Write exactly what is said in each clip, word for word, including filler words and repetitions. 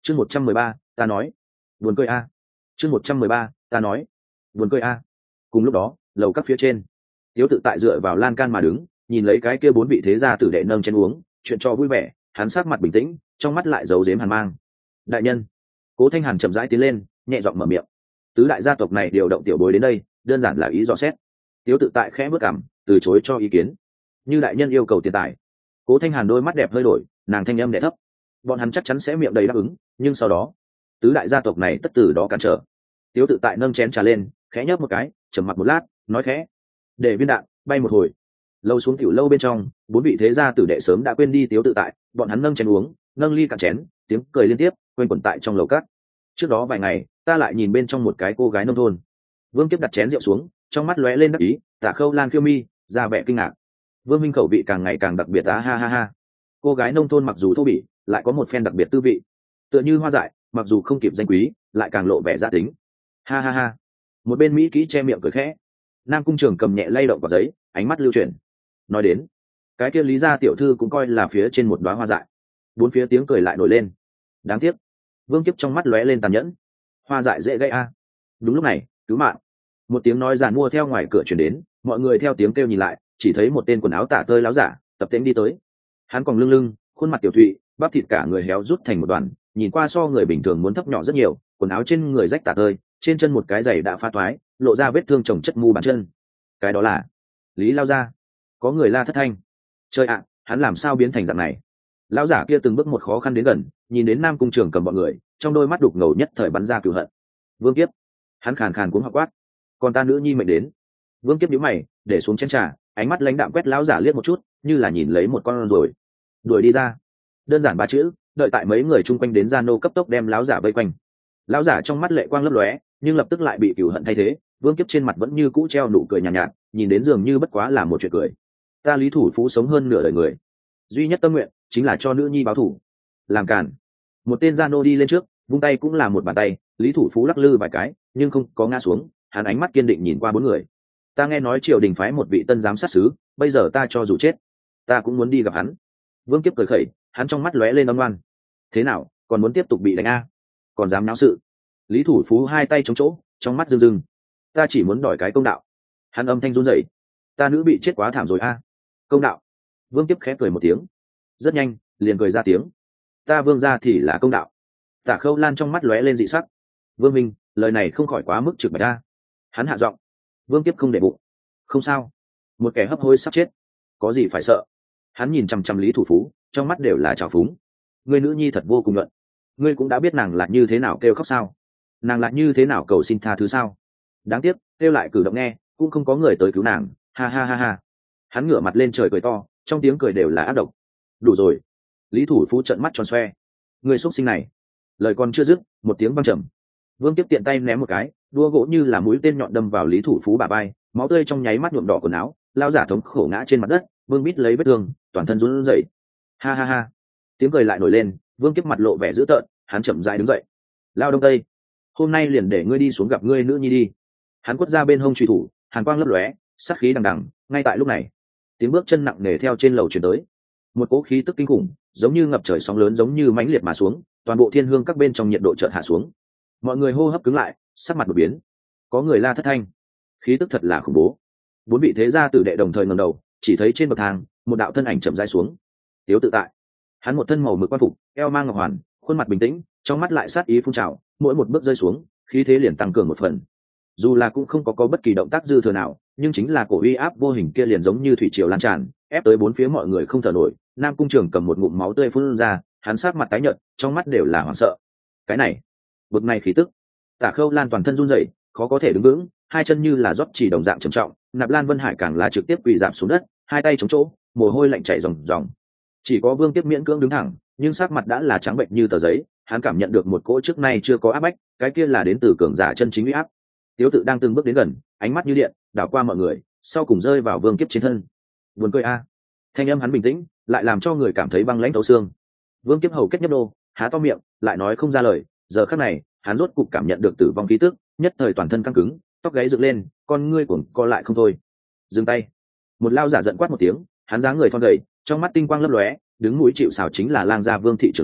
chương một trăm mười ba ta nói buồn cười a chương một trăm mười ba ta nói buồn cười a cùng lúc đó lầu các phía trên tiếu tự tại dựa vào lan can mà đứng, nhìn lấy cái kia bốn vị thế gia tử đệ nâng chén uống chuyện cho vui vẻ, hắn sát mặt bình tĩnh, trong mắt lại giấu giếm hàn mang. Đại nhân. Cố Thanh Hàn chậm rãi tiến lên, nhẹ giọng mở miệng. Tứ đại gia tộc này điều động tiểu bối đến đây, đơn giản là ý dò xét. Tiếu tự tại khẽ bước cằm, từ chối cho ý kiến. Như đại nhân yêu cầu tiền tài. Cố Thanh Hàn đôi mắt đẹp hơi đổi, nàng thanh âm đẻ thấp. Bọn hắn chắc chắn sẽ miệng đầy đáp ứng, nhưng sau đó, tứ đại gia tộc này tất từ đó cản trở. Tiếu tự tại nâng chén trà lên, khẽ nhấp một cái, trầm mặc một lát, nói khẽ: để viên đạn bay một hồi. Lâu xuống tiểu lâu bên trong, bốn vị thế gia tử đệ sớm đã quên đi Tiếu tự tại, bọn hắn nâng chén uống, nâng ly cạn chén, tiếng cười liên tiếp quanh quẩn tại trong lầu cát. Trước đó vài ngày, ta lại nhìn bên trong một cái cô gái nông thôn. Vương Kiếp đặt chén rượu xuống, trong mắt lóe lên đắc ý, Tạ Khâu Lan khiêu mi, ra vẻ kinh ngạc. Vương Minh khẩu vị càng ngày càng đặc biệt á, ha ha ha. Cô gái nông thôn mặc dù thô bỉ, lại có một phen đặc biệt tư vị. Tựa như hoa dại, mặc dù không kịp danh quý, lại càng lộ vẻ gia tính. Ha ha ha. Một bên Mỹ kỹ che miệng cười khẽ. Nam Cung Trường cầm nhẹ lay động vào giấy, ánh mắt lưu chuyển. Nói đến, cái kia Lý gia tiểu thư cũng coi là phía trên một đóa hoa dại. Bốn phía tiếng cười lại nổi lên. Đáng tiếc. Vương Kiếp trong mắt lóe lên tàn nhẫn. Hoa dại dễ gây a. Đúng lúc này, cứu mạng. Một tiếng nói giàn mua theo ngoài cửa truyền đến, mọi người theo tiếng kêu nhìn lại, chỉ thấy một tên quần áo tả tơi láo giả tập tễnh đi tới. Hắn còn lưng lưng, khuôn mặt tiểu thụy, bắp thịt cả người héo rút thành một đoàn, nhìn qua so người bình thường muốn thấp nhỏ rất nhiều, quần áo trên người rách tả tơi, trên chân một cái giày đã phá toái, lộ ra vết thương chồng chất mu bàn chân. Cái đó là Lý Lao Gia. Có người la thất thanh. Trời ạ, hắn làm sao biến thành dạng này? Lão giả kia từng bước một khó khăn đến gần, nhìn đến Nam Cung Trường cầm bọn người, trong đôi mắt đục ngầu nhất thời bắn ra cừu hận. Vương Kiếp. Hắn khàn khàn cuống học quát. Còn ta nữ nhi mệnh đến. Vương Kiếp nhíu mày, để xuống chén trà, ánh mắt lãnh đạm quét lão giả liếc một chút, như là nhìn lấy một con rồi. Đuổi đi ra. Đơn giản ba chữ, đợi tại mấy người chung quanh đến gia nô cấp tốc đem lão giả vây quanh. Lão giả trong mắt lệ quang lấp lóe, nhưng lập tức lại bị cừu hận thay thế. Vương Kiếp trên mặt vẫn như cũ treo nụ cười nhàn nhạt, nhạt, nhìn đến dường như bất quá là một chuyện cười. Ta Lý Thủ Phú sống hơn nửa đời người, duy nhất tâm nguyện chính là cho nữ nhi báo thù. Làm càn. Một tên gia nô đi lên trước, vung tay cũng là một bàn tay. Lý Thủ Phú lắc lư vài cái, nhưng không có ngã xuống. Hắn ánh mắt kiên định nhìn qua bốn người. Ta nghe nói triều đình phái một vị tân giám sát sứ, bây giờ ta cho dù chết, ta cũng muốn đi gặp hắn. Vương Kiếp cười khẩy, hắn trong mắt lóe lên âm ngoan. Thế nào, còn muốn tiếp tục bị đánh a? Còn dám náo sự? Lý Thủ Phú hai tay chống chỗ, trong mắt rưng rưng. Ta chỉ muốn đòi cái công đạo. Hắn âm thanh run rẩy. Ta nữ bị chết quá thảm rồi a. Công đạo. Vương Kiếp khẽ cười một tiếng, rất nhanh liền cười ra tiếng. Ta Vương gia thì là công đạo. Tạ Khâu Lan trong mắt lóe lên dị sắc. Vương Minh, lời này không khỏi quá mức trực bạch a. Hắn hạ giọng. Vương Kiếp không để bụng. Không sao, một kẻ hấp hối sắp chết, có gì phải sợ. Hắn nhìn chằm chằm Lý Thủ Phú, trong mắt đều là trào phúng. Ngươi nữ nhi thật vô cùng luận, ngươi cũng đã biết nàng là như thế nào kêu khóc sao, nàng là như thế nào cầu xin tha thứ sao. Đáng tiếc kêu lại cử động nghe, cũng không có người tới cứu nàng. Ha ha ha ha. Hắn ngửa mặt lên trời cười to, trong tiếng cười đều là ác độc. Đủ rồi. Lý Thủ Phú trợn mắt tròn xoe. Người xuất sinh này. Lời còn chưa dứt, một tiếng vang trầm. Vương Kiếp tiện tay ném một cái, đua gỗ như là mũi tên nhọn đâm vào Lý Thủ Phú bả vai, máu tươi trong nháy mắt nhuộm đỏ quần áo, lao giả thống khổ ngã trên mặt đất, Vương Bít lấy vết thương, toàn thân run rẩy. Ha ha ha. Tiếng cười lại nổi lên, Vương Kiếp mặt lộ vẻ dữ tợn, hắn chậm rãi đứng dậy. Lao Đông Tây, hôm nay liền để ngươi đi xuống gặp ngươi nữ nhi đi. Hắn quất ra bên hông truy thủ, hàn quang lấp lóe, sát khí đằng đằng. Ngay tại lúc này, tiếng bước chân nặng nề theo trên lầu truyền tới. Một cỗ khí tức kinh khủng, giống như ngập trời sóng lớn, giống như mãnh liệt mà xuống, toàn bộ thiên hương các bên trong nhiệt độ chợt hạ xuống. Mọi người hô hấp cứng lại, sắc mặt đột biến. Có người la thất thanh. Khí tức thật là khủng bố. Bốn vị thế gia tử đệ đồng thời ngẩng đầu, chỉ thấy trên bậc thang, một đạo thân ảnh chậm rãi xuống. Tiếu tự tại. Hắn một thân màu mực quan phục, eo mang ngọc hoàn, khuôn mặt bình tĩnh, trong mắt lại sát ý phun trào, mỗi một bước rơi xuống, khí thế liền tăng cường một phần. Dù là cũng không có có bất kỳ động tác dư thừa nào, nhưng chính là cổ uy áp vô hình kia liền giống như thủy triều lan tràn, ép tới bốn phía mọi người không thở nổi. Nam Cung Trường cầm một ngụm máu tươi phun ra, hắn sát mặt tái nhợt, trong mắt đều là hoảng sợ. Cái này, bực này khí tức. Tạ Khâu Lan toàn thân run rẩy, khó có thể đứng vững, hai chân như là rót chỉ đồng dạng trầm trọng, Nạp Lan Vân Hải càng là trực tiếp quỳ rạp xuống đất, hai tay chống chỗ, mồ hôi lạnh chảy ròng ròng. Chỉ có Vương Kiếp miễn cưỡng đứng thẳng, nhưng sắc mặt đã là trắng bệnh như tờ giấy, hắn cảm nhận được một cỗ trước nay chưa có áp bách, cái kia là đến từ cường giả chân chính uy áp. Tiếu Tự đang từng bước đến gần, ánh mắt như điện, đảo qua mọi người, sau cùng rơi vào Vương Kiếp trên thân. Buồn cười a. Thanh âm hắn bình tĩnh, lại làm cho người cảm thấy băng lãnh thấu xương. Vương Kiếp hầu kết nhấp đô, há to miệng, lại nói không ra lời. Giờ khắc này, hắn rốt cục cảm nhận được tử vong khí tức, nhất thời toàn thân căng cứng, tóc gáy dựng lên, con ngươi cuồng co lại không thôi. Dừng tay. Một lao giả giận quát một tiếng, hắn dáng người thon gầy, trong mắt tinh quang lấp lóe, đứng mũi chịu sào chính là lang gia Vương thị trưởng lão,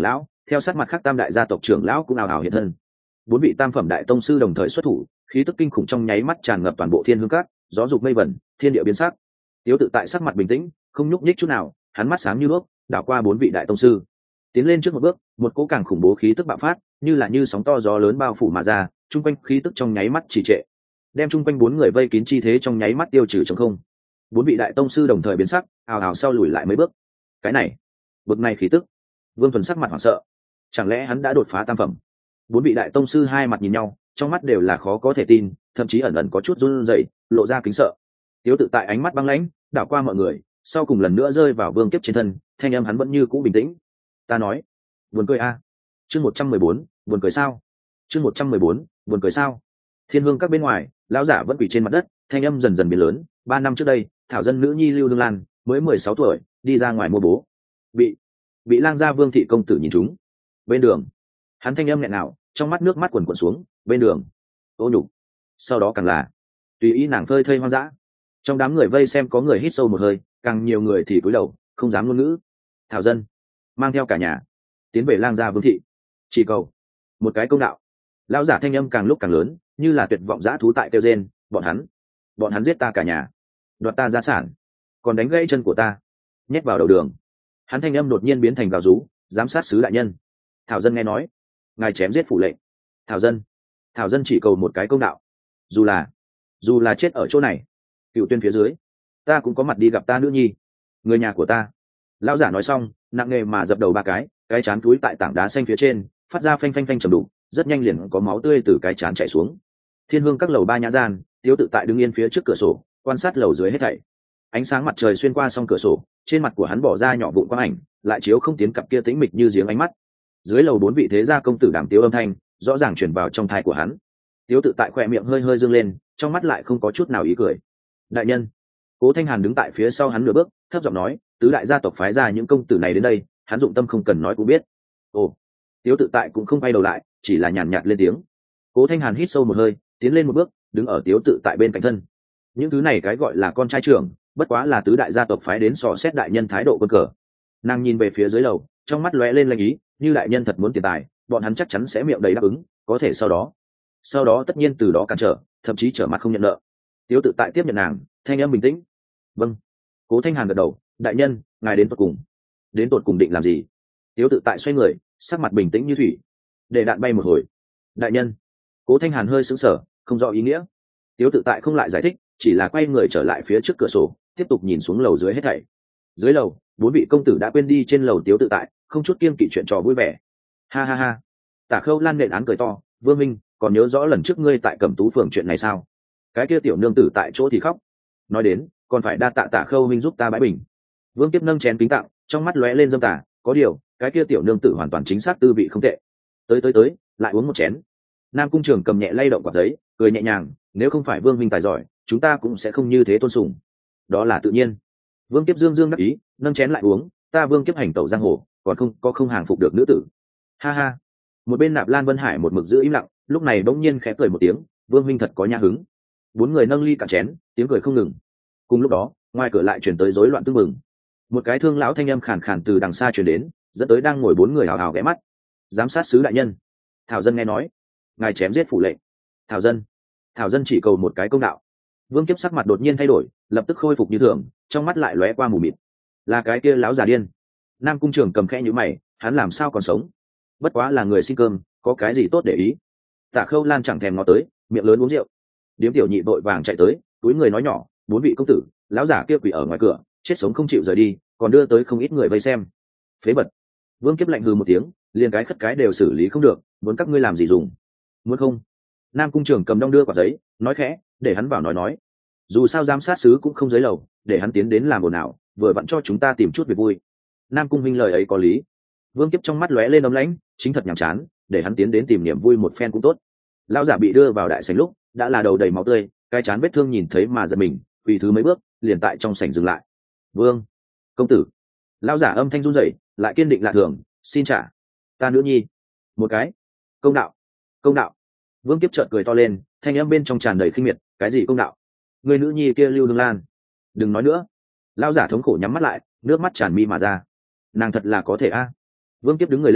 theo sát mặt khác tam đại gia tộc trưởng lão cũng ào ào hiện thân. Bốn vị tam phẩm đại tông sư đồng thời xuất thủ, khí tức kinh khủng trong nháy mắt tràn ngập toàn bộ thiên hương các, gió dục mây vẩn, thiên địa biến sắc. Tiếu Tự tại sắc mặt bình tĩnh, không nhúc nhích chút nào, hắn mắt sáng như đuốc, đảo qua bốn vị đại tông sư, tiến lên trước một bước, một cỗ càng khủng bố khí tức bạo phát, như là như sóng to gió lớn bao phủ mà ra, trung quanh khí tức trong nháy mắt trì trệ, đem trung quanh bốn người vây kín chi thế trong nháy mắt tiêu trừ trong không. Bốn vị đại tông sư đồng thời biến sắc, ào ào sau lùi lại mấy bước. Cái này, bực này khí tức. Vương Thuần sắc mặt hoảng sợ, chẳng lẽ hắn đã đột phá tam phẩm? Bốn vị đại tông sư hai mặt nhìn nhau, trong mắt đều là khó có thể tin, thậm chí ẩn ẩn có chút run rẩy, lộ ra kính sợ. Tiếu Tự tại ánh mắt băng lãnh, đảo qua mọi người, sau cùng lần nữa rơi vào Vương Kiếp trên thân, thanh âm hắn vẫn như cũ bình tĩnh. Ta nói, buồn cười a. À. Chương một trăm mười bốn, buồn cười sao? Chương một trăm mười bốn, buồn cười sao? Thiên hương các bên ngoài, lão giả vẫn quỳ trên mặt đất, thanh âm dần dần biến lớn. Ba năm trước đây, thảo dân nữ nhi Lưu Hương Lan, mới mười sáu tuổi, đi ra ngoài mua bố, bị bị lang gia Vương thị công tử nhìn trúng. Bên đường, hắn thanh âm nghẹn nào, trong mắt nước mắt quần quần xuống. Bên đường, ô nhục. Sau đó càng là tùy ý nàng phơi thây hoang dã. Trong đám người vây xem có người hít sâu một hơi, càng nhiều người thì cúi đầu, không dám ngôn ngữ. Thảo dân mang theo cả nhà tiến về lang gia Vương thị, chỉ cầu một cái công đạo. Lão giả thanh âm càng lúc càng lớn, như là tuyệt vọng dã thú tại kêu rên. Bọn hắn bọn hắn giết ta cả nhà, đoạt ta gia sản, còn đánh gãy chân của ta, nhét vào đầu đường. Hắn thanh âm đột nhiên biến thành gào rú. Giám sát sứ đại nhân, thảo dân nghe nói ngài chém giết phủ lệnh. Thảo dân thảo dân chỉ cầu một cái công đạo, dù là dù là chết ở chỗ này. Cựu tuyên phía dưới, ta cũng có mặt đi gặp ta nữ nhi, người nhà của ta. Lão giả nói xong, nặng nề mà dập đầu ba cái, cái chán túi tại tảng đá xanh phía trên phát ra phanh phanh phanh trầm đục, rất nhanh liền có máu tươi từ cái chán chảy xuống. Thiên hương các lầu ba nhã gian, Tiếu Tự tại đứng yên phía trước cửa sổ, quan sát lầu dưới hết thảy. Ánh sáng mặt trời xuyên qua song cửa sổ, trên mặt của hắn bỏ ra nhỏ vụn quang ảnh, lại chiếu không tiến cặp kia tĩnh mịch như giếng ánh mắt. Dưới lầu bốn vị thế gia công tử đàm tiếu âm thanh rõ ràng truyền vào trong thai của hắn. Tiếu Tự tại khỏe miệng hơi hơi dương lên, trong mắt lại không có chút nào ý cười. Đại nhân. Cố Thanh Hàn đứng tại phía sau hắn nửa bước, thấp giọng nói, tứ đại gia tộc phái ra những công tử này đến đây, hắn dụng tâm không cần nói cũng biết. Ồ. Tiếu Tự tại cũng không quay đầu lại, chỉ là nhàn nhạt lên tiếng. Cố Thanh Hàn hít sâu một hơi, tiến lên một bước, đứng ở Tiếu Tự tại bên cạnh thân. Những thứ này cái gọi là con trai trưởng, bất quá là tứ đại gia tộc phái đến sò xét đại nhân thái độ quân cờ. Nàng nhìn về phía dưới lầu, trong mắt lóe lên lanh ý, như đại nhân thật muốn tiền tài, bọn hắn chắc chắn sẽ miệng đầy đáp ứng, có thể sau đó sau đó tất nhiên từ đó cản trở, thậm chí trở mặt không nhận nợ. Tiếu Tự tại tiếp nhận nàng, thanh âm bình tĩnh. Vâng. Cố Thanh Hàn gật đầu. Đại nhân, ngài đến tột cùng đến tột cùng định làm gì? Tiếu Tự tại xoay người, sắc mặt bình tĩnh như thủy. Để đạn bay một hồi. Đại nhân. Cố Thanh Hàn hơi sững sờ, không rõ ý nghĩa. Tiếu Tự tại không lại giải thích, chỉ là quay người trở lại phía trước cửa sổ, tiếp tục nhìn xuống lầu dưới hết thảy. Dưới lầu, bốn vị công tử đã quên đi trên lầu Tiếu Tự tại, không chút kiêng kỵ chuyện trò vui vẻ. Ha ha ha. Tả Khâu Lan nện án cười to. Vương Minh, còn nhớ rõ lần trước ngươi tại Cẩm Tú phường chuyện này sao? Cái kia tiểu nương tử tại chỗ thì khóc, nói đến còn phải đa tạ Tả Khâu Minh giúp ta bãi bình. Vương Kiếp nâng chén kính tặng, trong mắt lóe lên dâm tà. Có điều, cái kia tiểu nương tử hoàn toàn chính xác tư vị không tệ. Tới tới tới, lại uống một chén. Nam Cung Trường cầm nhẹ lay động quạt giấy, cười nhẹ nhàng. Nếu không phải Vương Minh tài giỏi, chúng ta cũng sẽ không như thế tôn sùng. Đó là tự nhiên. Vương Kiếp dương dương đắc ý, nâng chén lại uống. Ta Vương Kiếp hành tẩu giang hồ, còn không có không hàng phục được nữ tử. Ha ha. Một bên Nạp Lan Vân Hải một mực giữ im lặng, lúc này bỗng nhiên khẽ cười một tiếng. Vương Minh thật có nhã hứng. Bốn người nâng ly cả chén, tiếng cười không ngừng. Cùng lúc đó, ngoài cửa lại chuyển tới rối loạn tương mừng. Một cái thương lão thanh âm khàn khàn từ đằng xa truyền đến, dẫn tới đang ngồi bốn người hào hào ghé mắt. Giám sát sứ đại nhân, thảo dân nghe nói ngài chém giết phủ lệnh. Thảo dân thảo dân chỉ cầu một cái công đạo. Vương Kiếp sắc mặt đột nhiên thay đổi, lập tức khôi phục như thường, trong mắt lại lóe qua mù mịt. Là cái kia lão già điên. Nam Cung Trường cầm khẽ nhíu mày, hắn làm sao còn sống? Bất quá là người xin cơm, có cái gì tốt để ý? Tả Khâu Lan chẳng thèm ngó tới, miệng lớn uống rượu. Điếm tiểu nhị vội vàng chạy tới, túi người nói nhỏ, bốn vị công tử, lão giả kia quỳ ở ngoài cửa, chết sống không chịu rời đi, còn đưa tới không ít người vây xem. Phế vật. Vương Kiếp lạnh hừ một tiếng, liền cái khất cái đều xử lý không được, muốn các ngươi làm gì dùng? Muốn không? Nam Cung Trường cầm đong đưa quả giấy, nói khẽ, để hắn vào nói nói. Dù sao giám sát sứ cũng không dưới lầu, để hắn tiến đến làm ồn ào, vừa vặn cho chúng ta tìm chút việc vui. Nam Cung huynh lời ấy có lý. Vương Kiếp trong mắt lóe lên ấm lãnh, chính thật nhàm chán, để hắn tiến đến tìm niềm vui một phen cũng tốt. Lão giả bị đưa vào đại sảnh lúc đã là đầu đầy máu tươi, cái chán vết thương nhìn thấy mà giật mình, quỳ thứ mấy bước, liền tại trong sảnh dừng lại. Vương công tử. Lão giả âm thanh run rẩy, lại kiên định lạ thường, xin trả ta nữ nhi một cái công đạo. Công đạo. Vương Kiếp chợt cười to lên, thanh âm bên trong tràn đầy khinh miệt, cái gì công đạo? Người nữ nhi kia Lưu Hương Lan. Đừng nói nữa. Lão giả thống khổ nhắm mắt lại, nước mắt tràn mi mà ra. Nàng thật là có thể a. Vương Kiếp đứng người lên,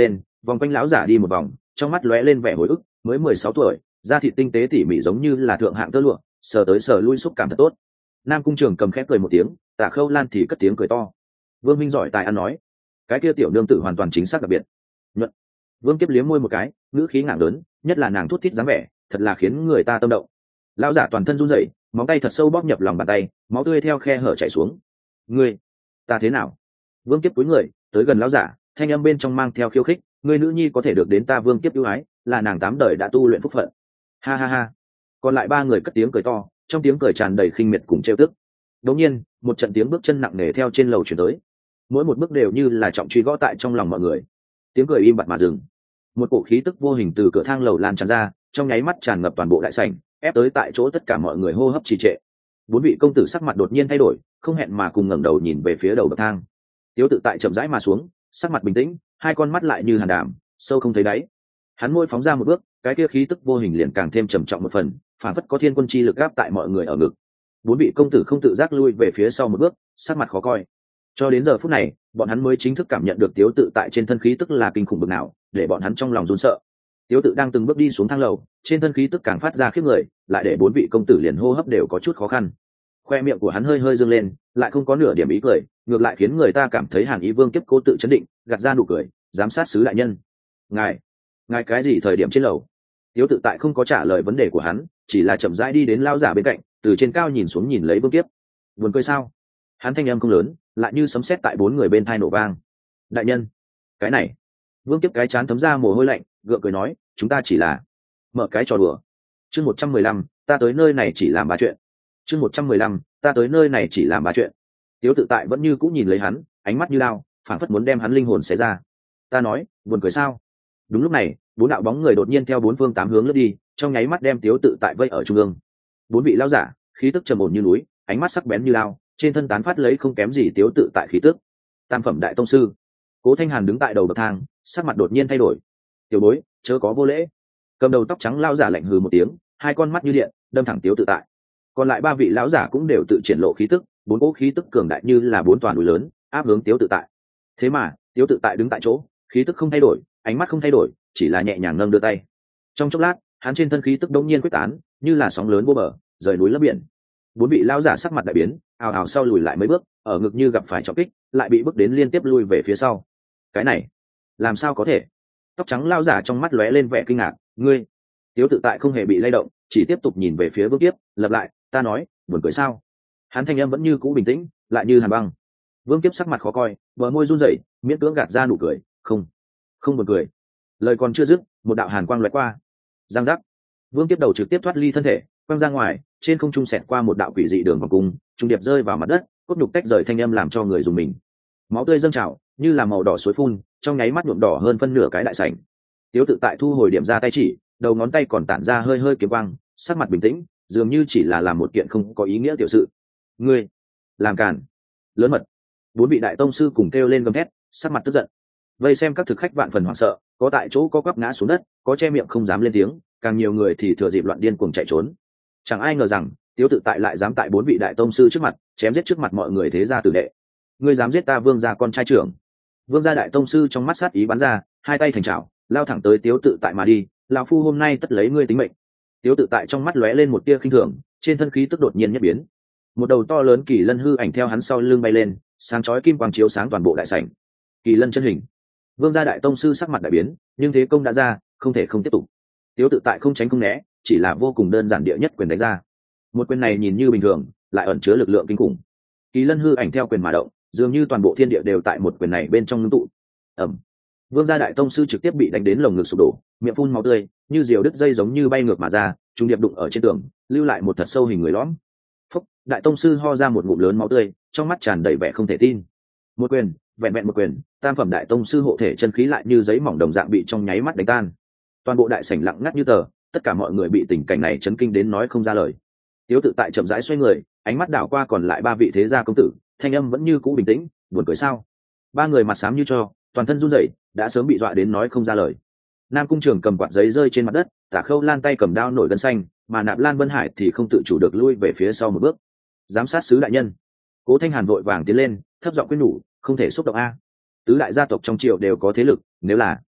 vòng quanh lão giả đi một vòng, trong mắt lóe lên vẻ hồi ức, mới mười sáu tuổi, da thịt tinh tế tỉ mỉ giống như là thượng hạng tơ lụa, sờ tới sờ lui xúc cảm thật tốt. Nam cung trường cầm khép cười một tiếng, Tả Khâu Lan thì cất tiếng cười to. Vương Minh giỏi tài ăn nói, cái kia tiểu nương tử hoàn toàn chính xác đặc biệt. Nhuận. Vương Kiếp liếm môi một cái, ngữ khí ngạng lớn, nhất là nàng thút thít dáng vẻ, thật là khiến người ta tâm động. Lão giả toàn thân run rẩy, móng tay thật sâu bóp nhập lòng bàn tay, máu tươi theo khe hở chảy xuống. Ngươi, ta thế nào? Vương Kiếp cúi người, tới gần lão giả, thanh âm bên trong mang theo khiêu khích, ngươi nữ nhi có thể được đến ta Vương Kiếp ưu ái, là nàng tám đời đã tu luyện phúc phận. Ha ha ha. Còn lại ba người cất tiếng cười to, trong tiếng cười tràn đầy khinh miệt cùng trêu tức. Đột nhiên, một trận tiếng bước chân nặng nề theo trên lầu truyền tới. Mỗi một bước đều như là trọng truy gõ tại trong lòng mọi người. Tiếng cười im bặt mà dừng. Một cổ khí tức vô hình từ cửa thang lầu lan tràn ra, trong nháy mắt tràn ngập toàn bộ đại sảnh, ép tới tại chỗ tất cả mọi người hô hấp trì trệ. Bốn vị công tử sắc mặt đột nhiên thay đổi, không hẹn mà cùng ngẩng đầu nhìn về phía đầu bậc thang. Tiếu Tự Tại chậm rãi mà xuống, sắc mặt bình tĩnh, hai con mắt lại như hàn đàm, sâu không thấy đáy. Hắn môi phóng ra một bước, cái kia khí tức vô hình liền càng thêm trầm trọng một phần, phản phất có thiên quân chi lực áp tại mọi người ở ngực. Bốn vị công tử không tự giác lui về phía sau một bước, sắc mặt khó coi. Cho đến giờ phút này, bọn hắn mới chính thức cảm nhận được Tiếu Tự Tại trên thân khí tức là kinh khủng bậc nào, để bọn hắn trong lòng run sợ. Tiếu Tự đang từng bước đi xuống thang lầu, trên thân khí tức càng phát ra khiếp người, lại để bốn vị công tử liền hô hấp đều có chút khó khăn. Khoe miệng của hắn hơi hơi dương lên, lại không có nửa điểm ý cười, ngược lại khiến người ta cảm thấy Hàn Ý Vương Kiếp cố tự chấn định, gạt ra nụ cười, giám sát sứ đại nhân. Ngài, ngài cái gì thời điểm trên lầu? Tiếu Tự Tại không có trả lời vấn đề của hắn, chỉ là chậm rãi đi đến lão giả bên cạnh, từ trên cao nhìn xuống nhìn lấy Vương Kiếp. Buồn cười sao? Hắn thanh âm không lớn, lại như sấm sét tại bốn người bên tai nổ vang. Đại nhân, cái này. Vương Kiếp cái chán thấm ra mồ hôi lạnh, gượng cười nói, chúng ta chỉ là mở cái trò đùa. Chương một trăm mười lăm, ta tới nơi này chỉ làm ba chuyện. Chương một trăm mười lăm, ta tới nơi này chỉ làm ba chuyện. Tiếu Tự Tại vẫn như cũ nhìn lấy hắn, ánh mắt như lao, phảng phất muốn đem hắn linh hồn xé ra. Ta nói, buồn cười sao? Đúng lúc này, bốn đạo bóng người đột nhiên theo bốn phương tám hướng lướt đi, trong nháy mắt đem Tiếu Tự Tại vây ở trung ương. Bốn vị lão giả, khí tức trầm ổn như núi, ánh mắt sắc bén như lao, trên thân tán phát lấy không kém gì Tiếu Tự Tại khí tức. Tam phẩm đại tông sư. Cố Thanh Hàn đứng tại đầu bậc thang, sắc mặt đột nhiên thay đổi. Tiểu bối, chớ có vô lễ. Cầm đầu tóc trắng lão giả lạnh hừ một tiếng, hai con mắt như điện, đâm thẳng Tiếu Tự Tại. Còn lại ba vị lão giả cũng đều tự triển lộ khí tức, bốn cỗ khí tức cường đại như là bốn toàn núi lớn, áp hướng Tiếu Tự Tại. Thế mà, Tiếu Tự Tại đứng tại chỗ, khí tức không thay đổi, ánh mắt không thay đổi, chỉ là nhẹ nhàng nâng đưa tay. Trong chốc lát, hắn trên thân khí tức đống nhiên quyết tán, như là sóng lớn vô bờ, rời núi lấp biển. Bốn vị lão giả sắc mặt đại biến, ào ào sau lùi lại mấy bước, ở ngực như gặp phải trọng kích, lại bị bước đến liên tiếp lui về phía sau. Cái này, làm sao có thể? Tóc trắng lão giả trong mắt lóe lên vẻ kinh ngạc, ngươi? Tiếu Tự Tại không hề bị lay động, chỉ tiếp tục nhìn về phía Vương Kiếp, lặp lại, ta nói, buồn cười sao? Hắn thanh âm vẫn như cũ bình tĩnh, lại như hàn băng. Vương Kiếp sắc mặt khó coi, bờ môi run rẩy, miễn cưỡng gạt ra nụ cười, không, không buồn cười. Lời còn chưa dứt, một đạo hàn quang lóe qua, giang giác. Vương Kiếp đầu trực tiếp thoát ly thân thể, quăng ra ngoài, trên không trung xẹt qua một đạo quỷ dị đường vòng cung, trung điệp rơi vào mặt đất, cốt nhục tách rời thanh âm làm cho người dùng mình. Máu tươi dâng trào, như là màu đỏ suối phun, trong nháy mắt nhuộm đỏ hơn phân nửa cái đại sảnh. Tiếu Tự Tại thu hồi điểm ra tay chỉ, đầu ngón tay còn tản ra hơi hơi kiếm quang, sắc mặt bình tĩnh, dường như chỉ là làm một kiện không có ý nghĩa tiểu sự. Ngươi làm càn, lớn mật. Bốn vị đại tông sư cùng kêu lên gầm thét, sắc mặt tức giận. Vây xem các thực khách vạn phần hoảng sợ, có tại chỗ có quắp ngã xuống đất, có che miệng không dám lên tiếng, càng nhiều người thì thừa dịp loạn điên cuồng chạy trốn. Chẳng ai ngờ rằng Tiếu Tự Tại lại dám tại bốn vị đại tông sư trước mặt chém giết trước mặt mọi người thế gia tử đệ. Ngươi dám giết ta Vương gia con trai trưởng? Vương gia đại tông sư trong mắt sát ý bắn ra, hai tay thành trảo, lao thẳng tới Tiếu Tự Tại mà đi. Lão phu hôm nay tất lấy ngươi tính mệnh. Tiếu Tự Tại trong mắt lóe lên một tia khinh thường, trên thân khí tức đột nhiên nhất biến. Một đầu to lớn kỳ lân hư ảnh theo hắn sau lưng bay lên, sáng chói kim quang chiếu sáng toàn bộ đại sảnh. Kỳ lân chân hình. Vương gia đại tông sư sắc mặt đại biến, nhưng thế công đã ra, không thể không tiếp tục. Tiếu Tự Tại không tránh không né, chỉ là vô cùng đơn giản địa nhất quyền đánh ra. Một quyền này nhìn như bình thường, lại ẩn chứa lực lượng kinh khủng. Kỳ lân hư ảnh theo quyền mà động, dường như toàn bộ thiên địa đều tại một quyền này bên trong ngưng tụ. Ầm. Vương gia đại tông sư trực tiếp bị đánh đến lồng ngực sụp đổ, miệng phun máu tươi, như diều đứt dây giống như bay ngược mà ra, trùng điệp đụng ở trên tường, lưu lại một thật sâu hình người lõm. Phúc, đại tông sư ho ra một ngụm lớn máu tươi, trong mắt tràn đầy vẻ không thể tin. Một quyền, vẹn vẹn một quyền, tam phẩm đại tông sư hộ thể chân khí lại như giấy mỏng đồng dạng bị trong nháy mắt đánh tan. Toàn bộ đại sảnh lặng ngắt như tờ, tất cả mọi người bị tình cảnh này chấn kinh đến nói không ra lời. Tiếu Tự Tại chậm rãi xoay người, ánh mắt đảo qua còn lại ba vị thế gia công tử, thanh âm vẫn như cũ bình tĩnh, buồn cười sao? Ba người mặt xám như tro, toàn thân run rẩy, đã sớm bị dọa đến nói không ra lời. Nam Cung Trường cầm quạt giấy rơi trên mặt đất, Tả Khâu Lan tay cầm đao nổi gân xanh, mà Nạp Lan Vân Hải thì không tự chủ được lui về phía sau một bước. Giám sát sứ đại nhân. Cố Thanh Hàn vội vàng tiến lên, thấp giọng khuyên nhủ, không thể xúc động a. Tứ đại gia tộc trong triều đều có thế lực, nếu là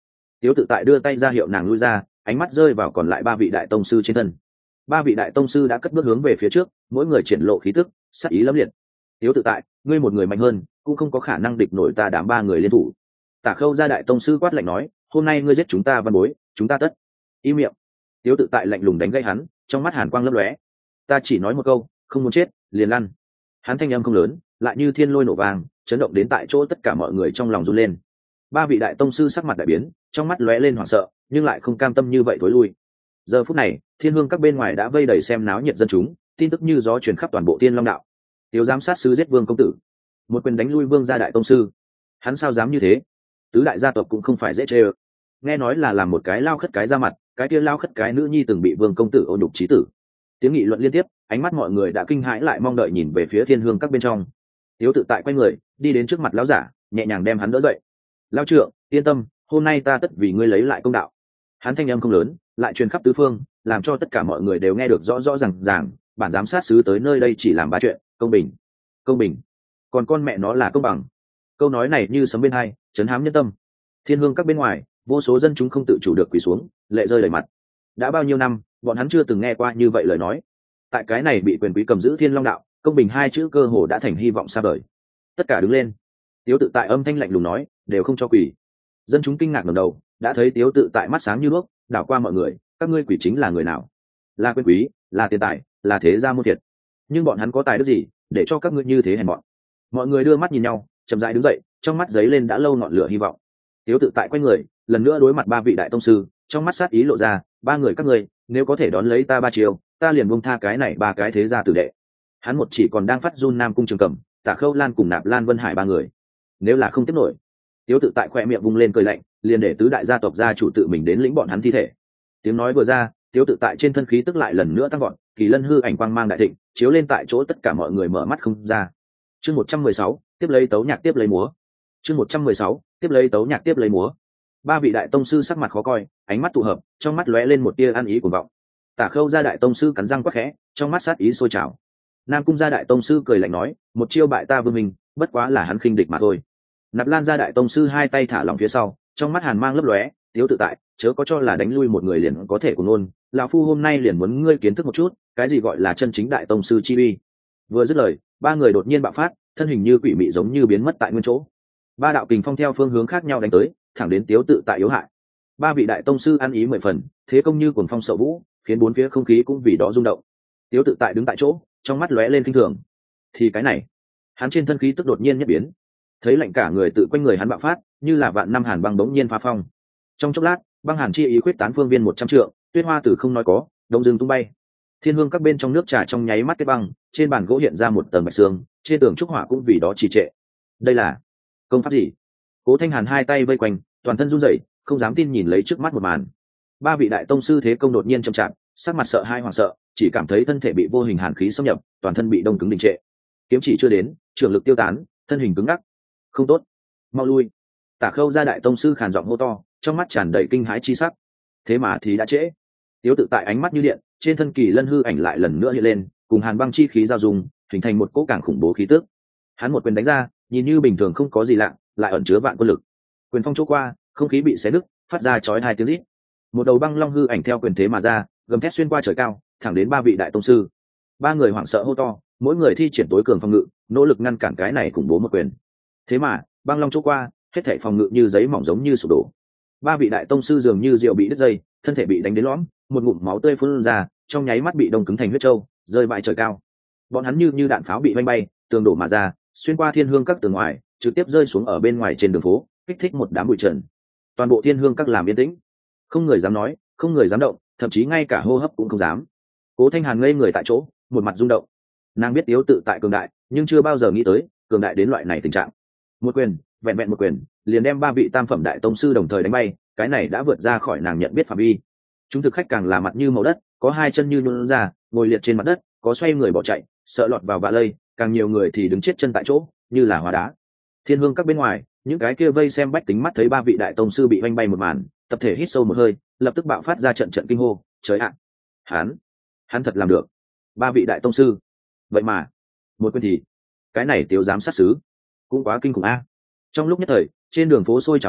Tiếu tự tại đưa tay ra hiệu nàng lui ra, ánh mắt rơi vào còn lại ba vị đại tông sư trên thân. Ba vị đại tông sư đã cất bước hướng về phía trước, mỗi người triển lộ khí tức sắc ý lẫm liệt. Tiếu tự tại, ngươi một người mạnh hơn, cũng không có khả năng địch nổi ta đám ba người liên thủ. Tả Khâu gia đại tông sư quát lạnh nói, hôm nay ngươi giết chúng ta văn bối, chúng ta tất im miệng. Tiếu tự tại lạnh lùng đánh gây hắn, trong mắt hàn quang lấp lóe. Ta chỉ nói một câu, không muốn chết liền lăn. Hắn thanh âm không lớn, lại như thiên lôi nổ vang, chấn động đến tại chỗ tất cả mọi người trong lòng run lên. Ba vị đại tông sư sắc mặt đại biến, trong mắt lóe lên hoảng sợ, nhưng lại không cam tâm như vậy thối lui. Giờ phút này, thiên hương các bên ngoài đã vây đầy xem náo nhiệt dân chúng, tin tức như gió truyền khắp toàn bộ Thiên Long đạo. Tiếu giám sát sứ giết Vương công tử, một quyền đánh lui Vương gia đại tông sư. Hắn sao dám như thế? Tứ đại gia tộc cũng không phải dễ chơi. Nghe nói là làm một cái lao khất cái ra mặt, cái kia lao khất cái nữ nhi từng bị Vương công tử ôn đục chí tử. Tiếng nghị luận liên tiếp, ánh mắt mọi người đã kinh hãi lại mong đợi nhìn về phía thiên hương các bên trong. Tiếu tự tại quay người, đi đến trước mặt lão giả, nhẹ nhàng đem hắn đỡ dậy. Lão trượng, yên tâm, hôm nay ta tất vì ngươi lấy lại công đạo. Hắn thanh âm không lớn, lại truyền khắp tứ phương, làm cho tất cả mọi người đều nghe được rõ rõ ràng ràng. Bản giám sát sứ tới nơi đây chỉ làm ba chuyện: công bình, công bình, còn con mẹ nó là công bằng. Câu nói này như sấm bên hai, chấn hám nhân tâm. Thiên hương các bên ngoài, vô số dân chúng không tự chủ được quỳ xuống, lệ rơi đầy mặt. Đã bao nhiêu năm, bọn hắn chưa từng nghe qua như vậy lời nói. Tại cái này bị quyền quý cầm giữ Thiên Long đạo, công bình hai chữ cơ hồ đã thành hy vọng xa vời. Tất cả đứng lên. Tiếu tự tại âm thanh lạnh lùng nói, đều không cho quỳ. Dân chúng kinh ngạc ngẩng đầu, đã thấy Tiếu tự tại mắt sáng như đuốc, đảo qua mọi người, các ngươi quỷ chính là người nào? Là quyền quý, là tiền tài, là thế gia muôn thiệt. Nhưng bọn hắn có tài đức gì để cho các ngươi như thế hèn mọn? Mọi người đưa mắt nhìn nhau, chậm rãi đứng dậy, trong mắt giấy lên đã lâu ngọn lửa hy vọng. Tiếu tự tại quay người, lần nữa đối mặt ba vị đại tông sư, trong mắt sát ý lộ ra, ba người các ngươi, nếu có thể đón lấy ta ba chiều, ta liền buông tha cái này ba cái thế gia tử đệ. Hắn một chỉ còn đang phát run Nam Cung Trường Cẩm, Tả Khâu Lan cùng Nạp Lan Vân Hải ba người. Nếu là không tiếp nổi, Tiếu tự tại khoe miệng vung lên cười lạnh, liền để tứ đại gia tộc gia chủ tự mình đến lĩnh bọn hắn thi thể. Tiếng nói vừa ra, Tiếu tự tại trên thân khí tức lại lần nữa tăng vọt, kỳ lân hư ảnh quang mang đại thịnh, chiếu lên tại chỗ tất cả mọi người mở mắt không ra. Chương một trăm mười sáu, tiếp lấy tấu nhạc tiếp lấy múa. Chương một trăm mười sáu, tiếp lấy tấu nhạc tiếp lấy múa. Ba vị đại tông sư sắc mặt khó coi, ánh mắt tụ hợp, trong mắt lóe lên một tia ăn ý cuồng vọng. Tả Khâu gia đại tông sư cắn răng quắc khẽ, trong mắt sát ý sôi trào. Nam Cung gia đại tông sư cười lạnh nói, một chiêu bại ta vương mình, bất quá là hắn khinh địch mà thôi. Nạp Lan gia đại tông sư hai tay thả lỏng phía sau, trong mắt hàn mang lấp lóe, Tiếu tự tại, chớ có cho là đánh lui một người liền có thể cùng nôn, lão phu hôm nay liền muốn ngươi kiến thức một chút, cái gì gọi là chân chính đại tông sư chi uy. Vừa dứt lời, ba người đột nhiên bạo phát, thân hình như quỷ mị giống như biến mất tại nguyên chỗ. Ba đạo kình phong theo phương hướng khác nhau đánh tới, thẳng đến Tiếu tự tại yếu hại. Ba vị đại tông sư ăn ý mười phần, thế công như cuồng phong sậu vũ, khiến bốn phía không khí cũng vì đó rung động. Tiếu tự tại đứng tại chỗ, trong mắt lóe lên kinh thường. Thì cái này, hắn trên thân khí tức đột nhiên nhất biến, thấy lạnh cả người tự quanh người hắn bạo phát, như là vạn năm hàn băng bỗng nhiên phá phong. Trong chốc lát, băng hàn chi ý khuyết tán phương viên một trăm trượng, tuyết hoa từ không nói có, đông dương tung bay. Thiên hương các bên trong nước trà trong nháy mắt kết băng, trên bàn gỗ hiện ra một tầng bạch xương, trên tường trúc hỏa cũng vì đó trì trệ. Đây là công pháp gì? Cố Thanh Hàn hai tay vây quanh, toàn thân run rẩy, không dám tin nhìn lấy trước mắt một màn. Ba vị đại tông sư thế công đột nhiên chậm chạp, sắc mặt sợ hai hoảng sợ, chỉ cảm thấy thân thể bị vô hình hàn khí xâm nhập, toàn thân bị đông cứng đình trệ. Kiếm chỉ chưa đến, trường lực tiêu tán, thân hình cứng ngắc. Không tốt, mau lui! Tả Khâu gia đại tông sư khàn giọng hô to, trong mắt tràn đầy kinh hãi chi sắc. Thế mà thì đã trễ. Tiếu tự tại ánh mắt như điện, trên thân kỳ lân hư ảnh lại lần nữa hiện lên, cùng hàn băng chi khí giao dung, hình thành một cỗ càng khủng bố khí tức. Hắn một quyền đánh ra, nhìn như bình thường không có gì lạ, lại ẩn chứa vạn quân lực. Quyền phong chỗ qua, không khí bị xé nứt, phát ra chói hai tiếng rít. Một đầu băng long hư ảnh theo quyền thế mà ra, gầm thét xuyên qua trời cao, thẳng đến ba vị đại tông sư. Ba người hoảng sợ hô to, mỗi người thi triển tối cường phòng ngự, nỗ lực ngăn cản cái này khủng bố một quyền. Thế mà, băng long chỗ qua, hết thảy phòng ngự như giấy mỏng giống như sụp đổ. Ba vị đại tông sư dường như rượu bị đứt dây, thân thể bị đánh đến lõm, một ngụm máu tươi phun ra, trong nháy mắt bị đông cứng thành huyết châu, rơi vãi trời cao. Bọn hắn như như đạn pháo bị vanh bay, tường đổ mà ra, xuyên qua thiên hương các tường ngoài, trực tiếp rơi xuống ở bên ngoài trên đường phố, kích thích một đám bụi trần. Toàn bộ thiên hương các làm yên tĩnh, không người dám nói, không người dám động, thậm chí ngay cả hô hấp cũng không dám. Cố Thanh Hàn ngây người tại chỗ, một mặt rung động. Nàng biết Tiếu tự tại cường đại, nhưng chưa bao giờ nghĩ tới cường đại đến loại này tình trạng. Một quyền, vẹn vẹn một quyền, liền đem ba vị tam phẩm đại tông sư đồng thời đánh bay, cái này đã vượt ra khỏi nàng nhận biết phạm vi. Chúng thực khách càng là mặt như màu đất, có hai chân như nhún ra, ngồi liệt trên mặt đất, có xoay người bỏ chạy, sợ lọt vào vạ lây, càng nhiều người thì đứng chết chân tại chỗ, như là hóa đá. Thiên hương các bên ngoài, những cái kia vây xem bách tính mắt thấy ba vị đại tông sư bị vanh bay một màn, tập thể hít sâu một hơi, lập tức bạo phát ra trận trận kinh hô, trời ạ, hắn, hắn thật làm được. Ba vị đại tông sư, vậy mà một quyền thì cái này Tiếu giám sát sứ cũng quá kinh khủng a. Trong lúc nhất thời, trên đường phố sôi trào lên,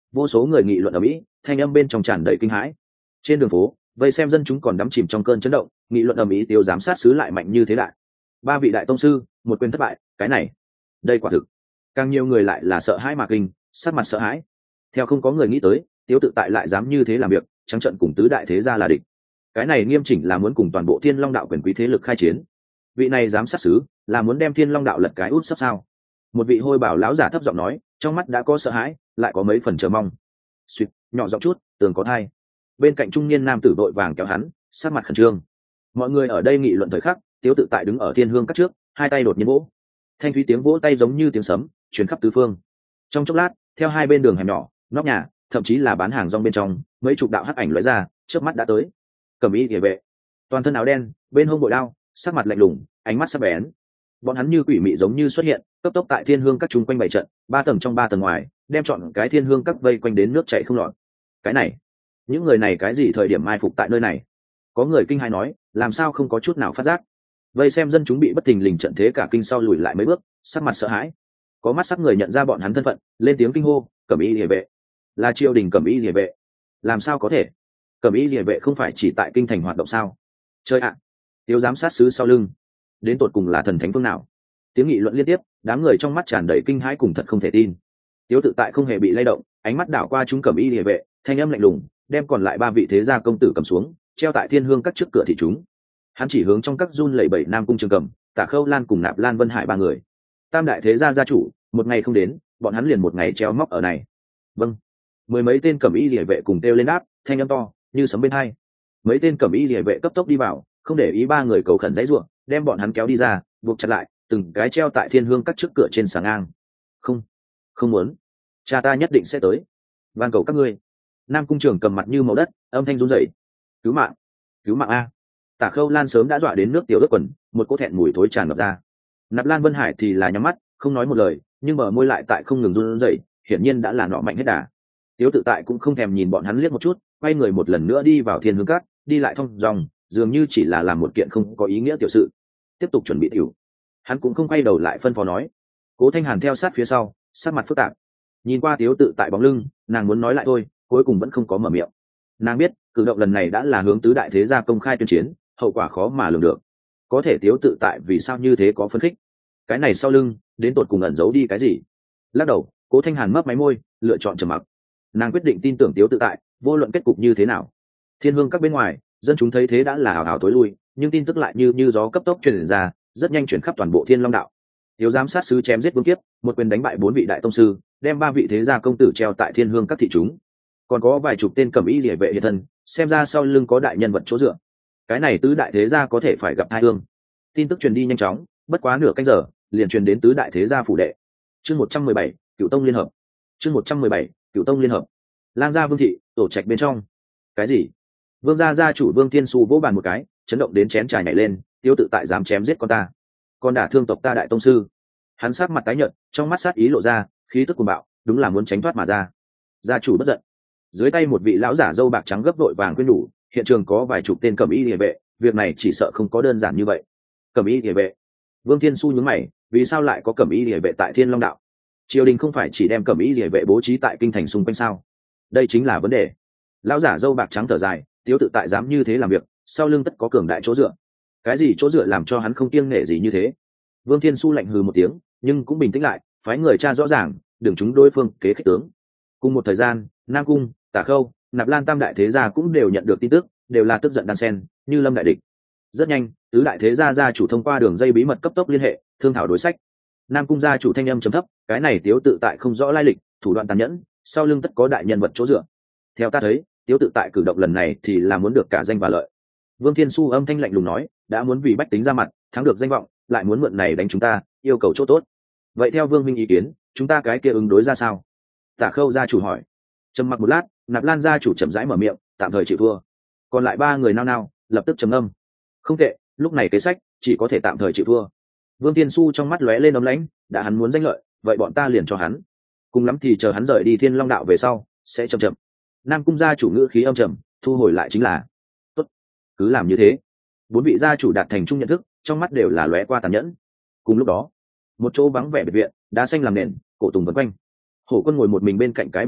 vô số người nghị luận ở mỹ, thanh âm bên trong tràn đầy kinh hãi. Trên đường phố vây xem dân chúng còn đắm chìm trong cơn chấn động, nghị luận ở mỹ tiêu giám sát sứ lại mạnh như thế đại. Ba vị đại tông sư, một quyền thất bại, cái này đây quả thực. Càng nhiều người lại là sợ hãi mà kinh, sắc mặt sợ hãi. Theo không có người nghĩ tới Tiếu Tự Tại lại dám như thế làm việc, trắng trận cùng tứ đại thế gia là địch. Cái này nghiêm chỉnh là muốn cùng toàn bộ Thiên Long đạo quyền quý thế lực khai chiến. Vị này dám sát sứ là muốn đem Thiên Long đạo lật cái út sắp sao? Một vị hôi bảo lão giả thấp giọng nói, trong mắt đã có sợ hãi, lại có mấy phần chờ mong. Suýt, nhỏ giọng chút, tường có thai. Bên cạnh trung niên nam tử vội vàng kéo hắn, sát mặt khẩn trương. Mọi người ở đây nghị luận thời khắc, Tiếu Tự Tại đứng ở Thiên Hương các trước, hai tay đột nhiên vỗ. Thanh thúy tiếng vỗ tay giống như tiếng sấm, truyền khắp tứ phương. Trong chốc lát, theo hai bên đường hẻm nhỏ, nóc nhà, thậm chí là bán hàng rong bên trong, mấy chục đạo hắc ảnh lóe ra, chớp mắt đã tới. Cẩm y liễu vệ, toàn thân áo đen, bên hông bội đao, sắc mặt lạnh lùng, ánh mắt sắc bén. Bọn hắn như quỷ mị giống như xuất hiện, cấp tốc tại Thiên Hương các chung quanh bảy trận, ba tầng trong ba tầng ngoài, đem chọn cái Thiên Hương các vây quanh đến nước chảy không lọt. Cái này, những người này cái gì thời điểm mai phục tại nơi này? Có người kinh hãi nói, làm sao không có chút nào phát giác? Vây xem dân chúng bị bất thình lình trận thế cả kinh sau lùi lại mấy bước, sắc mặt sợ hãi. Có mắt sắc người nhận ra bọn hắn thân phận, lên tiếng kinh hô, Cẩm y liễu vệ, là triều đình Cẩm y liễu vệ. Làm sao có thể? Cẩm y liễu vệ không phải chỉ tại kinh thành hoạt động sao? Chơi ạ! À. Tiếu giám sát sứ sau lưng, đến tột cùng là thần thánh phương nào? Tiếng nghị luận liên tiếp, đám người trong mắt tràn đầy kinh hãi cùng thật không thể tin. Tiếu Tự Tại không hề bị lay động, ánh mắt đảo qua chúng Cẩm y liễu vệ, thanh âm lạnh lùng, đem còn lại ba vị thế gia công tử cầm xuống, treo tại Thiên Hương các trước cửa thị chúng. Hắn chỉ hướng trong các run lẩy bẩy Nam Cung Trường Cầm, Tả Khâu Lan cùng Nạp Lan Vân Hải ba người. Tam đại thế gia gia chủ, một ngày không đến, bọn hắn liền một ngày treo móc ở này. Vâng. Mười mấy tên Cẩm y liễu vệ cùng kêu lên đáp, thanh âm to như sấm bên hai. Mấy tên Cẩm y liễu vệ cấp tốc đi vào, không để ý ba người cầu khẩn giãy giụa, đem bọn hắn kéo đi ra, buộc chặt lại, từng cái treo tại Thiên Hương các trước cửa trên sàng ngang. Không, không muốn. Cha ta nhất định sẽ tới. Van cầu các ngươi. Nam Cung Trường Cầm mặt như màu đất, âm thanh run rẩy. Cứu mạng, cứu mạng a! Tả Khâu Lan sớm đã dọa đến nước tiểu ướt quần, một cỗ thẹn mùi thối tràn ngập ra. Nạp Lan Vân Hải thì là nhắm mắt, không nói một lời, nhưng bờ môi lại tại không ngừng run rẩy, hiển nhiên đã là nọ mạnh hết đà. Tiếu Tự Tại cũng không thèm nhìn bọn hắn liếc một chút, quay người một lần nữa đi vào Thiên Hương các, đi lại thong dong, dường như chỉ là làm một kiện không có ý nghĩa tiểu sự. Tiếp tục chuẩn bị tiểu. Hắn cũng không quay đầu lại phân phó nói. Cố Thanh Hàn theo sát phía sau, sắc mặt phức tạp. Nhìn qua Tiếu Tự Tại bóng lưng, nàng muốn nói lại thôi, cuối cùng vẫn không có mở miệng. Nàng biết, cử động lần này đã là hướng tứ đại thế gia công khai tuyên chiến, hậu quả khó mà lường được. Có thể Tiếu Tự Tại vì sao như thế có phấn khích? Cái này sau lưng, đến tột cùng ẩn giấu đi cái gì? Lắc đầu, Cố Thanh Hàn mấp máy môi, lựa chọn trầm mặc. Nàng quyết định tin tưởng Tiếu Tự Tại, vô luận kết cục như thế nào. Thiên Hương các bên ngoài, dân chúng thấy thế đã là hào hào tối lui, nhưng tin tức lại như như gió cấp tốc truyền ra, rất nhanh chuyển khắp toàn bộ Thiên Long đạo. Tiếu giám sát sứ chém giết vương kiếp, một quyền đánh bại bốn vị đại tông sư, đem ba vị thế gia công tử treo tại Thiên Hương các thị chúng. Còn có vài chục tên Cẩm y liễu vệ hiện thân, xem ra sau lưng có đại nhân vật chỗ dựa. Cái này tứ đại thế gia có thể phải gặp tai ương. Tin tức truyền đi nhanh chóng, bất quá nửa canh giờ, liền truyền đến tứ đại thế gia phủ đệ. Chương một trăm mười bảy, Cửu Tông liên hợp. Chương một trăm mười bảy, Cửu Tông liên hợp. Lang gia Vương thị, tổ trạch bên trong. Cái gì? Vương gia gia chủ Vương Thiên Su vỗ bàn một cái, chấn động đến chén trà nhảy lên, Tiếu Tự Tại dám chém giết con ta, con đả thương tộc ta đại tông sư. Hắn sát mặt tái nhợt, trong mắt sát ý lộ ra, khí tức cuồng bạo, đúng là muốn tránh thoát mà ra. Gia chủ bất giận. Dưới tay một vị lão giả râu bạc trắng gấp vội vàng khuyên nhủ, hiện trường có vài chục tên Cẩm y liễu vệ, việc này chỉ sợ không có đơn giản như vậy. Cẩm y liễu vệ? Vương Thiên Su nhướng mày, vì sao lại có Cẩm y liễu vệ tại Thiên Long đạo? Triều đình không phải chỉ đem Cẩm y liễu vệ bố trí tại kinh thành xung quanh sao? Đây chính là vấn đề. Lão giả râu bạc trắng thở dài, Tiếu Tự Tại dám như thế làm việc, sau lưng tất có cường đại chỗ dựa. Cái gì chỗ dựa làm cho hắn không kiêng nể gì như thế? Vương Thiên Su lạnh hừ một tiếng, nhưng cũng bình tĩnh lại, phái người tra rõ ràng, đừng chúng đối phương kế khích tướng. Cùng một thời gian, Nam Cung, Tả Khâu, Nạp Lan tam đại thế gia cũng đều nhận được tin tức, đều là tức giận đan sen, như lâm đại địch. Rất nhanh, tứ đại thế gia gia chủ thông qua đường dây bí mật cấp tốc liên hệ, thương thảo đối sách. Nam Cung gia chủ thanh âm trầm thấp, cái này Tiếu Tự Tại không rõ lai lịch, thủ đoạn tàn nhẫn, sau lưng tất có đại nhân vật chỗ dựa. Theo ta thấy, Tiếu Tự Tại cử động lần này thì là muốn được cả danh và lợi. Vương Thiên Su âm thanh lạnh lùng nói, đã muốn vì bách tính ra mặt, thắng được danh vọng, lại muốn mượn này đánh chúng ta, yêu cầu chỗ tốt. Vậy theo Vương minh ý kiến, chúng ta cái kia ứng đối ra sao? Tả Khâu gia chủ hỏi. Trầm mặc một lát, Nạp Lan gia chủ chậm rãi mở miệng, tạm thời chịu thua. Còn lại ba người nao nao, lập tức trầm ngâm. Không tệ, lúc này kế sách chỉ có thể tạm thời chịu thua. Vương Thiên Su trong mắt lóe lên ấm lãnh, đã hắn muốn danh lợi, vậy bọn ta liền cho hắn. Cùng lắm thì chờ hắn rời đi Thiên Long đạo về sau, sẽ chậm chậm. Nam Cung gia chủ ngữ khí âm trầm, thu hồi lại chính là. Tốt, cứ làm như thế. Bốn vị gia chủ đạt thành chung nhận thức, trong mắt đều là lóe qua tàn nhẫn. Cùng lúc đó, một chỗ vắng vẻ biệt viện, đá xanh làm nền, cổ tùng vần quanh. Hổ Quân ngồi một mình bên cạnh cái bàn đá,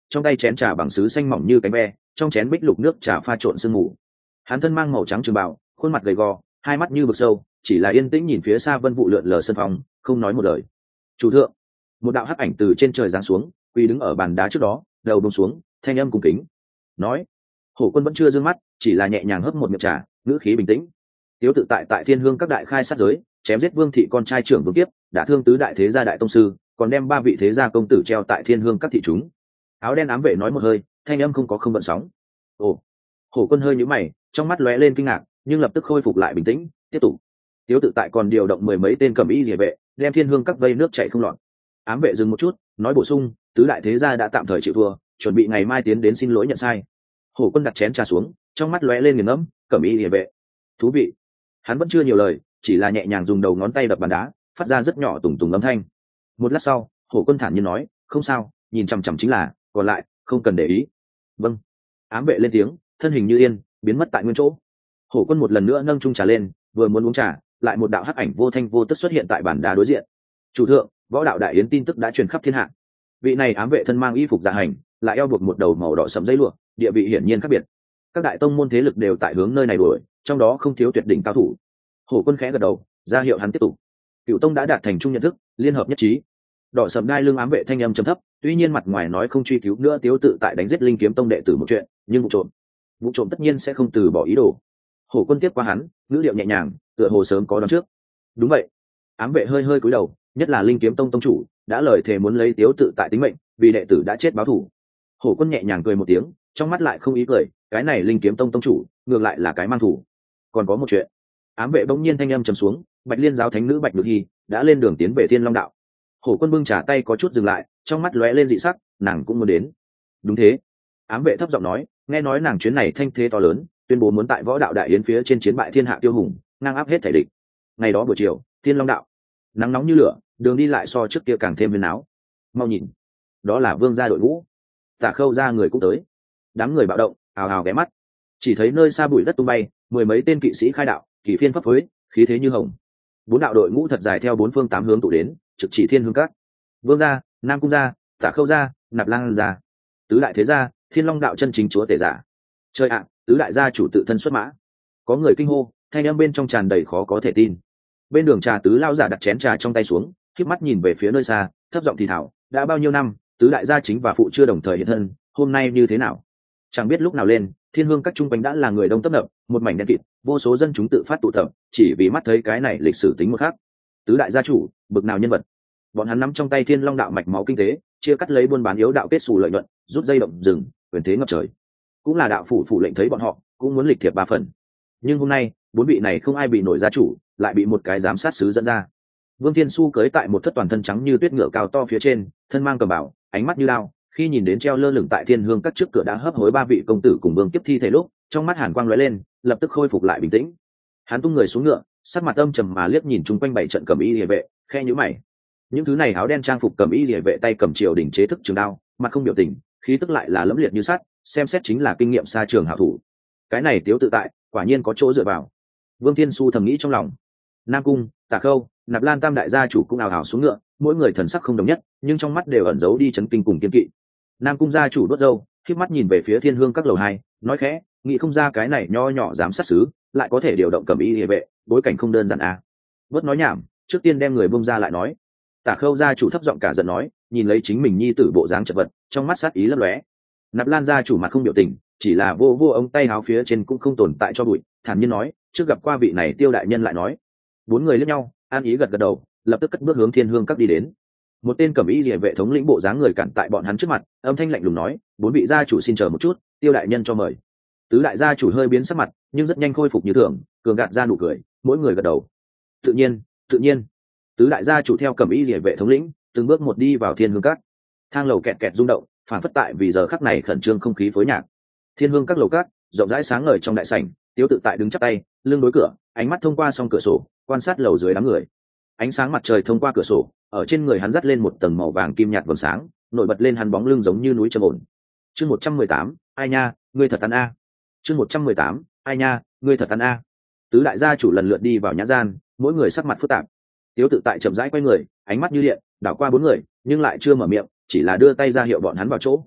trong tay chén trà bằng sứ xanh mỏng như cánh ve, trong chén bích lục nước trà pha trộn sương mù. Hắn thân mang màu trắng trường bào, khuôn mặt gầy gò, hai mắt như vực sâu, chỉ là yên tĩnh nhìn phía xa vân vụ lượn lờ sân phòng, không nói một lời. Chủ thượng. Một đạo hắc ảnh từ trên trời giáng xuống, quỳ đứng ở bàn đá trước đó, đầu buông xuống, thanh âm cung kính nói. Hổ Quân vẫn chưa dương mắt, chỉ là nhẹ nhàng hớp một miệng trà, ngữ khí bình tĩnh. Tiếu tự tại tại Thiên Hương các đại khai sát giới, chém giết Vương thị con trai trưởng Vương Kiếp, đã thương tứ đại thế gia đại tông sư, còn đem ba vị thế gia công tử treo tại Thiên Hương các thị chúng. Áo đen ám vệ nói một hơi, thanh âm không có không gợn sóng. Ồ. Hổ Quân hơi nhíu mày, trong mắt lóe lên kinh ngạc, nhưng lập tức khôi phục lại bình tĩnh, tiếp tục. Tiếu tự tại còn điều động mười mấy tên cẩm y liề vệ, đem Thiên Hương các vây nước chảy không lọt. Ám vệ dừng một chút, nói bổ sung, tứ đại thế gia đã tạm thời chịu thua, chuẩn bị ngày mai tiến đến xin lỗi nhận sai. Hổ Quân đặt chén trà xuống, trong mắt lóe lên nghiền ngẫm, cẩm y liề vệ. Thú vị. Hắn vẫn chưa nhiều lời, chỉ là nhẹ nhàng dùng đầu ngón tay đập bàn đá, phát ra rất nhỏ tùng tùng âm thanh. Một lát sau, Hổ Quân thản nhiên nói, không sao, nhìn chằm chằm chính là, còn lại không cần để ý. Vâng. Ám vệ lên tiếng, thân hình như yên, biến mất tại nguyên chỗ. Hổ Quân một lần nữa nâng chung trà lên, vừa muốn uống trà, lại một đạo hắc ảnh vô thanh vô tức xuất hiện tại bàn đá đối diện. Chủ thượng, võ đạo đại yến tin tức đã truyền khắp thiên hạ. Vị này ám vệ thân mang y phục dạ hành, lại eo buộc một đầu màu đỏ sẫm dây lụa, địa vị hiển nhiên khác biệt. Các đại tông môn thế lực đều tại hướng nơi này đuổi, trong đó không thiếu tuyệt đỉnh cao thủ. Hổ Quân khẽ gật đầu, ra hiệu hắn tiếp tục. Cửu tông đã đạt thành chung nhận thức, liên hợp nhất trí. Đỏ sẫm đai lưng ám vệ thanh âm trầm thấp, tuy nhiên mặt ngoài nói không truy cứu nữa Tiếu tự tại đánh giết linh kiếm tông đệ tử một chuyện, nhưng vụ trộm, vụ trộm tất nhiên sẽ không từ bỏ ý đồ. Hổ Quân tiếp qua hắn, ngữ điệu nhẹ nhàng, tựa hồ sớm có đoán trước. Đúng vậy. Ám vệ hơi hơi cúi đầu, nhất là linh kiếm tông tông chủ đã lời thề muốn lấy Tiếu tự tại tính mệnh, vì đệ tử đã chết báo thù. Hổ Quân nhẹ nhàng cười một tiếng, trong mắt lại không ý cười, cái này linh kiếm tông tông chủ ngược lại là cái mang thủ. Còn có một chuyện. Ám vệ bỗng nhiên thanh âm trầm xuống, Bạch Liên giáo thánh nữ Bạch Nhược Hy đã lên đường tiến về Thiên Long đạo. Hổ Quân bưng trà tay có chút dừng lại, trong mắt lóe lên dị sắc, nàng cũng muốn đến. Đúng thế. Ám vệ thấp giọng nói, nghe nói nàng chuyến này thanh thế to lớn, tuyên bố muốn tại võ đạo đại yến phía trên chiến bại thiên hạ tiêu hùng, ngang áp hết thể địch. Ngày đó buổi chiều, Thiên Long đạo nắng nóng như lửa, đường đi lại so trước kia càng thêm huyên náo. Mau nhìn, đó là Vương gia đội ngũ. Tả Khâu gia người cũng tới. Đám người bạo động, ào ào ghé mắt. Chỉ thấy nơi xa bụi đất tung bay, mười mấy tên kỵ sĩ khai đạo, kỵ phiên pháp phối, khí thế như hồng. Bốn đạo đội ngũ thật dài theo bốn phương tám hướng tụ đến, trực chỉ Thiên Hương các. Vương gia, Nam cung gia, Tả Khâu gia, Nạp Lan gia, tứ đại thế gia, Thiên Long đạo chân chính chúa tể giả. Chơi ạ, tứ đại gia chủ tự thân xuất mã. Có người kinh hô, thanh âm bên trong tràn đầy khó có thể tin. Bên đường trà tứ lao giả đặt chén trà trong tay xuống, khép mắt nhìn về phía nơi xa, thấp giọng thì thào, đã bao nhiêu năm, tứ đại gia chính và phụ chưa đồng thời hiện thân, hôm nay như thế nào? Chẳng biết lúc nào lên, Thiên Hương các trung quanh đã là người đông tấp nập, một mảnh đen kịt, vô số dân chúng tự phát tụ tập, chỉ vì mắt thấy cái này lịch sử tính một khác. Tứ đại gia chủ, bực nào nhân vật? Bọn hắn nắm trong tay Thiên Long đạo mạch máu kinh tế, chia cắt lấy buôn bán yếu đạo kết xù lợi nhuận, rút dây động rừng, quyền thế ngập trời. Cũng là đạo phủ phủ lệnh thấy bọn họ, cũng muốn lịch thiệp ba phần. Nhưng hôm nay, bốn vị này không ai bị nổi gia chủ, lại bị một cái giám sát sứ dẫn ra. Vương Thiên Su cưới tại một thất toàn thân trắng như tuyết ngựa cao to phía trên, thân mang cầm bảo, ánh mắt như lao, khi nhìn đến treo lơ lửng tại Thiên Hương các trước cửa đã hấp hối ba vị công tử cùng Vương Kiếp thi thể lúc, trong mắt hàn quang lóe lên, lập tức khôi phục lại bình tĩnh. Hắn tung người xuống ngựa, sắc mặt âm trầm mà liếc nhìn chung quanh bảy trận cầm y liề vệ, khe nhíu mày. Những thứ này áo đen trang phục cầm y liề vệ tay cầm triều đỉnh chế thức trường đao, mặt không biểu tình, khí tức lại là lẫm liệt như sắt, xem xét chính là kinh nghiệm xa trường hảo thủ. Cái này Tiếu tự tại, quả nhiên có chỗ dựa vào. Vương Thiên Su thầm nghĩ trong lòng. Nam cung, Tả Khâu, Nạp Lan tam đại gia chủ cũng ào ào xuống ngựa, mỗi người thần sắc không đồng nhất, nhưng trong mắt đều ẩn giấu đi chấn kinh cùng kiên kỵ. Nam cung gia chủ đốt râu, khép mắt nhìn về phía Thiên Hương các lầu hai, nói khẽ, nghĩ không ra cái này nho nhỏ dám sát sứ, lại có thể điều động cầm y liề vệ, bối cảnh không đơn giản à. Bớt nói nhảm, trước tiên đem người bông ra lại nói. Tả Khâu gia chủ thấp giọng cả giận nói, nhìn lấy chính mình nhi tử bộ dáng chật vật, trong mắt sát ý lấp lóe. Nạp Lan gia chủ mặt không biểu tình, chỉ là vô vô ông tay áo phía trên cũng không tồn tại cho bụi, thản nhiên nói, trước gặp qua vị này Tiêu đại nhân lại nói. Bốn người liếc nhau, an ý gật gật đầu, lập tức cất bước hướng Thiên Hương các đi đến. Một tên cẩm y liề vệ thống lĩnh bộ dáng người cản tại bọn hắn trước mặt, âm thanh lạnh lùng nói, bốn vị gia chủ xin chờ một chút, Tiêu đại nhân cho mời. Tứ đại gia chủ hơi biến sắc mặt, nhưng rất nhanh khôi phục như thường, cường gạt ra nụ cười, mỗi người gật đầu. Tự nhiên, tự nhiên. Tứ đại gia chủ theo cẩm y liề vệ thống lĩnh, từng bước một đi vào Thiên Hương các. Thang lầu kẹt kẹt rung động, phản phất tại vì giờ khắc này khẩn trương không khí phối nhạc. Thiên Hương các lầu các rộng rãi sáng ngời trong đại sảnh, Tiếu tự tại đứng chắp tay, lưng đối cửa, ánh mắt thông qua song cửa sổ, quan sát lầu dưới đám người. Ánh sáng mặt trời thông qua cửa sổ, ở trên người hắn dắt lên một tầng màu vàng kim nhạt vầng sáng, nổi bật lên hắn bóng lưng giống như núi trầm ổn. Chương một trăm mười tám, ai nha, ngươi thật ăn a. Chương một trăm mười tám, ai nha, ngươi thật ăn a. Tứ đại gia chủ lần lượt đi vào nhã gian, mỗi người sắc mặt phức tạp. Tiếu tự tại chậm rãi quay người, ánh mắt như điện, đảo qua bốn người, nhưng lại chưa mở miệng, chỉ là đưa tay ra hiệu bọn hắn vào chỗ.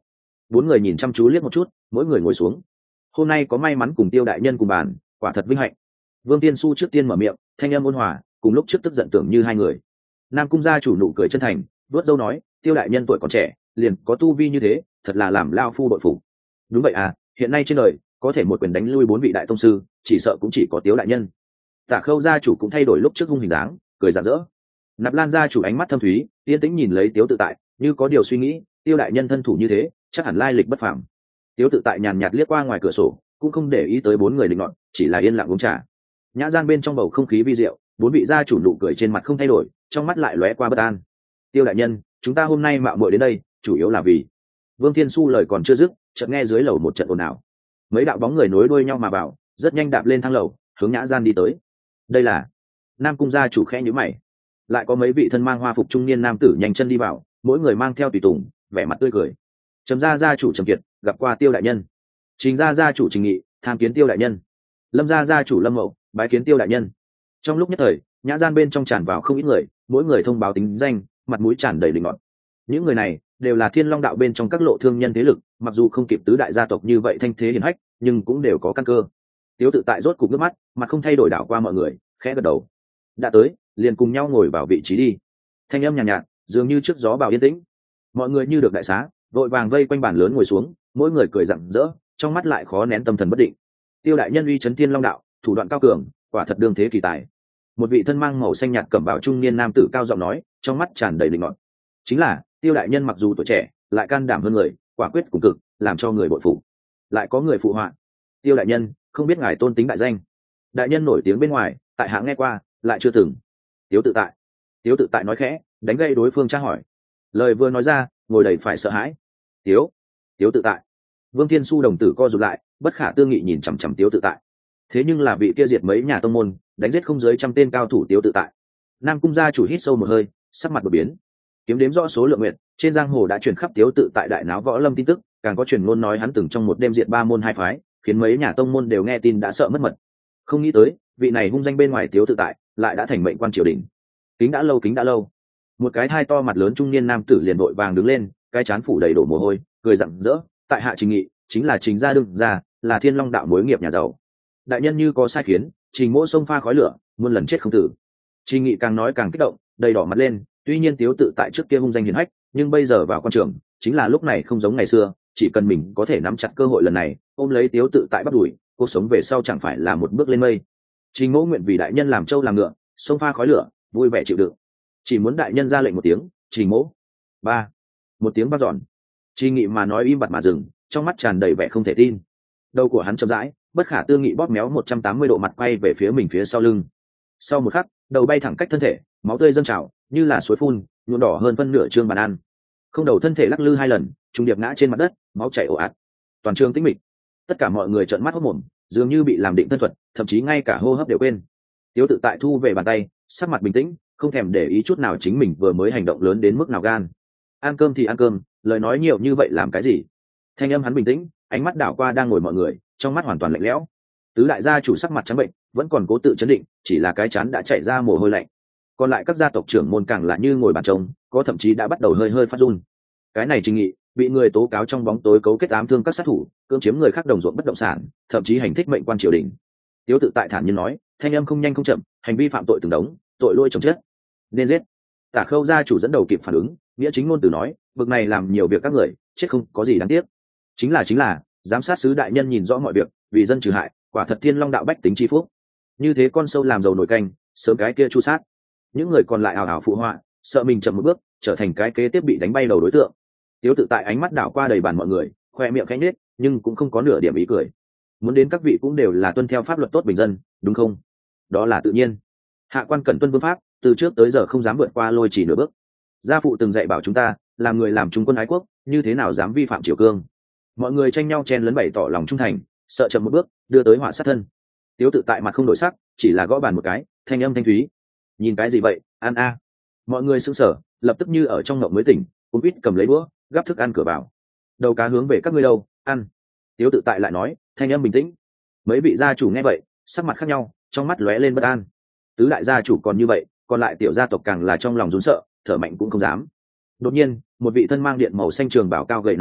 Bốn người nhìn chăm chú liếc một chút, mỗi người ngồi xuống. Hôm nay có may mắn cùng Tiêu đại nhân cùng bàn, quả thật vinh hạnh. Vương Tiên Su trước tiên mở miệng, thanh âm ôn hòa, cùng lúc trước tức giận tưởng như hai người. Nam cung gia chủ nụ cười chân thành, vuốt râu nói, Tiêu đại nhân tuổi còn trẻ, liền có tu vi như thế, thật là làm lao phu bội phục. Đúng vậy à, hiện nay trên đời có thể một quyền đánh lui bốn vị đại tông sư, chỉ sợ cũng chỉ có Tiếu đại nhân. Tả Khâu gia chủ cũng thay đổi lúc trước hung hình dáng, cười rạng rỡ. Nạp Lan gia chủ ánh mắt thâm thúy, yên tĩnh nhìn lấy Tiếu tự tại, như có điều suy nghĩ, Tiêu đại nhân thân thủ như thế, chắc hẳn lai lịch bất phàm. Tiếu tự tại nhàn nhạt liếc qua ngoài cửa sổ, cũng không để ý tới bốn người định luận, chỉ là yên lặng uống trà. Nhã gian bên trong bầu không khí vi diệu, bốn vị gia chủ nụ cười trên mặt không thay đổi, trong mắt lại lóe qua bất an. Tiêu đại nhân, chúng ta hôm nay mạo muội đến đây, chủ yếu là vì... Vương Thiên Su lời còn chưa dứt, chợt nghe dưới lầu một trận ồn ào. Mấy đạo bóng người nối đuôi nhau mà vào, rất nhanh đạp lên thang lầu, hướng nhã gian đi tới. Đây là Nam cung gia chủ khẽ nhíu mày. Lại có mấy vị thân mang hoa phục trung niên nam tử nhanh chân đi vào, mỗi người mang theo tùy tùng, vẻ mặt tươi cười. Trầm gia gia chủ Trầm Kiệt gặp qua Tiêu đại nhân. Trình gia gia chủ Trình Nghị tham kiến Tiêu đại nhân. Lâm gia gia chủ Lâm Mậu bái kiến Tiêu đại nhân. Trong lúc nhất thời, nhã gian bên trong tràn vào không ít người, mỗi người thông báo tính danh, mặt mũi tràn đầy định ngọt. Những người này đều là Thiên Long đạo bên trong các lộ thương nhân thế lực, mặc dù không kịp tứ đại gia tộc như vậy thanh thế hiển hách, nhưng cũng đều có căn cơ. Tiếu tự tại rốt cục nước mắt, mặt không thay đổi đảo qua mọi người, khẽ gật đầu. Đã tới, liền cùng nhau ngồi vào vị trí đi. Thanh âm nhàn nhạt, nhạt, dường như trước gió bào yên tĩnh. Mọi người như được đại xá, vội vàng vây quanh bàn lớn ngồi xuống, mỗi người cười rạng rỡ, trong mắt lại khó nén tâm thần bất định. Tiêu đại nhân uy chấn Thiên Long đạo, thủ đoạn cao cường, quả thật đương thế kỳ tài. Một vị thân mang màu xanh nhạt cẩm bào trung niên nam tử cao giọng nói, trong mắt tràn đầy định ngọt. Chính là Tiêu đại nhân mặc dù tuổi trẻ, lại can đảm hơn người, quả quyết cùng cực, làm cho người bội phụ. Lại có người phụ họa, Tiêu đại nhân, không biết ngài tôn tính đại danh. Đại nhân nổi tiếng bên ngoài, tại hạ nghe qua, lại chưa từng. Tiếu tự tại. Tiếu tự tại nói khẽ, đánh gây đối phương tra hỏi. Lời vừa nói ra, ngồi đầy phải sợ hãi. Tiếu, Tiếu tự tại. Vương Thiên Su đồng tử co rụt lại, bất khả tư nghị nhìn chằm chằm Tiếu tự tại. Thế nhưng là vị kia diệt mấy nhà tông môn, đánh giết không dưới trăm tên cao thủ Tiếu tự tại. Nam cung gia chủ hít sâu một hơi, sắc mặt đột biến. Kiếm đếm rõ số lượng nguyện, trên giang hồ đã truyền khắp Tiếu tự tại đại náo võ lâm tin tức, càng có truyền ngôn nói hắn từng trong một đêm diệt ba môn hai phái, khiến mấy nhà tông môn đều nghe tin đã sợ mất mật. Không nghĩ tới, vị này hung danh bên ngoài Tiếu tự tại, lại đã thành mệnh quan triều đình. Kính đã lâu, kính đã lâu. Một cái thai to mặt lớn trung niên nam tử liền vội vàng đứng lên, cái chán phủ đầy đổ mồ hôi, cười rạng rỡ, tại hạ Trình Nghị, chính là Trình gia đương gia, là Thiên Long đạo mối nghiệp nhà giàu. Đại nhân như có sai khiến, Trình mỗ sông pha khói lửa, muôn lần chết không tử. Trình Nghị càng nói càng kích động, đầy đỏ mặt lên, tuy nhiên Tiếu tự tại trước kia hung danh hiển hách, nhưng bây giờ vào quan trường, chính là lúc này không giống ngày xưa, chỉ cần mình có thể nắm chặt cơ hội lần này, ôm lấy Tiếu tự tại bắt đuổi, cuộc sống về sau chẳng phải là một bước lên mây. Trình mỗ nguyện vì đại nhân làm trâu làm ngựa, sông pha khói lửa, vui vẻ chịu đựng. Chỉ muốn đại nhân ra lệnh một tiếng, Trình mỗ. Ba. Một tiếng vang dọn. Trình Nghị mà nói im bặt mà dừng, trong mắt tràn đầy vẻ không thể tin. Đầu của hắn chậm rãi, bất khả tư nghị bóp méo một trăm tám mươi độ mặt quay về phía mình phía sau lưng. Sau một khắc, đầu bay thẳng cách thân thể, máu tươi dâng trào, như là suối phun, nhuộm đỏ hơn phân nửa trương bàn ăn. Không đầu thân thể lắc lư hai lần, trung điệp ngã trên mặt đất, máu chảy ồ ạt. Toàn trường tĩnh mịch. Tất cả mọi người trợn mắt hốt mồm, dường như bị làm định thân thuật, thậm chí ngay cả hô hấp đều quên. Tiếu tự tại thu về bàn tay, sắc mặt bình tĩnh, không thèm để ý chút nào chính mình vừa mới hành động lớn đến mức nào gan. Ăn cơm thì ăn cơm, lời nói nhiều như vậy làm cái gì? Thanh âm hắn bình tĩnh, ánh mắt đảo qua đang ngồi mọi người, trong mắt hoàn toàn lạnh lẽo. Tứ đại gia chủ sắc mặt trắng bệnh, vẫn còn cố tự chấn định, chỉ là cái chán đã chảy ra mồ hôi lạnh. Còn lại các gia tộc trưởng môn càng là như ngồi bàn trông, có thậm chí đã bắt đầu hơi hơi phát run. Cái này Trình Nghị bị người tố cáo trong bóng tối cấu kết ám thương các sát thủ, cưỡng chiếm người khác đồng ruộng bất động sản, thậm chí hành thích mệnh quan triều đình. Tiếu tự tại thản nhiên nói, thanh âm không nhanh không chậm, hành vi phạm tội từng đống, tội lỗi chồng chết, nên giết. Tả Khâu gia chủ dẫn đầu kịp phản ứng, nghĩa chính ngôn từ nói, bực này làm nhiều việc các người, chết không có gì đáng tiếc. Chính là chính là, giám sát sứ đại nhân nhìn rõ mọi việc, vì dân trừ hại, quả thật Thiên Long đạo bách tính chi phúc. Như thế con sâu làm dầu nổi canh, sớm cái kia chu sát. Những người còn lại ảo ảo phụ họa, sợ mình chậm một bước, trở thành cái kế tiếp bị đánh bay đầu đối tượng. Tiếu tự tại ánh mắt đảo qua đầy bàn mọi người, khoe miệng khẽ nhếch, nhưng cũng không có nửa điểm ý cười. Muốn đến các vị cũng đều là tuân theo pháp luật tốt bình dân, đúng không? Đó là tự nhiên. Hạ quan cần tuân vương pháp, từ trước tới giờ không dám vượt qua lôi chỉ nửa bước. Gia phụ từng dạy bảo chúng ta, làm người làm trung quân ái quốc, như thế nào dám vi phạm triều cương? Mọi người tranh nhau chen lấn bày tỏ lòng trung thành, sợ chậm một bước, đưa tới họa sát thân. Tiếu tự tại mặt không đổi sắc, chỉ là gõ bàn một cái, thanh âm thanh thúy. Nhìn cái gì vậy, ăn a? Mọi người sững sờ, lập tức như ở trong ngộng mới tỉnh, cũng ít cầm lấy đũa, gắp thức ăn cửa vào. Đầu cá hướng về các ngươi đâu, ăn. Tiếu tự tại lại nói, thanh âm bình tĩnh. Mấy vị gia chủ nghe vậy, sắc mặt khác nhau, trong mắt lóe lên bất an. Tứ đại gia chủ còn như vậy, còn lại tiểu gia tộc càng là trong lòng run sợ, thở mạnh cũng không dám. Đột nhiên, một vị thân mang điện màu xanh trường bảo cao gầy nam tử,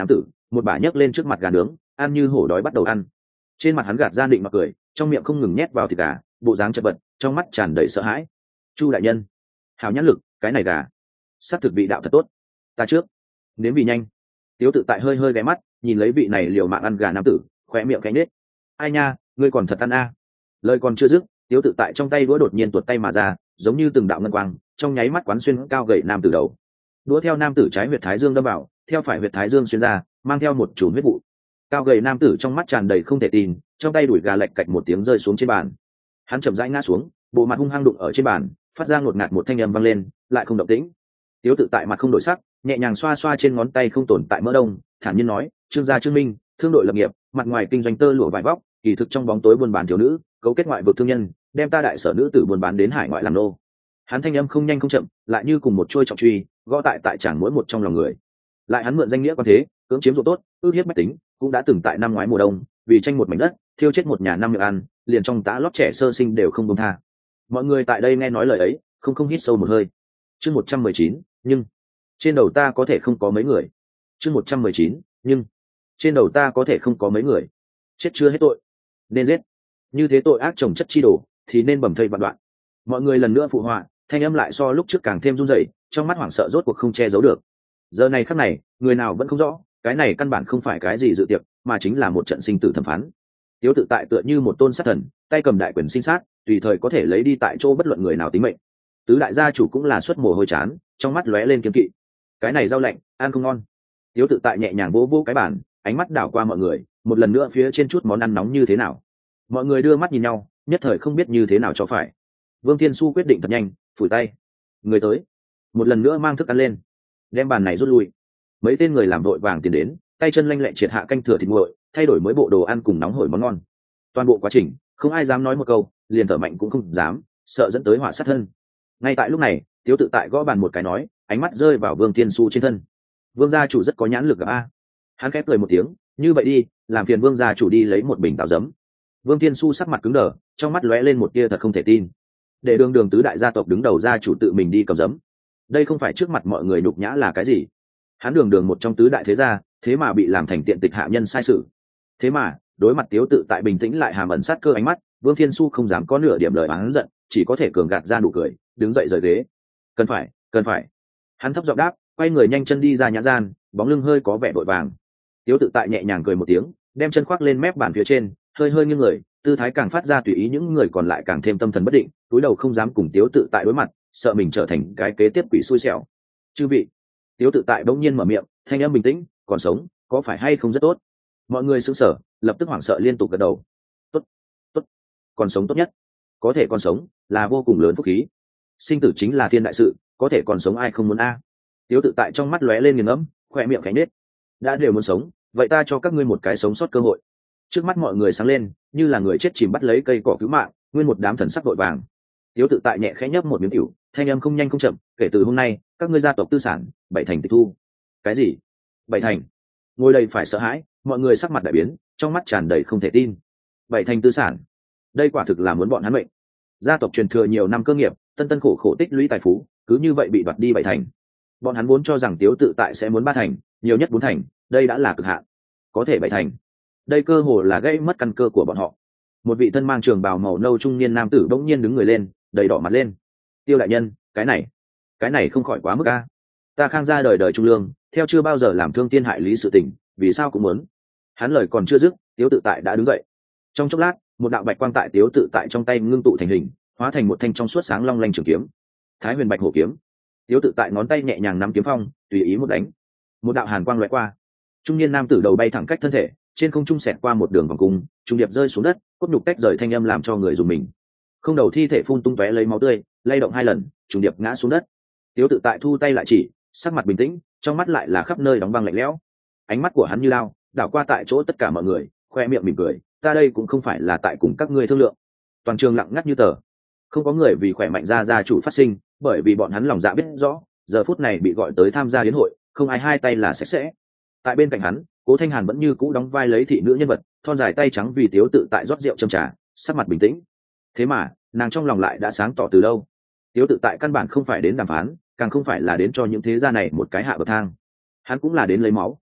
một bả nhấc lên trước mặt gà nướng, ăn như hổ đói bắt đầu ăn. Trên mặt hắn gạt ra định mà cười, trong miệng không ngừng nhét vào thịt gà, bộ dáng chật vật, trong mắt tràn đầy sợ hãi. Chu đại nhân, hào nhãn lực, cái này gà sắc thực vị đạo thật tốt, ta trước nếm vị nhanh. Tiếu tự tại hơi hơi ghé mắt nhìn lấy vị này liều mạng ăn gà nam tử, khóe miệng cánh nết. Ai nha, ngươi còn thật ăn a. Lời còn chưa dứt, Tiếu tự tại trong tay đũa đột nhiên tuột tay mà ra, giống như từng đạo ngân quang, trong nháy mắt quán xuyên cao gậy nam tử đầu. Đũa theo nam tử trái huyệt thái dương đâm vào, theo phải huyệt thái dương xuyên ra, mang theo một chùm huyết vụ. Cao gầy nam tử trong mắt tràn đầy không thể tin, trong tay đuổi gà lệch cạch một tiếng rơi xuống trên bàn. Hắn chậm rãi ngã xuống, bộ mặt hung hăng đụng ở trên bàn, phát ra ngột ngạt một thanh âm vang lên, lại không động tĩnh. Tiếu tự tại mặt không đổi sắc, nhẹ nhàng xoa xoa trên ngón tay không tồn tại mỡ đông, thản nhiên nói, trương gia trương minh, thương đội lập nghiệp, mặt ngoài kinh doanh tơ lụa vải vóc, kỳ thực trong bóng tối buôn bán thiếu nữ, cấu kết ngoại vực thương nhân, đem ta đại sở nữ tử buôn bán đến hải ngoại làm nô. Hắn thanh âm không nhanh không chậm, lại như cùng một trôi trọng truy, gõ tại tại chẳng mỗi một trong lòng người. Lại hắn mượn danh nghĩa quan thế, cưỡng chiếm ruộng tốt, ước hiếp bách tính, cũng đã từng tại năm ngoái mùa đông, vì tranh một mảnh đất, thiêu chết một nhà năm miệng ăn, liền trong tá lót trẻ sơ sinh đều không buông tha. Mọi người tại đây nghe nói lời ấy, không không hít sâu một hơi. Chương một trăm mười chín, nhưng trên đầu ta có thể không có mấy người. Chương một trăm mười chín, nhưng trên đầu ta có thể không có mấy người. Chết chưa hết tội, nên giết. Như thế tội ác chồng chất chi đổ, thì nên bầm thây vạn đoạn. Mọi người lần nữa phụ họa, thanh âm lại so lúc trước càng thêm run rẩy, trong mắt hoảng sợ rốt cuộc không che giấu được. Giờ này khắc này, người nào vẫn không rõ, cái này căn bản không phải cái gì dự tiệc, mà chính là một trận sinh tử thẩm phán. Tiếu tự tại tựa như một tôn sát thần, tay cầm đại quyền sinh sát, tùy thời có thể lấy đi tại chỗ bất luận người nào tính mệnh. Tứ đại gia chủ cũng là xuất mồ hôi chán, trong mắt lóe lên kiêng kỵ. Cái này rau lạnh, ăn không ngon. Tiếu tự tại nhẹ nhàng vỗ vỗ cái bàn, ánh mắt đảo qua mọi người, một lần nữa phía trên chút món ăn nóng như thế nào. Mọi người đưa mắt nhìn nhau, nhất thời không biết như thế nào cho phải. Vương Thiên Su quyết định thật nhanh, phủi tay. Người tới, một lần nữa mang thức ăn lên, đem bàn này rút lui. Mấy tên người làm vội vàng tiến đến, tay chân lanh lẹ triệt hạ canh thừa thịt nguội, thay đổi mới bộ đồ ăn cùng nóng hổi món ngon. Toàn bộ quá trình, không ai dám nói một câu, liền thở mạnh cũng không dám, sợ dẫn tới họa sát thân. Ngay tại lúc này, Tiếu tự tại gõ bàn một cái nói, ánh mắt rơi vào Vương Thiên Su trên thân. Vương gia chủ rất có nhãn lực a. Hắn khép cười một tiếng, như vậy đi, làm phiền Vương gia chủ đi lấy một bình táo giấm. Vương Thiên Su sắc mặt cứng đờ, trong mắt lóe lên một tia thật không thể tin. Để đường đường tứ đại gia tộc đứng đầu gia chủ tự mình đi cầm giấm, đây không phải trước mặt mọi người nhục nhã là cái gì? Hắn đường đường một trong tứ đại thế gia, thế mà bị làm thành tiện tịch hạ nhân sai sự. Thế mà đối mặt Tiếu tự tại bình tĩnh lại hàm ẩn sát cơ ánh mắt, Vương Thiên Su không dám có nửa điểm lời oán giận, chỉ có thể cường gạt ra nụ cười, đứng dậy rời ghế. Cần phải, cần phải. Hắn thấp giọng đáp, quay người nhanh chân đi ra nhã gian, bóng lưng hơi có vẻ vội vàng. Tiếu tự tại nhẹ nhàng cười một tiếng, đem chân khoác lên mép bàn phía trên, hơi hơi nghiêng người, tư thái càng phát ra tùy ý, những người còn lại càng thêm tâm thần bất định, cúi đầu không dám cùng Tiếu tự tại đối mặt, sợ mình trở thành cái kế tiếp quỷ xui xẻo. Chư vị. Tiếu tự tại bỗng nhiên mở miệng, thanh âm bình tĩnh, còn sống, có phải hay không rất tốt. Mọi người sững sờ, lập tức hoảng sợ liên tục gật đầu. Tốt, tốt, còn sống tốt nhất. Có thể còn sống là vô cùng lớn phúc khí. Sinh tử chính là thiên đại sự, có thể còn sống ai không muốn a. À. Tiếu tự tại trong mắt lóe lên nghiền ngẫm, khoe miệng cánh nết. Đã đều muốn sống, vậy ta cho các ngươi một cái sống sót cơ hội. Trước mắt mọi người sáng lên, như là người chết chìm bắt lấy cây cỏ cứu mạng, nguyên một đám thần sắc vội vàng. Tiếu tự tại nhẹ khẽ nhấp một miếng rượu, thanh âm không nhanh không chậm, kể từ hôm nay, các ngươi gia tộc tư sản bảy thành tịch thu. Cái gì? Bảy thành? Ngồi đây phải sợ hãi, mọi người sắc mặt đại biến, trong mắt tràn đầy không thể tin. Bảy thành tư sản? Đây quả thực là muốn bọn hắn mệnh. Gia tộc truyền thừa nhiều năm cơ nghiệp, tân tân khổ khổ tích lũy tài phú, cứ như vậy bị đoạt đi bảy thành. Bọn hắn vốn cho rằng Tiếu tự tại sẽ muốn ba thành, nhiều nhất bốn thành, đây đã là cực hạn. Có thể bảy thành, đây cơ hồ là gây mất căn cơ của bọn họ. Một vị thân mang trường bào màu nâu trung niên nam tử bỗng nhiên đứng người lên, đầy đỏ mặt lên. Tiêu đại nhân, cái này cái này không khỏi quá mức a. Ta Khang gia đời đời trung lương, theo chưa bao giờ làm thương thiên hại lý sự tình, vì sao cũng muốn. Hắn lời còn chưa dứt, Tiếu tự tại đã đứng dậy. Trong chốc lát, một đạo bạch quang tại Tiếu tự tại trong tay ngưng tụ thành hình, hóa thành một thanh trong suốt sáng long lanh trường kiếm, Thái Huyền Bạch Hổ kiếm. Tiếu tự tại ngón tay nhẹ nhàng nắm kiếm phong, tùy ý một đánh. Một đạo hàn quang lóe qua, trung niên nam tử đầu bay thẳng cách thân thể, trên không trung xẹt qua một đường vòng cung, trung điệp rơi xuống đất, cốt nhục tách rời thanh âm làm cho người dùng mình. Không đầu thi thể phun tung tóe lấy máu tươi, lay động hai lần, trung điệp ngã xuống đất. Tiếu tự tại thu tay lại chỉ, sắc mặt bình tĩnh, trong mắt lại là khắp nơi đóng băng lạnh lẽo. Ánh mắt của hắn như lao, đảo qua tại chỗ tất cả mọi người, khoe miệng mỉm cười, ta đây cũng không phải là tại cùng các ngươi thương lượng. Toàn trường lặng ngắt như tờ, không có người vì khỏe mạnh ra gia chủ phát sinh, bởi vì bọn hắn lòng dạ biết rõ, giờ phút này bị gọi tới tham gia yến hội, không ai hai tay là sạch sẽ. Tại bên cạnh hắn, Cố Thanh Hàn vẫn như cũ đóng vai lấy thị nữ nhân vật, thon dài tay trắng vì Tiếu tự tại rót rượu châm trà, sắc mặt bình tĩnh. Thế mà, nàng trong lòng lại đã sáng tỏ từ lâu. Tiếu tự tại căn bản không phải đến đàm phán, càng không phải là đến cho những thế gia này một cái hạ bậc thang. Hắn cũng là đến lấy máu,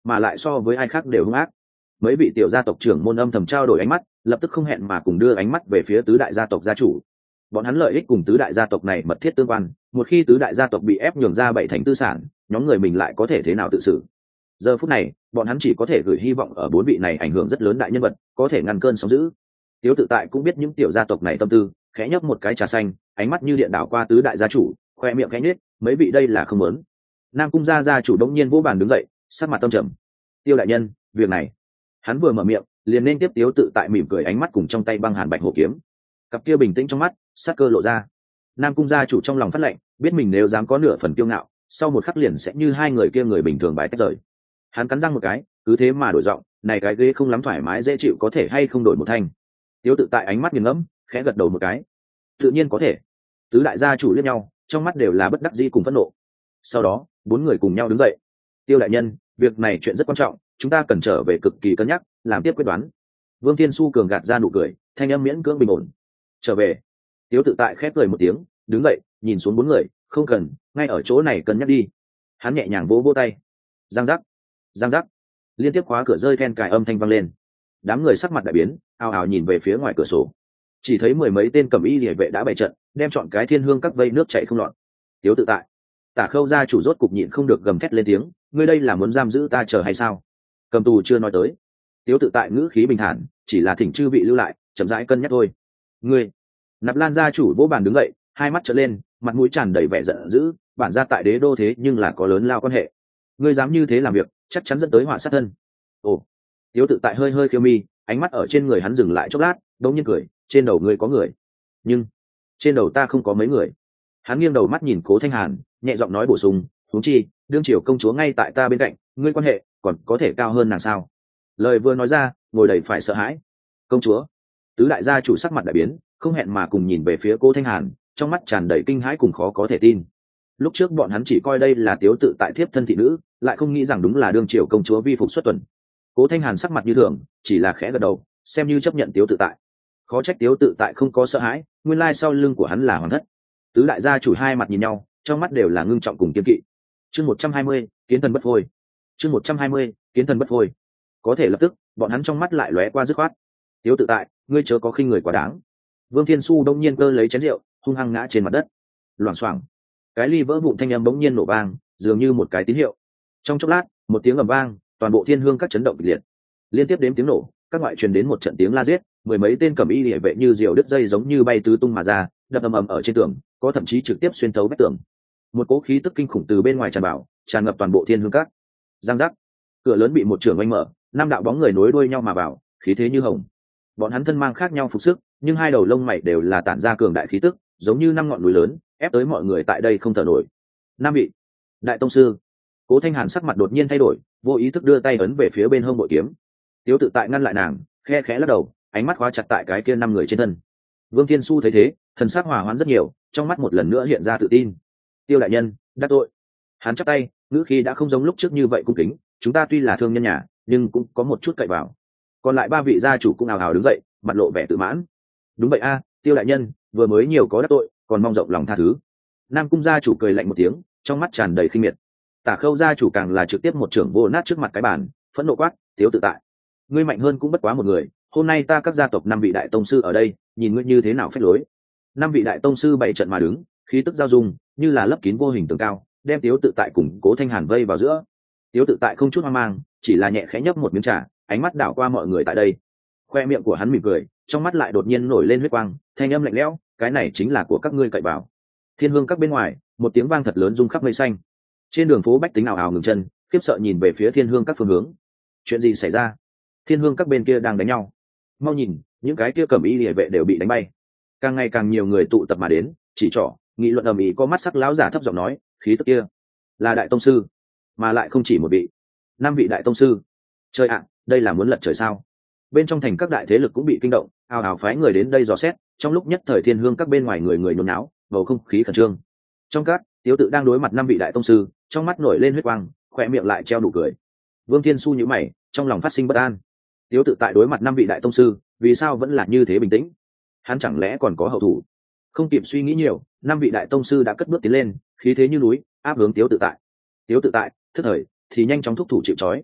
mà lại so với ai khác đều hung ác. Mấy vị tiểu gia tộc trưởng môn âm thầm trao đổi ánh mắt, lập tức không hẹn mà cùng đưa ánh mắt về phía tứ đại gia tộc gia chủ. Bọn hắn lợi ích cùng tứ đại gia tộc này mật thiết tương quan, một khi tứ đại gia tộc bị ép nhường ra bảy thành tư sản, nhóm người mình lại có thể thế nào tự xử. Giờ phút này bọn hắn chỉ có thể gửi hy vọng ở bốn vị này ảnh hưởng rất lớn đại nhân vật có thể ngăn cơn sóng dữ. Tiếu Tự Tại cũng biết những tiểu gia tộc này tâm tư, khẽ nhấp một cái trà xanh, ánh mắt như điện đảo qua tứ đại gia chủ, khoe miệng khẽ nhếch, mấy vị đây là không muốn. Nam cung gia gia chủ đống nhiên vỗ bàn đứng dậy, sắc mặt tâm trầm. Tiêu đại nhân, việc này. Hắn vừa mở miệng, liền nên tiếp Tiếu Tự Tại mỉm cười, ánh mắt cùng trong tay băng hàn bạch hổ kiếm, cặp kia bình tĩnh trong mắt, sát cơ lộ ra. Nam cung gia chủ trong lòng phát lệnh, biết mình nếu dám có nửa phần kiêu ngạo, sau một khắc liền sẽ như hai người kia người bình thường bãi tách rời. Hắn cắn răng một cái, cứ thế mà đổi giọng, này cái ghế không lắm thoải mái dễ chịu, có thể hay không đổi một thanh. Tiếu Tự Tại ánh mắt nghiền ngẫm, khẽ gật đầu một cái. Tự nhiên có thể. Tứ đại gia chủ liếc nhau, trong mắt đều là bất đắc dĩ cùng phẫn nộ. Sau đó bốn người cùng nhau đứng dậy. Tiêu đại nhân, việc này chuyện rất quan trọng, chúng ta cần trở về cực kỳ cân nhắc, làm tiếp quyết đoán. Vương Thiên Su cường gạt ra nụ cười, thanh âm miễn cưỡng bình ổn. Trở về. Tiếu Tự Tại khép cười một tiếng, đứng dậy, nhìn xuống bốn người, không cần, ngay ở chỗ này cân nhắc đi. Hắn nhẹ nhàng vỗ vỗ tay. Giang giác, giang giác, liên tiếp khóa cửa rơi then cài âm thanh vang lên. Đám người sắc mặt đại biến, ào ào nhìn về phía ngoài cửa sổ, chỉ thấy mười mấy tên cầm y liề vệ đã bày trận, đem chọn cái Thiên Hương các vây nước chảy không lọt. Tiếu Tự Tại, Tả Khâu gia chủ rốt cục nhịn không được gầm thét lên tiếng, ngươi đây là muốn giam giữ ta chờ hay sao? Cầm tù chưa nói tới. Tiếu Tự Tại ngữ khí bình thản, chỉ là thỉnh chư vị lưu lại, chậm rãi cân nhắc thôi. Ngươi. Nạp Lan gia chủ vỗ bàn đứng dậy, hai mắt trợn lên, mặt mũi tràn đầy vẻ giận dữ, bản gia tại đế đô thế nhưng là có lớn lao quan hệ, ngươi dám như thế làm việc, chắc chắn dẫn tới họa sát thân. Ồ. Tiếu Tự Tại hơi hơi khiêu mi, ánh mắt ở trên người hắn dừng lại chốc lát, đống nhiên cười, trên đầu ngươi có người, nhưng trên đầu ta không có mấy người. Hắn nghiêng đầu mắt nhìn Cố Thanh Hàn, nhẹ giọng nói bổ sung, huống chi đương triều công chúa ngay tại ta bên cạnh, ngươi quan hệ còn có thể cao hơn nàng sao? Lời vừa nói ra, ngồi đầy phải sợ hãi. Công chúa. Tứ đại gia chủ sắc mặt đại biến, không hẹn mà cùng nhìn về phía Cố Thanh Hàn, trong mắt tràn đầy kinh hãi cùng khó có thể tin. Lúc trước bọn hắn chỉ coi đây là Tiếu Tự Tại thiếp thân thị nữ, lại không nghĩ rằng đúng là đương triều công chúa vi phục xuất tuần. Cố Thanh Hàn sắc mặt như thường, chỉ là khẽ gật đầu, xem như chấp nhận Tiếu Tự Tại. Khó trách Tiếu Tự Tại không có sợ hãi, nguyên lai sau lưng của hắn là hoàng thất. Tứ đại gia chủ hai mặt nhìn nhau, trong mắt đều là ngưng trọng cùng kiên kỵ. Chương một trăm hai mươi, kiến thần bất phôi. Chương một trăm hai mươi, kiến thần bất phôi. Có thể lập tức, bọn hắn trong mắt lại lóe qua dứt khoát. Tiếu Tự Tại, ngươi chớ có khinh người quá đáng. Vương Thiên Su đông nhiên cơ lấy chén rượu, hung hăng ngã trên mặt đất. Loảng xoảng, cái ly vỡ vụn thanh âm bỗng nhiên nổ vang, dường như một cái tín hiệu. Trong chốc lát, một tiếng ầm vang, toàn bộ Thiên Hương các chấn động kịch liệt. Liên tiếp đếm tiếng nổ, các ngoại truyền đến một trận tiếng la giết, mười mấy tên cầm y liễu vệ như diều đứt dây giống như bay tứ tung mà ra, đập ầm ầm ở trên tường, có thậm chí trực tiếp xuyên thấu vách tường. Một cỗ khí tức kinh khủng từ bên ngoài tràn vào, tràn ngập toàn bộ Thiên Hương các. Giang giác, cửa lớn bị một trường oanh mở, năm đạo bóng người nối đuôi nhau mà vào, khí thế như hồng. Bọn hắn thân mang khác nhau phục sức, nhưng hai đầu lông mày đều là tản ra cường đại khí tức, giống như năm ngọn núi lớn, ép tới mọi người tại đây không thở nổi. Nam vị, đại tông sư. Cố Thanh Hàn sắc mặt đột nhiên thay đổi, vô ý thức đưa tay ấn về phía bên hông bội kiếm. Tiếu Tự Tại ngăn lại nàng, khe khẽ lắc đầu, ánh mắt khóa chặt tại cái kia năm người trên thân. Vương Thiên Su thấy thế, thần sắc hòa hoãn rất nhiều, trong mắt một lần nữa hiện ra tự tin. Tiêu đại nhân, đắc tội. Hắn chắp tay, ngữ khí đã không giống lúc trước như vậy cung kính, chúng ta tuy là thương nhân nhà, nhưng cũng có một chút cậy vào. Còn lại ba vị gia chủ cũng ào ào đứng dậy, mặt lộ vẻ tự mãn. Đúng vậy a, Tiêu đại nhân, vừa mới nhiều có đắc tội, còn mong rộng lòng tha thứ. Nam cung gia chủ cười lạnh một tiếng, trong mắt tràn đầy khinh miệt. Tả Khâu gia chủ càng là trực tiếp một trưởng vô nát trước mặt cái bàn, phẫn nộ quát, Tiếu Tự Tại, ngươi mạnh hơn cũng bất quá một người, hôm nay ta các gia tộc năm vị đại tông sư ở đây, nhìn ngươi như thế nào phép lối. Năm vị đại tông sư bảy trận mà đứng, khí tức giao dung, như là lấp kín vô hình tường cao, đem Tiếu Tự Tại cùng Cố Thanh Hàn vây vào giữa. Tiếu Tự Tại không chút hoang mang, chỉ là nhẹ khẽ nhấp một miếng trà, ánh mắt đảo qua mọi người tại đây. Khoe miệng của hắn mỉm cười, trong mắt lại đột nhiên nổi lên huyết quang, thanh âm lạnh lẽo, cái này chính là của các ngươi cậy vào. Thiên Hương các bên ngoài, một tiếng vang thật lớn rung khắp mây xanh. Trên đường phố bách tính ảo ảo ngừng chân, khiếp sợ nhìn về phía Thiên Hương các phương hướng. Chuyện gì xảy ra? Thiên Hương các bên kia đang đánh nhau. Mau nhìn, những cái kia cầm y liề vệ đều bị đánh bay. Càng ngày càng nhiều người tụ tập mà đến, chỉ trỏ, nghị luận ầm ĩ, có mắt sắc lão giả thấp giọng nói, khí tức kia là đại tông sư, mà lại không chỉ một vị, năm vị đại tông sư. Trời ạ, đây là muốn lật trời sao? Bên trong thành các đại thế lực cũng bị kinh động, ào ào phái người đến đây dò xét. Trong lúc nhất thời Thiên Hương các bên ngoài người người nhốn náo, bầu không khí khẩn trương. Trong các, Tiếu Tự đang đối mặt năm vị đại tông sư, trong mắt nổi lên huyết quang, khỏe miệng lại treo nụ cười. Vương Thiên Su nhíu mày, trong lòng phát sinh bất an. Tiếu Tự tại đối mặt năm vị đại tông sư, vì sao vẫn là như thế bình tĩnh? Hắn chẳng lẽ còn có hậu thủ? Không kịp suy nghĩ nhiều, năm vị đại tông sư đã cất bước tiến lên, khí thế như núi, áp hướng Tiếu Tự tại. Tiếu Tự tại, thức thời thì nhanh chóng thúc thủ chịu trói.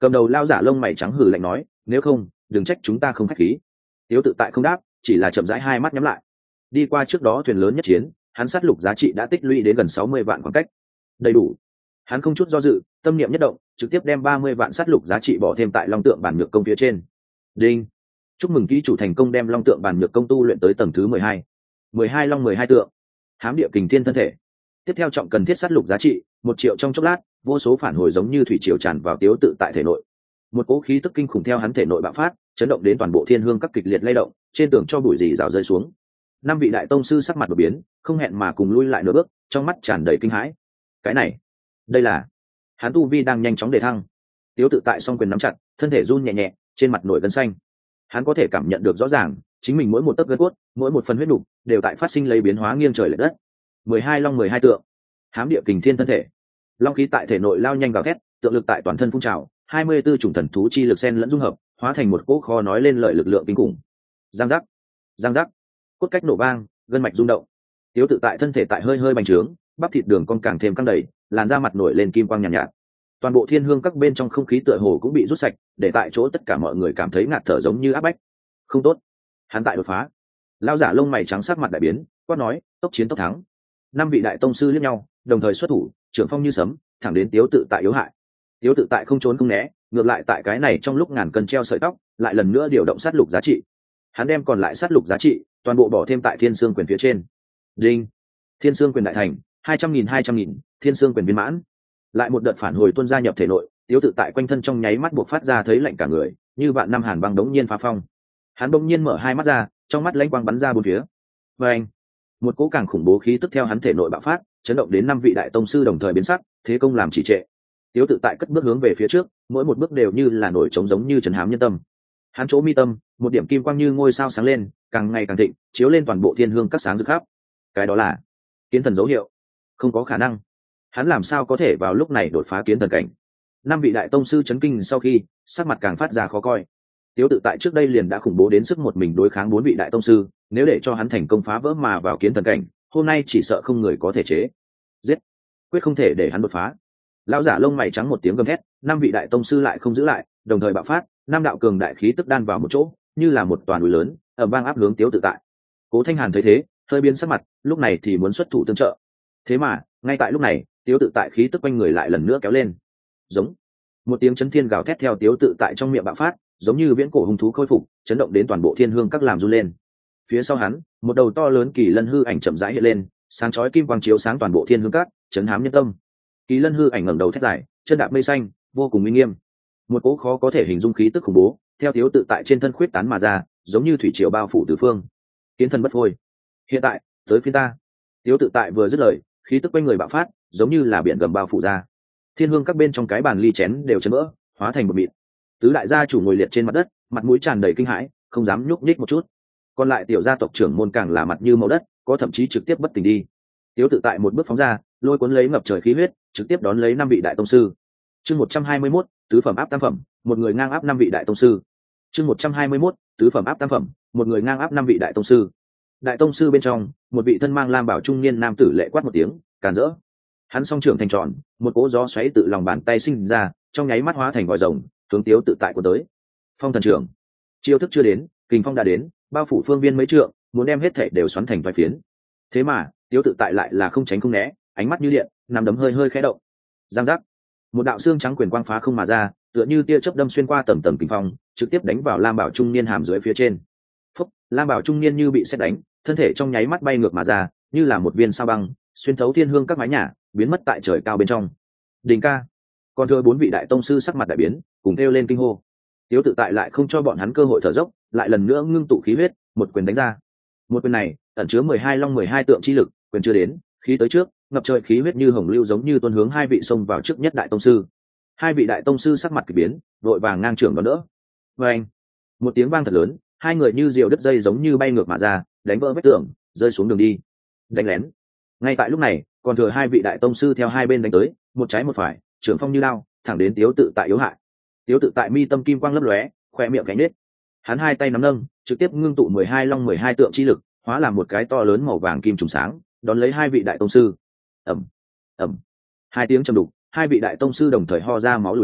Cầm đầu lao giả lông mày trắng hừ lạnh nói, nếu không đừng trách chúng ta không khách khí. Tiếu tự tại không đáp, chỉ là chậm rãi hai mắt nhắm lại. Đi qua trước đó thuyền lớn nhất chiến, hắn sát lục giá trị đã tích lũy đến gần sáu mươi vạn khoảng cách, đầy đủ. Hắn không chút do dự, tâm niệm nhất động, trực tiếp đem ba mươi vạn sát lục giá trị bỏ thêm tại long tượng bản nhược công phía trên. Đinh. Chúc mừng ký chủ thành công đem long tượng bản nhược công tu luyện tới tầng thứ mười hai. mười hai long mười hai tượng. Hám địa kình thiên thân thể. Tiếp theo trọng cần thiết sát lục giá trị một triệu. Trong chốc lát, vô số phản hồi giống như thủy triều tràn vào Tiếu tự tại thể nội. Một cỗ khí tức kinh khủng theo hắn thể nội bạo phát, chấn động đến toàn bộ thiên hương các kịch liệt lay động, trên tường cho bụi rì rào rơi xuống. Năm vị đại tông sư sắc mặt đột biến, không hẹn mà cùng lui lại nửa bước, trong mắt tràn đầy kinh hãi. Cái này, đây là hắn tu vi đang nhanh chóng đề thăng. Tiếu tự tại song quyền nắm chặt, thân thể run nhẹ nhẹ, trên mặt nổi gân xanh. Hắn có thể cảm nhận được rõ ràng, chính mình mỗi một tấc gân cốt, mỗi một phần huyết nục đều tại phát sinh lấy biến hóa nghiêng trời lệch đất. mười hai long mười hai tượng, hám địa kình thiên thân thể. Long khí tại thể nội lao nhanh gào thét, tượng lực tại toàn thân phun trào, hai mươi 24 chủng thần thú chi lực xen lẫn dung hợp, hóa thành một cỗ kho nói lên lợi lực lượng kinh khủng. Giang giác, giang giác, cốt cách nổ vang, gân mạch rung động. Tiếu tự tại thân thể tại hơi hơi bành trướng, bắp thịt đường cong càng thêm căng đầy, làn da mặt nổi lên kim quang nhàn nhạt, nhạt. Toàn bộ thiên hương các bên trong không khí tựa hồ cũng bị rút sạch, để tại chỗ tất cả mọi người cảm thấy ngạt thở giống như áp bách. Không tốt, hắn tại đột phá. Lão giả lông mày trắng sắc mặt đại biến, quát nói, tốc chiến tốc thắng. Năm vị đại tông sư liếc nhau, đồng thời xuất thủ, trưởng phong như sấm, thẳng đến Tiếu tự tại yếu hại. Tiếu tự tại không trốn không né, ngược lại tại cái này trong lúc ngàn cân treo sợi tóc, lại lần nữa điều động sát lục giá trị. Hắn đem còn lại sát lục giá trị toàn bộ bỏ thêm tại thiên xương quyền phía trên. Đinh. Thiên xương quyền đại thành, hai trăm nghìn hai trăm nghìn, thiên xương quyền viên mãn. Lại một đợt phản hồi tuôn ra nhập thể nội, Tiếu tự tại quanh thân trong nháy mắt buộc phát ra thấy lạnh cả người, như vạn năm hàn băng đống nhiên phá phong. Hắn bỗng nhiên mở hai mắt ra, trong mắt lãnh quang bắn ra bốn phía. Và anh, một cỗ càng khủng bố khí tức theo hắn thể nội bạo phát, chấn động đến năm vị đại tông sư đồng thời biến sắc, thế công làm trì trệ. Tiếu tự tại cất bước hướng về phía trước, mỗi một bước đều như là nổi trống giống như trấn hám nhân tâm. Hắn chỗ mi tâm, một điểm kim quang như ngôi sao sáng lên, càng ngày càng thịnh, chiếu lên toàn bộ thiên hương các sáng rực khắp. Cái đó là kiến thần dấu hiệu. Không có khả năng. Hắn làm sao có thể vào lúc này đột phá kiến thần cảnh? Năm vị đại tông sư chấn kinh sau khi, sắc mặt càng phát ra khó coi. Tiếu tự tại trước đây liền đã khủng bố đến sức một mình đối kháng bốn vị đại tông sư, nếu để cho hắn thành công phá vỡ mà vào kiến thần cảnh, hôm nay chỉ sợ không người có thể chế. Giết, quyết không thể để hắn đột phá. Lão giả lông mày trắng một tiếng gầm thét, năm vị đại tông sư lại không giữ lại, đồng thời bạo phát, năm đạo cường đại khí tức đan vào một chỗ, như là một toàn núi lớn, ầm vang áp hướng Tiếu tự tại. Cố Thanh Hàn thấy thế, hơi biến sắc mặt, lúc này thì muốn xuất thủ tương trợ. Thế mà, ngay tại lúc này, Tiếu tự tại khí tức quanh người lại lần nữa kéo lên. Giống. Một tiếng chấn thiên gào thét theo Tiếu tự tại trong miệng bạo phát, giống như viễn cổ hung thú khôi phục, chấn động đến toàn bộ thiên hương các làm run lên. Phía sau hắn, một đầu to lớn kỳ lân hư ảnh chậm rãi hiện lên, sáng chói kim quang chiếu sáng toàn bộ thiên hương các, chấn hám nhân tâm. Kỳ lân hư ảnh ngẩng đầu thét dài, chân đạp mây xanh, vô cùng uy nghiêm. Một cỗ khó có thể hình dung khí tức khủng bố, theo Tiếu tự tại trên thân khuyết tán mà ra, giống như thủy triều bao phủ tứ phương. Kiến thần bất phôi. Hiện tại, tới phiên ta. Tiếu tự tại vừa dứt lời, khí tức quanh người bạo phát, giống như là biển gầm bao phủ ra. Thiên hương các bên trong cái bàn ly chén đều chấn vỡ, hóa thành một mịn. Tứ đại gia chủ ngồi liệt trên mặt đất, mặt mũi tràn đầy kinh hãi, không dám nhúc nhích một chút. Còn lại tiểu gia tộc trưởng môn càng là mặt như màu đất, có thậm chí trực tiếp bất tỉnh đi. Tiếu tự tại một bước phóng ra, lôi cuốn lấy ngập trời khí huyết, trực tiếp đón lấy năm vị đại tông sư. Chương một trăm hai mươi mốt, tứ phẩm áp tam phẩm, một người ngang áp năm vị đại tông sư. Chương một trăm hai mươi mốt, tứ phẩm áp tam phẩm, một người ngang áp năm vị đại tông sư. Đại tông sư bên trong, một vị thân mang lam bảo trung niên nam tử lệ quát một tiếng, càn rỡ. Hắn song trưởng thành tròn, một cỗ gió xoáy tự lòng bàn tay sinh ra, trong nháy mắt hóa thành vòi rồng, hướng Tiếu tự tại của tới. Phong thần trưởng. Chiêu thức chưa đến, kình phong đã đến, bao phủ phương viên mấy trượng, muốn đem hết thể đều xoắn thành vài phiến. Thế mà, Tiếu tự tại lại là không tránh không né, ánh mắt như điện, nằm đấm hơi hơi khẽ động. Giang giác. Một đạo xương trắng quyền quang phá không mà ra, tựa như tia chớp đâm xuyên qua tầng tầng kình phong, trực tiếp đánh vào Lam Bảo trung niên hàm dưới phía trên. Phúc, Lam Bảo trung niên như bị sét đánh, thân thể trong nháy mắt bay ngược mà ra, như là một viên sao băng, xuyên thấu thiên hương các mái nhà, biến mất tại trời cao bên trong. Đỉnh ca. Còn thừa bốn vị đại tông sư sắc mặt đại biến, cùng kêu lên kinh hô. Tiếu tự tại lại không cho bọn hắn cơ hội thở dốc, lại lần nữa ngưng tụ khí huyết, một quyền đánh ra. Một quyền này ẩn chứa mười hai long mười hai tượng chi lực, quyền chưa đến, khí tới trước, ngập trời khí huyết như hồng lưu giống như tuôn hướng hai vị xông vào trước nhất đại tông sư. Hai vị đại tông sư sắc mặt kỳ biến, vội vàng ngang trưởng đón đỡ. Và anh, một tiếng vang thật lớn, hai người như diều đứt dây giống như bay ngược mà ra, đánh vỡ vách tường, rơi xuống đường đi. Đánh lén. Ngay tại lúc này, còn thừa hai vị đại tông sư theo hai bên đánh tới, một trái một phải, trưởng phong như lao, thẳng đến Tiếu tự tại yếu hại. Tiếu tự tại mi tâm kim quang lấp lóe, khoe miệng cánh nết. Hắn hai tay nắm nâng, trực tiếp ngưng tụ mười hai long mười hai tượng chi lực, hóa làm một cái to lớn màu vàng kim trùng sáng, đón lấy hai vị đại tông sư. Ầm, ầm. Hai tiếng trầm đục, hai vị đại tông sư đồng thời ho ra máu lùi lại,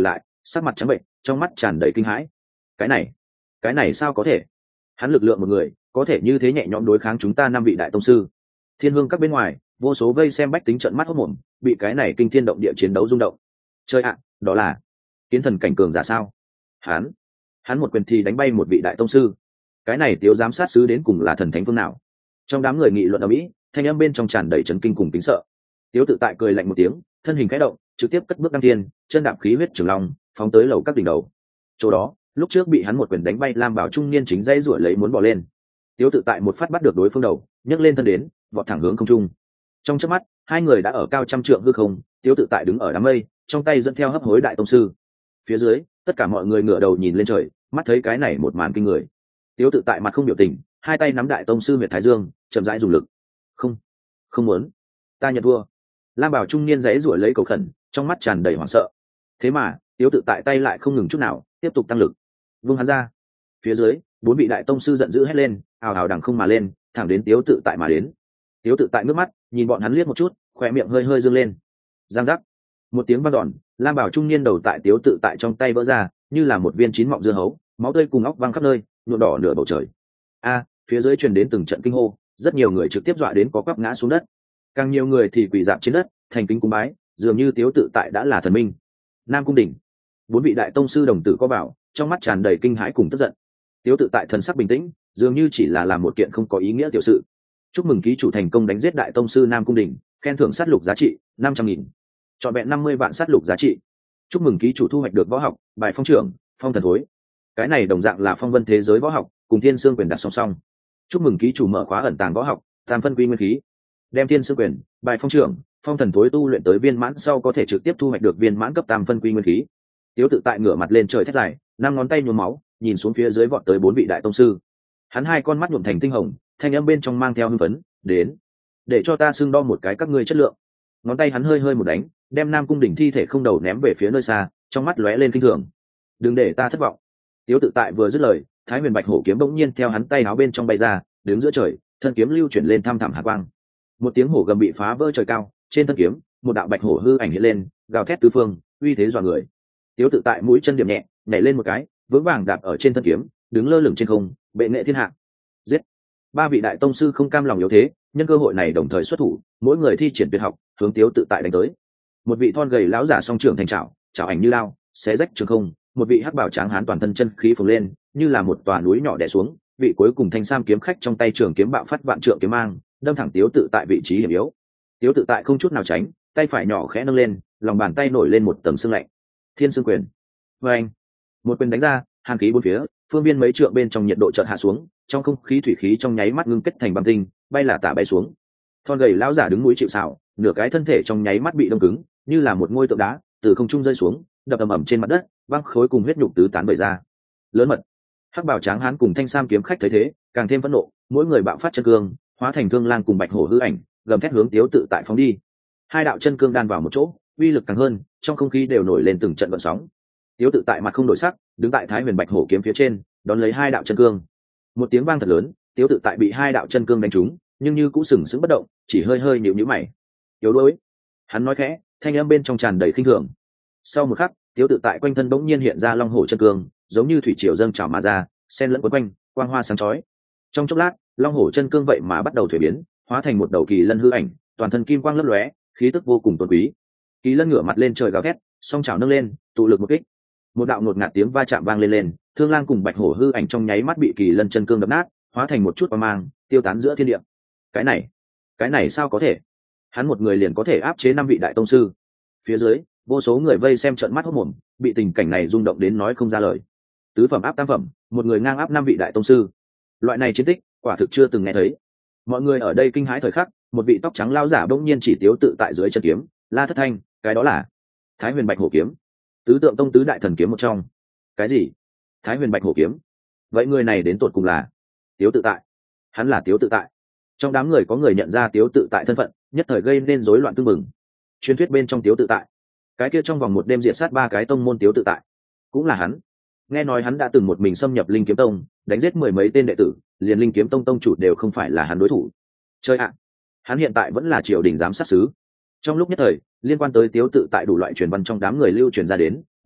sắc mặt trắng bệnh, trong mắt tràn đầy kinh hãi. Cái này, cái này sao có thể? Hắn lực lượng một người, có thể như thế nhẹ nhõm đối kháng chúng ta năm vị đại tông sư. Thiên hương các bên ngoài, vô số vây xem bách tính trợn mắt hốt mồm, bị cái này kinh thiên động địa chiến đấu rung động. Chơi ạ, đó là kiến thần cảnh cường giả sao? Hắn, hắn một quyền thì đánh bay một vị đại tông sư. Cái này Tiếu giám sát sứ đến cùng là thần thánh phương nào? Trong đám người nghị luận ở mỹ, thanh âm bên trong tràn đầy chấn kinh cùng kính sợ. Tiếu tự tại cười lạnh một tiếng, thân hình khẽ động, trực tiếp cất bước đăng thiên, chân đạp khí huyết trường long, phóng tới lầu các đỉnh đầu. Chỗ đó, lúc trước bị hắn một quyền đánh bay lam bảo trung niên chính dây rủa lấy muốn bỏ lên. Tiếu tự tại một phát bắt được đối phương đầu, nhấc lên thân đến, vọt thẳng hướng không trung. Trong chớp mắt, hai người đã ở cao trăm trượng hư không, Tiếu tự tại đứng ở đám mây, trong tay dẫn theo hấp hối đại tông sư. Phía dưới, tất cả mọi người ngửa đầu nhìn lên trời, mắt thấy cái này một màn kinh người. Tiếu tự tại mặt không biểu tình, hai tay nắm đại tông sư huyệt thái dương, chậm rãi dùng lực. Không, không muốn, ta nhận thua. Lam bảo trung niên giãy giụa lấy cầu khẩn, trong mắt tràn đầy hoảng sợ. Thế mà, Tiếu tự tại tay lại không ngừng chút nào, tiếp tục tăng lực. Vung hắn ra. Phía dưới, bốn vị đại tông sư giận dữ hét lên, ào ào đằng không mà lên, thẳng đến Tiếu tự tại mà đến. Tiếu tự tại nước mắt, nhìn bọn hắn liếc một chút, khóe miệng hơi hơi dương lên. Giang giác. Một tiếng vang dọn, lam bảo trung niên đầu tại Tiếu tự tại trong tay vỡ ra, như là một viên chín mọng dưa hấu, máu tươi cùng óc văng khắp nơi, nhuộm đỏ nửa bầu trời. A, phía dưới truyền đến từng trận kinh hô, rất nhiều người trực tiếp dọa đến có quắp ngã xuống đất. Càng nhiều người thì quỳ dạp trên đất, thành kính cúng bái, dường như Tiếu tự tại đã là thần minh. Nam cung đỉnh, bốn vị đại tông sư đồng tử có bảo, trong mắt tràn đầy kinh hãi cùng tức giận. Tiếu tự tại thần sắc bình tĩnh, dường như chỉ là làm một kiện không có ý nghĩa tiểu sự. Chúc mừng ký chủ thành công đánh giết đại tông sư Nam cung đỉnh, khen thưởng sát lục giá trị năm trăm nghìn, trọn vẹn năm mươi vạn sát lục giá trị. Chúc mừng ký chủ thu hoạch được võ học bài phong trưởng phong thần thối. Cái này đồng dạng là phong vân thế giới võ học, cùng thiên xương quyền đặt song song. Chúc mừng ký chủ mở khóa ẩn tàng võ học tam phân quy nguyên khí, đem thiên xương quyền bài phong trưởng phong thần thối tu luyện tới viên mãn sau có thể trực tiếp thu hoạch được viên mãn cấp tam phân quy nguyên khí. Tiếu tự tại ngửa mặt lên trời thét dài, năm ngón tay nhuốm máu, nhìn xuống phía dưới vọt tới bốn vị đại tông sư. Hắn hai con mắt nhuộm thành tinh hồng, thanh âm bên trong mang theo hưng phấn, đến, để cho ta xưng đo một cái các ngươi chất lượng. Ngón tay hắn hơi hơi một đánh, đem Nam cung đỉnh thi thể không đầu ném về phía nơi xa, trong mắt lóe lên kinh thường. Đừng để ta thất vọng. Tiếu tự tại vừa dứt lời, Thái Huyền Bạch Hổ kiếm bỗng nhiên theo hắn tay áo bên trong bay ra, đứng giữa trời, thân kiếm lưu chuyển lên thăm thẳm hà quang. Một tiếng hổ gầm bị phá vỡ trời cao, trên thân kiếm, một đạo bạch hổ hư ảnh hiện lên, gào thét tứ phương, uy thế dọa người. Tiếu tự tại mũi chân điểm nhẹ, nhảy lên một cái, vững vàng đạp ở trên thân kiếm, đứng lơ lửng trên không, bệ nghệ thiên hạ. Giết! Ba vị đại tông sư không cam lòng yếu thế, nhân cơ hội này đồng thời xuất thủ, mỗi người thi triển tuyệt học, hướng Tiếu tự tại đánh tới. Một vị thon gầy lão giả song trưởng thành trảo, trảo ảnh như lao, xé rách trường không, một vị hắc bảo tráng hán toàn thân chân khí phồng lên, như là một tòa núi nhỏ đè xuống, vị cuối cùng thanh sam kiếm khách trong tay trường kiếm bạo phát vạn trượng kiếm mang, đâm thẳng Tiếu tự tại vị trí hiểm yếu. Tiếu tự tại không chút nào tránh, tay phải nhỏ khẽ nâng lên, lòng bàn tay nổi lên một tầng sương lạnh. Thiên Sương Quyền. Và anh, một quyền đánh ra, hàn khí bốn phía, phương viên mấy trượng bên trong nhiệt độ chợt hạ xuống, trong không khí thủy khí trong nháy mắt ngưng kết thành băng tinh, bay là tả bay xuống. Thon gầy lão giả đứng núi chịu sào, nửa cái thân thể trong nháy mắt bị đông cứng, như là một ngôi tượng đá, từ không trung rơi xuống, đập ầm ầm trên mặt đất, băng khối cùng huyết nhục tứ tán bày ra. Lớn mật. Hắc bảo tráng hán cùng thanh sam kiếm khách thấy thế, càng thêm phẫn nộ, mỗi người bạo phát chân cương, hóa thành thương lang cùng bạch hổ hư ảnh, gầm thét hướng Tiếu tự tại phóng đi. Hai đạo chân cương đan vào một chỗ, uy lực càng hơn, trong không khí đều nổi lên từng trận gợn sóng. Tiếu tự tại mặt không đổi sắc, đứng tại Thái Huyền Bạch Hổ kiếm phía trên, đón lấy hai đạo chân cương. Một tiếng vang thật lớn, Tiếu tự tại bị hai đạo chân cương đánh trúng, nhưng như cũ sừng sững bất động, chỉ hơi hơi nhíu nhíu mày. Yếu đuối. Hắn nói khẽ, thanh âm bên trong tràn đầy khinh thường. Sau một khắc, Tiếu tự tại quanh thân bỗng nhiên hiện ra long hổ chân cương, giống như thủy triều dâng trào mà ra, xen lẫn quấn quanh, quang hoa sáng chói. Trong chốc lát, long hổ chân cương vậy mà bắt đầu thuế biến, hóa thành một đầu kỳ lân hư ảnh, toàn thân kim quang lấp lóe, khí tức vô cùng tôn quý. Kỳ lân ngửa mặt lên trời gào thét, song chảo nâng lên, tụ lực một kích. Một đạo ngột ngạt tiếng va chạm vang lên lên, thương lang cùng bạch hổ hư ảnh trong nháy mắt bị kỳ lân chân cương đập nát, hóa thành một chút quang mang, tiêu tán giữa thiên địa. Cái này, cái này sao có thể? Hắn một người liền có thể áp chế năm vị đại tông sư. Phía dưới, vô số người vây xem trợn mắt hốt mồm, bị tình cảnh này rung động đến nói không ra lời. Tứ phẩm áp tam phẩm, một người ngang áp năm vị đại tông sư. Loại này chiến tích, quả thực chưa từng nghe thấy. Mọi người ở đây kinh hãi thời khắc, một vị tóc trắng lão giả bỗng nhiên chỉ Tiếu tự tại dưới chân kiếm, la thất thanh, cái đó là Thái Huyền Bạch Hổ kiếm, tứ tượng tông tứ đại thần kiếm một trong. Cái gì? Thái Huyền Bạch Hổ kiếm? Vậy người này đến tột cùng là Tiếu tự tại? Hắn là Tiếu tự tại? Trong đám người có người nhận ra Tiếu tự tại thân phận, nhất thời gây nên rối loạn tương mừng. Truyền thuyết bên trong Tiếu tự tại, cái kia trong vòng một đêm diệt sát ba cái tông môn Tiếu tự tại, cũng là hắn. Nghe nói hắn đã từng một mình xâm nhập Linh Kiếm Tông, đánh giết mười mấy tên đệ tử, liền Linh Kiếm Tông tông chủ đều không phải là hắn đối thủ. Chơi ạ, hắn hiện tại vẫn là triều đình giám sát sứ. Trong lúc nhất thời, liên quan tới Tiếu tự tại đủ loại truyền văn trong đám người lưu truyền ra đến,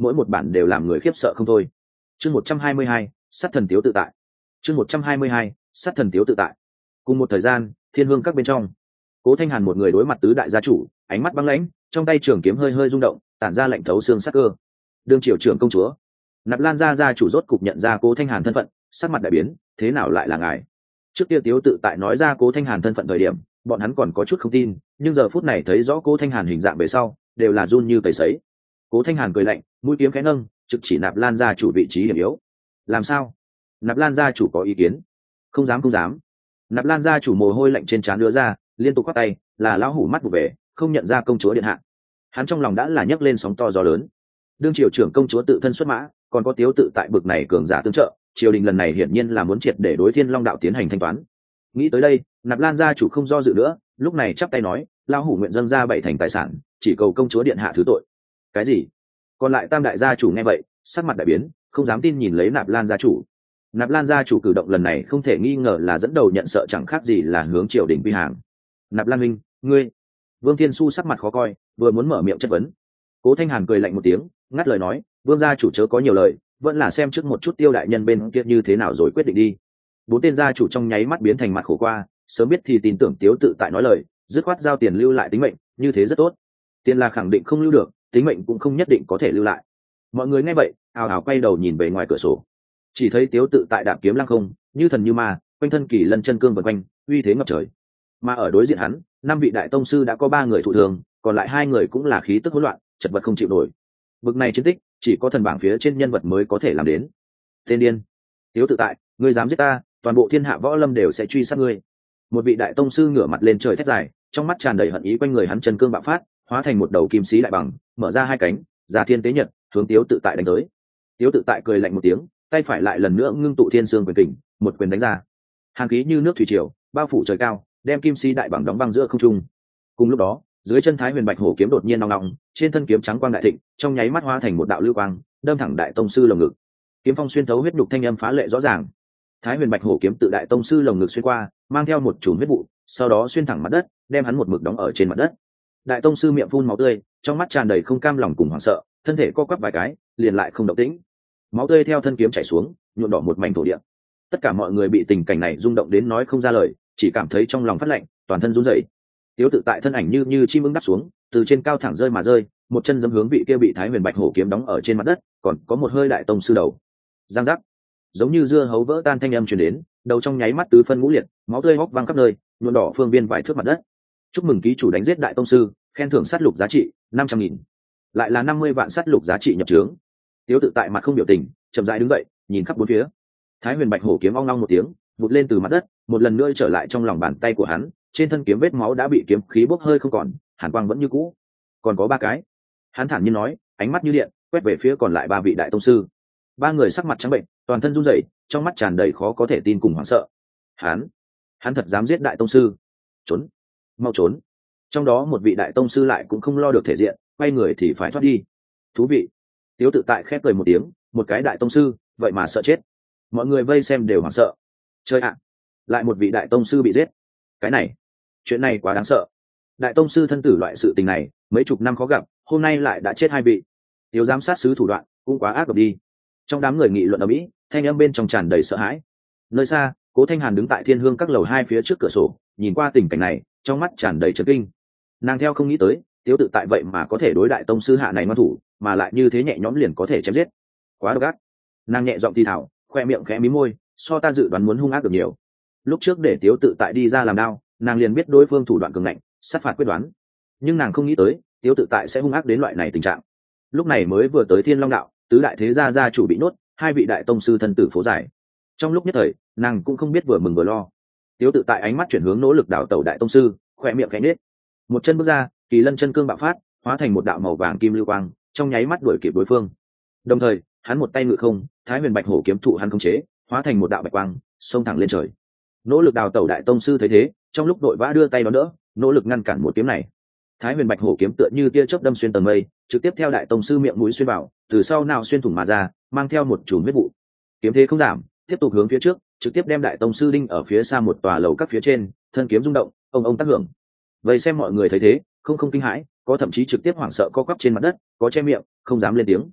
mỗi một bản đều làm người khiếp sợ không thôi. Chương một trăm hai mươi hai, sát thần tiếu tự tại. Chương một trăm hai mươi hai, sát thần tiếu tự tại. Cùng một thời gian, thiên hương các bên trong, Cố Thanh Hàn một người đối mặt tứ đại gia chủ, ánh mắt băng lãnh, trong tay trường kiếm hơi hơi rung động, tản ra lạnh thấu xương sắc cơ. Đương triều trưởng công chúa, Nạp Lan gia gia chủ rốt cục nhận ra Cố Thanh Hàn thân phận, sắc mặt đại biến, thế nào lại là ngài? Trước kia Tiếu tự tại nói ra Cố Thanh Hàn thân phận thời điểm, bọn hắn còn có chút không tin, nhưng giờ phút này thấy rõ Cố Thanh Hàn hình dạng về sau, đều là run như cầy sấy. Cố Thanh Hàn cười lạnh, mũi kiếm khẽ nâng, trực chỉ Nạp Lan gia chủ vị trí hiểm yếu. Làm sao? Nạp Lan gia chủ có ý kiến? Không dám không dám. Nạp Lan gia chủ mồ hôi lạnh trên trán đưa ra, liên tục quát tay, là lão hủ mắt vụ về, không nhận ra công chúa điện hạ. Hắn trong lòng đã là nhấc lên sóng to gió lớn. Đương triều trưởng công chúa tự thân xuất mã, còn có Tiếu tự tại bực này cường giả tương trợ, triều đình lần này hiển nhiên là muốn triệt để đối Thiên Long đạo tiến hành thanh toán. Nghĩ tới đây, Nạp Lan gia chủ không do dự nữa, lúc này chắp tay nói, lão hủ nguyện dâng ra bảy thành tài sản, chỉ cầu công chúa điện hạ thứ tội. Cái gì? Còn lại tam đại gia chủ nghe vậy, sắc mặt đại biến, không dám tin nhìn lấy Nạp Lan gia chủ. Nạp Lan gia chủ cử động lần này không thể nghi ngờ là dẫn đầu nhận sợ, chẳng khác gì là hướng triều đình quy hàng. Nạp Lan huynh, ngươi... Vương Thiên Su sắc mặt khó coi, vừa muốn mở miệng chất vấn. Cố Thanh Hàn cười lạnh một tiếng, ngắt lời nói, Vương gia chủ chớ có nhiều lời, vẫn là xem trước một chút Tiêu đại nhân bên kia như thế nào rồi quyết định đi. Bốn tên gia chủ trong nháy mắt biến thành mặt khổ qua, sớm biết thì tin tưởng Tiếu tự tại nói lời, dứt khoát giao tiền lưu lại tính mệnh, như thế rất tốt. Tiền là khẳng định không lưu được, tính mệnh cũng không nhất định có thể lưu lại. Mọi người nghe vậy, ào ào quay đầu nhìn về ngoài cửa sổ, chỉ thấy Tiếu tự tại đạp kiếm lăng không, như thần như ma, quanh thân kỳ lân chân cương vần quanh, uy thế ngập trời. Mà ở đối diện hắn, năm vị đại tông sư đã có ba người thụ thương, còn lại hai người cũng là khí tức hỗn loạn, chật vật không chịu nổi. Bực này chiến tích, chỉ có thần bảng phía trên nhân vật mới có thể làm đến. Tên điên, Tiếu tự tại, ngươi dám giết ta, toàn bộ thiên hạ võ lâm đều sẽ truy sát ngươi. Một vị đại tông sư ngửa mặt lên trời thét dài, trong mắt tràn đầy hận ý, quanh người hắn chân cương bạo phát, hóa thành một đầu kim sĩ đại bằng, mở ra hai cánh, ra thiên tế nhật, hướng Tiếu tự tại đánh tới. Tiếu tự tại cười lạnh một tiếng, tay phải lại lần nữa ngưng tụ thiên xương quyền kình, một quyền đánh ra. Hàn khí như nước thủy triều, bao phủ trời cao, đem kim sĩ đại bằng đóng băng giữa không trung. Cùng lúc đó, dưới chân Thái Huyền Bạch Hổ kiếm đột nhiên nòng nòng, trên thân kiếm trắng quang đại thịnh, trong nháy mắt hóa thành một đạo lưu quang, đâm thẳng đại tông sư lồng ngực. Kiếm phong xuyên thấu huyết nhục, thanh âm phá lệ rõ ràng. Thái Huyền Bạch Hổ kiếm tự đại tông sư lồng ngực xuyên qua, mang theo một chùm huyết vụ, sau đó xuyên thẳng mặt đất, đem hắn một mực đóng ở trên mặt đất. Đại tông sư miệng phun máu tươi, trong mắt tràn đầy không cam lòng cùng hoảng sợ, thân thể co quắp vài cái, liền lại không động tĩnh. Máu tươi theo thân kiếm chảy xuống, nhuộm đỏ một mảnh thổ địa. Tất cả mọi người bị tình cảnh này rung động đến nói không ra lời, chỉ cảm thấy trong lòng phát lạnh, toàn thân run rẩy. Tiếu tự tại thân ảnh như như chim ưng đáp xuống, từ trên cao thẳng rơi mà rơi, một chân giẫm hướng vị kia bị Thái Huyền Bạch Hổ kiếm đóng ở trên mặt đất, còn có một hơi đại tông sư đầu. Giang giác, giống như dưa hấu vỡ tan thanh âm truyền đến, đầu trong nháy mắt tứ phân ngũ liệt, máu tươi hốc văng khắp nơi, nhuộm đỏ phương viên vài thước mặt đất. Chúc mừng ký chủ đánh giết đại tông sư, khen thưởng sát lục giá trị năm trăm nghìn, lại là năm mươi vạn sát lục giá trị nhập trướng. Tiếu tự tại mặt không biểu tình, chậm rãi đứng dậy, nhìn khắp bốn phía. Thái Huyền Bạch Hổ kiếm ong long một tiếng, vụt lên từ mặt đất, một lần nữa trở lại trong lòng bàn tay của hắn, trên thân kiếm vết máu đã bị kiếm khí bốc hơi không còn, hàn quang vẫn như cũ. Còn có ba cái. Hắn thản nhiên nói, ánh mắt như điện, quét về phía còn lại ba vị đại tông sư. Ba người sắc mặt trắng bệnh, toàn thân run rẩy, trong mắt tràn đầy khó có thể tin cùng hoảng sợ. Hắn, hắn thật dám giết đại tông sư? Trốn, mau trốn. Trong đó một vị đại tông sư lại cũng không lo được thể diện, quay người thì phải thoát đi. Thú vị. Tiếu tự tại khép cười một tiếng, một cái đại tông sư, vậy mà sợ chết. Mọi người vây xem đều hoảng sợ. Chơi ạ, lại một vị đại tông sư bị giết. Cái này, chuyện này quá đáng sợ. Đại tông sư thân tử loại sự tình này, mấy chục năm khó gặp, hôm nay lại đã chết hai vị. Tiếu giám sát sứ thủ đoạn cũng quá ác độc đi. Trong đám người nghị luận ở mỹ, thanh âm bên trong tràn đầy sợ hãi. Nơi xa, Cố Thanh Hàn đứng tại Thiên Hương các lầu hai phía trước cửa sổ, nhìn qua tình cảnh này, trong mắt tràn đầy chấn kinh. Nàng theo không nghĩ tới, Tiếu tự tại vậy mà có thể đối đại tông sư hạ này ngoan thủ, mà lại như thế nhẹ nhõm liền có thể chém giết. Quá độc ác. Nàng nhẹ giọng thì thảo, khoe miệng khẽ mí môi, so ta dự đoán muốn hung ác được nhiều. Lúc trước để Tiếu tự tại đi ra làm đao, nàng liền biết đối phương thủ đoạn cường ngạnh, sát phạt quyết đoán, nhưng nàng không nghĩ tới Tiếu tự tại sẽ hung ác đến loại này tình trạng. Lúc này mới vừa tới Thiên Long đạo, tứ đại thế gia gia chủ bị nuốt, hai vị đại tông sư thân tử phố giải. Trong lúc nhất thời, nàng cũng không biết vừa mừng vừa lo. Tiếu tự tại ánh mắt chuyển hướng nỗ lực đảo tẩu đại tông sư, khoe miệng khẽ nhếch, một chân bước ra, kỳ lân chân cương bạo phát, hóa thành một đạo màu vàng kim lưu quang, trong nháy mắt đuổi kịp đối phương. Đồng thời, hắn một tay ngự không, Thái Huyền Bạch Hổ kiếm thụ hắn khống chế, hóa thành một đạo bạch quang, xông thẳng lên trời. Nỗ lực đào tẩu đại tông sư thấy thế, trong lúc đội vã đưa tay đón đỡ, nỗ lực ngăn cản một kiếm này. Thái Huyền Bạch Hổ kiếm tựa như tia chớp đâm xuyên tầng mây, trực tiếp theo đại tông sư miệng mũi xuyên vào, từ sau nào xuyên thủng mà ra, mang theo một chùm huyết vụ. Kiếm thế không giảm, tiếp tục hướng phía trước, trực tiếp đem đại tông sư đinh ở phía xa một tòa lầu các phía trên, thân kiếm rung động, ông ông tác hưởng. Vậy xem mọi người thấy thế, không không kinh hãi, có thậm chí trực tiếp hoảng sợ co quắp trên mặt đất, có che miệng, không dám lên tiếng.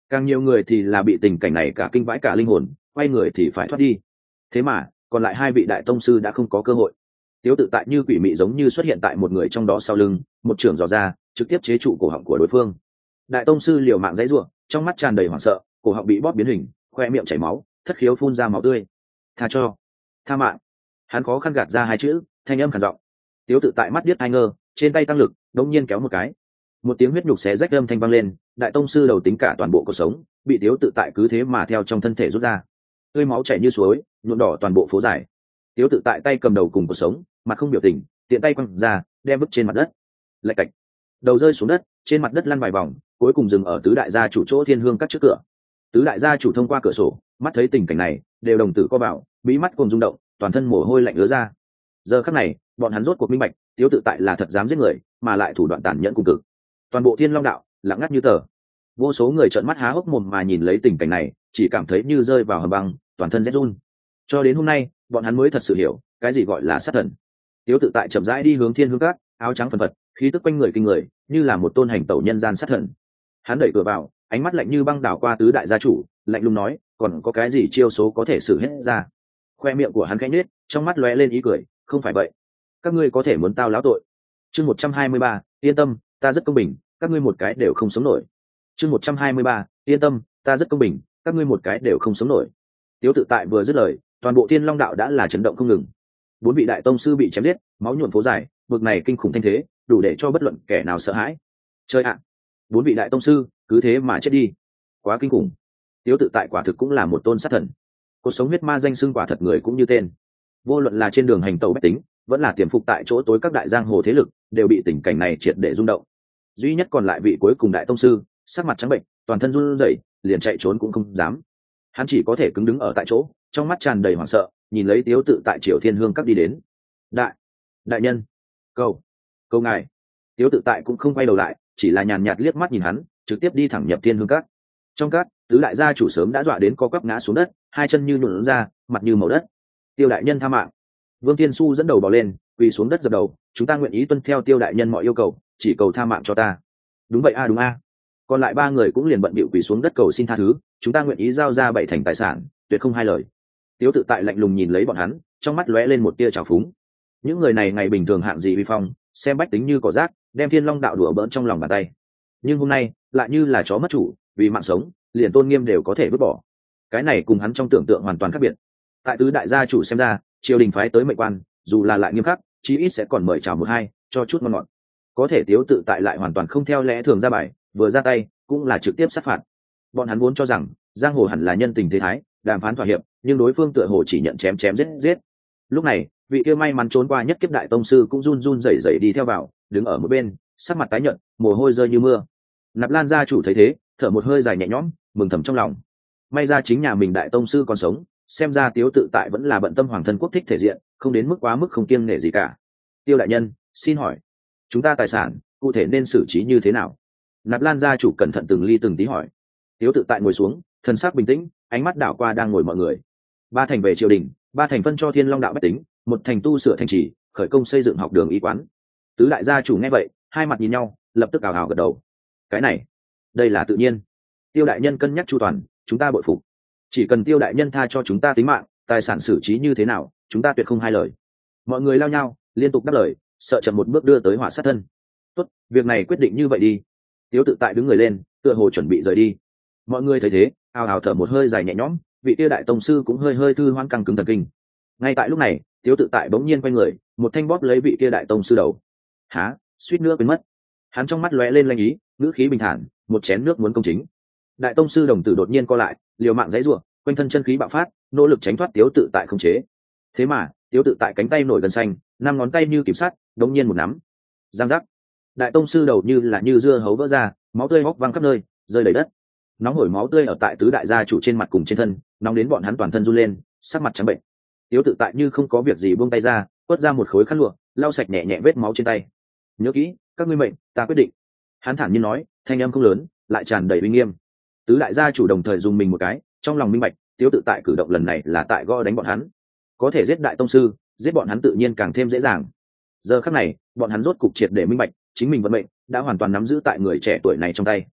Càng nhiều người thì là bị tình cảnh này cả kinh vãi cả linh hồn, quay người thì phải thoát đi. Thế mà còn lại hai vị đại tông sư đã không có cơ hội. Tiếu tự tại như quỷ mị giống như xuất hiện tại một người trong đó sau lưng, một trưởng dò ra trực tiếp chế trụ cổ họng của đối phương. Đại tông sư liều mạng dãy giụa, trong mắt tràn đầy hoảng sợ, cổ họng bị bóp biến hình, khoe miệng chảy máu, thất khiếu phun ra máu tươi. Tha cho, tha mạng. Hắn khó khăn gạt ra hai chữ, thanh âm khàn giọng. Tiếu tự tại mắt điếc ai ngơ, trên tay tăng lực, đống nhiên kéo một cái, một tiếng huyết nhục xé rách âm thanh vang lên. Đại tông sư đầu tính cả toàn bộ cuộc sống bị Tiếu tự tại cứ thế mà theo trong thân thể rút ra, tươi máu chảy như suối, nhuộm đỏ toàn bộ phố dài. Tiếu tự tại tay cầm đầu cùng cuộc sống, mặt không biểu tình, tiện tay quăng ra, đem vứt trên mặt đất. Lạch cạch, đầu rơi xuống đất, trên mặt đất lăn vài vòng, cuối cùng dừng ở tứ đại gia chủ chỗ thiên hương các trước cửa. Tứ đại gia chủ thông qua cửa sổ mắt thấy tình cảnh này, đều đồng tử co vào, mí mắt cùng rung động, toàn thân mồ hôi lạnh ứa ra. Giờ khắc này bọn hắn rốt cuộc minh bạch, Tiếu tự tại là thật dám giết người, mà lại thủ đoạn tàn nhẫn cùng cực. Toàn bộ thiên long đạo lặng ngắt như tờ, vô số người trợn mắt há hốc mồm mà nhìn lấy tình cảnh này, chỉ cảm thấy như rơi vào hầm băng, toàn thân rét run. Cho đến hôm nay bọn hắn mới thật sự hiểu cái gì gọi là sát thần. Tiếu tự tại chậm rãi đi hướng thiên hương các, áo trắng phần phật, khí tức quanh người kinh người, như là một tôn hành tẩu nhân gian sát thần. Hắn đẩy cửa vào, ánh mắt lạnh như băng đảo qua tứ đại gia chủ, lạnh lùng nói, còn có cái gì chiêu số có thể xử hết ra. Khoe miệng của hắn khẽ nhếch, trong mắt lóe lên ý cười, không phải vậy, các ngươi có thể muốn tao lão tội. Chương một trăm hai mươi ba, yên tâm, ta rất công bình, các ngươi một cái đều không sống nổi. Chương một trăm hai mươi ba, yên tâm, ta rất công bình, các ngươi một cái đều không sống nổi. Tiếu tự tại vừa dứt lời, toàn bộ thiên long đạo đã là chấn động không ngừng. Bốn vị đại tông sư bị chém giết, máu nhuộm phố dài, bực này kinh khủng thanh thế, đủ để cho bất luận kẻ nào sợ hãi. Chơi ạ, bốn vị đại tông sư cứ thế mà chết đi, quá kinh khủng. Tiếu tự tại quả thực cũng là một tôn sát thần. Cuộc sống huyết ma danh xưng quả thật người cũng như tên. Vô luận là trên đường hành tẩu bách tính, vẫn là tiềm phục tại chỗ tối các đại giang hồ thế lực, đều bị tình cảnh này triệt để rung động. Duy nhất còn lại vị cuối cùng đại tông sư, sắc mặt trắng bệnh, toàn thân run rẩy, liền chạy trốn cũng không dám. Hắn chỉ có thể cứng đứng ở tại chỗ, trong mắt tràn đầy hoảng sợ, nhìn lấy Tiếu tự tại Triều Thiên Hương các đi đến. Đại, đại nhân, cầu, cầu ngài. Tiếu tự tại cũng không quay đầu lại, chỉ là nhàn nhạt liếc mắt nhìn hắn, trực tiếp đi thẳng nhập Thiên Hương các. Trong các, tứ đại gia chủ sớm đã dọa đến co quắp ngã xuống đất, hai chân như nhũn ra, mặt như màu đất. Tiêu đại nhân tha mạng. Vương Thiên Su dẫn đầu bò lên, quỳ xuống đất dập đầu, chúng ta nguyện ý tuân theo Tiêu đại nhân mọi yêu cầu, chỉ cầu tha mạng cho ta. Đúng vậy a, đúng a. Còn lại ba người cũng liền bận bịu quỳ xuống đất cầu xin tha thứ, chúng ta nguyện ý giao ra bảy thành tài sản, tuyệt không hai lời. Tiếu tự tại lạnh lùng nhìn lấy bọn hắn, trong mắt lóe lên một tia trào phúng. Những người này ngày bình thường hạng gì uy phong, xem bách tính như cỏ rác, đem thiên long đạo đùa bỡn trong lòng bàn tay. Nhưng hôm nay lại như là chó mất chủ, vì mạng sống liền tôn nghiêm đều có thể vứt bỏ. Cái này cùng hắn trong tưởng tượng hoàn toàn khác biệt. Tại tứ đại gia chủ xem ra, triều đình phái tới mệnh quan, dù là lại nghiêm khắc, chí ít sẽ còn mời chào một hai, cho chút ngon ngọt. Có thể Tiếu tự tại lại hoàn toàn không theo lẽ thường ra bài, vừa ra tay cũng là trực tiếp sát phạt. Bọn hắn vốn cho rằng giang hồ hẳn là nhân tình thế thái, đàm phán thỏa hiệp, nhưng đối phương tựa hồ chỉ nhận chém chém giết giết. Lúc này vị kia may mắn trốn qua nhất kiếp đại tông sư cũng run run rẩy rẩy đi theo vào, đứng ở một bên, sắc mặt tái nhợt, mồ hôi rơi như mưa. Nạp Lan gia chủ thấy thế, thở một hơi dài nhẹ nhõm, mừng thầm trong lòng. May ra chính nhà mình đại tông sư còn sống, xem ra Tiếu tự tại vẫn là bận tâm hoàng thân quốc thích thể diện, không đến mức quá mức không kiêng nể gì cả. Tiêu đại nhân, xin hỏi, chúng ta tài sản cụ thể nên xử trí như thế nào? Nạp Lan gia chủ cẩn thận từng ly từng tí hỏi. Tiếu tự tại ngồi xuống, thần sắc bình tĩnh, ánh mắt đảo qua đang ngồi mọi người. Ba thành về triều đình, ba thành phân cho thiên long đạo bách tính, một thành tu sửa thành trì, khởi công xây dựng học đường y quán. Tứ đại gia chủ nghe vậy, hai mặt nhìn nhau, lập tức ảo ảo gật đầu. Cái này, đây là tự nhiên. Tiêu đại nhân cân nhắc chu toàn, chúng ta bội phục. Chỉ cần Tiêu đại nhân tha cho chúng ta tính mạng, tài sản xử trí như thế nào, chúng ta tuyệt không hai lời. Mọi người lao nhau, liên tục đáp lời, sợ chậm một bước đưa tới họa sát thân. Tốt, việc này quyết định như vậy đi. Tiếu tự tại đứng người lên, tựa hồ chuẩn bị rời đi. Mọi người thấy thế, ào ào thở một hơi dài nhẹ nhõm, vị tiêu đại tông sư cũng hơi hơi thư hoang căng cứng thần kinh. Ngay tại lúc này, Tiếu tự tại bỗng nhiên quay người, một thanh bóp lấy vị kia đại tông sư đầu. Há, suýt nữa quên mất. Hắn trong mắt lóe lên lanh ý, ngữ khí bình thản, một chén nước muốn công chính. Đại tông sư đồng tử đột nhiên co lại, liều mạng giãy giụa, quanh thân chân khí bạo phát, nỗ lực tránh thoát Tiếu tự tại không chế. Thế mà, Tiếu tự tại cánh tay nổi gần xanh, năm ngón tay như kiểm sát, đống nhiên một nắm. Giang giác. Đại tông sư đầu như là như dưa hấu vỡ ra, máu tươi hốc văng khắp nơi, rơi đầy đất. Nóng hổi máu tươi ở tại tứ đại gia chủ trên mặt cùng trên thân, nóng đến bọn hắn toàn thân run lên, sắc mặt trắng bệnh. Tiếu tự tại như không có việc gì buông tay ra, quất ra một khối khăn lụa, lau sạch nhẹ nhẹ vết máu trên tay. Nhớ kỹ, các ngươi mệnh, ta quyết định. Hắn thản nhiên nói, thanh âm không lớn, lại tràn đầy uy nghiêm. Tứ đại gia chủ đồng thời dùng mình một cái, trong lòng minh bạch, Tiếu tự tại cử động lần này là tại gõ đánh bọn hắn. Có thể giết đại tông sư, giết bọn hắn tự nhiên càng thêm dễ dàng. Giờ khắc này, bọn hắn rốt cục triệt để minh bạch, chính mình vận mệnh đã hoàn toàn nắm giữ tại người trẻ tuổi này trong tay.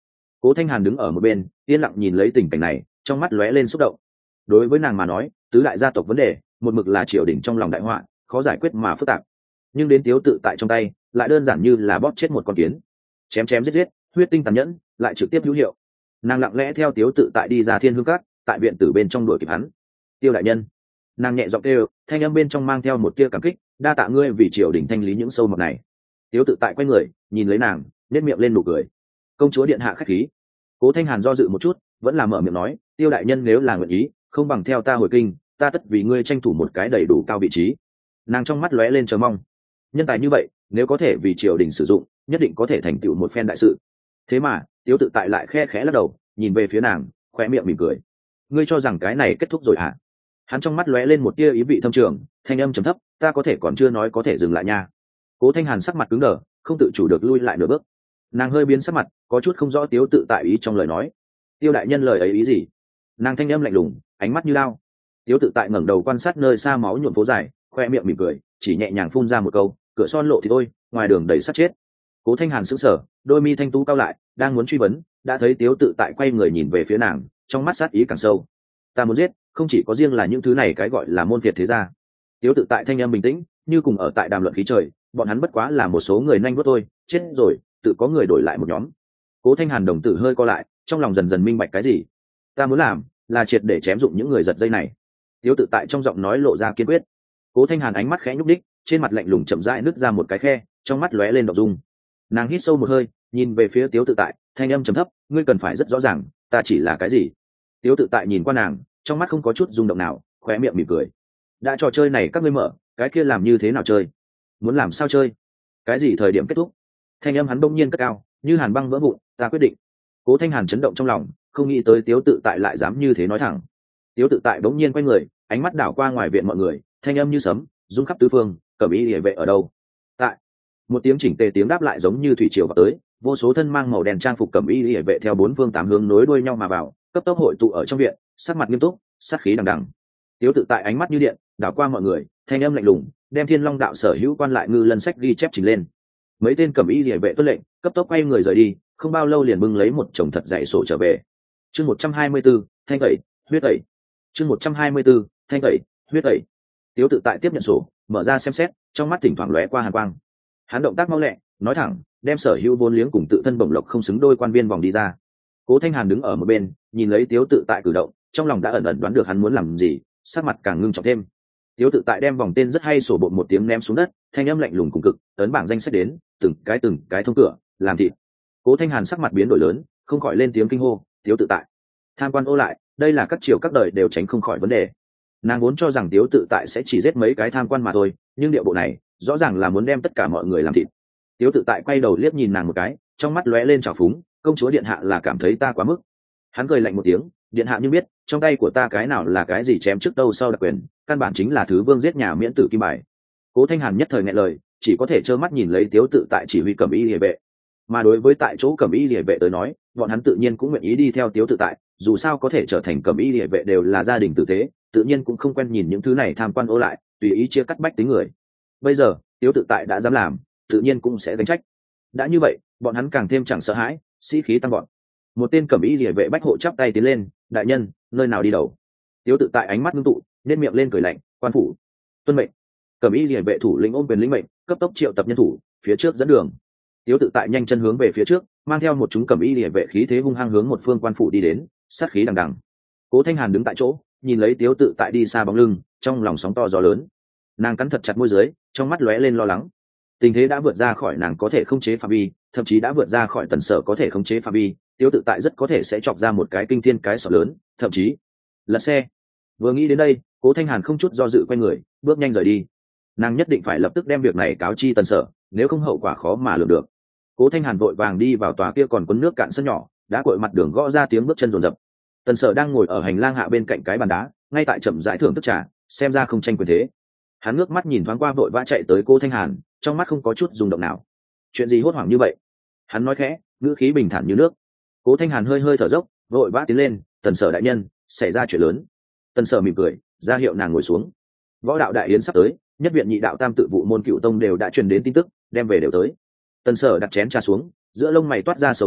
Cố Thanh Hàn đứng ở một bên yên lặng nhìn lấy tình cảnh này, trong mắt lóe lên xúc động. Đối với nàng mà nói, tứ đại gia tộc vấn đề một mực là triều đình trong lòng đại họa, khó giải quyết mà phức tạp, nhưng đến Tiếu Tự Tại trong tay lại đơn giản như là bóp chết một con kiến, chém chém giết giết, huyết tinh tàn nhẫn lại trực tiếp hữu hiệu. Nàng lặng lẽ theo Tiếu Tự Tại đi ra Thiên Hương Các, tại viện tử bên trong đuổi kịp hắn. Tiêu đại nhân, nàng nhẹ giọng kêu, thanh âm bên trong mang theo một tia cảm kích, đa tạ ngươi vì triều đình thanh lý những sâu mọt này. Tiếu Tự Tại quay người nhìn lấy nàng, nét miệng lên nụ cười. Công chúa điện hạ khách khí. Cố Thanh Hàn do dự một chút, vẫn là mở miệng nói, Tiêu đại nhân nếu là nguyện ý, không bằng theo ta hồi kinh, ta tất vì ngươi tranh thủ một cái đầy đủ cao vị trí. Nàng trong mắt lóe lên chờ mong. Nhân tài như vậy, nếu có thể vì triều đình sử dụng, nhất định có thể thành tựu một phen đại sự. Thế mà Tiếu Tự Tại lại khe khẽ lắc đầu, nhìn về phía nàng, khóe miệng mỉm cười. Ngươi cho rằng cái này kết thúc rồi hả? Hắn trong mắt lóe lên một tia ý vị thâm trường, thanh âm trầm thấp, ta có thể còn chưa nói có thể dừng lại nha. Cố Thanh Hàn sắc mặt cứng đờ, không tự chủ được lui lại nửa bước. Nàng hơi biến sắc mặt, có chút không rõ Tiếu Tự Tại ý trong lời nói. Tiêu đại nhân lời ấy ý gì? Nàng thanh âm lạnh lùng, ánh mắt như lao. Tiếu Tự Tại ngẩng đầu quan sát nơi xa máu nhuộm phố dài, khoe miệng mỉm cười, chỉ nhẹ nhàng phun ra một câu, cửa son lộ thì thôi, ngoài đường đầy sát chết. Cố Thanh Hàn sững sờ, đôi mi thanh tú cao lại, đang muốn truy vấn, đã thấy Tiếu Tự Tại quay người nhìn về phía nàng, trong mắt sát ý càng sâu. Ta muốn giết, không chỉ có riêng là những thứ này cái gọi là môn phiệt thế gia. Tiếu Tự Tại thanh âm bình tĩnh, như cùng ở tại đàm luận khí trời, bọn hắn bất quá là một số người nhanh vuốt thôi, chết rồi, tự có người đổi lại một nhóm. Cố Thanh Hàn đồng tử hơi co lại, trong lòng dần dần minh bạch cái gì. Ta muốn làm, là triệt để chém dụng những người giật dây này. Tiếu Tự Tại trong giọng nói lộ ra kiên quyết. Cố Thanh Hàn ánh mắt khẽ nhúc đích, trên mặt lạnh lùng chậm rãi nứt ra một cái khe, trong mắt lóe lên động dung. Nàng hít sâu một hơi, nhìn về phía Tiếu Tự Tại, thanh âm trầm thấp, ngươi cần phải rất rõ ràng, ta chỉ là cái gì. Tiếu Tự Tại nhìn qua nàng, trong mắt không có chút rung động nào, khóe miệng mỉm cười. Đã trò chơi này các ngươi mở, cái kia làm như thế nào chơi? Muốn làm sao chơi? Cái gì thời điểm kết thúc? Thanh âm hắn đông nhiên cất cao, như hàn băng vỡ vụn, ta quyết định. Cố Thanh Hàn chấn động trong lòng, không nghĩ tới Tiếu Tự Tại lại dám như thế nói thẳng. Tiếu Tự Tại bỗng nhiên quay người, ánh mắt đảo qua ngoài viện mọi người, thanh âm như sấm, rung khắp tứ phương, Cẩm Y Liễu vệ ở đâu? Tại. Một tiếng chỉnh tề tiếng đáp lại giống như thủy triều vào tới, vô số thân mang màu đen trang phục Cẩm Y Liễu vệ theo bốn phương tám hướng nối đuôi nhau mà vào, cấp tốc hội tụ ở trong viện, sắc mặt nghiêm túc, sát khí đằng đằng. Tiếu Tự Tại ánh mắt như điện, đảo qua mọi người, thanh âm lạnh lùng, đem Thiên Long đạo sở hữu quan lại ngư lân sách ghi chép trình lên. Mấy tên Cẩm Y Liễu vệ tuân lệnh, cấp tốc quay người rời đi, không bao lâu liền bưng lấy một chồng thật dày sổ trở về. Chương một trăm hai mươi 124, thanh tẩy, huyết tẩy. Chương một trăm hai mươi 124, thanh tẩy, huyết tẩy. Tiếu Tự Tại tiếp nhận sổ, mở ra xem xét, trong mắt thỉnh thoảng lóe qua hàn quang. Hắn động tác mau lẹ, nói thẳng, đem sở hữu vốn liếng cùng tự thân bổng lộc không xứng đôi quan viên vòng đi ra. Cố Thanh Hàn đứng ở một bên, nhìn lấy Tiếu Tự Tại cử động, trong lòng đã ẩn ẩn đoán được hắn muốn làm gì, sắc mặt càng ngưng trọng thêm. Tiếu Tự Tại đem vòng tên rất hay sổ bột một tiếng ném xuống đất, thanh âm lạnh lùng cùng cực, ấn bảng danh sách đến, từng cái từng cái thông cửa, làm thịt. Cố Thanh Hàn sắc mặt biến đổi lớn, không khỏi lên tiếng kinh hô, Tiếu Tự Tại, tham quan ô lại, đây là các triều các đời đều tránh không khỏi vấn đề. Nàng vốn cho rằng Tiếu Tự Tại sẽ chỉ giết mấy cái tham quan mà thôi, nhưng điệu bộ này rõ ràng là muốn đem tất cả mọi người làm thịt. Tiếu Tự Tại quay đầu liếc nhìn nàng một cái, trong mắt lóe lên trào phúng, công chúa điện hạ là cảm thấy ta quá mức. Hắn cười lạnh một tiếng, điện hạ nhưng biết trong tay của ta cái nào là cái gì chém trước đâu sau đặc quyền, căn bản chính là thứ vương giết nhà miễn tử kim bài. Cố Thanh Hàn nhất thời nghẹn lời, chỉ có thể trơ mắt nhìn lấy Tiếu Tự Tại chỉ huy Cẩm Y Liễu vệ. Mà đối với tại chỗ Cẩm Y Liễu vệ tới nói, bọn hắn tự nhiên cũng nguyện ý đi theo Tiếu Tự Tại, dù sao có thể trở thành Cẩm Y Liễu vệ đều là gia đình tử tế, tự nhiên cũng không quen nhìn những thứ này tham quan ô lại, tùy ý chia cắt bách tính người. Bây giờ Tiếu Tự Tại đã dám làm, tự nhiên cũng sẽ gánh trách. Đã như vậy, bọn hắn càng thêm chẳng sợ hãi, sĩ khí tăng vọt. Một tên Cẩm Y Liễu vệ bách hộ chắp tay tiến lên, đại nhân, nơi nào đi đầu? Tiếu Tự Tại ánh mắt ngưng tụ, nét miệng lên cười lạnh, quan phủ. Tuân mệnh. Cẩm Y Liễu vệ thủ lĩnh ôm quyền lĩnh mệnh, cấp tốc triệu tập nhân thủ, phía trước dẫn đường. Tiếu Tự Tại nhanh chân hướng về phía trước, mang theo một chúng Cẩm Y Liễu vệ khí thế hung hăng hướng một phương quan phủ đi đến, sát khí đằng đằng. Cố Thanh Hàn đứng tại chỗ, nhìn lấy Tiếu Tự Tại đi xa bóng lưng, trong lòng sóng to gió lớn. Nàng cắn thật chặt môi dưới, trong mắt lóe lên lo lắng. Tình thế đã vượt ra khỏi nàng có thể khống chế phạm vi, thậm chí đã vượt ra khỏi Tần Sở có thể khống chế phạm vi, Tiếu Tự Tại rất có thể sẽ chọc ra một cái kinh thiên cái sọ lớn, thậm chí lật xe. Vừa nghĩ đến đây, Cố Thanh Hàn không chút do dự quay người, bước nhanh rời đi. Nàng nhất định phải lập tức đem việc này cáo chi Tần Sở, nếu không hậu quả khó mà lường được. Cố Thanh Hàn vội vàng đi vào tòa kia còn cuốn nước cạn sân nhỏ, đã cội mặt đường gõ ra tiếng bước chân rồn rập. Tần Sở đang ngồi ở hành lang hạ bên cạnh cái bàn đá, ngay tại chậm rãi thưởng thức trà, xem ra không tranh quyền thế. Hắn ngước mắt nhìn thoáng qua vội vã chạy tới Cố Thanh Hàn, trong mắt không có chút rung động nào. Chuyện gì hốt hoảng như vậy? Hắn nói khẽ, ngữ khí bình thản như nước. Cố Thanh Hàn hơi hơi thở dốc, vội vã tiến lên, Tần Sở đại nhân, xảy ra chuyện lớn. Tần Sở mỉm cười, ra hiệu nàng ngồi xuống. Võ đạo đại yến sắp tới, nhất viện nhị đạo tam tự vụ môn cựu tông đều đã truyền đến tin tức, đem về đều tới. Tần Sở đặt chén trà xuống, giữa lông mày toát ra sầu lo,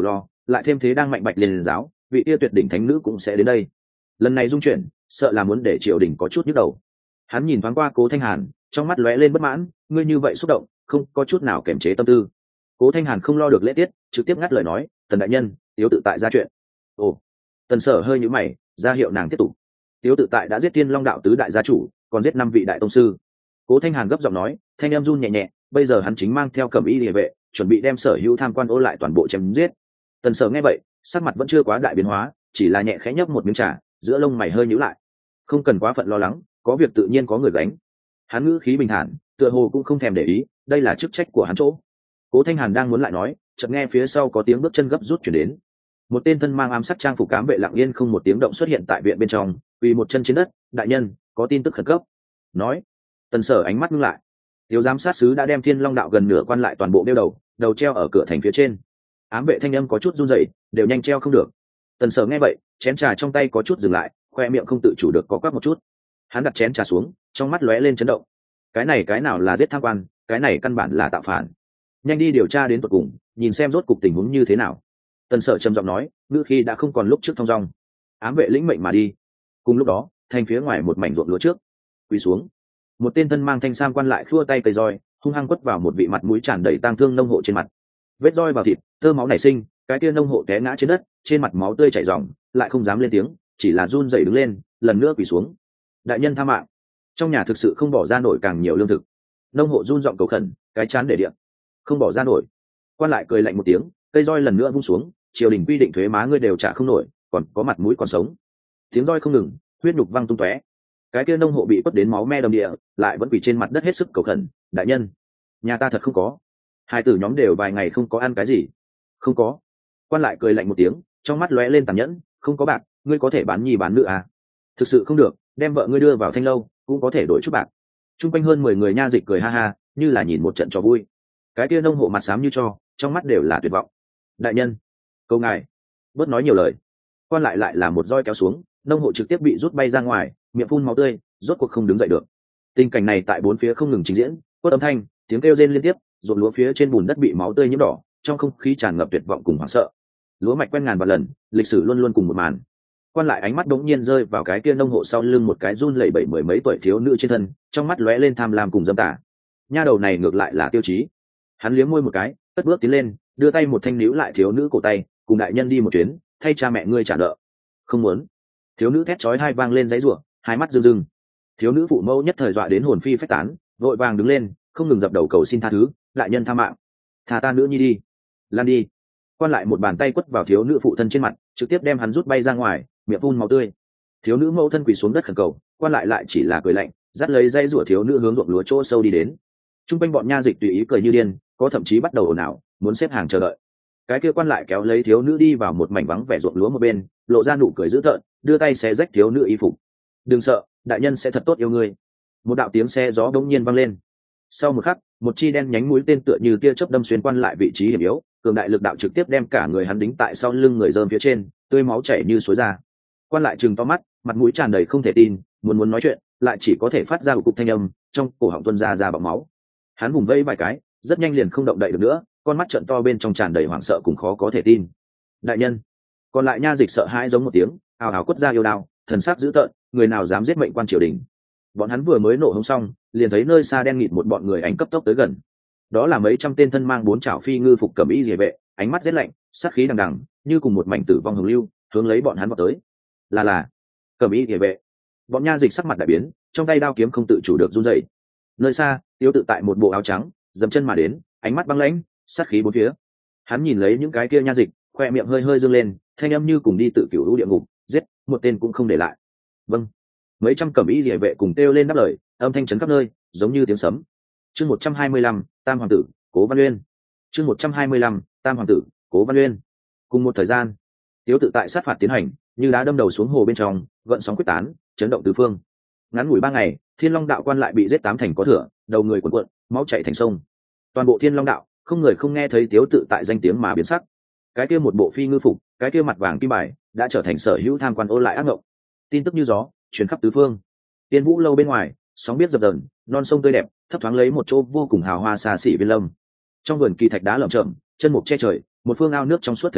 lại thêm thế đang mạnh bạch liền giáo, vị kia tuyệt đỉnh thánh nữ cũng sẽ đến đây. Lần này dung chuyển, sợ là muốn để triều đình có chút nhức đầu. Hắn nhìn thoáng qua Cố Thanh Hàn, trong mắt lóe lên bất mãn, ngươi như vậy xúc động, không có chút nào kiềm chế tâm tư. Cố Thanh Hàn không lo được lễ tiết, trực tiếp ngắt lời nói, tần đại nhân, tiếu tự tại ra chuyện. Ồ, tần sở hơi nhíu mày, ra hiệu nàng tiếp tục. Tiếu tự tại đã giết Thiên Long đạo tứ đại gia chủ, còn giết năm vị đại tông sư. Cố Thanh Hàn gấp giọng nói, thanh em run nhẹ nhẹ, bây giờ hắn chính mang theo cẩm y liề vệ, chuẩn bị đem sở hữu tham quan ô lại toàn bộ chém giết. Tần sở nghe vậy, sắc mặt vẫn chưa quá đại biến hóa, chỉ là nhẹ khẽ nhấp một miếng trà, giữa lông mày hơi nhíu lại. Không cần quá phận lo lắng, có việc tự nhiên có người gánh. Hắn ngữ khí bình thản, tựa hồ cũng không thèm để ý, đây là chức trách của hắn chỗ. Cố Thanh Hàn đang muốn lại nói, chợt nghe phía sau có tiếng bước chân gấp rút chuyển đến. Một tên thân mang ám sắc trang phục cám vệ lặng yên không một tiếng động xuất hiện tại viện bên trong, quỳ một chân trên đất, đại nhân, có tin tức khẩn cấp. Nói, Tần sở ánh mắt ngưng lại. Tiểu giám sát sứ đã đem Thiên Long đạo gần nửa quan lại toàn bộ đeo đầu, đầu treo ở cửa thành phía trên. Ám vệ thanh âm có chút run rẩy, đều nhanh treo không được. Tần sở nghe vậy, chén trà trong tay có chút dừng lại, khoe miệng không tự chủ được có quắc một chút. Hắn đặt chén trà xuống, trong mắt lóe lên chấn động. Cái này cái nào là giết tham quan, cái này căn bản là tạo phản. Nhanh đi điều tra đến tận cùng, nhìn xem rốt cục tình huống như thế nào. Tần sở trầm giọng nói, ngữ khi đã không còn lúc trước thong dong. Ám vệ lĩnh mệnh mà đi. Cùng lúc đó, thành phía ngoài một mảnh ruộng lúa trước, quỳ xuống. Một tên thân mang thanh sam quan lại khua tay cây roi, hung hăng quất vào một vị mặt mũi tràn đầy tang thương nông hộ trên mặt. Vết roi vào thịt, tơ máu nảy sinh, cái kia nông hộ té ngã trên đất, trên mặt máu tươi chảy ròng, lại không dám lên tiếng, chỉ là run rẩy đứng lên, lần nữa quỳ xuống. Đại nhân tha mạng. Trong nhà thực sự không bỏ ra nổi càng nhiều lương thực. Nông hộ run giọng cầu khẩn, cái chán để điện. Không bỏ ra nổi. Quan lại cười lạnh một tiếng, cây roi lần nữa vung xuống, triều đình quy định thuế má ngươi đều trả không nổi, còn có mặt mũi còn sống. Tiếng roi không ngừng, huyết nhục văng tung tóe. Cái kia nông hộ bị quất đến máu me đầm địa, lại vẫn quỳ trên mặt đất hết sức cầu khẩn, đại nhân, nhà ta thật không có. Hai tử nhóm đều vài ngày không có ăn cái gì. Không có. Quan lại cười lạnh một tiếng, trong mắt lóe lên tàn nhẫn, không có bạc, ngươi có thể bán nhi bán nữ à? Thực sự không được, đem vợ ngươi đưa vào thanh lâu, cũng có thể đổi chút bạc. Trung quanh hơn mười người nha dịch cười ha ha, như là nhìn một trận trò vui. Cái kia nông hộ mặt xám như cho, trong mắt đều là tuyệt vọng. Đại nhân, câu ngài, bớt nói nhiều lời. Quan lại lại là một roi kéo xuống, nông hộ trực tiếp bị rút bay ra ngoài, miệng phun máu tươi, rốt cuộc không đứng dậy được. Tình cảnh này tại bốn phía không ngừng trình diễn, quất âm thanh, tiếng kêu rên liên tiếp, ruộng lúa phía trên bùn đất bị máu tươi nhiễm đỏ, trong không khí tràn ngập tuyệt vọng cùng hoảng sợ. Lúa mạch quen ngàn vạn lần, lịch sử luôn luôn cùng một màn. Quan lại ánh mắt đống nhiên rơi vào cái kia nông hộ sau lưng một cái run lẩy bẩy mười mấy tuổi thiếu nữ trên thân, trong mắt lóe lên tham lam cùng dâm tà. Nha đầu này ngược lại là tiêu chí. Hắn liếm môi một cái, cất bước tiến lên, đưa tay một thanh níu lại thiếu nữ cổ tay, cùng đại nhân đi một chuyến, thay cha mẹ ngươi trả nợ. Không muốn. Thiếu nữ thét chói tai vang lên giãy giụa, hai mắt rưng rưng. Thiếu nữ phụ mẫu nhất thời dọa đến hồn phi phách tán, vội vàng đứng lên, không ngừng dập đầu cầu xin tha thứ, đại nhân tha mạng, tha ta nữ nhi đi, lan đi. Quan lại một bàn tay quất vào thiếu nữ phụ thân trên mặt, trực tiếp đem hắn rút bay ra ngoài, miệng phun máu tươi. Thiếu nữ mẫu thân quỳ xuống đất khẩn cầu, quan lại lại chỉ là cười lạnh, dắt lấy dây rủa thiếu nữ hướng ruộng lúa chỗ sâu đi đến. Trung quanh bọn nha dịch tùy ý cười như điên, có thậm chí bắt đầu ồn ào, muốn xếp hàng chờ đợi. Cái kia quan lại kéo lấy thiếu nữ đi vào một mảnh vắng vẻ ruộng lúa một bên, lộ ra nụ cười dữ tợn, đưa tay xé rách thiếu nữ y phục. Đừng sợ, đại nhân sẽ thật tốt yêu ngươi. Một đạo tiếng xe gió đống nhiên vang lên. Sau một khắc, một chi đen nhánh mũi tên tựa như tia chớp đâm xuyên quan lại vị trí hiểm yếu, cường đại lực đạo trực tiếp đem cả người hắn đính tại sau lưng người dơm phía trên, tươi máu chảy như suối ra. Quan lại trừng to mắt, mặt mũi tràn đầy không thể tin, muốn muốn nói chuyện, lại chỉ có thể phát ra một cục thanh âm, trong cổ họng tuôn ra ra bọt máu. Hắn vùng vẫy vài cái, rất nhanh liền không động đậy được nữa, con mắt trợn to bên trong tràn đầy hoảng sợ cùng khó có thể tin. Đại nhân. Còn lại nha dịch sợ hãi giống một tiếng, ào ào quất ra yêu đao, thần sắc dữ tợn, người nào dám giết mệnh quan triều đình. Bọn hắn vừa mới nổ hống xong, liền thấy nơi xa đen nghịt một bọn người ánh cấp tốc tới gần. Đó là mấy trăm tên thân mang bốn chảo phi ngư phục cẩm y liề vệ, ánh mắt rét lạnh, sát khí đằng đằng, như cùng một mảnh tử vong hồng lưu, hướng lấy bọn hắn vào tới. Là là cẩm y liề vệ. Bọn nha dịch sắc mặt đại biến, trong tay đao kiếm không tự chủ được run rẩy. Nơi xa, Tiếu Tự tại một bộ áo trắng, dậm chân mà đến, ánh mắt băng lãnh, sát khí bốn phía. Hắn nhìn lấy những cái kia nha dịch, khoe miệng hơi hơi dương lên, thanh âm như cùng đi tự cửu lũ địa ngục, giết, một tên cũng không để lại. Vâng. Mấy trăm cẩm y liề vệ cùng kêu lên đáp lời, âm thanh chấn khắp nơi, giống như tiếng sấm. Chương một trăm hai mươi lăm, Tam hoàng tử, Cố Văn Uyên. Chương một trăm hai mươi lăm, Tam hoàng tử, Cố Văn Uyên. Cùng một thời gian, Tiếu Tự tại sát phạt tiến hành, như đá đâm đầu xuống hồ bên trong, gợn sóng quyết tán, chấn động tứ phương. Ngắn ngủi ba ngày, Thiên Long đạo quan lại bị giết tám thành có thừa, đầu người cuộn cuộn, máu chảy thành sông. Toàn bộ Thiên Long đạo, không người không nghe thấy Tiếu Tự tại danh tiếng mà biến sắc. Cái kia một bộ phi ngư phục, cái kia mặt vàng kim bài, đã trở thành sở hữu tham quan ô lại ác ngộng. Tin tức như gió, truyền khắp tứ phương. Tiên Vũ lâu bên ngoài, sóng biết dập dờn, non sông tươi đẹp, thấp thoáng lấy một chỗ vô cùng hào hoa xa xỉ viên lâm. Trong vườn kỳ thạch đá lởm chởm, chân mục che trời, một phương ao nước trong suốt thấy đáy,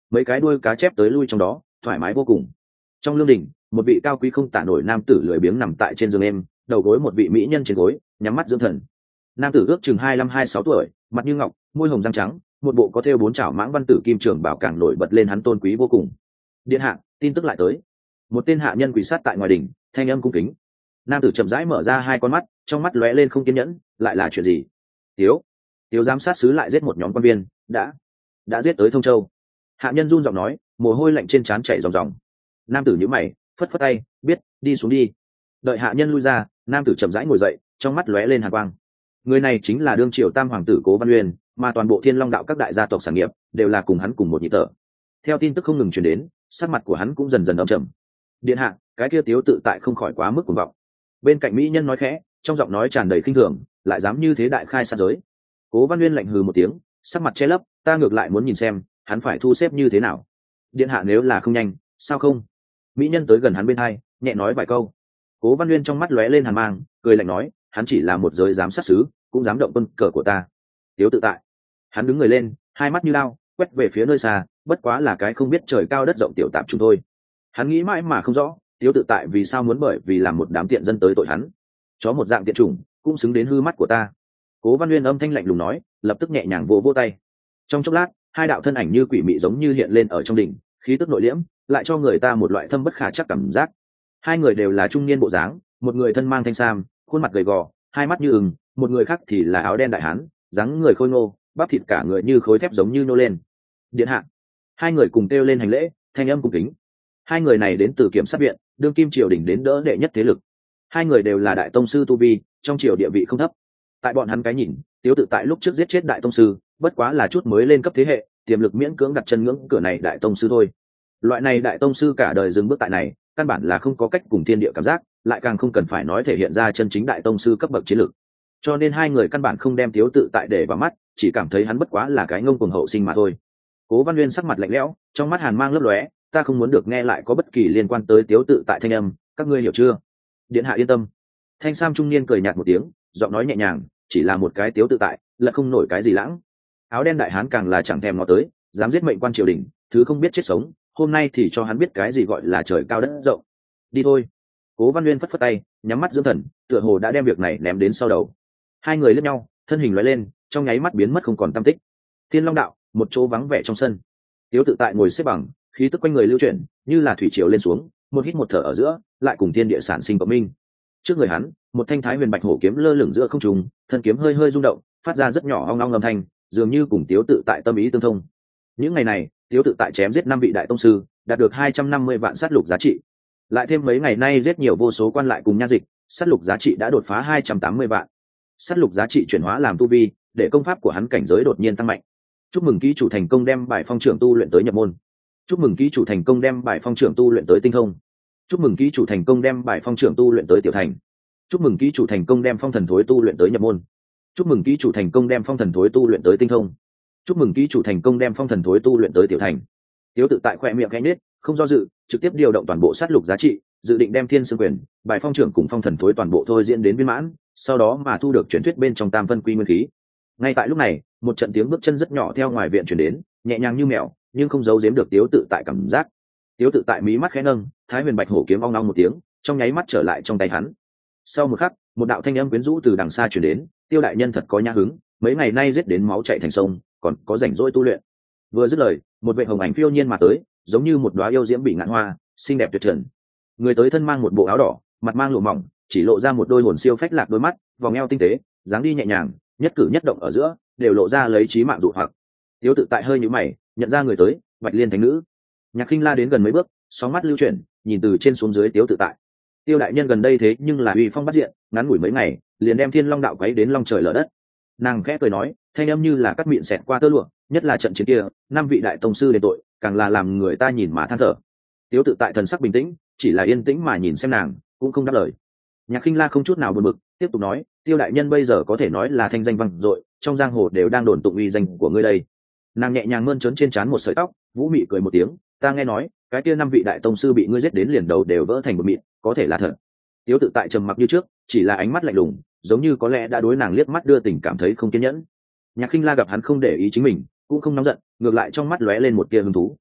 mấy cái đuôi cá chép tới lui trong đó thoải mái vô cùng. Trong lương đình, một vị cao quý không tả nổi nam tử lười biếng nằm tại trên giường em, đầu gối một vị mỹ nhân trên gối, nhắm mắt dưỡng thần. Nam tử ước chừng hai mươi lăm hai mươi sáu tuổi, mặt như ngọc, môi hồng răng trắng, một bộ có thêu bốn chảo mãng văn tử kim trường bảo càng nổi bật lên hắn tôn quý vô cùng. Điện hạ, tin tức lại tới. Một tên hạ nhân quỳ sát tại ngoài đỉnh, thanh âm cung kính. Nam tử chậm rãi mở ra hai con mắt, trong mắt lóe lên không kiên nhẫn, lại là chuyện gì? Tiếu, Tiếu giám sát sứ lại giết một nhóm quan viên, đã, đã giết tới Thông Châu. Hạ nhân run giọng nói, mồ hôi lạnh trên trán chảy ròng ròng. Nam tử nhíu mày, phất phất tay, biết, đi xuống đi. Đợi hạ nhân lui ra, nam tử chậm rãi ngồi dậy, trong mắt lóe lên hàn quang. Người này chính là đương triều tam hoàng tử Cố Văn Uyên, mà toàn bộ Thiên Long đạo các đại gia tộc sản nghiệp đều là cùng hắn cùng một nhị tở. Theo tin tức không ngừng truyền đến, sắc mặt của hắn cũng dần dần âm trầm. Điện hạ, cái kia Tiếu tự tại không khỏi quá mức cuồng vọng. Bên cạnh mỹ nhân nói khẽ, trong giọng nói tràn đầy khinh thường, lại dám như thế đại khai sát giới. Cố Văn Uyên lạnh hừ một tiếng, sắc mặt che lấp, ta ngược lại muốn nhìn xem hắn phải thu xếp như thế nào. Điện hạ nếu là không nhanh, sao không? Mỹ nhân tới gần hắn bên hai, nhẹ nói vài câu. Cố Văn Uyên trong mắt lóe lên hàn mang, cười lạnh nói, hắn chỉ là một giới giám sát sứ, cũng dám động quân cờ của ta. Tiếu tự tại. Hắn đứng người lên, hai mắt như lao, quét về phía nơi xa, bất quá là cái không biết trời cao đất rộng tiểu tạp chúng thôi. Hắn nghĩ mãi mà không rõ, Tiếu tự tại vì sao muốn bởi vì làm một đám tiện dân tới tội hắn. Chó một dạng tiện chủng, cũng xứng đến hư mắt của ta. Cố Văn Uyên âm thanh lạnh lùng nói, lập tức nhẹ nhàng vỗ vỗ tay. Trong chốc lát, hai đạo thân ảnh như quỷ mị giống như hiện lên ở trong đỉnh, khí tức nội liễm, lại cho người ta một loại thâm bất khả chắc cảm giác. Hai người đều là trung niên bộ dáng, một người thân mang thanh sam, khuôn mặt gầy gò, hai mắt như ừng, một người khác thì là áo đen đại hán, dáng người khôi ngô, bắp thịt cả người như khối thép giống như nô lên. Điện hạ. Hai người cùng kêu lên hành lễ, thanh âm cung kính. Hai người này đến từ kiểm sát viện, đương kim triều đình đến đỡ đệ nhất thế lực. Hai người đều là đại tông sư tu vi, trong triều địa vị không thấp. Tại bọn hắn cái nhìn, Tiếu tự tại lúc trước giết chết đại tông sư, bất quá là chút mới lên cấp thế hệ, tiềm lực miễn cưỡng đặt chân ngưỡng cửa này đại tông sư thôi. Loại này đại tông sư cả đời dừng bước tại này, căn bản là không có cách cùng thiên địa cảm giác, lại càng không cần phải nói thể hiện ra chân chính đại tông sư cấp bậc chiến lược. Cho nên hai người căn bản không đem Tiếu tự tại để vào mắt, chỉ cảm thấy hắn bất quá là cái ngông cuồng hậu sinh mà thôi. Cố Văn Nguyên sắc mặt lạnh lẽo, trong mắt hàn mang lấp lóe, ta không muốn được nghe lại có bất kỳ liên quan tới Tiếu tự tại thanh âm, các ngươi hiểu chưa? Điện hạ yên tâm. Thanh sam trung niên cười nhạt một tiếng, giọng nói nhẹ nhàng, chỉ là một cái Tiếu tự tại, là không nổi cái gì lãng. Áo đen đại hán càng là chẳng thèm ngó tới, dám giết mệnh quan triều đình, thứ không biết chết sống, hôm nay thì cho hắn biết cái gì gọi là trời cao đất rộng. Đi thôi. Cố Văn Nguyên phất phất tay, nhắm mắt dưỡng thần, tựa hồ đã đem việc này ném đến sau đầu. Hai người liếc nhau, thân hình lóe lên, trong nháy mắt biến mất không còn tăm tích. Thiên Long đạo, một chỗ vắng vẻ trong sân. Tiếu tự tại ngồi xếp bằng, khí tức quanh người lưu chuyển, như là thủy triều lên xuống, một hít một thở ở giữa, lại cùng thiên địa sản sinh cộng minh. Trước người hắn, một thanh thái huyền bạch hổ kiếm lơ lửng giữa không trung, thân kiếm hơi hơi rung động, phát ra rất nhỏ ong ong âm thanh, dường như cùng Tiếu tự tại tâm ý tương thông. Những ngày này, Tiếu tự tại chém giết năm vị đại tông sư, đạt được hai trăm năm mươi vạn sát lục giá trị. Lại thêm mấy ngày nay giết nhiều vô số quan lại cùng nha dịch, sát lục giá trị đã đột phá hai trăm tám mươi vạn. Sát lục giá trị chuyển hóa làm tu vi, để công pháp của hắn cảnh giới đột nhiên tăng mạnh. Chúc mừng ký chủ thành công đem bài phong trưởng tu luyện tới nhập môn. Chúc mừng ký chủ thành công đem bài phong trưởng tu luyện tới tinh thông. Chúc mừng ký chủ thành công đem bài phong trưởng tu luyện tới tiểu thành. Chúc mừng ký chủ thành công đem phong thần thối tu luyện tới nhập môn. Chúc mừng ký chủ thành công đem phong thần thối tu luyện tới tinh thông. Chúc mừng ký chủ thành công đem phong thần thối tu luyện tới tiểu thành. Tiếu tự tại khỏe miệng khẽ nhếch, không do dự, trực tiếp điều động toàn bộ sát lục giá trị, dự định đem thiên sương quyền, bài phong trưởng cùng phong thần thối toàn bộ thôi diễn đến viên mãn, sau đó mà thu được truyền thuyết bên trong tam phân quy nguyên khí. Ngay tại lúc này, một trận tiếng bước chân rất nhỏ theo ngoài viện truyền đến, nhẹ nhàng như mèo, nhưng không giấu giếm được Tiếu tự tại cảm giác. Tiếu tự tại mí mắt khẽ nâng, thái huyền bạch hổ kiếm ong ong một tiếng, trong nháy mắt trở lại trong tay hắn. Sau một khắc, một đạo thanh âm quyến rũ từ đằng xa truyền đến, Tiêu đại nhân thật có nhã hứng, mấy ngày nay giết đến máu chảy thành sông, còn có rảnh rỗi tu luyện. Vừa dứt lời, một vệ hồng ảnh phiêu nhiên mà tới, giống như một đóa yêu diễm bị ngạn hoa, xinh đẹp tuyệt trần. Người tới thân mang một bộ áo đỏ, mặt mang lụa mỏng, chỉ lộ ra một đôi hồn siêu phách lạc đôi mắt, vòng eo tinh tế, dáng đi nhẹ nhàng, nhất cử nhất động ở giữa đều lộ ra lấy trí mạng dụ hoặc. Tiếu tự tại hơi nhíu mày, nhận ra người tới, Bạch Liên thánh nữ. Nhạc Khinh La đến gần mấy bước, sóng mắt lưu chuyển, nhìn từ trên xuống dưới Tiếu tự tại. Tiêu đại nhân gần đây thế nhưng là uy phong bắt diện, ngắn ngủi mấy ngày, liền đem Thiên Long đạo quấy đến long trời lở đất. Nàng khẽ cười nói, thanh âm như là cắt miệng xẹt qua tơ lụa, nhất là trận chiến kia, năm vị đại tông sư đền tội, càng là làm người ta nhìn mà than thở. Tiếu tự tại thần sắc bình tĩnh, chỉ là yên tĩnh mà nhìn xem nàng, cũng không đáp lời. Nhạc Khinh La không chút nào buồn bực, tiếp tục nói, Tiêu đại nhân bây giờ có thể nói là thanh danh vang dội, trong giang hồ đều đang đồn tụng uy danh của ngươi đây. Nàng nhẹ nhàng mơn trớn trên trán một sợi tóc, vũ mị cười một tiếng, ta nghe nói, cái kia năm vị đại tông sư bị ngươi giết đến liền đầu đều vỡ thành một mịn, có thể là thật. Tiếu tự tại trầm mặc như trước, chỉ là ánh mắt lạnh lùng, giống như có lẽ đã đối nàng liếc mắt đưa tình cảm thấy không kiên nhẫn. Nhạc Khinh La gặp hắn không để ý chính mình, cũng không nóng giận, ngược lại trong mắt lóe lên một tia hứng thú.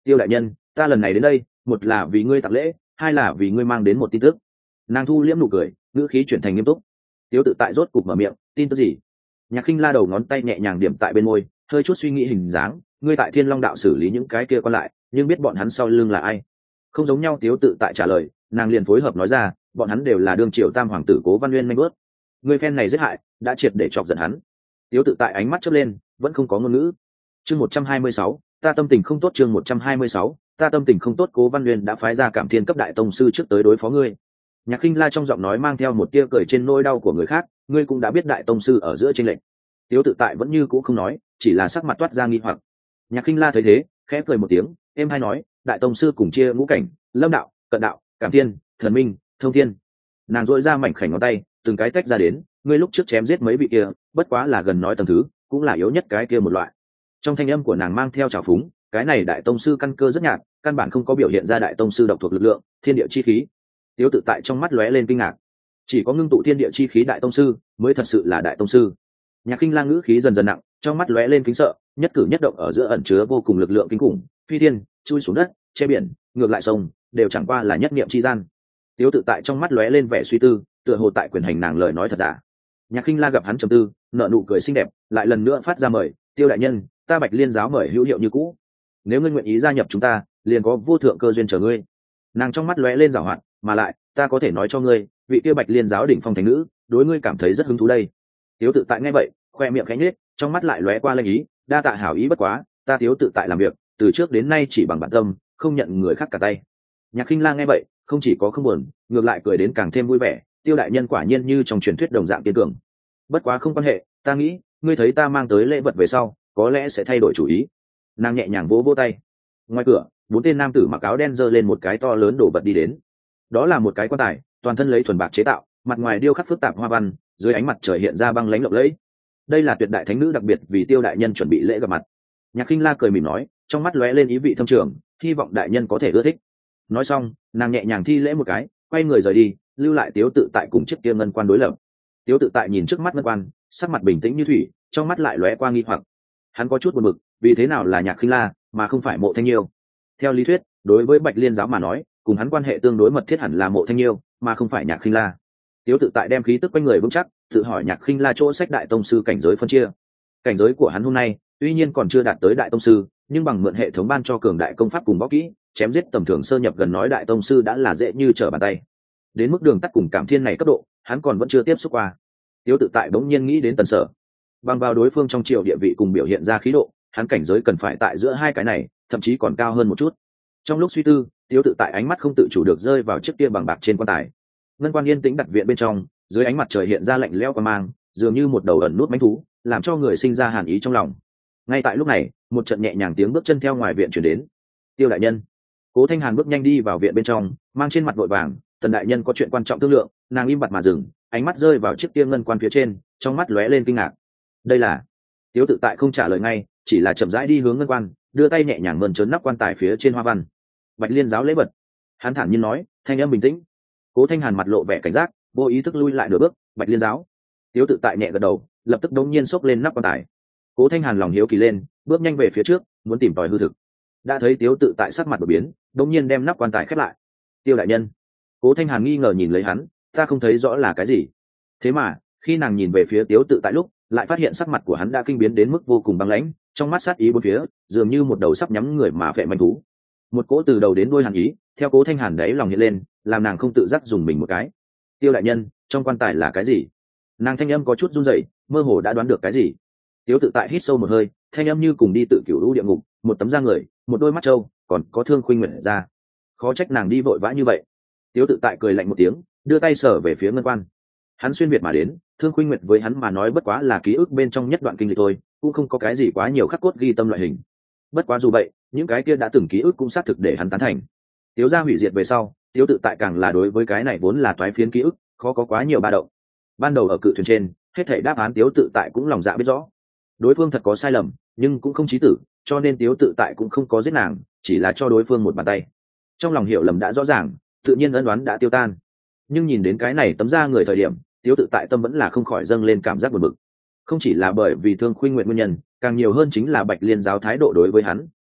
Tiêu đại nhân, ta lần này đến đây một là vì ngươi tặng lễ, hai là vì ngươi mang đến một tin tức. Nàng thu liễm nụ cười, ngữ khí chuyển thành nghiêm túc. Tiếu tự tại rốt cục mở miệng, tin tức gì? Nhạc Khinh La đầu ngón tay nhẹ nhàng điểm tại bên môi, hơi chút suy nghĩ hình dáng, ngươi tại Thiên Long đạo xử lý những cái kia còn lại, nhưng biết bọn hắn sau lưng là ai? Không giống nhau. Tiếu tự tại trả lời, nàng liền phối hợp nói ra, bọn hắn đều là đương triều tam hoàng tử Cố Văn Nguyên manh bước. Ngươi phen này giết hại, đã triệt để chọc giận hắn. Tiếu tự tại ánh mắt chớp lên, vẫn không có ngôn ngữ. Chương một trăm hai mươi sáu, ta tâm tình không tốt. Chương một trăm hai mươi sáu, ta tâm tình không tốt. Cố Văn Nguyên đã phái ra Cảm Thiên cấp đại tông sư trước tới đối phó ngươi. Nhạc Khinh La trong giọng nói mang theo một tia cười trên nỗi đau của người khác, ngươi cũng đã biết đại tông sư ở giữa chênh lệch. Tiếu tự tại vẫn như cũ không nói, chỉ là sắc mặt toát ra nghi hoặc. Nhạc Khinh La thấy thế, khẽ cười một tiếng, em hay nói, đại tông sư cùng chia ngũ cảnh, lâm đạo, cận đạo, cảm thiên, thần minh, thông thiên. Nàng dội ra mảnh khảnh ngón tay, từng cái tách ra đến, ngươi lúc trước chém giết mấy vị kia, bất quá là gần nói tầng thứ, cũng là yếu nhất cái kia một loại. Trong thanh âm của nàng mang theo trào phúng, cái này đại tông sư căn cơ rất nhạt, căn bản không có biểu hiện ra đại tông sư độc thuộc lực lượng, thiên địa chi khí. Tiếu tự tại trong mắt lóe lên kinh ngạc, chỉ có ngưng tụ thiên địa chi khí đại tông sư mới thật sự là đại tông sư. Nhạc Khinh La ngữ khí dần dần nặng, trong mắt lóe lên kính sợ, nhất cử nhất động ở giữa ẩn chứa vô cùng lực lượng kinh khủng, phi thiên, chui xuống đất, che biển, ngược lại sông, đều chẳng qua là nhất niệm chi gian. Tiếu tự tại trong mắt lóe lên vẻ suy tư, tựa hồ tại quyền hành nàng lời nói thật giả. Nhạc Khinh La gặp hắn trầm tư, nở nụ cười xinh đẹp, lại lần nữa phát ra mời, Tiêu đại nhân, ta Bạch Liên giáo mời hữu hiệu như cũ. Nếu ngươi nguyện ý gia nhập chúng ta, liền có vô thượng cơ duyên chờ ngươi. Nàng trong mắt lóe lên giảo hoạt, mà lại, ta có thể nói cho ngươi, vị kia Bạch Liên giáo đỉnh phong thánh nữ, đối ngươi cảm thấy rất hứng thú đây. Tiếu tự tại nghe vậy, khoe miệng khẽ nhếch, trong mắt lại lóe qua lanh ý, đa tạ hảo ý bất quá, ta Tiếu tự tại làm việc, từ trước đến nay chỉ bằng bản tâm, không nhận người khác cả tay. Nhạc Khinh La nghe vậy, không chỉ có không buồn, ngược lại cười đến càng thêm vui vẻ, Tiêu đại nhân quả nhiên như trong truyền thuyết đồng dạng kiên cường. Bất quá không quan hệ, ta nghĩ, ngươi thấy ta mang tới lễ vật về sau, có lẽ sẽ thay đổi chủ ý. Nàng nhẹ nhàng vỗ vỗ tay. Ngoài cửa, bốn tên nam tử mặc áo đen giơ lên một cái to lớn đổ vật đi đến. Đó là một cái quan tài, toàn thân lấy thuần bạc chế tạo, mặt ngoài điêu khắc phức tạp hoa văn, dưới ánh mặt trời hiện ra băng lãnh lộng lẫy. Đây là tuyệt đại thánh nữ đặc biệt vì Tiêu đại nhân chuẩn bị lễ gặp mặt. Nhạc Khinh La cười mỉm nói, trong mắt lóe lên ý vị thâm trường, hy vọng đại nhân có thể ưa thích. Nói xong, nàng nhẹ nhàng thi lễ một cái, quay người rời đi, lưu lại Tiếu tự tại cùng chiếc kia ngân quan đối lập. Tiếu tự tại nhìn trước mắt ngân quan, sắc mặt bình tĩnh như thủy, trong mắt lại lóe qua nghi hoặc. Hắn có chút buồn bực, vì thế nào là Nhạc Khinh La mà không phải Mộ Thanh Nhiêu? Theo lý thuyết, đối với Bạch Liên giáo mà nói, cùng hắn quan hệ tương đối mật thiết hẳn là Mộ Thanh Nhiêu, mà không phải Nhạc Khinh La. Tiếu tự tại đem khí tức quanh người vững chắc, tự hỏi Nhạc Khinh La chỗ sách đại tông sư cảnh giới phân chia. Cảnh giới của hắn hôm nay, tuy nhiên còn chưa đạt tới đại tông sư, nhưng bằng mượn hệ thống ban cho cường đại công pháp cùng võ kỹ, chém giết tầm thường sơ nhập gần nói đại tông sư đã là dễ như trở bàn tay. Đến mức đường tắt cùng Cảm Thiên này cấp độ, hắn còn vẫn chưa tiếp xúc qua. Tiếu tự tại bỗng nhiên nghĩ đến Tần Sở, bằng vào đối phương trong triều địa vị cùng biểu hiện ra khí độ, hắn cảnh giới cần phải tại giữa hai cái này, thậm chí còn cao hơn một chút. Trong lúc suy tư, Tiếu tự tại ánh mắt không tự chủ được rơi vào chiếc kia bằng bạc trên quan tài. Ngân quan yên tĩnh đặt viện bên trong, dưới ánh mặt trời hiện ra lạnh lẽo qua mang, dường như một đầu ẩn nút mãnh thú, làm cho người sinh ra hàn ý trong lòng. Ngay tại lúc này, một trận nhẹ nhàng tiếng bước chân theo ngoài viện truyền đến. Tiêu đại nhân. Cố Thanh Hàn bước nhanh đi vào viện bên trong, mang trên mặt vội vàng, Tần đại nhân có chuyện quan trọng thương lượng. Nàng im bặt mà dừng, ánh mắt rơi vào chiếc kia ngân quan phía trên, trong mắt lóe lên kinh ngạc. Đây là? Tiếu tự tại không trả lời ngay, chỉ là chậm rãi đi hướng ngân quan, đưa tay nhẹ nhàng mơn trớn nắp quan tài phía trên hoa văn. Bạch Liên giáo lễ vật. Hắn thản nhiên nói, thanh âm bình tĩnh. Cố Thanh Hàn mặt lộ vẻ cảnh giác, vô ý thức lui lại nửa bước. Bạch Liên giáo. Tiếu tự tại nhẹ gật đầu, lập tức đống nhiên xốc lên nắp quan tài. Cố Thanh Hàn lòng hiếu kỳ lên, bước nhanh về phía trước, muốn tìm tòi hư thực. Đã thấy Tiếu tự tại sắc mặt đổi biến, đống nhiên đem nắp quan tài khép lại. Tiêu đại nhân. Cố Thanh Hàn nghi ngờ nhìn lấy hắn, ta không thấy rõ là cái gì. Thế mà, khi nàng nhìn về phía Tiếu tự tại lúc, lại phát hiện sắc mặt của hắn đã kinh biến đến mức vô cùng băng lãnh, trong mắt sát ý bốn phía, dường như một đầu sắp nhắm người mà phệ manh thú. Một cỗ từ đầu đến đuôi hàn ý, theo Cố Thanh Hàn đấy lòng hiện lên, làm nàng không tự giác dùng mình một cái. Tiêu đại nhân, trong quan tài là cái gì? Nàng thanh âm có chút run rẩy, mơ hồ đã đoán được cái gì. Tiếu tự tại hít sâu một hơi, thanh âm như cùng đi tự cửu lũ địa ngục, một tấm da người, một đôi mắt trâu, còn có Thương Khuynh Nguyệt ra. Khó trách nàng đi vội vã như vậy. Tiếu tự tại cười lạnh một tiếng, đưa tay sờ về phía ngân quan. Hắn xuyên việt mà đến, Thương Khuynh Nguyệt với hắn mà nói bất quá là ký ức bên trong nhất đoạn kinh lịch thôi, cũng không có cái gì quá nhiều khắc cốt ghi tâm loại hình. Bất quá dù vậy, những cái kia đã từng ký ức cũng xác thực để hắn tán thành. Tiếu gia hủy diệt về sau, Tiếu tự tại càng là đối với cái này vốn là toái phiến ký ức, khó có quá nhiều ba động. Ban đầu ở cự thuyền trên, hết thảy đáp án Tiếu tự tại cũng lòng dạ biết rõ. Đối phương thật có sai lầm, nhưng cũng không chí tử, cho nên Tiếu tự tại cũng không có giết nàng, chỉ là cho đối phương một bàn tay. Trong lòng hiểu lầm đã rõ ràng, tự nhiên ân đoán đã tiêu tan. Nhưng nhìn đến cái này tấm da người thời điểm, Tiếu tự tại tâm vẫn là không khỏi dâng lên cảm giác buồn bực. Không chỉ là bởi vì Thương Khuynh Nguyệt nguyên nhân, càng nhiều hơn chính là Bạch Liên giáo thái độ đối với hắn,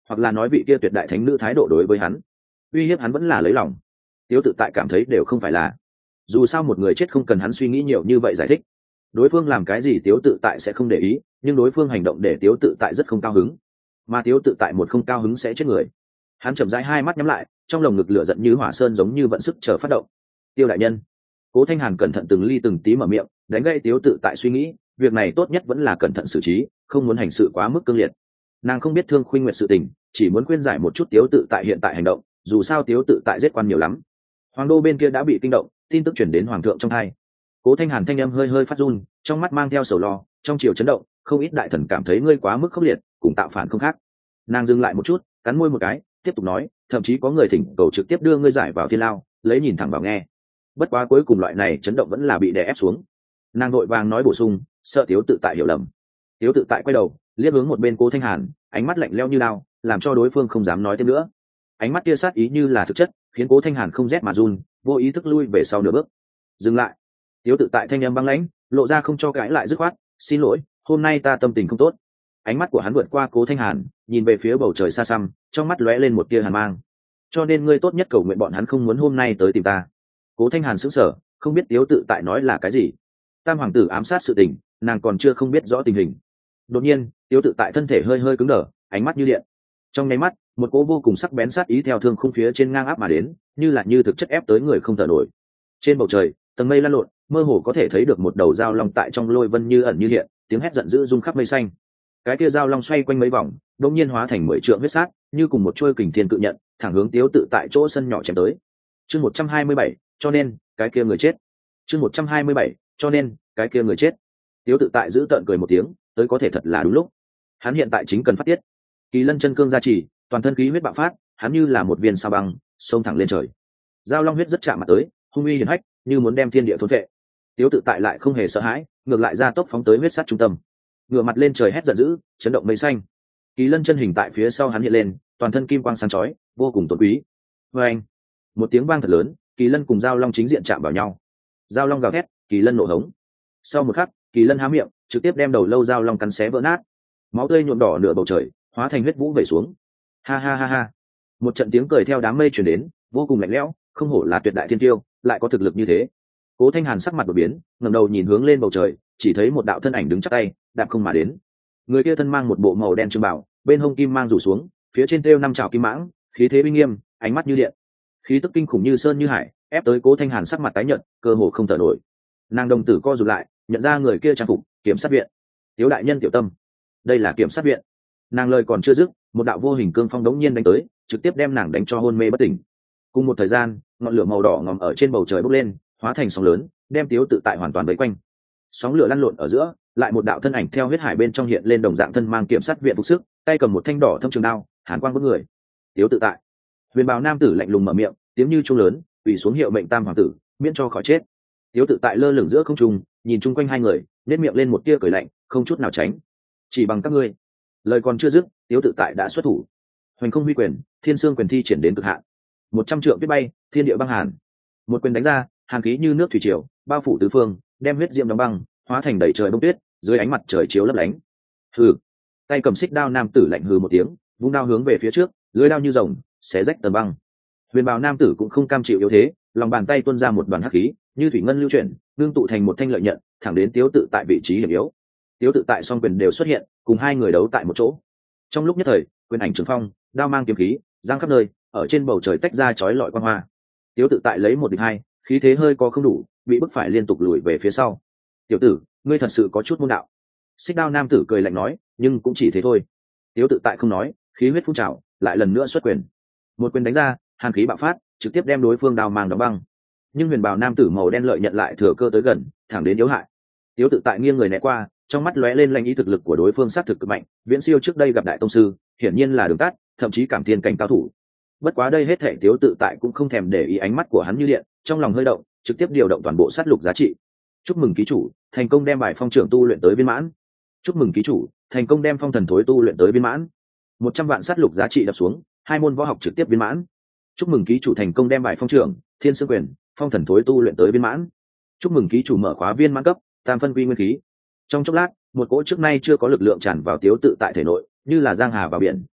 hoặc là nói vị kia tuyệt đại thánh nữ thái độ đối với hắn uy hiếp hắn vẫn là lấy lòng. Tiếu tự tại cảm thấy đều không phải là, dù sao một người chết không cần hắn suy nghĩ nhiều như vậy giải thích. Đối phương làm cái gì Tiếu tự tại sẽ không để ý, nhưng đối phương hành động để Tiếu tự tại rất không cao hứng, mà Tiếu tự tại một không cao hứng sẽ chết người. Hắn chậm rãi hai mắt nhắm lại, trong lồng ngực lửa giận như hỏa sơn giống như vận sức chờ phát động. Tiêu đại nhân. Cố Thanh Hàn cẩn thận từng ly từng tí mở miệng, đánh gây Tiếu tự tại suy nghĩ, việc này tốt nhất vẫn là cẩn thận xử trí, không muốn hành sự quá mức cương liệt. Nàng không biết Thương Khuynh Nguyệt sự tình, chỉ muốn khuyên giải một chút Tiếu tự tại hiện tại hành động, dù sao Tiếu tự tại giết quan nhiều lắm. Hoàng đô bên kia đã bị kinh động, tin tức chuyển đến hoàng thượng trong hai. Cố Thanh Hàn thanh âm hơi hơi phát run, trong mắt mang theo sầu lo, trong chiều chấn động, không ít đại thần cảm thấy ngươi quá mức khốc liệt, cùng tạo phản không khác. Nàng dừng lại một chút, cắn môi một cái, tiếp tục nói, thậm chí có người thỉnh cầu trực tiếp đưa ngươi giải vào thiên lao, lấy nhìn thẳng vào nghe. Bất quá cuối cùng loại này chấn động vẫn là bị đè ép xuống. Nàng đội vàng nói bổ sung, sợ Tiếu tự tại hiểu lầm. Tiếu tự tại quay đầu, liếc hướng một bên Cố Thanh Hàn, ánh mắt lạnh lẽo như lao, làm cho đối phương không dám nói thêm nữa. Ánh mắt kia sát ý như là thực chất, khiến Cố Thanh Hàn không rét mà run, vô ý thức lui về sau nửa bước. Dừng lại. Tiếu tự tại thanh âm băng lãnh, lộ ra không cho cãi lại dứt khoát, xin lỗi, hôm nay ta tâm tình không tốt. Ánh mắt của hắn vượt qua Cố Thanh Hàn, nhìn về phía bầu trời xa xăm, trong mắt lóe lên một tia hàn mang. Cho nên ngươi tốt nhất cầu nguyện bọn hắn không muốn hôm nay tới tìm ta. Cố Thanh Hàn sững sờ, không biết Tiếu tự tại nói là cái gì. Tam hoàng tử ám sát sự tình, nàng còn chưa không biết rõ tình hình. Đột nhiên, Tiếu tự tại thân thể hơi hơi cứng đờ, ánh mắt như điện. Trong nháy mắt, một cỗ vô cùng sắc bén sát ý theo thương khung phía trên ngang áp mà đến, như là như thực chất ép tới người không thở nổi. Trên bầu trời, tầng mây lan lộn, mơ hồ có thể thấy được một đầu dao long tại trong lôi vân như ẩn như hiện, tiếng hét giận dữ rung khắp mây xanh. Cái kia dao long xoay quanh mấy vòng, đột nhiên hóa thành mười trượng huyết sát, như cùng một chuôi kình thiên cự nhận, thẳng hướng Tiếu tự tại chỗ sân nhỏ chém tới. Chương một trăm hai mươi bảy, cho nên, cái kia người chết. Chương một trăm hai mươi bảy, cho nên, cái kia người chết. Tiếu tự tại giữ tợn cười một tiếng, tới có thể thật là đúng lúc. Hắn hiện tại chính cần phát tiết. Kỳ Lân chân cương gia trì, toàn thân khí huyết bạo phát, hắn như là một viên sao băng, xông thẳng lên trời. Dao long huyết rất chạm mặt tới, hung uy hiển hách, như muốn đem thiên địa thôn vệ. Tiếu tự tại lại không hề sợ hãi, ngược lại ra tốc phóng tới huyết sát trung tâm. Ngửa mặt lên trời hét giận dữ, chấn động mây xanh. Kỳ Lân chân hình tại phía sau hắn hiện lên, toàn thân kim quang sáng chói, vô cùng tôn quý. Oeng! Một tiếng vang thật lớn, Kỳ Lân cùng Dao long chính diện chạm vào nhau. Dao long gào thét, Kỳ Lân nổ hống. Sau một khắc, Kỳ Lân há miệng, trực tiếp đem đầu lâu Dao long cắn xé vỡ nát. Máu tươi nhuộm đỏ nửa bầu trời, hóa thành huyết vũ về xuống. Ha ha ha ha! Một trận tiếng cười theo đám mây truyền đến, vô cùng lạnh lẽo, không hổ là tuyệt đại thiên tiêu, lại có thực lực như thế. Cố Thanh Hàn sắc mặt đột biến, ngẩng đầu nhìn hướng lên bầu trời, chỉ thấy một đạo thân ảnh đứng chắp tay, đạp không mà đến. Người kia thân mang một bộ màu đen trường bào, bên hông kim mang rủ xuống, phía trên treo năm trảo kim mãng, khí thế uy nghiêm, ánh mắt như điện, khí tức kinh khủng như sơn như hải, ép tới Cố Thanh Hàn sắc mặt tái nhợt, cơ hồ không thở nổi. Nàng đồng tử co rụt lại, nhận ra người kia trang phục, kiểm sát viện. Tiếu đại nhân tiểu tâm, đây là kiểm sát viện. Nàng lời còn chưa dứt, một đạo vô hình cương phong đống nhiên đánh tới, trực tiếp đem nàng đánh cho hôn mê bất tỉnh. Cùng một thời gian, ngọn lửa màu đỏ ngòm ở trên bầu trời bốc lên, hóa thành sóng lớn, đem Tiếu tự tại hoàn toàn vây quanh. Sóng lửa lăn lộn ở giữa, lại một đạo thân ảnh theo huyết hải bên trong hiện lên đồng dạng thân mang kiểm sát viện phục sức, tay cầm một thanh đỏ thâm trường đao, hàn quang bức người. Tiếu tự tại. Huyền bào nam tử lạnh lùng mở miệng, tiếng như chuông lớn, quỳ xuống hiệu mệnh tam hoàng tử, miễn cho khỏi chết. Tiếu tự tại lơ lửng giữa không trung, nhìn chung quanh hai người, nhếch miệng lên một tia cười lạnh, không chút nào tránh. Chỉ bằng các ngươi. Lời còn chưa dứt, Tiếu tự tại đã xuất thủ. Hoành không huy quyền, thiên xương quyền thi triển đến cực hạn. Một trăm trượng biết bay, thiên địa băng hàn. Một quyền đánh ra, hàn khí như nước thủy triều, bao phủ tứ phương, đem huyết diệm đóng băng, hóa thành đầy trời bông tuyết, dưới ánh mặt trời chiếu lấp lánh. Hừ. Tay cầm xích đao nam tử lạnh hừ một tiếng, vung đao hướng về phía trước, lưỡi đao như rồng, xé rách tầng băng. Huyền bào nam tử cũng không cam chịu yếu thế, lòng bàn tay tuôn ra một đoàn hắc khí, như thủy ngân lưu chuyển, ngưng tụ thành một thanh lợi nhận, thẳng đến Tiếu tự tại vị trí hiểm yếu. Tiếu tự tại song quyền đều xuất hiện, cùng hai người đấu tại một chỗ. Trong lúc nhất thời, quyền ảnh trường phong, đao mang kiếm khí, giang khắp nơi, ở trên bầu trời tách ra chói lọi quang hoa. Tiếu tự tại lấy một địch hai, khí thế hơi có không đủ, bị bức phải liên tục lùi về phía sau. Tiểu tử, ngươi thật sự có chút môn đạo. Xích đao nam tử cười lạnh nói, nhưng cũng chỉ thế thôi. Tiếu tự tại không nói, khí huyết phun trào, lại lần nữa xuất quyền. Một quyền đánh ra, hàn khí bạo phát, trực tiếp đem đối phương đao mang đóng băng. Nhưng huyền bào nam tử màu đen lợi nhận lại thừa cơ tới gần, thẳng đến yếu hại. Tiếu tự tại nghiêng người né qua, trong mắt lóe lên lanh ý thực lực của đối phương sát thực cực mạnh, viễn siêu trước đây gặp đại tông sư, hiển nhiên là đường tắt, thậm chí cảm thiên cảnh cao thủ. Bất quá đây hết thảy Tiếu tự tại cũng không thèm để ý ánh mắt của hắn như điện, trong lòng hơi động, trực tiếp điều động toàn bộ sát lục giá trị. Chúc mừng ký chủ, thành công đem bài phong trưởng tu luyện tới viên mãn. Chúc mừng ký chủ, thành công đem phong thần thối tu luyện tới viên mãn. Một trăm vạn sát lục giá trị đập xuống, hai môn võ học trực tiếp viên mãn. Chúc mừng ký chủ thành công đem bài phong trưởng, thiên sương quyền, phong thần thối tu luyện tới viên mãn. Chúc mừng ký chủ mở khóa viên mãn cấp, tam phân quy nguyên khí. Trong chốc lát, một cỗ trước nay chưa có lực lượng tràn vào Tiếu tự tại thể nội, như là giang hà vào biển,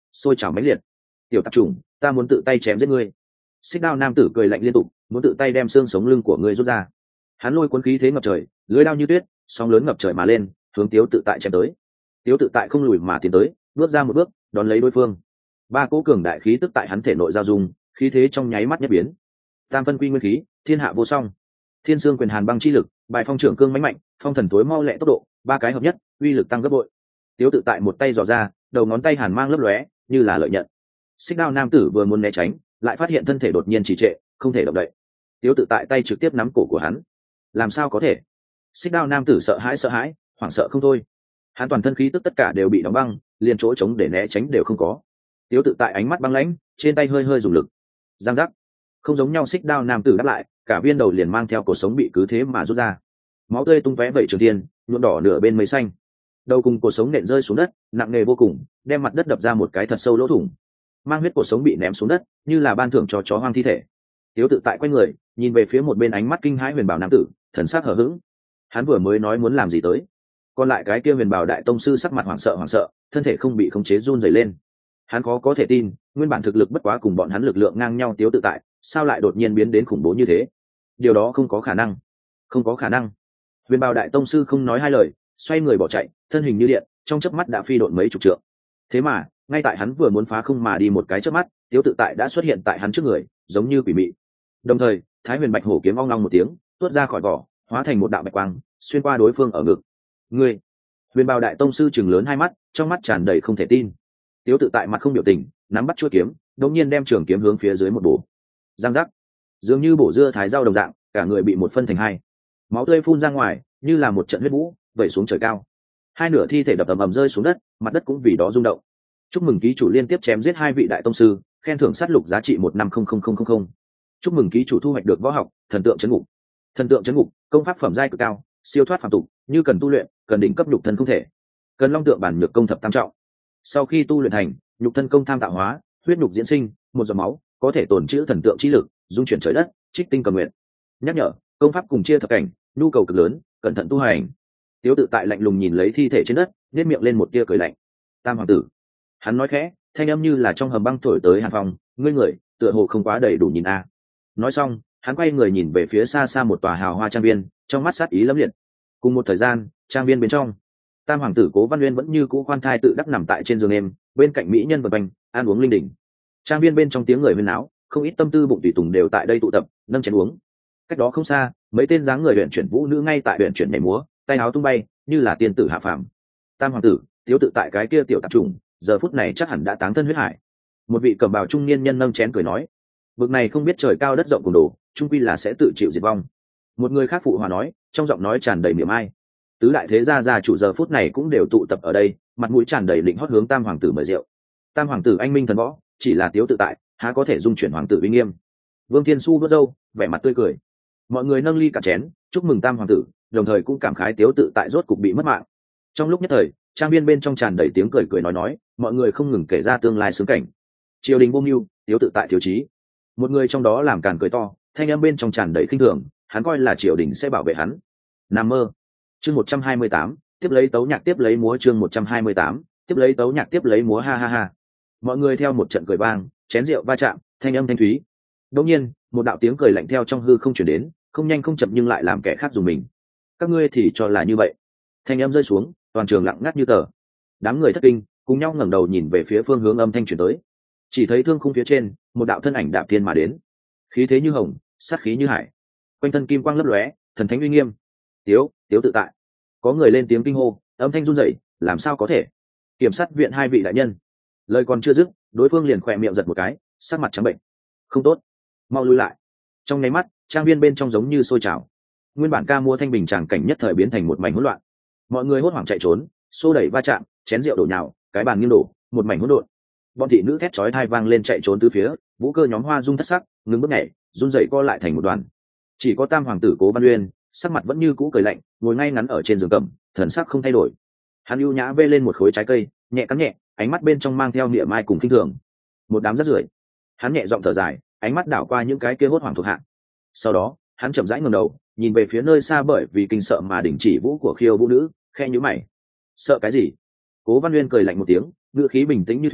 sôi trào mãnh liệt. Tiểu tạp chủng, ta muốn tự tay chém giết ngươi. Xích đao nam tử cười lạnh liên tục, muốn tự tay đem xương sống lưng của ngươi rút ra. Hắn lôi cuốn khí thế ngập trời, lưỡi đao như tuyết, sóng lớn ngập trời mà lên, hướng Tiếu tự tại chém tới. Tiếu tự tại không lùi mà tiến tới, bước ra một bước, đón lấy đối phương. Ba cỗ cường đại khí tức tại hắn thể nội giao dung, khí thế trong nháy mắt nhất biến. Tam phân quy nguyên khí, thiên hạ vô song. Thiên xương quyền hàn băng chi lực, bài phong trưởng cương mãnh mạnh, phong thần tối mau lẹ tốc độ, ba cái hợp nhất, uy lực tăng gấp bội. Tiếu tự tại một tay dò ra, đầu ngón tay hàn mang lấp lóe, như là lợi nhận. Xích đao nam tử vừa muốn né tránh, lại phát hiện thân thể đột nhiên trì trệ, không thể động đậy. Tiếu tự tại tay trực tiếp nắm cổ của hắn. Làm sao có thể? Xích đao nam tử sợ hãi sợ hãi, hoảng sợ không thôi. Hắn toàn thân khí tức tất cả đều bị đóng băng, liền chỗ trống để né tránh đều không có. Tiếu tự tại ánh mắt băng lãnh, trên tay hơi hơi dùng lực. Giang giác. Không giống nhau, xích đao nam tử đáp lại, cả viên đầu liền mang theo cổ sống bị cứ thế mà rút ra. Máu tươi tung tóe vậy trường thiên, nhuộm đỏ nửa bên mây xanh. Đầu cùng cổ sống nện rơi xuống đất, nặng nề vô cùng, đem mặt đất đập ra một cái thật sâu lỗ thủng. Mang huyết cổ sống bị ném xuống đất, như là ban thưởng cho chó hoang thi thể. Tiếu tự tại quay người, nhìn về phía một bên ánh mắt kinh hãi huyền bảo nam tử, thần sắc hờ hững. Hắn vừa mới nói muốn làm gì tới, còn lại cái kia huyền bảo đại tông sư sắc mặt hoảng sợ hoảng sợ, thân thể không bị khống chế run rẩy lên. Hắn khó có thể tin, nguyên bản thực lực bất quá cùng bọn hắn lực lượng ngang nhau Tiếu tự tại, sao lại đột nhiên biến đến khủng bố như thế? Điều đó không có khả năng, không có khả năng. Huyền bảo đại tông sư không nói hai lời, xoay người bỏ chạy, thân hình như điện, trong chớp mắt đã phi độn mấy chục trượng. Thế mà, ngay tại hắn vừa muốn phá không mà đi một cái chớp mắt, Tiếu tự tại đã xuất hiện tại hắn trước người, giống như quỷ mị. Đồng thời, Thái Huyền Bạch Hổ kiếm ong long một tiếng, tuốt ra khỏi vỏ, hóa thành một đạo bạch quang, xuyên qua đối phương ở ngực. Ngươi! Huyền Bào đại tông sư trừng lớn hai mắt, trong mắt tràn đầy không thể tin. Tiếu tự tại mặt không biểu tình, nắm bắt chuôi kiếm, đột nhiên đem trường kiếm hướng phía dưới một bổ. Giang giác! Dường như bổ dưa thái rau đồng dạng, cả người bị một phân thành hai. Máu tươi phun ra ngoài, như là một trận huyết vũ, vẩy xuống trời cao. Hai nửa thi thể đập ầm ầm rơi xuống đất, mặt đất cũng vì đó rung động. Chúc mừng ký chủ liên tiếp chém giết hai vị đại tông sư, khen thưởng sát lục giá trị một năm không không không không không. Chúc mừng ký chủ thu hoạch được võ học thần tượng chấn ngục. Thần tượng chấn ngục, công pháp phẩm giai cực cao, siêu thoát phàm tục, như cần tu luyện, cần đỉnh cấp nhục thân không thể. Cần long tượng bản nhược công thập tam trọng. Sau khi tu luyện thành, nhục thân công tham tạo hóa, huyết nhục diễn sinh, một giọt máu, có thể tồn trữ thần tượng chi lực, dung chuyển trời đất, trích tinh cầm nguyện. Nhắc nhở, công pháp cùng chia thập cảnh, nhu cầu cực lớn, cẩn thận tu hành. Tiếu tự tại lạnh lùng nhìn lấy thi thể trên đất, nhếch miệng lên một tia cười lạnh. Tam hoàng tử. Hắn nói khẽ, thanh âm như là trong hầm băng thổi tới hàn phòng, ngươi người, tựa hồ không quá đầy đủ nhìn a. Nói xong, hắn quay người nhìn về phía xa xa một tòa hào hoa trang viên, trong mắt sát ý lẫm liệt. Cùng một thời gian, trang viên bên trong, Tam hoàng tử Cố Văn Nguyên vẫn như cũ khoan thai tự đắc nằm tại trên giường êm, bên cạnh mỹ nhân vật quanh, ăn uống linh đình. Trang viên bên trong tiếng người huyên náo, không ít tâm tư bụng tùy tùng đều tại đây tụ tập, nâng chén uống. Cách đó không xa, mấy tên dáng người luyện chuyển vũ nữ ngay tại luyện chuyển nhảy múa, tay áo tung bay, như là tiên tử hạ phàm. Tam hoàng tử, Tiếu tự tại cái kia tiểu tạp chủng, giờ phút này chắc hẳn đã táng thân huyết hải. Một vị cẩm bào trung niên nhân nâng chén cười nói, vực này không biết trời cao đất rộng cùng đồ, trung quy là sẽ tự chịu diệt vong. Một người khác phụ hòa nói, trong giọng nói tràn đầy miệng ai. Tứ đại thế gia gia chủ giờ phút này cũng đều tụ tập ở đây, mặt mũi tràn đầy định hót hướng Tam hoàng tử mời rượu. Tam hoàng tử anh minh thần võ, chỉ là Tiếu tự tại, há có thể dung chuyển hoàng tử uy nghiêm. Vương Thiên Su vớt râu, vẻ mặt tươi cười. Mọi người nâng ly cả chén, chúc mừng Tam hoàng tử, đồng thời cũng cảm khái Tiếu tự tại rốt cục bị mất mạng. Trong lúc nhất thời, trang viên bên trong tràn đầy tiếng cười cười nói nói, mọi người không ngừng kể ra tương lai sướng cảnh. Triều đình vô mưu, Tiếu tự tại thiếu chí. Một người trong đó làm càn cười to, thanh âm bên trong tràn đầy khinh thường, hắn coi là triều đình sẽ bảo vệ hắn. Nằm mơ. Chương một trăm hai mươi tám, tiếp lấy tấu nhạc tiếp lấy múa chương một trăm hai mươi tám, tiếp lấy tấu nhạc tiếp lấy múa ha ha ha. Mọi người theo một trận cười vang, chén rượu va chạm, thanh âm thanh thúy. Đột nhiên, một đạo tiếng cười lạnh theo trong hư không truyền đến, không nhanh không chậm nhưng lại làm kẻ khác dùng mình. Các ngươi thì cho là như vậy. Thanh âm rơi xuống, toàn trường lặng ngắt như tờ. Đám người thất kinh, cùng nhau ngẩng đầu nhìn về phía phương hướng âm thanh truyền tới. Chỉ thấy thương khung phía trên, một đạo thân ảnh đạp thiên mà đến. Khí thế như hồng, sát khí như hải. Quanh thân kim quang lấp lóe, thần thánh uy nghiêm. Tiếu, Tiếu tự tại. Có người lên tiếng kinh hô, âm thanh run rẩy, làm sao có thể? Kiểm sát viện hai vị đại nhân. Lời còn chưa dứt, đối phương liền khỏe miệng giật một cái, sắc mặt trắng bệnh. Không tốt, mau lui lại. Trong nháy mắt, trang viên bên trong giống như sôi trào. Nguyên bản ca mua thanh bình tràng cảnh nhất thời biến thành một mảnh hỗn loạn. Mọi người hốt hoảng chạy trốn, xô đẩy va chạm, chén rượu đổ nhào, cái bàn nghiêng đổ, một mảnh hỗn độn. Bọn thị nữ thét chói tai vang lên chạy trốn tứ phía, vũ cơ nhóm hoa dung thất sắc, ngừng bước nhảy, run rẩy co lại thành một đoàn. Chỉ có Tam hoàng tử Cố Văn Uyên, sắc mặt vẫn như cũ cười lạnh, ngồi ngay ngắn ở trên giường cầm, thần sắc không thay đổi. Hắn ưu nhã vê lên một khối trái cây, nhẹ cắn nhẹ, ánh mắt bên trong mang theo niệm mai cùng kinh thường. Một đám rất rưởi. Hắn nhẹ giọng thở dài, ánh mắt đảo qua những cái kia hốt hoảng thuộc hạ. Sau đó, hắn chậm rãi ngẩng đầu, nhìn về phía nơi xa bởi vì kinh sợ mà đình chỉ vũ của khiêu vũ nữ, khẽ nhíu mày. Sợ cái gì? Cố Văn Uyên cười lạnh một tiếng, ngữ khí bình tĩnh như thủy,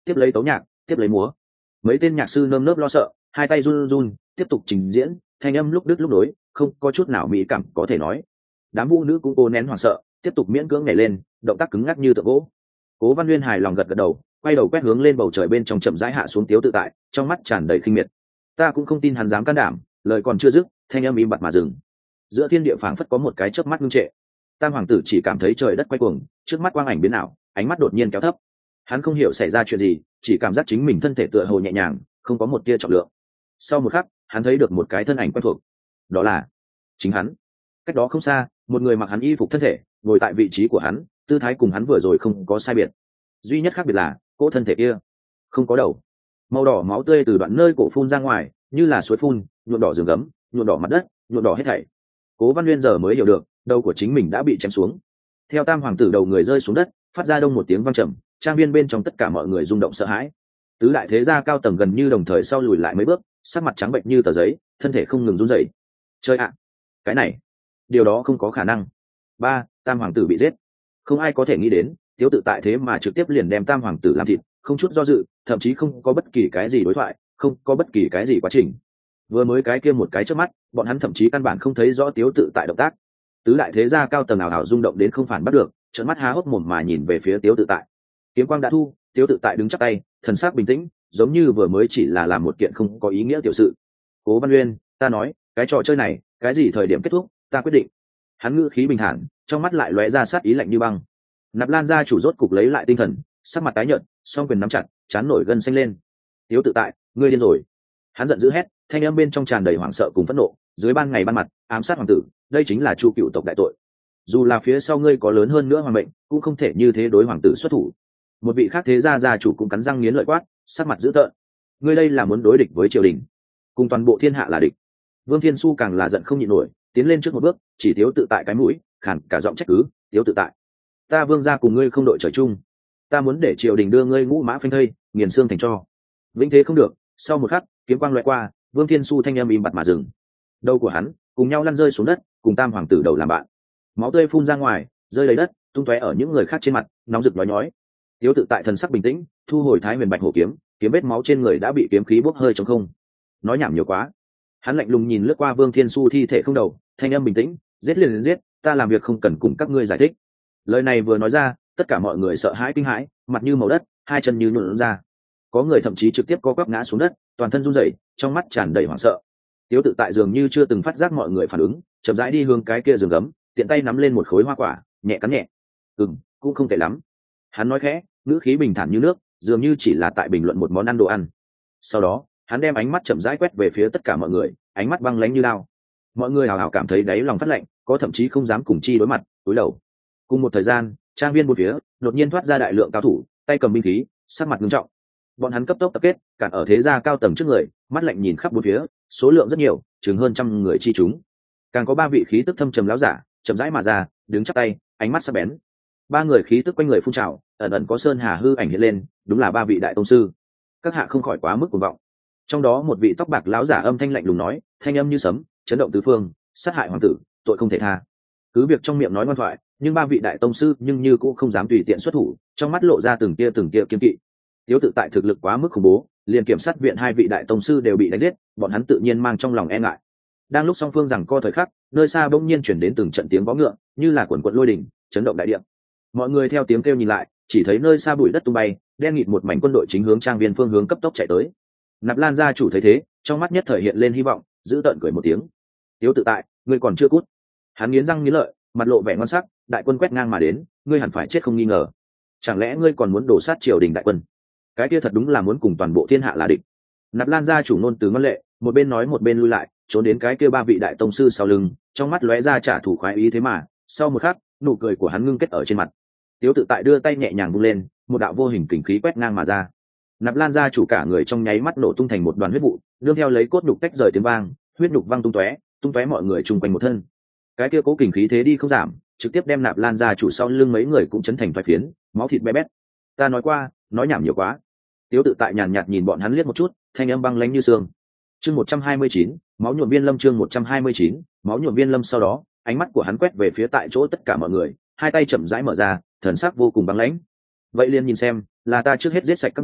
tiếp lấy tấu nhạc, tiếp lấy múa. Mấy tên nhạc sư nơm nớp lo sợ, hai tay run run tiếp tục trình diễn, thanh âm lúc đứt lúc nối, không có chút nào mỹ cảm có thể nói. Đám vũ nữ cũng cố nén hoảng sợ, tiếp tục miễn cưỡng nhảy lên, động tác cứng ngắc như tượng gỗ. Cố Văn Nguyên hài lòng gật gật đầu, quay đầu quét hướng lên bầu trời bên trong chậm rãi hạ xuống Tiếu Tự Tại, trong mắt tràn đầy khinh miệt. Ta cũng không tin hắn dám can đảm, lời còn chưa dứt, thanh âm im bặt mà dừng. Giữa thiên địa phảng phất có một cái chớp mắt ngưng trệ. Tam hoàng tử chỉ cảm thấy trời đất quay cuồng, trước mắt quang ảnh biến ảo, ánh mắt đột nhiên kéo thấp. Hắn không hiểu xảy ra chuyện gì, chỉ cảm giác chính mình thân thể tựa hồ nhẹ nhàng, không có một tia trọng lượng. Sau một khắc, hắn thấy được một cái thân ảnh quen thuộc, đó là chính hắn. Cách đó không xa, một người mặc hắn y phục thân thể, ngồi tại vị trí của hắn, tư thái cùng hắn vừa rồi không có sai biệt. Duy nhất khác biệt là, cỗ thân thể kia không có đầu. Màu đỏ máu tươi từ đoạn nơi cổ phun ra ngoài, như là suối phun, nhuộm đỏ giường gấm, nhuộm đỏ mặt đất, nhuộm đỏ hết thảy. Cố Văn Nguyên giờ mới hiểu được, đầu của chính mình đã bị chém xuống. Theo tam hoàng tử đầu người rơi xuống đất, phát ra đông một tiếng vang trầm, trang viên bên trong tất cả mọi người rung động sợ hãi. Tứ đại thế gia cao tầng gần như đồng thời sau lùi lại mấy bước, sắc mặt trắng bệnh như tờ giấy, thân thể không ngừng run rẩy. Chơi ạ, cái này, điều đó không có khả năng. Ba, tam hoàng tử bị giết. Không ai có thể nghĩ đến, Tiếu Tự Tại thế mà trực tiếp liền đem tam hoàng tử làm thịt, không chút do dự, thậm chí không có bất kỳ cái gì đối thoại, không có bất kỳ cái gì quá trình. Vừa mới cái kia một cái chớp mắt, bọn hắn thậm chí căn bản không thấy rõ Tiếu Tự Tại động tác. Tứ đại thế gia cao tầng nào hảo rung động đến không phản bắt được, trợn mắt há hốc mồm mà nhìn về phía Tiếu Tự Tại. Kiếm quang đã thu, Tiếu Tự Tại đứng chắp tay, thần sắc bình tĩnh, giống như vừa mới chỉ là làm một kiện không có ý nghĩa tiểu sự. Cố Văn Nguyên, ta nói, cái trò chơi này, cái gì thời điểm kết thúc, ta quyết định. Hắn ngữ khí bình thản, trong mắt lại lóe ra sát ý lạnh như băng. Nạp Lan gia chủ rốt cục lấy lại tinh thần, sắc mặt tái nhợt, song quyền nắm chặt, trán nổi gân xanh lên. Tiếu Tự Tại, ngươi điên rồi! Hắn giận dữ hét, thanh âm bên trong tràn đầy hoảng sợ cùng phẫn nộ, dưới ban ngày ban mặt, ám sát hoàng tử, đây chính là Chu cựu tộc đại tội. Dù là phía sau ngươi có lớn hơn nữa hoàng mệnh, cũng không thể như thế đối hoàng tử xuất thủ. Một vị khác thế gia gia chủ cũng cắn răng nghiến lợi quát, sắc mặt dữ tợn. Ngươi đây là muốn đối địch với triều đình, cùng toàn bộ thiên hạ là địch. Vương Thiên Su càng là giận không nhịn nổi, tiến lên trước một bước, chỉ Tiếu Tự Tại cái mũi, khàn cả giọng trách cứ, Tiếu Tự Tại, ta Vương gia cùng ngươi không đội trời chung, ta muốn để triều đình đưa ngươi ngũ mã phanh thây, nghiền xương thành tro. Vĩnh thế không được. Sau một khắc, kiếm quang loại qua, Vương Thiên Su thanh âm im bặt mà dừng. Đầu của hắn cùng nhau lăn rơi xuống đất, cùng tam hoàng tử đầu làm bạn. Máu tươi phun ra ngoài, rơi lấy đất, tung tóe ở những người khác trên mặt, nóng rực nhói nhói. Tiếu Tự Tại thần sắc bình tĩnh, thu hồi Thái Huyền Bạch Hổ kiếm, kiếm vết máu trên người đã bị kiếm khí bốc hơi trong không. Nói nhảm nhiều quá. Hắn lạnh lùng nhìn lướt qua Vương Thiên Su thi thể không đầu, thanh âm bình tĩnh, giết liền giết, ta làm việc không cần cùng các ngươi giải thích. Lời này vừa nói ra, tất cả mọi người sợ hãi kinh hãi, mặt như màu đất, hai chân như nhũn ra. Có người thậm chí trực tiếp co quắp ngã xuống đất, toàn thân run rẩy, trong mắt tràn đầy hoảng sợ. Tiếu Tự Tại dường như chưa từng phát giác mọi người phản ứng, chậm rãi đi hướng cái kia giường gấm, tiện tay nắm lên một khối hoa quả, nhẹ cắn nhẹ. "Ừm, cũng không tệ lắm." Hắn nói khẽ, ngữ khí bình thản như nước, dường như chỉ là tại bình luận một món ăn đồ ăn. Sau đó, hắn đem ánh mắt chậm rãi quét về phía tất cả mọi người, ánh mắt băng lãnh như lao. Mọi người hào hào cảm thấy đáy lòng phát lạnh, có thậm chí không dám cùng chi đối mặt, cúi đầu. Cùng một thời gian, trang viên bốn phía đột nhiên thoát ra đại lượng cao thủ, tay cầm binh khí, sắc mặt nghiêm trọng. Bọn hắn cấp tốc tập kết, cản ở thế gia cao tầng trước người, mắt lạnh nhìn khắp bốn phía, số lượng rất nhiều, chừng hơn trăm người chi chúng. Càng có ba vị khí tức thâm trầm lão giả, chậm rãi mà ra, đứng chắp tay, ánh mắt sắc bén. Ba người khí tức quanh người phun trào, ẩn ẩn có sơn hà hư ảnh hiện lên, đúng là ba vị đại tông sư. Các hạ không khỏi quá mức cuồng vọng. Trong đó một vị tóc bạc lão giả âm thanh lạnh lùng nói, thanh âm như sấm, chấn động tứ phương, sát hại hoàng tử, tội không thể tha. Cứ việc trong miệng nói ngoan thoại, nhưng ba vị đại tông sư nhưng như cũng không dám tùy tiện xuất thủ, trong mắt lộ ra từng tia từng tia kiên kỵ. Tiếu Tự Tại thực lực quá mức khủng bố, liền kiểm sát viện hai vị đại tông sư đều bị đánh giết, bọn hắn tự nhiên mang trong lòng e ngại. Đang lúc song phương rằng co thời khắc, nơi xa bỗng nhiên chuyển đến từng trận tiếng vó ngựa, như là quần quật lôi đình, chấn động đại địa. Mọi người theo tiếng kêu nhìn lại, chỉ thấy nơi xa bụi đất tung bay, đen nghịt một mảnh quân đội chính hướng trang viên phương hướng cấp tốc chạy tới. Nạp Lan gia chủ thấy thế, trong mắt nhất thời hiện lên hy vọng, giữ tợn cười một tiếng. Tiếu Tự Tại, ngươi còn chưa cút. Hắn nghiến răng nghiến lợi, mặt lộ vẻ ngon sắc, đại quân quét ngang mà đến, ngươi hẳn phải chết không nghi ngờ. Chẳng lẽ ngươi còn muốn đổ sát triều đình đại quân? Cái kia thật đúng là muốn cùng toàn bộ thiên hạ là địch. Nạp Lan gia chủ ngôn từ ngân lệ, một bên nói một bên lui lại, trốn đến cái kia ba vị đại tông sư sau lưng, trong mắt lóe ra trả thù khoái ý thế mà, sau một khắc, nụ cười của hắn ngưng kết ở trên mặt. Tiếu Tự Tại đưa tay nhẹ nhàng vung lên, một đạo vô hình kình khí quét ngang mà ra. Nạp Lan gia chủ cả người trong nháy mắt nổ tung thành một đoàn huyết vụ, nương theo lấy cốt nhục tách rời tiếng vang, huyết nhục văng tung tóe, tung tóe mọi người chung quanh một thân. Cái kia cố kình khí thế đi không giảm, trực tiếp đem Nạp Lan gia chủ sau lưng mấy người cũng chấn thành phai phiến, máu thịt bé bét. Ta nói qua, nói nhảm nhiều quá. Tiếu Tự Tại nhàn nhạt nhìn bọn hắn liếc một chút, thanh âm băng lãnh như xương. Chương một trăm hai mươi chín, máu nhuộm viên lâm chương một trăm hai mươi chín, máu nhuộm viên lâm sau đó, ánh mắt của hắn quét về phía tại chỗ tất cả mọi người, hai tay chậm rãi mở ra, thần sắc vô cùng băng lãnh. Vậy liền nhìn xem, là ta trước hết giết sạch các ngươi,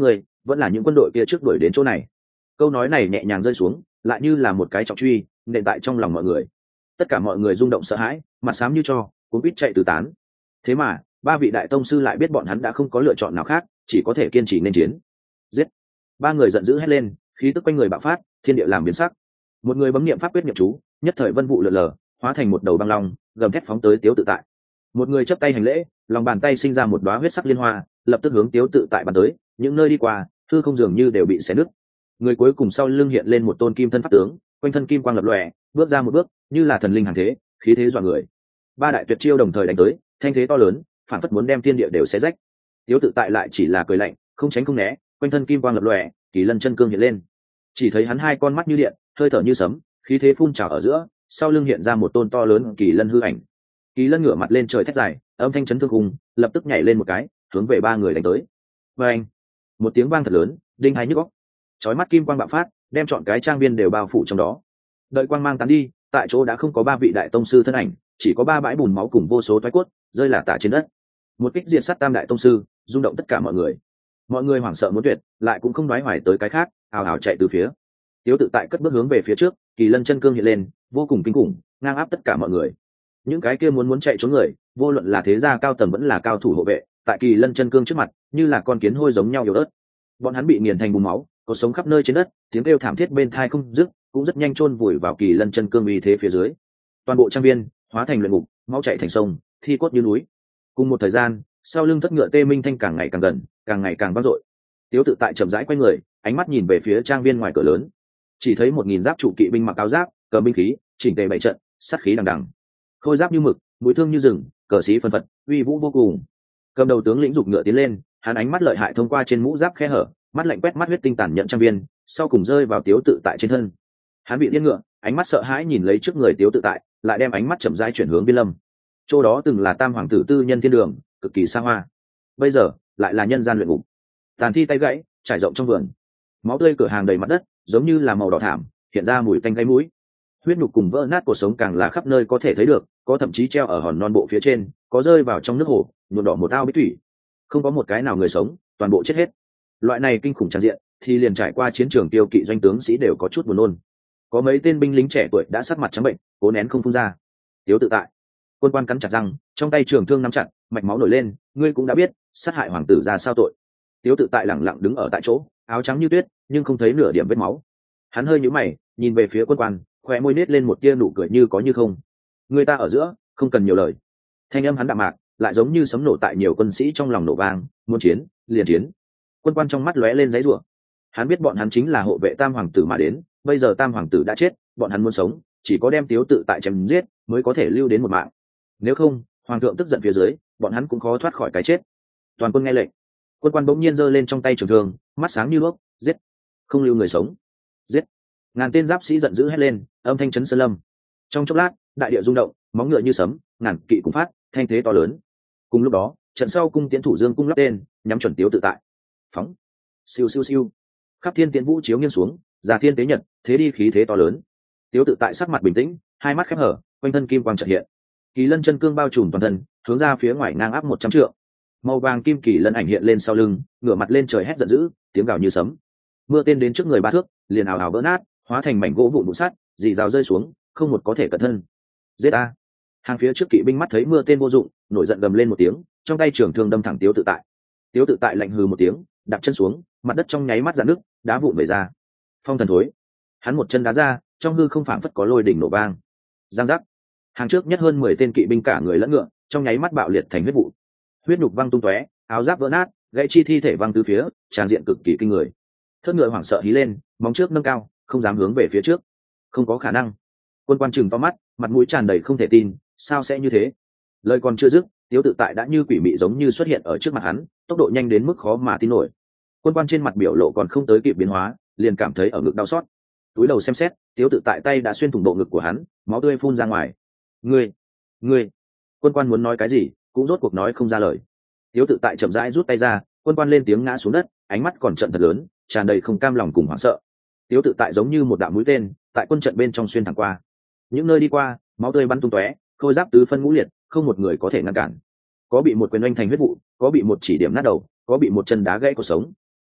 vẫn là những quân đội kia trước đuổi đến chỗ này. Câu nói này nhẹ nhàng rơi xuống, lại như là một cái trọng truy nện tại trong lòng mọi người. Tất cả mọi người rung động sợ hãi, mặt xám như tro, cuống quýt chạy tứ tán. Thế mà ba vị đại tông sư lại biết bọn hắn đã không có lựa chọn nào khác, chỉ có thể kiên trì nên chiến. Giết! Ba người giận dữ hét lên, khí tức quanh người bạo phát, thiên địa làm biến sắc. Một người bấm niệm pháp quyết niệm chú, nhất thời vân vụ lượn lờ, hóa thành một đầu băng long, gầm thét phóng tới Tiếu Tự Tại. Một người chắp tay hành lễ, lòng bàn tay sinh ra một đóa huyết sắc liên hoa, lập tức hướng Tiếu Tự Tại bắn tới, những nơi đi qua, hư không dường như đều bị xé nứt. Người cuối cùng sau lưng hiện lên một tôn kim thân pháp tướng, quanh thân kim quang lập lòe, bước ra một bước, như là thần linh hàng thế, khí thế dọa người. Ba đại tuyệt chiêu đồng thời đánh tới, thanh thế to lớn, phản phất muốn đem thiên địa đều xé rách. Tiếu Tự Tại lại chỉ là cười lạnh, không tránh không né, quanh thân kim quang lập lòe, kỳ lân chân cương hiện lên. Chỉ thấy hắn hai con mắt như điện, hơi thở như sấm, khí thế phun trào ở giữa, sau lưng hiện ra một tôn to lớn kỳ lân hư ảnh. Kỳ lân ngửa mặt lên trời thét dài, âm thanh chấn thương cùng, lập tức nhảy lên một cái, hướng về ba người đánh tới. Và anh, một tiếng vang thật lớn, đinh hai nhức óc. Chói mắt kim quang bạo phát, đem trọn cái trang viên đều bao phủ trong đó. Đợi quang mang tán đi, tại chỗ đã không có ba vị đại tông sư thân ảnh, chỉ có ba bãi bùn máu cùng vô số toái cốt rơi lả tả trên đất. Một kích diệt sát tam đại tông sư, rung động tất cả mọi người. Mọi người hoảng sợ muốn tuyệt, lại cũng không đoái hoài tới cái khác, ào ào chạy từ phía. Tiếu Tự Tại cất bước hướng về phía trước, kỳ lân chân cương hiện lên, vô cùng kinh khủng, ngang áp tất cả mọi người. Những cái kia muốn muốn chạy trốn người, vô luận là thế gia cao tầng vẫn là cao thủ hộ vệ, tại kỳ lân chân cương trước mặt, như là con kiến hôi giống nhau yếu ớt. Bọn hắn bị nghiền thành bùn máu, có sống khắp nơi trên đất, tiếng kêu thảm thiết bên tai không dứt, cũng rất nhanh chôn vùi vào kỳ lân chân cương uy thế phía dưới. Toàn bộ trang viên hóa thành luyện ngục, máu chảy thành sông, thi cốt như núi. Cùng một thời gian, sau lưng thất ngựa Tê Minh Thanh càng ngày càng gần, càng ngày càng vang dội. Tiếu Tự Tại chậm rãi quay người, ánh mắt nhìn về phía trang viên ngoài cửa lớn. Chỉ thấy một nghìn giáp trụ kỵ binh mặc áo giáp, cầm binh khí, chỉnh tề bảy trận, sát khí đằng đằng. Khôi giáp như mực, mũi thương như rừng, cờ sĩ phân phật, uy vũ vô cùng. Cầm đầu tướng lĩnh giục ngựa tiến lên, hắn ánh mắt lợi hại thông qua trên mũ giáp khe hở, mắt lạnh quét mắt huyết tinh tàn nhận trang viên, sau cùng rơi vào Tiếu Tự Tại trên thân. Hắn bị điên ngựa, ánh mắt sợ hãi nhìn lấy trước người Tiếu Tự Tại, lại đem ánh mắt chậm rãi chuyển hướng Viên Lâm. Chỗ đó từng là tam hoàng tử tư nhân thiên đường, cực kỳ xa hoa, bây giờ lại là nhân gian luyện ngục. Tàn thi tay gãy trải rộng trong vườn, máu tươi cửa hàng đầy mặt đất, giống như là màu đỏ thảm, hiện ra mùi tanh gáy mũi. Huyết nhục cùng vỡ nát cuộc sống càng là khắp nơi có thể thấy được, có thậm chí treo ở hòn non bộ phía trên, có rơi vào trong nước hồ, nhuộm đỏ một ao bích thủy. Không có một cái nào người sống, toàn bộ chết hết. Loại này kinh khủng tràn diện, thì liền trải qua chiến trường tiêu kỵ doanh tướng sĩ đều có chút buồn nôn. Có mấy tên binh lính trẻ tuổi đã sắc mặt trắng bệnh, cố nén không phun ra. Tiếu Tự Tại, quân quan cắn chặt răng, trong tay trường thương nắm chặt, mạch máu nổi lên, ngươi cũng đã biết, sát hại hoàng tử ra sao tội. Tiếu Tự Tại lẳng lặng đứng ở tại chỗ, áo trắng như tuyết, nhưng không thấy nửa điểm vết máu. Hắn hơi nhíu mày, nhìn về phía quân quan, khóe môi nết lên một tia nụ cười như có như không. Người ta ở giữa, không cần nhiều lời. Thanh âm hắn đạm mạc, lại giống như sấm nổ tại nhiều quân sĩ trong lòng nổ vang, muốn chiến, liền chiến. Quân quan trong mắt lóe lên giấy rủa. Hắn biết bọn hắn chính là hộ vệ tam hoàng tử mà đến, bây giờ tam hoàng tử đã chết, bọn hắn muốn sống, chỉ có đem Tiếu Tự Tại chém giết, mới có thể lưu đến một mạng. Nếu không, hoàng thượng tức giận phía dưới, bọn hắn cũng khó thoát khỏi cái chết. Toàn quân nghe lệnh. Quân quan bỗng nhiên giơ lên trong tay trường thương, mắt sáng như đuốc, giết, không lưu người sống, giết. Ngàn tên giáp sĩ giận dữ hét lên, âm thanh chấn sơn lâm. Trong chốc lát, đại địa rung động, móng ngựa như sấm, ngàn kỵ cùng phát, thanh thế to lớn. Cùng lúc đó, trận sau cung tiến thủ dương cung lắp tên, nhắm chuẩn Tiếu Tự Tại. Phóng, siêu siêu siêu. Khắp thiên tiến vũ chiếu nghiêng xuống, già thiên tế nhật, thế đi khí thế to lớn. Tiếu Tự Tại sắc mặt bình tĩnh, hai mắt khép hở, quanh thân kim quang chợt hiện. Kỳ lân chân cương bao trùm toàn thân, hướng ra phía ngoài ngang áp một trăm trượng. Màu vàng kim kỳ lân ảnh hiện lên sau lưng, ngửa mặt lên trời hét giận dữ, tiếng gào như sấm. Mưa tên đến trước người ba thước, liền ào ào vỡ nát, hóa thành mảnh gỗ vụn vụn sắt, dì rào rơi xuống, không một có thể cẩn thân. Giết a! Hàng phía trước kỵ binh mắt thấy mưa tên vô dụng, nổi giận gầm lên một tiếng, trong tay trường thương đâm thẳng Tiếu Tự Tại. Tiếu Tự Tại lạnh hừ một tiếng, đạp chân xuống, mặt đất trong nháy mắt rạn nứt, đá vụn vẩy ra. Phong thần thối, hắn một chân đá ra, trong hư không phảng phất có lôi đỉnh nổ vang. Giang giác, hàng trước nhất hơn mười tên kỵ binh cả người lẫn ngựa, trong nháy mắt bạo liệt thành huyết vụ, huyết nhục văng tung tóe, áo giáp vỡ nát, gãy chi thi thể văng tứ phía, tràn diện cực kỳ kinh người. Thất ngựa hoảng sợ hí lên, móng trước nâng cao, không dám hướng về phía trước. Không có khả năng. Quân quan trừng to mắt, mặt mũi tràn đầy không thể tin, sao sẽ như thế? Lời còn chưa dứt, Tiếu Tự Tại đã như quỷ mị giống như xuất hiện ở trước mặt hắn, tốc độ nhanh đến mức khó mà tin nổi. Quân quan trên mặt biểu lộ còn không tới kịp biến hóa, liền cảm thấy ở ngực đau xót. Túi đầu xem xét, Tiếu Tự Tại tay đã xuyên thủng bộ ngực của hắn, máu tươi phun ra ngoài. Ngươi, ngươi! Quân quan muốn nói cái gì, cũng rốt cuộc nói không ra lời. Tiếu Tự Tại chậm rãi rút tay ra, quân quan lên tiếng ngã xuống đất, ánh mắt còn trận thật lớn, tràn đầy không cam lòng cùng hoảng sợ. Tiếu Tự Tại giống như một đạo mũi tên, tại quân trận bên trong xuyên thẳng qua. Những nơi đi qua, máu tươi bắn tung tóe, khôi giáp tứ phân ngũ liệt, không một người có thể ngăn cản. Có bị một quyền oanh thành huyết vụ, có bị một chỉ điểm nát đầu, có bị một chân đá gãy cột sống.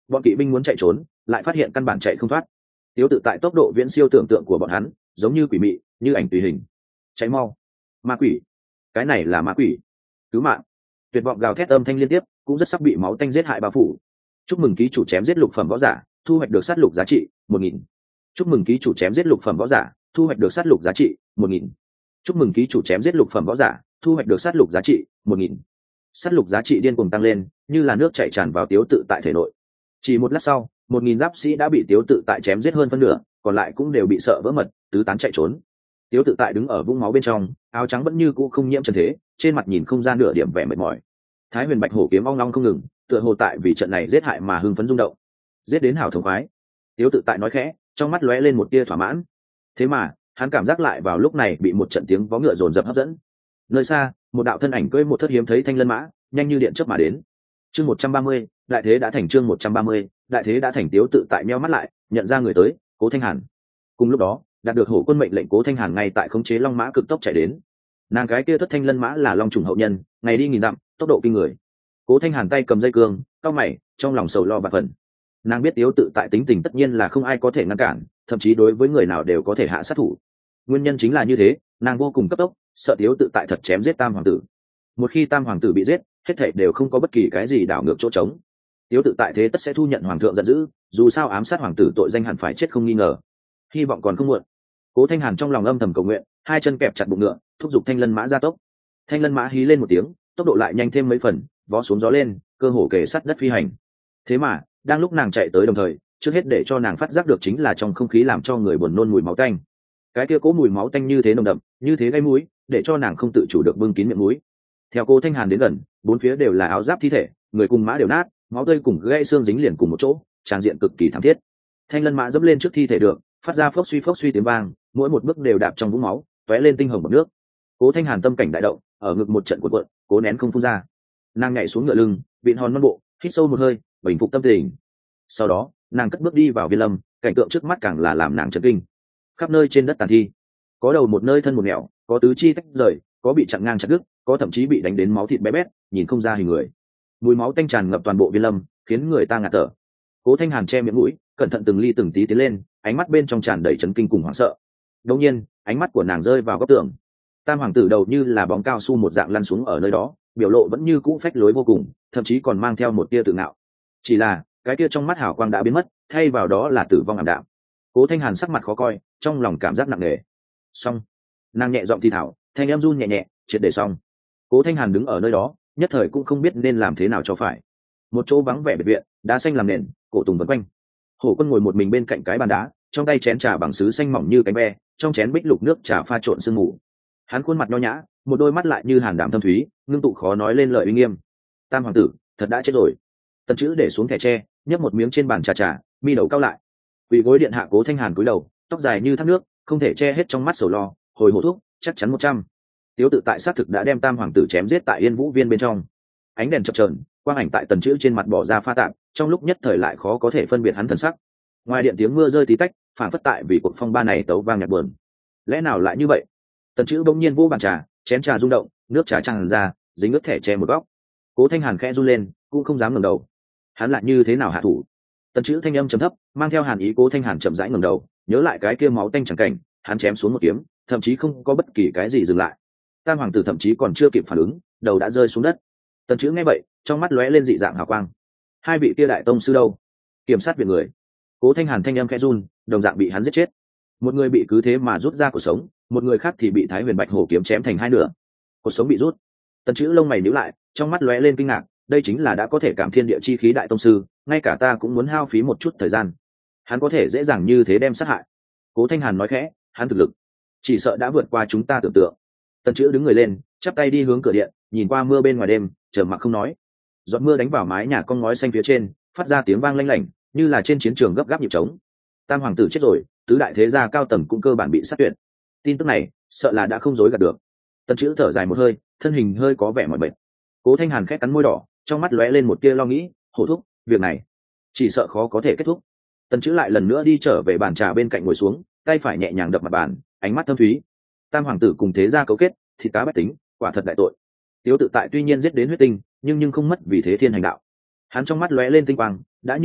bọn kỵ binh muốn chạy trốn lại phát hiện căn bản chạy không thoát. Tiếu tự tại tốc độ viễn siêu tưởng tượng của bọn hắn, giống như quỷ mị, như ảnh tùy hình. Cháy mau! Ma quỷ! Cái này là ma quỷ! Cứu mạng! Tuyệt vọng gào thét âm thanh liên tiếp, cũng rất sắp bị máu tanh giết hại bao phủ. Chúc mừng ký chủ chém giết lục phẩm võ giả, thu hoạch được sát lục giá trị một nghìn. Chúc mừng ký chủ chém giết lục phẩm võ giả, thu hoạch được sát lục giá trị một nghìn. Chúc mừng ký chủ chém giết lục phẩm võ giả, thu hoạch được sát lục giá trị một nghìn. Sát lục giá trị điên cuồng tăng lên, như là nước chảy tràn vào Tiếu tự tại thể nội. Chỉ một lát sau, một nghìn giáp sĩ đã bị Tiếu tự tại chém giết hơn phân nửa, còn lại cũng đều bị sợ vỡ mật, tứ tán chạy trốn. Tiếu tự tại đứng ở vũng máu bên trong, áo trắng vẫn như cũ không nhiễm trần thế, trên mặt nhìn không ra nửa điểm vẻ mệt mỏi. Thái Huyền Bạch Hổ kiếm ong long không ngừng, tựa hồ tại vì trận này giết hại mà hưng phấn rung động. Giết đến hảo thống khoái. Tiếu tự tại nói khẽ, trong mắt lóe lên một tia thỏa mãn. Thế mà, hắn cảm giác lại vào lúc này bị một trận tiếng vó ngựa dồn dập hấp dẫn. Nơi xa, một đạo thân ảnh cưỡi một thất hiếm thấy thanh lân mã, nhanh như điện chớp mà đến. Chương một trăm ba mươi, đại thế đã thành chương một trăm ba mươi, đại thế đã thành. Tiếu tự tại meo mắt lại, nhận ra người tới, Cố Thanh Hàn. Cùng lúc đó, đạt được hổ quân mệnh lệnh Cố Thanh Hàn ngay tại khống chế long mã cực tốc chạy đến. Nàng gái kia thất thanh lân mã là long trùng hậu nhân, ngày đi nghìn dặm, tốc độ kinh người. Cố Thanh Hàn tay cầm dây cương, cau mày, trong lòng sầu lo và phần. Nàng biết Tiếu tự tại tính tình tất nhiên là không ai có thể ngăn cản, thậm chí đối với người nào đều có thể hạ sát thủ. Nguyên nhân chính là như thế, nàng vô cùng cấp tốc, sợ Tiếu tự tại thật chém giết tam hoàng tử. Một khi tam hoàng tử bị giết, hết thảy đều không có bất kỳ cái gì đảo ngược chỗ trống. Tiếu tự tại thế tất sẽ thu nhận hoàng thượng giận dữ, dù sao ám sát hoàng tử tội danh hẳn phải chết không nghi ngờ. Hy vọng còn không muộn. Cố Thanh Hàn trong lòng âm thầm cầu nguyện, hai chân kẹp chặt bụng ngựa, thúc giục thanh lân mã gia tốc. Thanh lân mã hí lên một tiếng, tốc độ lại nhanh thêm mấy phần, vó xuống gió lên, cơ hồ kề sát đất phi hành. Thế mà, đang lúc nàng chạy tới đồng thời, trước hết để cho nàng phát giác được chính là trong không khí làm cho người buồn nôn mùi máu tanh. Cái kia cố mùi máu tanh như thế nồng đậm, như thế gây mũi, để cho nàng không tự chủ được bưng kín miệng mũi. Theo Cố Thanh Hàn đến gần, bốn phía đều là áo giáp thi thể, người cùng mã đều nát, máu tươi cùng gãy xương dính liền cùng một chỗ, tràng diện cực kỳ thảm thiết. Thanh lân mã dẫm lên trước thi thể được, phát ra phốc suy phốc suy tiếng vang, mỗi một bước đều đạp trong vũng máu, tóe lên tinh hồng bọt nước. Cố Thanh Hàn tâm cảnh đại động, ở ngực một trận cuộn cuộn, cố nén không phun ra. Nàng nhảy xuống ngựa lưng, vịn hòn non bộ, hít sâu một hơi, bình phục tâm tình. Sau đó, nàng cất bước đi vào viên lâm, cảnh tượng trước mắt càng là làm nàng chấn kinh. Khắp nơi trên đất tàn thi, có đầu một nơi thân một nẻo, có tứ chi tách rời, có bị chặn ngang chặt đứt, có thậm chí bị đánh đến máu thịt bé bét, nhìn không ra hình người. Mùi máu tanh tràn ngập toàn bộ viên lâm, khiến người ta ngạt thở. Cố Thanh Hàn che miệng mũi, cẩn thận từng ly từng tí tiến lên, ánh mắt bên trong tràn đầy chấn kinh cùng hoảng sợ. Đột nhiên, ánh mắt của nàng rơi vào góc tường. Tam hoàng tử đầu như là bóng cao su một dạng lăn xuống ở nơi đó, biểu lộ vẫn như cũ phách lối vô cùng, thậm chí còn mang theo một tia tự ngạo. Chỉ là, cái tia trong mắt hào quang đã biến mất, thay vào đó là tử vong ảm đạm. Cố Thanh Hàn sắc mặt khó coi, trong lòng cảm giác nặng nề. Xong, nàng nhẹ giọng thì thảo, thanh em run nhẹ nhẹ, triệt để xong. Cố Thanh Hàn đứng ở nơi đó, nhất thời cũng không biết nên làm thế nào cho phải. Một chỗ vắng vẻ biệt viện, đá xanh làm nền, cổ tùng vần quanh. Hổ Quân ngồi một mình bên cạnh cái bàn đá, trong tay chén trà bằng sứ xanh mỏng như cánh ve, trong chén bích lục nước trà pha trộn sương mù. Hắn khuôn mặt nho nhã, một đôi mắt lại như hàn đàm thâm thúy, ngưng tụ khó nói lên lời uy nghiêm. Tam hoàng tử, thật đã chết rồi. Tần Chữ để xuống thẻ tre, nhấp một miếng trên bàn trà trà, mi đầu cao lại. Quỳ gối điện hạ Cố Thanh Hàn cúi đầu, tóc dài như thác nước, không thể che hết trong mắt sầu lo, hồi hổ thúc, chắc chắn một trăm. Tiếu tự tại xác thực đã đem tam hoàng tử chém giết tại Yên Vũ Viên bên trong. Ánh đèn chập chờn, quang ảnh tại Tần Chữ trên mặt bỏ ra pha tạp, trong lúc nhất thời lại khó có thể phân biệt hắn thần sắc. Ngoài điện tiếng mưa rơi tí tách, phản phất tại vì cuộc phong ba này tấu vang nhạc buồn. Lẽ nào lại như vậy? Tần Chữ bỗng nhiên vô bàn trà, chén trà rung động, nước trà tràn ra, dính ướt thẻ che một góc. Cố Thanh Hàn khẽ run lên, cũng không dám ngẩng đầu. Hắn lại như thế nào hạ thủ? Tần Chữ thanh âm trầm thấp, mang theo hàn ý. Cố Thanh Hàn chậm rãi ngẩng đầu, nhớ lại cái kia máu tanh chẳng cảnh, hắn chém xuống một kiếm, thậm chí không có bất kỳ cái gì dừng lại. Tam hoàng tử thậm chí còn chưa kịp phản ứng, đầu đã rơi xuống đất. Tần Chữ nghe vậy, trong mắt lóe lên dị dạng hào quang. Hai vị kia đại tông sư đâu? Kiểm sát viện người. Cố Thanh Hàn thanh âm khẽ run, đồng dạng bị hắn giết chết. Một người bị cứ thế mà rút ra cuộc sống, một người khác thì bị Thái Huyền Bạch Hổ kiếm chém thành hai nửa. Cuộc sống bị rút. Tần Chữ lông mày nhíu lại, trong mắt lóe lên kinh ngạc, đây chính là đã có thể cảm thiên địa chi khí đại tông sư, ngay cả ta cũng muốn hao phí một chút thời gian. Hắn có thể dễ dàng như thế đem sát hại. Cố Thanh Hàn nói khẽ, hắn thực lực chỉ sợ đã vượt qua chúng ta tưởng tượng. Tần Chữ đứng người lên, chắp tay đi hướng cửa điện, nhìn qua mưa bên ngoài đêm, trầm mặc không nói. Giọt mưa đánh vào mái nhà con ngói xanh phía trên, phát ra tiếng vang lanh lảnh, như là trên chiến trường gấp gáp nhịp trống. Tam hoàng tử chết rồi, tứ đại thế gia cao tầng cũng cơ bản bị sát tuyệt. Tin tức này, sợ là đã không dối gạt được. Tần Chữ thở dài một hơi, thân hình hơi có vẻ mỏi mệt. Cố Thanh Hàn khẽ cắn môi đỏ, trong mắt lóe lên một tia lo nghĩ, hổ thúc, việc này chỉ sợ khó có thể kết thúc. Tần Chữ lại lần nữa đi trở về bàn trà bên cạnh ngồi xuống, tay phải nhẹ nhàng đập mặt bàn, ánh mắt thâm thúy. Tam hoàng tử cùng thế gia cấu kết, thịt cá bách tính, quả thật đại tội. Tiếu tự tại tuy nhiên giết đến huyết tinh, nhưng nhưng không mất vì thế thiên hành đạo. Hắn trong mắt lóe lên tinh quang, đã như vậy,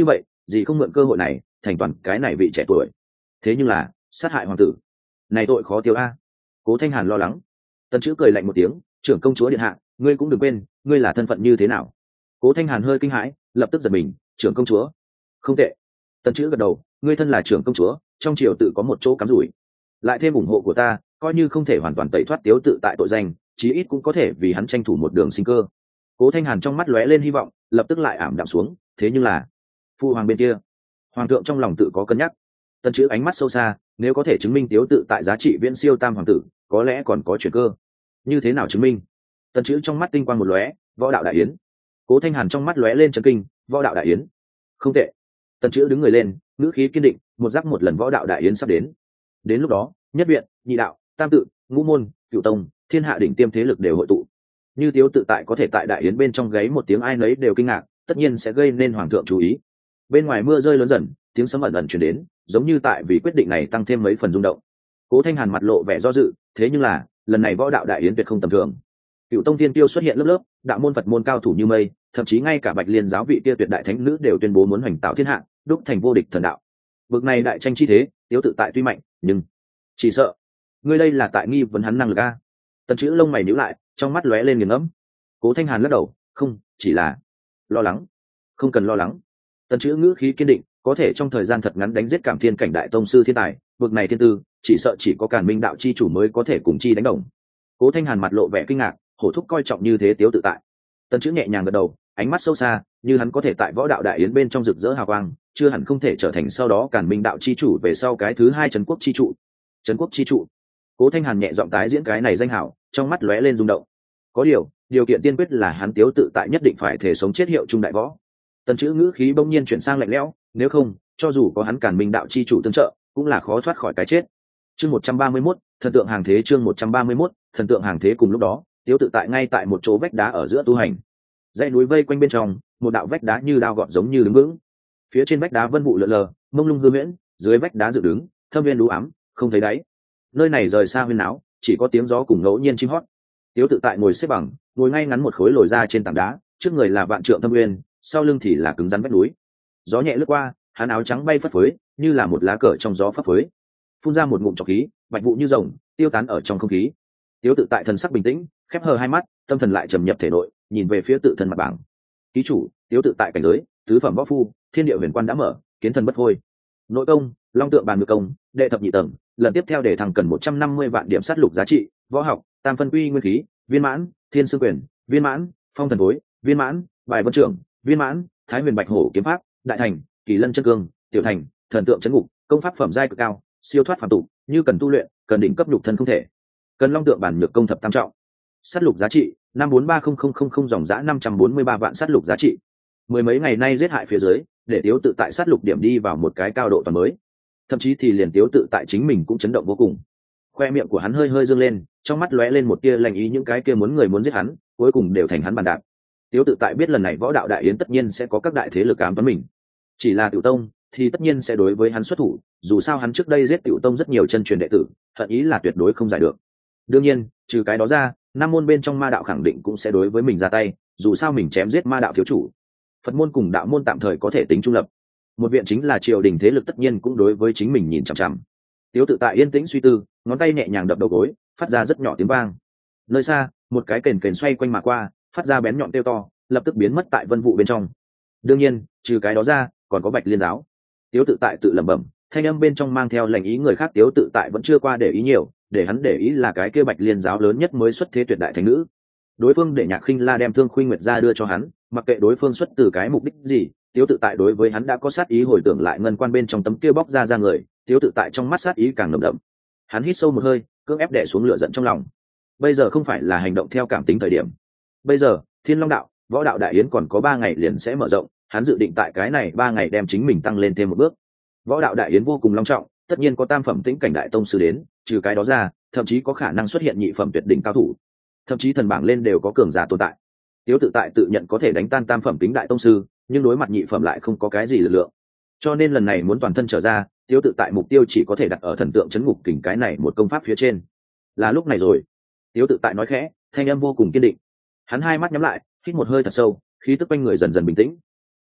gì không mượn cơ hội này thành toàn cái này vị trẻ tuổi. Thế nhưng là sát hại hoàng tử này tội khó tiêu a. Cố Thanh Hàn lo lắng. Tần Chữ cười lạnh một tiếng, trưởng công chúa điện hạ, ngươi cũng đừng quên ngươi là thân phận như thế nào. Cố Thanh Hàn hơi kinh hãi, lập tức giật mình, trưởng công chúa. Không tệ. Tần Chữ gật đầu, ngươi thân là trưởng công chúa, trong triều tự có một chỗ cắm rủi, lại thêm ủng hộ của ta, coi như không thể hoàn toàn tẩy thoát Tiếu tự tại tội danh, chí ít cũng có thể vì hắn tranh thủ một đường sinh cơ. Cố Thanh Hàn trong mắt lóe lên hy vọng, lập tức lại ảm đạm xuống. Thế nhưng là phu hoàng bên kia, hoàng thượng trong lòng tự có cân nhắc. Tần Chữ ánh mắt sâu xa, nếu có thể chứng minh Tiếu tự tại giá trị viễn siêu tam hoàng tử, có lẽ còn có chuyển cơ. Như thế nào chứng minh? Tần Chữ trong mắt tinh quang một lóe, võ đạo đại yến. Cố Thanh Hàn trong mắt lóe lên chấn kinh, võ đạo đại yến. Không tệ. Tần Chữ đứng người lên, ngữ khí kiên định, một giáp một lần võ đạo đại yến sắp đến. Đến lúc đó, nhất viện, nhị đạo, tam tự, ngũ môn, cửu tông, thiên hạ đỉnh tiêm thế lực đều hội tụ. Như Tiếu tự tại có thể tại đại yến bên trong gáy một tiếng ai nấy đều kinh ngạc, tất nhiên sẽ gây nên hoàng thượng chú ý. Bên ngoài mưa rơi lớn dần, tiếng sấm ẩn ẩn truyền đến, giống như tại vì quyết định này tăng thêm mấy phần rung động. Cố Thanh Hàn mặt lộ vẻ do dự, thế nhưng là lần này võ đạo đại yến tuyệt không tầm thường. Cựu tông tiên tiêu xuất hiện lớp lớp, đạo môn Phật môn cao thủ như mây, thậm chí ngay cả Bạch Liên giáo vị kia tuyệt đại thánh nữ đều tuyên bố muốn hoành tạo thiên hạ, đúc thành vô địch thần đạo. Vực này đại tranh chi thế, Tiếu tự tại tuy mạnh, nhưng chỉ sợ ngươi đây là tại nghi vấn hắn năng lực a. Tần Chữ lông mày nhíu lại, trong mắt lóe lên nghiền ngẫm. Cố Thanh Hàn lắc đầu, không, chỉ là lo lắng. Không cần lo lắng. Tần Chữ ngữ khí kiên định, có thể trong thời gian thật ngắn đánh giết Cảm Thiên cảnh đại tông sư thiên tài, vực này thiên tư, chỉ sợ chỉ có Càn Minh đạo chi chủ mới có thể cùng chi đánh đồng. Cố Thanh Hàn mặt lộ vẻ kinh ngạc, hổ thúc coi trọng như thế Tiếu tự tại. Tần Chữ nhẹ nhàng gật đầu, ánh mắt sâu xa, như hắn có thể tại võ đạo đại yến bên trong rực rỡ hào quang, chưa hẳn không thể trở thành sau đó Càn Minh đạo chi chủ về sau cái thứ hai trấn quốc chi trụ. Trấn quốc chi trụ. Cố Thanh Hàn nhẹ giọng tái diễn cái này danh hảo, trong mắt lóe lên rung động. Có điều, điều kiện tiên quyết là hắn Tiếu tự tại nhất định phải thể sống chết hiệu trung đại võ. Tần Chữ ngữ khí bỗng nhiên chuyển sang lạnh lẽo, nếu không, cho dù có hắn Càn Minh đạo chi chủ tương trợ, cũng là khó thoát khỏi cái chết. Chương một trăm ba mươi mốt, thần tượng hàng thế. Chương một trăm ba mươi mốt, thần tượng hàng thế. Cùng lúc đó, Tiếu tự tại ngay tại một chỗ vách đá ở giữa tu hành. Dãy núi vây quanh bên trong, một đạo vách đá như đao gọt giống như đứng vững. Phía trên vách đá vân vụ lượn lờ, mông lung hư huyễn, dưới vách đá dựng đứng, thâm viên đú ám, không thấy đáy. Nơi này rời xa huyên náo, chỉ có tiếng gió cùng ngẫu nhiên chim hót. Tiếu tự tại ngồi xếp bằng, ngồi ngay ngắn một khối lồi ra trên tảng đá, trước người là vạn trượng thâm uyên, sau lưng thì là cứng rắn vách núi. Gió nhẹ lướt qua, hắn áo trắng bay phất phới, như là một lá cờ trong gió phấp phới. Phun ra một ngụm trọc khí, bạch vụ như rồng, tiêu tán ở trong không khí. Tiếu tự tại thần sắc bình tĩnh, khép hờ hai mắt, tâm thần lại trầm nhập thể nội, nhìn về phía tự thân mặt bảng. Ký chủ, Tiếu tự tại cảnh giới, tứ phẩm võ phu, thiên địa huyền quan đã mở, kiến thần bất phôi. Nội công, long tượng bàn ngự công, đệ thập nhị tầng, lần tiếp theo để thằng cần một trăm năm mươi vạn điểm sát lục giá trị. Võ học, tam phân quy nguyên khí, viên mãn, thiên sư quyền, viên mãn, phong thần thối, viên mãn, bài vân trưởng, viên mãn, thái huyền bạch hổ kiếm pháp, đại thành, kỳ lân chân cương, tiểu thành, thần tượng chấn ngục, công pháp phẩm giai cực cao, siêu thoát phàm tục, như cần tu luyện, cần đỉnh cấp nhục thân không thể, cần long tượng bản nhược công thập tam trọng. Sát lục giá trị năm bốn ba không không không không dòng giã năm trăm bốn mươi ba vạn sát lục giá trị. Mười mấy ngày nay giết hại phía dưới, để Tiếu tự tại sát lục điểm đi vào một cái cao độ toàn mới. Thậm chí thì liền Tiếu tự tại chính mình cũng chấn động vô cùng. Khoe miệng của hắn hơi hơi dương lên, trong mắt lóe lên một tia lành ý, những cái kia muốn người muốn giết hắn, cuối cùng đều thành hắn bàn đạp. Tiếu tự tại biết lần này võ đạo đại yến tất nhiên sẽ có các đại thế lực ám toán mình. Chỉ là Tiểu Tông thì tất nhiên sẽ đối với hắn xuất thủ, dù sao hắn trước đây giết Tiểu Tông rất nhiều chân truyền đệ tử, hận ý là tuyệt đối không giải được. Đương nhiên, trừ cái đó ra, năm môn bên trong ma đạo khẳng định cũng sẽ đối với mình ra tay, dù sao mình chém giết ma đạo thiếu chủ. Phật môn cùng đạo môn tạm thời có thể tính trung lập. Một viện chính là triều đình thế lực tất nhiên cũng đối với chính mình nhìn chằm chằm. Tiếu tự tại yên tĩnh suy tư, ngón tay nhẹ nhàng đập đầu gối, phát ra rất nhỏ tiếng vang. Nơi xa, một cái kền kền xoay quanh mà qua, phát ra bén nhọn kêu to, lập tức biến mất tại vân vụ bên trong. Đương nhiên, trừ cái đó ra, còn có Bạch Liên giáo. Tiếu tự tại tự lẩm bẩm, thanh âm bên trong mang theo lệnh ý người khác. Tiếu tự tại vẫn chưa qua để ý nhiều, để hắn để ý là cái kia Bạch Liên giáo lớn nhất mới xuất thế tuyệt đại thánh nữ. Đối phương để Nhạc Khinh La đem Thương Khuynh Nguyệt ra đưa cho hắn, mặc kệ đối phương xuất từ cái mục đích gì, Tiếu tự tại đối với hắn đã có sát ý. Hồi tưởng lại ngân quan bên trong tấm kia bóc ra ra người, Tiếu tự tại trong mắt sát ý càng nồng đậm. Hắn hít sâu một hơi, cưỡng ép đè xuống lửa giận trong lòng. Bây giờ không phải là hành động theo cảm tính thời điểm. Bây giờ, Thiên Long đạo, võ đạo đại yến còn có ba ngày liền sẽ mở rộng, hắn dự định tại cái này ba ngày đem chính mình tăng lên thêm một bước. Võ đạo đại yến vô cùng long trọng, tất nhiên có tam phẩm tĩnh cảnh đại tông sư đến, trừ cái đó ra, thậm chí có khả năng xuất hiện nhị phẩm tuyệt đỉnh cao thủ, thậm chí thần bảng lên đều có cường giả tồn tại. Tiếu tự tại tự nhận có thể đánh tan tam phẩm tĩnh đại tông sư, nhưng đối mặt nhị phẩm lại không có cái gì lực lượng. Cho nên lần này muốn toàn thân trở ra, Tiếu tự tại mục tiêu chỉ có thể đặt ở thần tượng chấn ngục kình cái này một công pháp phía trên. Là lúc này rồi. Tiếu tự tại nói khẽ, thanh âm vô cùng kiên định. Hắn hai mắt nhắm lại, hít một hơi thật sâu, khí tức quanh người dần dần bình tĩnh.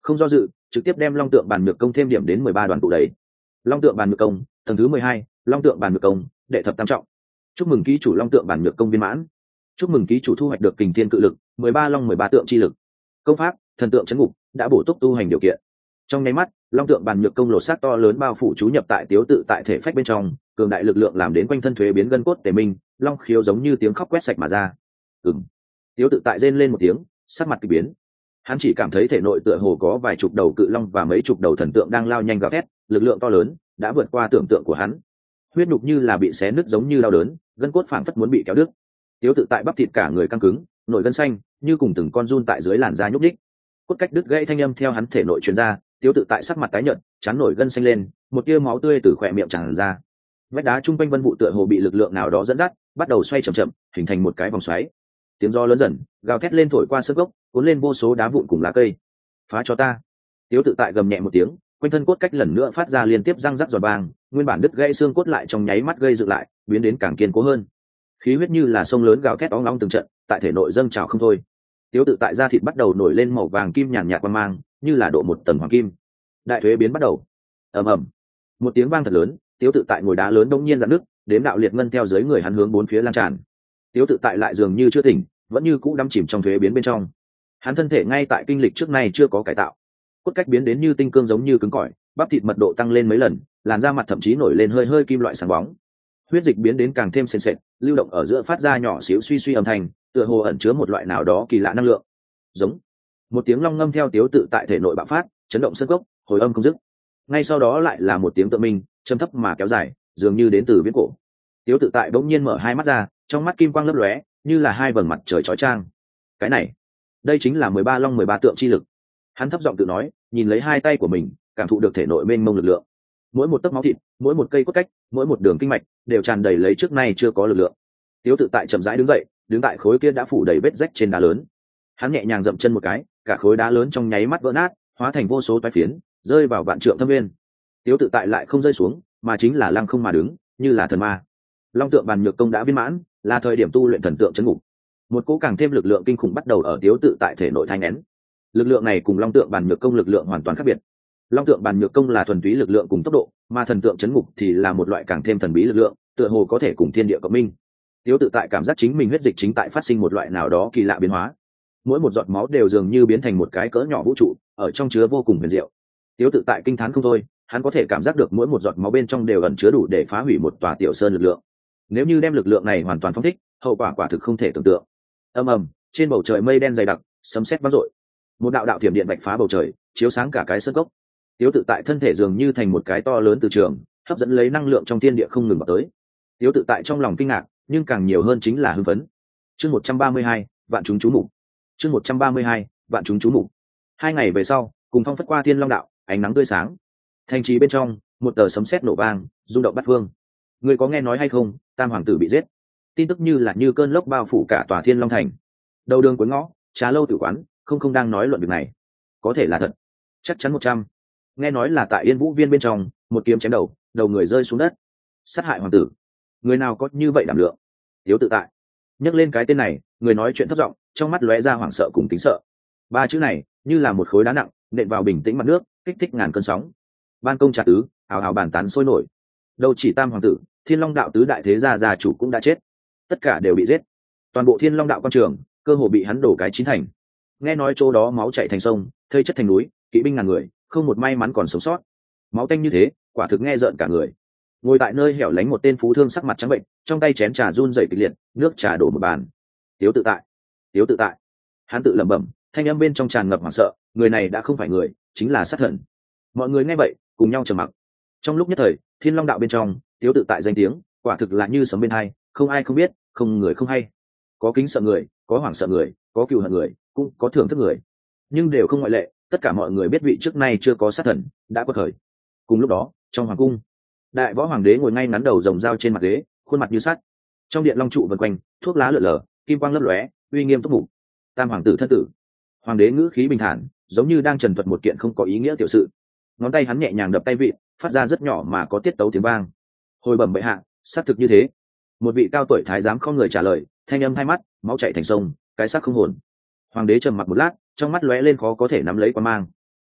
không do dự trực tiếp đem long tượng bàn nhược công thêm điểm đến mười ba đoàn tụ đấy. Long tượng bàn nhược công tầng thứ mười hai, long tượng bàn nhược công đệ thập tam trọng. Chúc mừng ký chủ long tượng bàn nhược công viên mãn. Chúc mừng ký chủ thu hoạch được kình thiên cự lực mười ba long mười ba tượng chi lực. Công pháp thần tượng chấn ngục đã bổ túc tu hành điều kiện. Trong nháy mắt long tượng bàn nhược công lột xác to lớn bao phủ chú nhập tại tiếu tự tại thể phách bên trong, cường đại lực lượng làm đến quanh thân thuế biến gân cốt tề minh, long khiếu giống như tiếng khóc quét sạch mà ra. Ừm. Tiếu tự tại rên lên một tiếng, sắc mặt kỳ biến. Hắn chỉ cảm thấy thể nội tựa hồ có vài chục đầu cự long và mấy chục đầu thần tượng đang lao nhanh gào thét, lực lượng to lớn đã vượt qua tưởng tượng của hắn. Huyết nhục như là bị xé nứt giống như đau đớn, gân cốt phảng phất muốn bị kéo đứt. Tiếu tự tại bắp thịt cả người căng cứng, nổi gân xanh như cùng từng con giun tại dưới làn da nhúc nhích. Cốt cách đứt gãy thanh âm theo hắn thể nội truyền ra, Tiếu tự tại sắc mặt tái nhợt, chán nổi gân xanh lên, một tia máu tươi từ khóe miệng tràn ra. Vách đá trung quanh vân vụ tựa hồ bị lực lượng nào đó dẫn dắt, bắt đầu xoay chậm chậm, hình thành một cái vòng xoáy. Tiếng gió lớn dần, gào thét lên thổi qua sân gốc, cuốn lên vô số đá vụn cùng lá cây. Phá cho ta! Tiếu tự tại gầm nhẹ một tiếng, quanh thân cốt cách lần nữa phát ra liên tiếp răng rắc giòn vang, nguyên bản đứt gãy xương cốt lại trong nháy mắt gây dựng lại, biến đến càng kiên cố hơn. Khí huyết như là sông lớn gào thét óng óng từng trận, tại thể nội dâng trào không thôi. Tiếu tự tại da thịt bắt đầu nổi lên màu vàng kim nhàn nhạt quang mang, như là độ một tầng hoàng kim. Đại thuế biến bắt đầu. Ầm ầm. Một tiếng vang thật lớn, Tiếu tự tại ngồi đá lớn đống nhiên dạn nước, đếm đạo liệt ngân theo dưới người hắn hướng bốn phía lan tràn. Tiếu tự tại lại dường như chưa tỉnh, vẫn như cũ đắm chìm trong thuế biến bên trong. Hắn thân thể ngay tại kinh lịch trước nay chưa có cải tạo, cốt cách biến đến như tinh cương giống như cứng cỏi, bắp thịt mật độ tăng lên mấy lần, làn da mặt thậm chí nổi lên hơi hơi kim loại sáng bóng. Huyết dịch biến đến càng thêm sền sệt, lưu động ở giữa phát ra nhỏ xíu suy suy âm thanh, tựa hồ ẩn chứa một loại nào đó kỳ lạ năng lượng. Giống. Một tiếng long ngâm theo Tiếu tự tại thể nội bạo phát, chấn động sân gốc, hồi âm không dứt. Ngay sau đó lại là một tiếng tự minh, trầm thấp mà kéo dài, dường như đến từ viễn cổ. Tiếu tự tại bỗng nhiên mở hai mắt ra, trong mắt kim quang lấp lóe, như là hai vầng mặt trời chói chang. Cái này, đây chính là mười ba long mười ba tượng chi lực. Hắn thấp giọng tự nói, nhìn lấy hai tay của mình, cảm thụ được thể nội mênh mông lực lượng. Mỗi một tấc máu thịt, mỗi một cây cốt cách, mỗi một đường kinh mạch đều tràn đầy lấy trước nay chưa có lực lượng. Tiếu tự tại chậm rãi đứng dậy, đứng tại khối kia đã phủ đầy vết rách trên đá lớn. Hắn nhẹ nhàng dậm chân một cái, cả khối đá lớn trong nháy mắt vỡ nát, hóa thành vô số toái phiến, rơi vào vạn trượng thâm nguyên. Tiếu tự tại lại không rơi xuống, mà chính là lăng không mà đứng, như là thần ma. Long tượng bàn nhược công đã viên mãn, là thời điểm tu luyện thần tượng chấn ngục. Một cỗ càng thêm lực lượng kinh khủng bắt đầu ở Tiếu tự tại thể nội thai nghén. Lực lượng này cùng long tượng bàn nhược công lực lượng hoàn toàn khác biệt. Long tượng bàn nhược công là thuần túy lực lượng cùng tốc độ, mà thần tượng chấn ngục thì là một loại càng thêm thần bí lực lượng, tựa hồ có thể cùng thiên địa cộng minh. Tiếu tự tại cảm giác chính mình huyết dịch chính tại phát sinh một loại nào đó kỳ lạ biến hóa. Mỗi một giọt máu đều dường như biến thành một cái cỡ nhỏ vũ trụ, ở trong chứa vô cùng huyền diệu. Tiếu tự tại kinh thán không thôi, hắn có thể cảm giác được mỗi một giọt máu bên trong đều ẩn chứa đủ để phá hủy một tòa tiểu sơn lực lượng. Nếu như đem lực lượng này hoàn toàn phóng thích, hậu quả quả thực không thể tưởng tượng. Ầm ầm, trên bầu trời mây đen dày đặc, sấm sét vang dội. Một đạo đạo thiểm điện vạch phá bầu trời, chiếu sáng cả cái sơn cốc. Tiếu tự tại thân thể dường như thành một cái to lớn từ trường, hấp dẫn lấy năng lượng trong thiên địa không ngừng vào tới. Tiếu tự tại trong lòng kinh ngạc, nhưng càng nhiều hơn chính là hưng phấn. Chương một trăm ba mươi hai, vạn chúng chú mục. Chương một trăm ba mươi hai, vạn chúng chú mục. Hai ngày về sau, cùng phong phất qua thiên long đạo, ánh nắng tươi sáng. Thành trì bên trong, một tờ sấm sét nổ vang, rung động bát phương. Người có nghe nói hay không, Tam hoàng tử bị giết. Tin tức như là như cơn lốc bao phủ cả tòa Thiên Long thành. Đầu đường cuối ngõ, trà lâu tử quán, không không đang nói luận việc này. Có thể là thật, chắc chắn một trăm. Nghe nói là tại Yên Vũ Viên bên trong, một kiếm chém đầu, đầu người rơi xuống đất, sát hại hoàng tử. Người nào có như vậy đảm lượng? Tiếu tự tại nhắc lên cái tên này, người nói chuyện thấp giọng, trong mắt lóe ra hoảng sợ cùng kính sợ. Ba chữ này như là một khối đá nặng nện vào bình tĩnh mặt nước, kích thích ngàn cơn sóng. Ban công trà tứ hào hào bàn tán sôi nổi. Đâu chỉ Tam hoàng tử, Thiên Long đạo tứ đại thế gia gia chủ cũng đã chết, tất cả đều bị giết. Toàn bộ Thiên Long đạo quan trường cơ hồ bị hắn đổ cái chín thành. Nghe nói chỗ đó máu chảy thành sông, thây chất thành núi, kỵ binh ngàn người, không một may mắn còn sống sót. Máu tanh như thế, quả thực nghe rợn cả người. Ngồi tại nơi hẻo lánh một tên phú thương sắc mặt trắng bệnh, trong tay chén trà run rẩy kịch liệt, nước trà đổ một bàn. Tiếu tự tại, Tiếu tự tại. Hắn tự lẩm bẩm, thanh âm bên trong tràn ngập hoảng sợ, người này đã không phải người, chính là sát thần. Mọi người nghe vậy, cùng nhau trầm mặc. Trong lúc nhất thời, Thiên Long đạo bên trong, Tiếu tự tại danh tiếng, quả thực là như sấm bên hai, không ai không biết, không người không hay. Có kính sợ người, có hoảng sợ người, có cừu hận người, cũng có thưởng thức người, nhưng đều không ngoại lệ. Tất cả mọi người biết vị trước nay chưa có sát thần đã quật khởi. Cùng lúc đó, trong hoàng cung, đại võ hoàng đế ngồi ngay ngắn đầu rồng dao trên mặt ghế, khuôn mặt như sắt. Trong điện long trụ vần quanh, thuốc lá lượn lờ, kim quang lấp lóe, uy nghiêm túc mục. Tam hoàng tử thân tử. Hoàng đế ngữ khí bình thản, giống như đang trần thuật một kiện không có ý nghĩa tiểu sự. Ngón tay hắn nhẹ nhàng đập tay vị, phát ra rất nhỏ mà có tiết tấu tiếng vang. Hồi bẩm bệ hạ, xác thực như thế. Một vị cao tuổi thái giám không người trả lời, thanh âm hai mắt, máu chảy thành sông, cái xác không hồn. Hoàng đế trầm mặc một lát, trong mắt lóe lên khó có thể nắm lấy quan mang.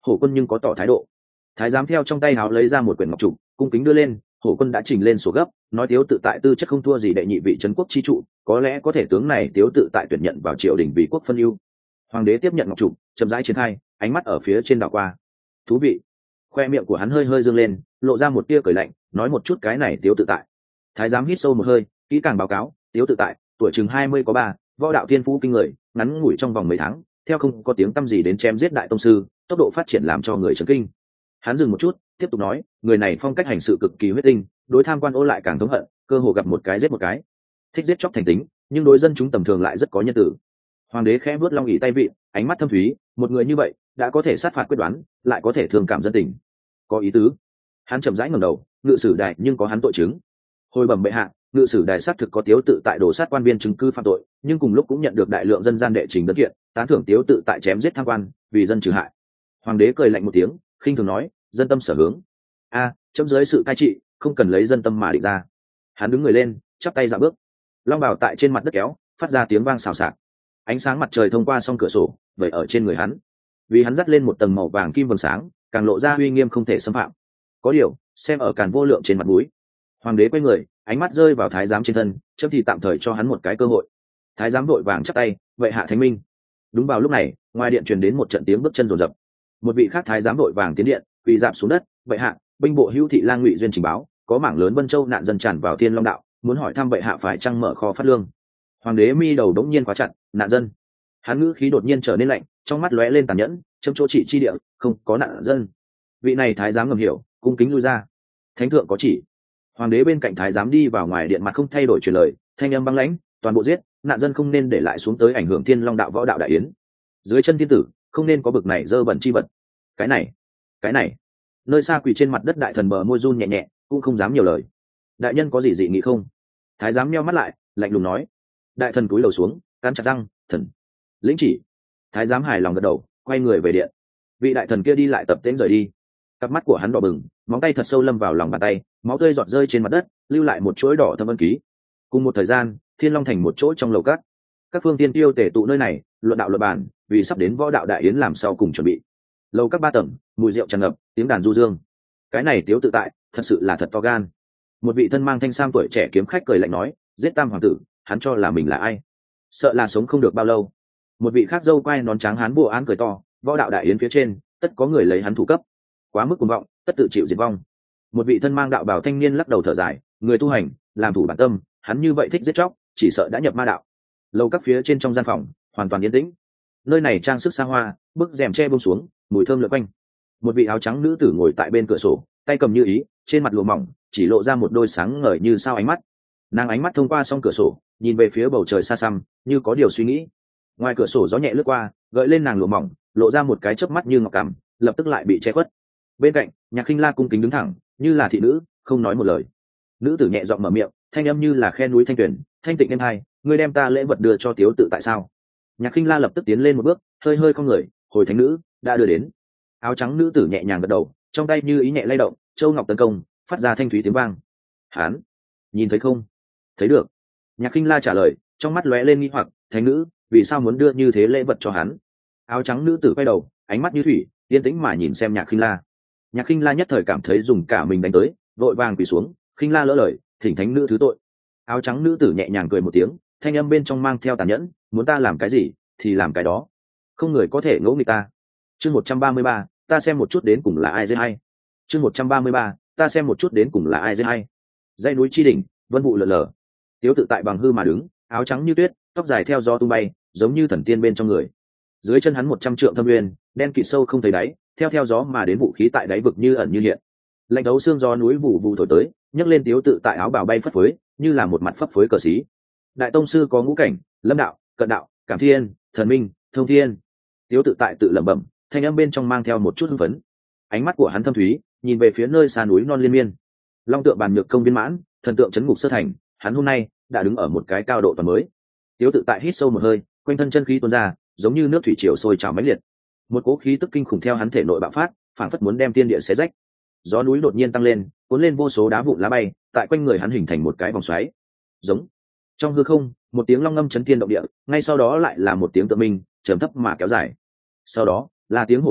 Hổ quân nhưng có tỏ thái độ. Thái giám theo trong tay háo lấy ra một quyển ngọc trục, cung kính đưa lên. Hổ quân đã trình lên sổ gấp, nói Tiếu Tự Tại tư chất không thua gì đệ nhị vị trấn quốc chi trụ, có lẽ có thể tướng này Tiếu Tự Tại tuyển nhận vào triều đình vì quốc phân ưu. Hoàng đế tiếp nhận ngọc trục, chậm rãi triển khai, ánh mắt ở phía trên đảo qua. Thú vị. Khoe miệng của hắn hơi hơi dương lên, lộ ra một tia cười lạnh, nói một chút cái này Tiếu Tự Tại. Thái giám hít sâu một hơi, kỹ càng báo cáo. Tiếu Tự Tại tuổi chừng hai mươi có ba, võ đạo thiên phú kinh người, ngắn ngủi trong vòng mấy tháng, theo không có tiếng tăm gì đến chém giết đại tông sư, tốc độ phát triển làm cho người chấn kinh. Hắn dừng một chút, tiếp tục nói, người này phong cách hành sự cực kỳ huyết tinh, đối tham quan ô lại càng thống hận, cơ hồ gặp một cái giết một cái, thích giết chóc thành tính, nhưng đối dân chúng tầm thường lại rất có nhân tử. Hoàng đế khẽ vuốt long ỷ tay vị, ánh mắt thâm thúy, một người như vậy đã có thể sát phạt quyết đoán, lại có thể thương cảm dân tình, có ý tứ. Hắn chậm rãi ngẩng đầu, ngự sử đài nhưng có hắn tội chứng. Hồi bẩm bệ hạ, ngự sử đài xác thực có Tiếu Tự Tại đổ sát quan viên chứng cứ phạm tội, nhưng cùng lúc cũng nhận được đại lượng dân gian đệ trình đơn kiện, tán thưởng Tiếu Tự Tại chém giết tham quan, vì dân trừ hại. Hoàng đế cười lạnh một tiếng, khinh thường nói, dân tâm sở hướng. A, à, chấm dưới sự cai trị, không cần lấy dân tâm mà định ra. Hắn đứng người lên, chắp tay dạo bước. Long bào tại trên mặt đất kéo, phát ra tiếng vang xào xạc. Ánh sáng mặt trời thông qua song cửa sổ, vẩy ở trên người hắn. Vì hắn dắt lên một tầng màu vàng kim vầng sáng, càng lộ ra uy nghiêm không thể xâm phạm. Có điều, xem ở Càn Vô Lượng trên mặt mũi. Hoàng đế quay người, ánh mắt rơi vào thái giám trên thân, chấm thì tạm thời cho hắn một cái cơ hội. Thái giám vội vàng chắp tay, vậy hạ thánh minh. Đúng vào lúc này, ngoài điện truyền đến một trận tiếng bước chân rồn rập. Một vị khác thái giám vội vàng tiến điện, quỳ rạp xuống đất, vậy hạ, binh bộ hữu thị lang Ngụy Duyên trình báo, có mảng lớn Vân Châu nạn dân tràn vào Thiên Long đạo, muốn hỏi thăm vậy hạ phải chăng mở kho phát lương. Hoàng đế mi đầu đống nhiên khóa chặt, nạn dân. Hắn ngữ khí đột nhiên trở nên lạnh, trong mắt lóe lên tàn nhẫn, chấm chỗ trị chi địa, không có nạn dân. Vị này thái giám ngầm hiểu, cung kính lui ra. Thánh thượng có chỉ. Hoàng đế bên cạnh thái giám đi vào ngoài điện mặt không thay đổi truyền lời, thanh âm băng lãnh, toàn bộ giết, nạn dân không nên để lại xuống tới ảnh hưởng Thiên Long đạo võ đạo đại yến. Dưới chân thiên tử, không nên có bực này dơ bẩn chi vật. Cái này, cái này. Nơi xa quỳ trên mặt đất đại thần bờ môi run nhẹ nhẹ, cũng không dám nhiều lời. Đại nhân có gì dị nghị không? Thái giám nheo mắt lại, lạnh lùng nói. Đại thần cúi đầu xuống, cắn chặt răng, thần lĩnh chỉ. Thái giám hài lòng gật đầu, quay người về điện. Vị đại thần kia đi lại tập tễnh rời đi. Cặp mắt của hắn đỏ bừng, móng tay thật sâu lâm vào lòng bàn tay, máu tươi giọt rơi trên mặt đất, lưu lại một chuỗi đỏ thâm ân ký. Cùng một thời gian, Thiên Long thành một chỗ trong lầu các. Các phương tiên tiêu tề tụ nơi này, luận đạo luận bàn, vì sắp đến võ đạo đại yến làm sau cùng chuẩn bị. Lầu các ba tầng, mùi rượu tràn ngập, tiếng đàn du dương. Cái này Tiếu Tự Tại, thật sự là thật to gan. Một vị thân mang thanh sam tuổi trẻ kiếm khách cười lạnh nói, giết tam hoàng tử, hắn cho là mình là ai? Sợ là sống không được bao lâu. Một vị khác dâu quai nón trắng hán bộ án cười to, võ đạo đại yến phía trên, tất có người lấy hắn thủ cấp. Quá mức cuồng vọng, tất tự chịu diệt vong. Một vị thân mang đạo bào thanh niên lắc đầu thở dài, người tu hành, làm thủ bản tâm, hắn như vậy thích giết chóc, chỉ sợ đã nhập ma đạo. Lầu các phía trên trong gian phòng, hoàn toàn yên tĩnh. Nơi này trang sức xa hoa, bức rèm che buông xuống, mùi thơm lượn quanh. Một vị áo trắng nữ tử ngồi tại bên cửa sổ, tay cầm như ý, trên mặt lụa mỏng, chỉ lộ ra một đôi sáng ngời như sao ánh mắt. Nàng ánh mắt thông qua song cửa sổ, nhìn về phía bầu trời xa xăm, như có điều suy nghĩ. Ngoài cửa sổ gió nhẹ lướt qua, gợi lên nàng lụa mỏng, lộ ra một cái chớp mắt như ngọc cằm, lập tức lại bị che khuất. Bên cạnh, Nhạc Khinh La cung kính đứng thẳng, như là thị nữ, không nói một lời. Nữ tử nhẹ giọng mở miệng, thanh âm như là khe núi thanh tuyển, thanh tịnh êm hai, ngươi đem ta lễ vật đưa cho Tiếu Tự Tại sao? Nhạc Khinh La lập tức tiến lên một bước, hơi hơi cong người, hồi thánh nữ, đã đưa đến. Áo trắng nữ tử nhẹ nhàng gật đầu, trong tay như ý nhẹ lay động, châu ngọc tấn công, phát ra thanh thúy tiếng vang. Hán, nhìn thấy không? Thấy được. Nhạc Khinh La trả lời, trong mắt lóe lên nghi hoặc, thánh nữ, vì sao muốn đưa như thế lễ vật cho hắn? Áo trắng nữ tử quay đầu, ánh mắt như thủy, yên tĩnh mà nhìn xem Nhạc Khinh La. Nhạc Khinh La nhất thời cảm thấy dùng cả mình đánh tới, vội vàng quỳ xuống, Khinh La lỡ lời, thỉnh thánh nữ thứ tội. Áo trắng nữ tử nhẹ nhàng cười một tiếng, thanh âm bên trong mang theo tàn nhẫn, muốn ta làm cái gì thì làm cái đó, không người có thể ngỗ nghịch ta. Chương một trăm ba mươi ba, ta xem một chút đến cùng là ai dễ hay. Chương một trăm ba mươi ba, ta xem một chút đến cùng là ai dễ hay. Dãy núi chi đỉnh, vân vụ lờ lờ. Tiếu Tự Tại bằng hư mà đứng, áo trắng như tuyết, tóc dài theo gió tung bay, giống như thần tiên bên trong người. Dưới chân hắn một trăm trượng thâm nguyên, đen kịt sâu không thấy đáy, theo theo gió mà đến vũ khí tại đáy vực như ẩn như hiện. Lạnh đấu xương gió núi vụ vụ thổi tới, nhấc lên Tiếu Tự Tại áo bào bay phất phới, như là một mặt phấp phới cờ xí. Đại tông sư có ngũ cảnh, lâm đạo, cận đạo, cảm thiên, thần minh, thông thiên. Tiếu Tự Tại tự lẩm bẩm, thanh âm bên trong mang theo một chút hưng phấn. Ánh mắt của hắn thâm thúy, nhìn về phía nơi xa núi non liên miên. Long tượng bàn nhược công viên mãn, thần tượng chấn ngục sơ thành, hắn hôm nay đã đứng ở một cái cao độ toàn mới. Tiếu Tự Tại hít sâu một hơi, quanh thân chân khí tuôn ra, giống như nước thủy triều sôi trào mãnh liệt. Một cỗ khí tức kinh khủng theo hắn thể nội bạo phát, phảng phất muốn đem thiên địa xé rách. Gió núi đột nhiên tăng lên, cuốn lên vô số đá vụn lá bay, tại quanh người hắn hình thành một cái vòng xoáy. Giống. Trong hư không, một tiếng long ngâm chấn thiên động địa, ngay sau đó lại là một tiếng tự minh, trầm thấp mà kéo dài. Sau đó, là tiếng hổ gầm,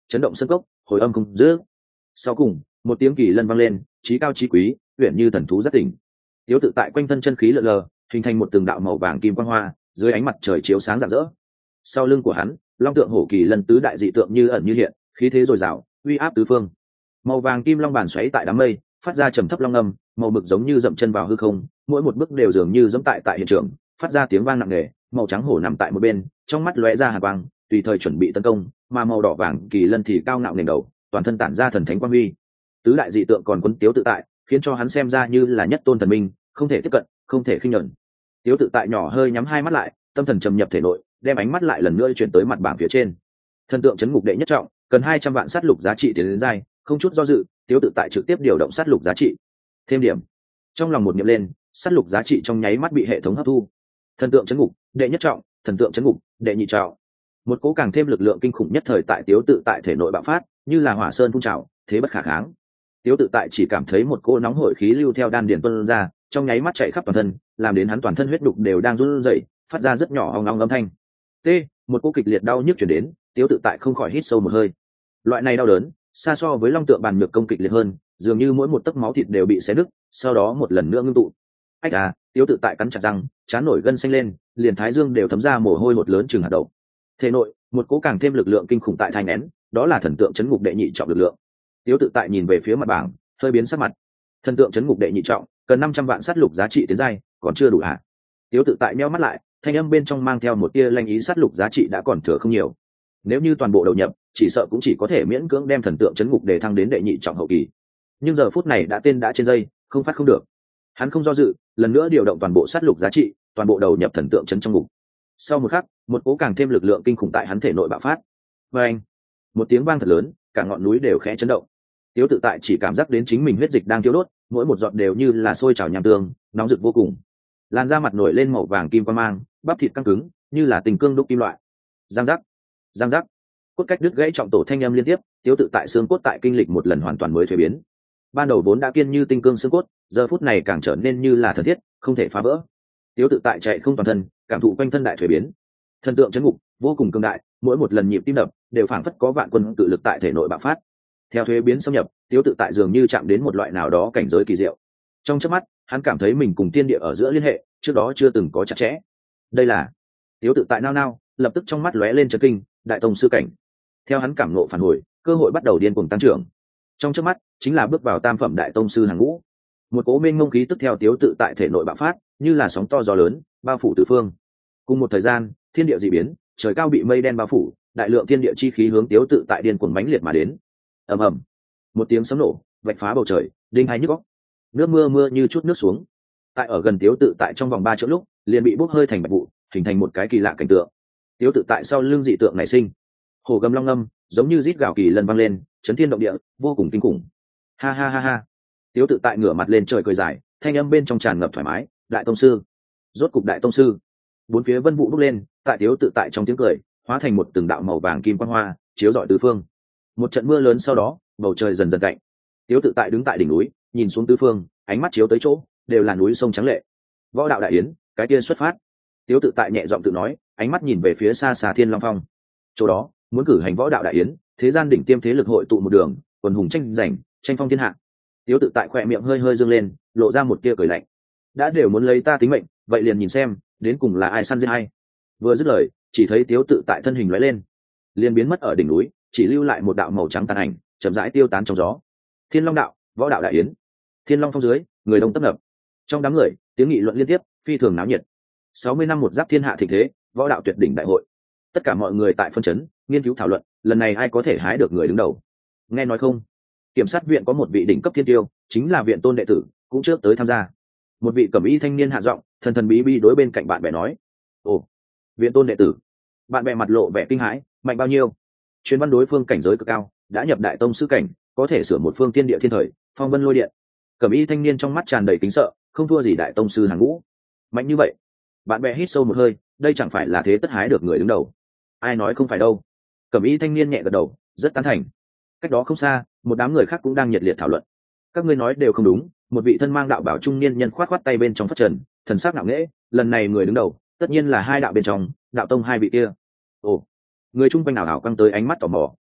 chấn động sân cốc, hồi âm không dứt. Sau cùng một tiếng kỳ lân vang lên, trí cao trí quý, uyển như thần thú giác tỉnh. Tiếu tự tại quanh thân chân khí lượn lờ, hình thành một từng đạo màu vàng kim quang hoa, dưới ánh mặt trời chiếu sáng rạng rỡ. Sau lưng của hắn, long tượng hổ kỳ lân tứ đại dị tượng như ẩn như hiện, khí thế dồi dào, uy áp tứ phương. Màu vàng kim long bàn xoáy tại đám mây, phát ra trầm thấp long âm, màu mực giống như dậm chân vào hư không, mỗi một bước đều dường như dẫm tại tại hiện trường, phát ra tiếng vang nặng nề. Màu trắng hổ nằm tại một bên, trong mắt lóe ra hàn quang, tùy thời chuẩn bị tấn công, mà màu đỏ vàng kỳ lân thì cao ngạo nền đầu, toàn thân tản ra thần thánh quang huy. Tứ đại dị tượng còn quấn Tiếu tự tại, khiến cho hắn xem ra như là nhất tôn thần minh, không thể tiếp cận, không thể khinh nhẫn. Tiếu tự tại nhỏ hơi nhắm hai mắt lại, tâm thần trầm nhập thể nội, đem ánh mắt lại lần nữa chuyển tới mặt bảng phía trên. Thần tượng chấn ngục đệ nhất trọng, cần hai trăm vạn sát lục giá trị tiến đến giai, không chút do dự, Tiếu tự tại trực tiếp điều động sát lục giá trị. Thêm điểm. Trong lòng một niệm lên, sát lục giá trị trong nháy mắt bị hệ thống hấp thu. Thần tượng chấn ngục đệ nhất trọng, thần tượng chấn ngục đệ nhị trọng. Một cố càng thêm lực lượng kinh khủng nhất thời tại Tiếu tự tại thể nội bạo phát, như là hỏa sơn phun trào, thế bất khả kháng. Tiếu tự tại chỉ cảm thấy một cỗ nóng hổi khí lưu theo đan điền tuôn ra, trong nháy mắt chạy khắp toàn thân, làm đến hắn toàn thân huyết đục đều đang run rẩy, phát ra rất nhỏ ong ong âm thanh. T, một cỗ kịch liệt đau nhức truyền đến, Tiếu tự tại không khỏi hít sâu một hơi. Loại này đau đớn, xa so với long tượng bàn nhược công kịch liệt hơn, dường như mỗi một tấc máu thịt đều bị xé nứt, sau đó một lần nữa ngưng tụ. Ách à, Tiếu tự tại cắn chặt răng, trán nổi gân xanh lên, liền thái dương đều thấm ra mồ hôi một lớn chừng hạt đậu. Thể nội, một cỗ càng thêm lực lượng kinh khủng tại thai nén, đó là thần tượng chấn ngục đệ nhị trọng lực lượng. Tiếu tự tại nhìn về phía mặt bảng, hơi biến sắc mặt. Thần tượng chấn ngục đệ nhị trọng, cần năm trăm vạn sát lục giá trị tiến giai, còn chưa đủ hả? Tiếu tự tại nheo mắt lại, thanh âm bên trong mang theo một tia lanh ý, sát lục giá trị đã còn thừa không nhiều. Nếu như toàn bộ đầu nhập, chỉ sợ cũng chỉ có thể miễn cưỡng đem thần tượng chấn ngục để thăng đến đệ nhị trọng hậu kỳ. Nhưng giờ phút này đã tên đã trên dây, không phát không được. Hắn không do dự, lần nữa điều động toàn bộ sát lục giá trị, toàn bộ đầu nhập thần tượng chấn trong ngục. Sau một khắc, một cố càng thêm lực lượng kinh khủng tại hắn thể nội bạo phát. Và anh, một tiếng vang thật lớn, cả ngọn núi đều khẽ chấn động. Tiếu tự tại chỉ cảm giác đến chính mình huyết dịch đang thiêu đốt, mỗi một giọt đều như là sôi trào nham tương, nóng rực vô cùng. Làn da mặt nổi lên màu vàng kim quang mang, bắp thịt căng cứng, như là tình cương đúc kim loại. Giang giác, giang giác, cốt cách đứt gãy trọng tổ thanh âm liên tiếp. Tiếu tự tại xương cốt tại kinh lịch một lần hoàn toàn mới thuế biến. Ban đầu vốn đã kiên như tinh cương xương cốt, giờ phút này càng trở nên như là thần thiết, không thể phá vỡ. Tiếu tự tại chạy không toàn thân, cảm thụ quanh thân đại thuế biến. Thần tượng chấn ngục vô cùng cường đại, mỗi một lần nhịp tim đập đều phảng phất có vạn quân tự lực tại thể nội bạo phát. Theo thuế biến xâm nhập, Tiếu tự tại dường như chạm đến một loại nào đó cảnh giới kỳ diệu. Trong chớp mắt, hắn cảm thấy mình cùng thiên địa ở giữa liên hệ trước đó chưa từng có chặt chẽ. Đây là Tiếu tự tại nao nao, lập tức trong mắt lóe lên chấn kinh, đại tông sư cảnh. Theo hắn cảm ngộ phản hồi, cơ hội bắt đầu điên cuồng tăng trưởng. Trong chớp mắt, chính là bước vào tam phẩm đại tông sư hàng ngũ. Một cỗ mênh mông khí tức theo Tiếu tự tại thể nội bạo phát, như là sóng to gió lớn, bao phủ tứ phương. Cùng một thời gian, thiên địa dị biến, trời cao bị mây đen bao phủ, đại lượng thiên địa chi khí hướng Tiếu tự tại điên cuồng mãnh liệt mà đến. Ầm ầm, một tiếng sấm nổ vạch phá bầu trời, đinh hai nhức óc. Nước mưa mưa như chút nước xuống. Tại ở gần Tiếu tự tại trong vòng ba chỗ lúc, liền bị bốc hơi thành bạch vụ, hình thành một cái kỳ lạ cảnh tượng. Tiếu tự tại sau lưng dị tượng nảy sinh, hổ gầm long ngâm, giống như rít gào kỳ lân vang lên, chấn thiên động địa, vô cùng kinh khủng. Ha ha ha ha. Tiếu tự tại ngửa mặt lên trời cười dài, thanh âm bên trong tràn ngập thoải mái, đại tông sư. Rốt cục đại tông sư. Bốn phía vân vụ bốc lên, tại Tiếu tự tại trong tiếng cười, hóa thành một từng đạo màu vàng kim quang hoa, chiếu rọi tứ phương. Một trận mưa lớn sau đó, bầu trời dần dần cạnh. Tiếu tự tại đứng tại đỉnh núi, nhìn xuống tứ phương, ánh mắt chiếu tới chỗ đều là núi sông trắng lệ. Võ đạo đại yến, cái kia xuất phát. Tiếu tự tại nhẹ giọng tự nói, ánh mắt nhìn về phía xa xa Thiên Long Phong. Chỗ đó muốn cử hành võ đạo đại yến, thế gian đỉnh tiêm thế lực hội tụ một đường, quần hùng tranh giành, tranh phong thiên hạ. Tiếu tự tại khỏe miệng hơi hơi dương lên, lộ ra một tia cười lạnh. Đã đều muốn lấy ta tính mệnh, vậy liền nhìn xem đến cùng là ai săn giết hay. Vừa dứt lời, chỉ thấy Tiếu tự tại thân hình lóe lên, liền biến mất ở đỉnh núi, chỉ lưu lại một đạo màu trắng tàn ảnh, chậm rãi tiêu tán trong gió. Thiên Long đạo, võ đạo đại yến. Thiên Long Phong dưới, người đông tấp nập. Trong đám người, tiếng nghị luận liên tiếp, phi thường náo nhiệt. sáu mươi năm một giáp thiên hạ thịnh thế, võ đạo tuyệt đỉnh đại hội. Tất cả mọi người tại phân chấn, nghiên cứu thảo luận, lần này ai có thể hái được người đứng đầu. Nghe nói không? Kiểm sát viện có một vị đỉnh cấp thiên tiêu, chính là viện tôn đệ tử, cũng trước tới tham gia. Một vị cẩm y thanh niên hạ giọng, thần thần bí bí đối bên cạnh bạn bè nói: "Ồ, viện tôn đệ tử." Bạn bè mặt lộ vẻ kinh hãi, mạnh bao nhiêu? Truyền văn đối phương cảnh giới cực cao, đã nhập đại tông sư cảnh, có thể sửa một phương thiên địa thiên thời, phong vân lôi điện. Cẩm y thanh niên trong mắt tràn đầy kính sợ, không thua gì đại tông sư hàng ngũ. Mạnh như vậy? Bạn bè hít sâu một hơi, đây chẳng phải là thế tất hái được người đứng đầu. Ai nói không phải đâu. Cẩm y thanh niên nhẹ gật đầu, rất tán thành. Cách đó không xa, một đám người khác cũng đang nhiệt liệt thảo luận. Các ngươi nói đều không đúng. Một vị thân mang đạo bảo trung niên nhân khoát khoát tay bên trong phất trần, thần sắc ngạo nghễ, lần này người đứng đầu tất nhiên là hai đạo bên trong, đạo tông hai vị kia. Ồ, người chung quanh nào ảo căng tới ánh mắt tò mò,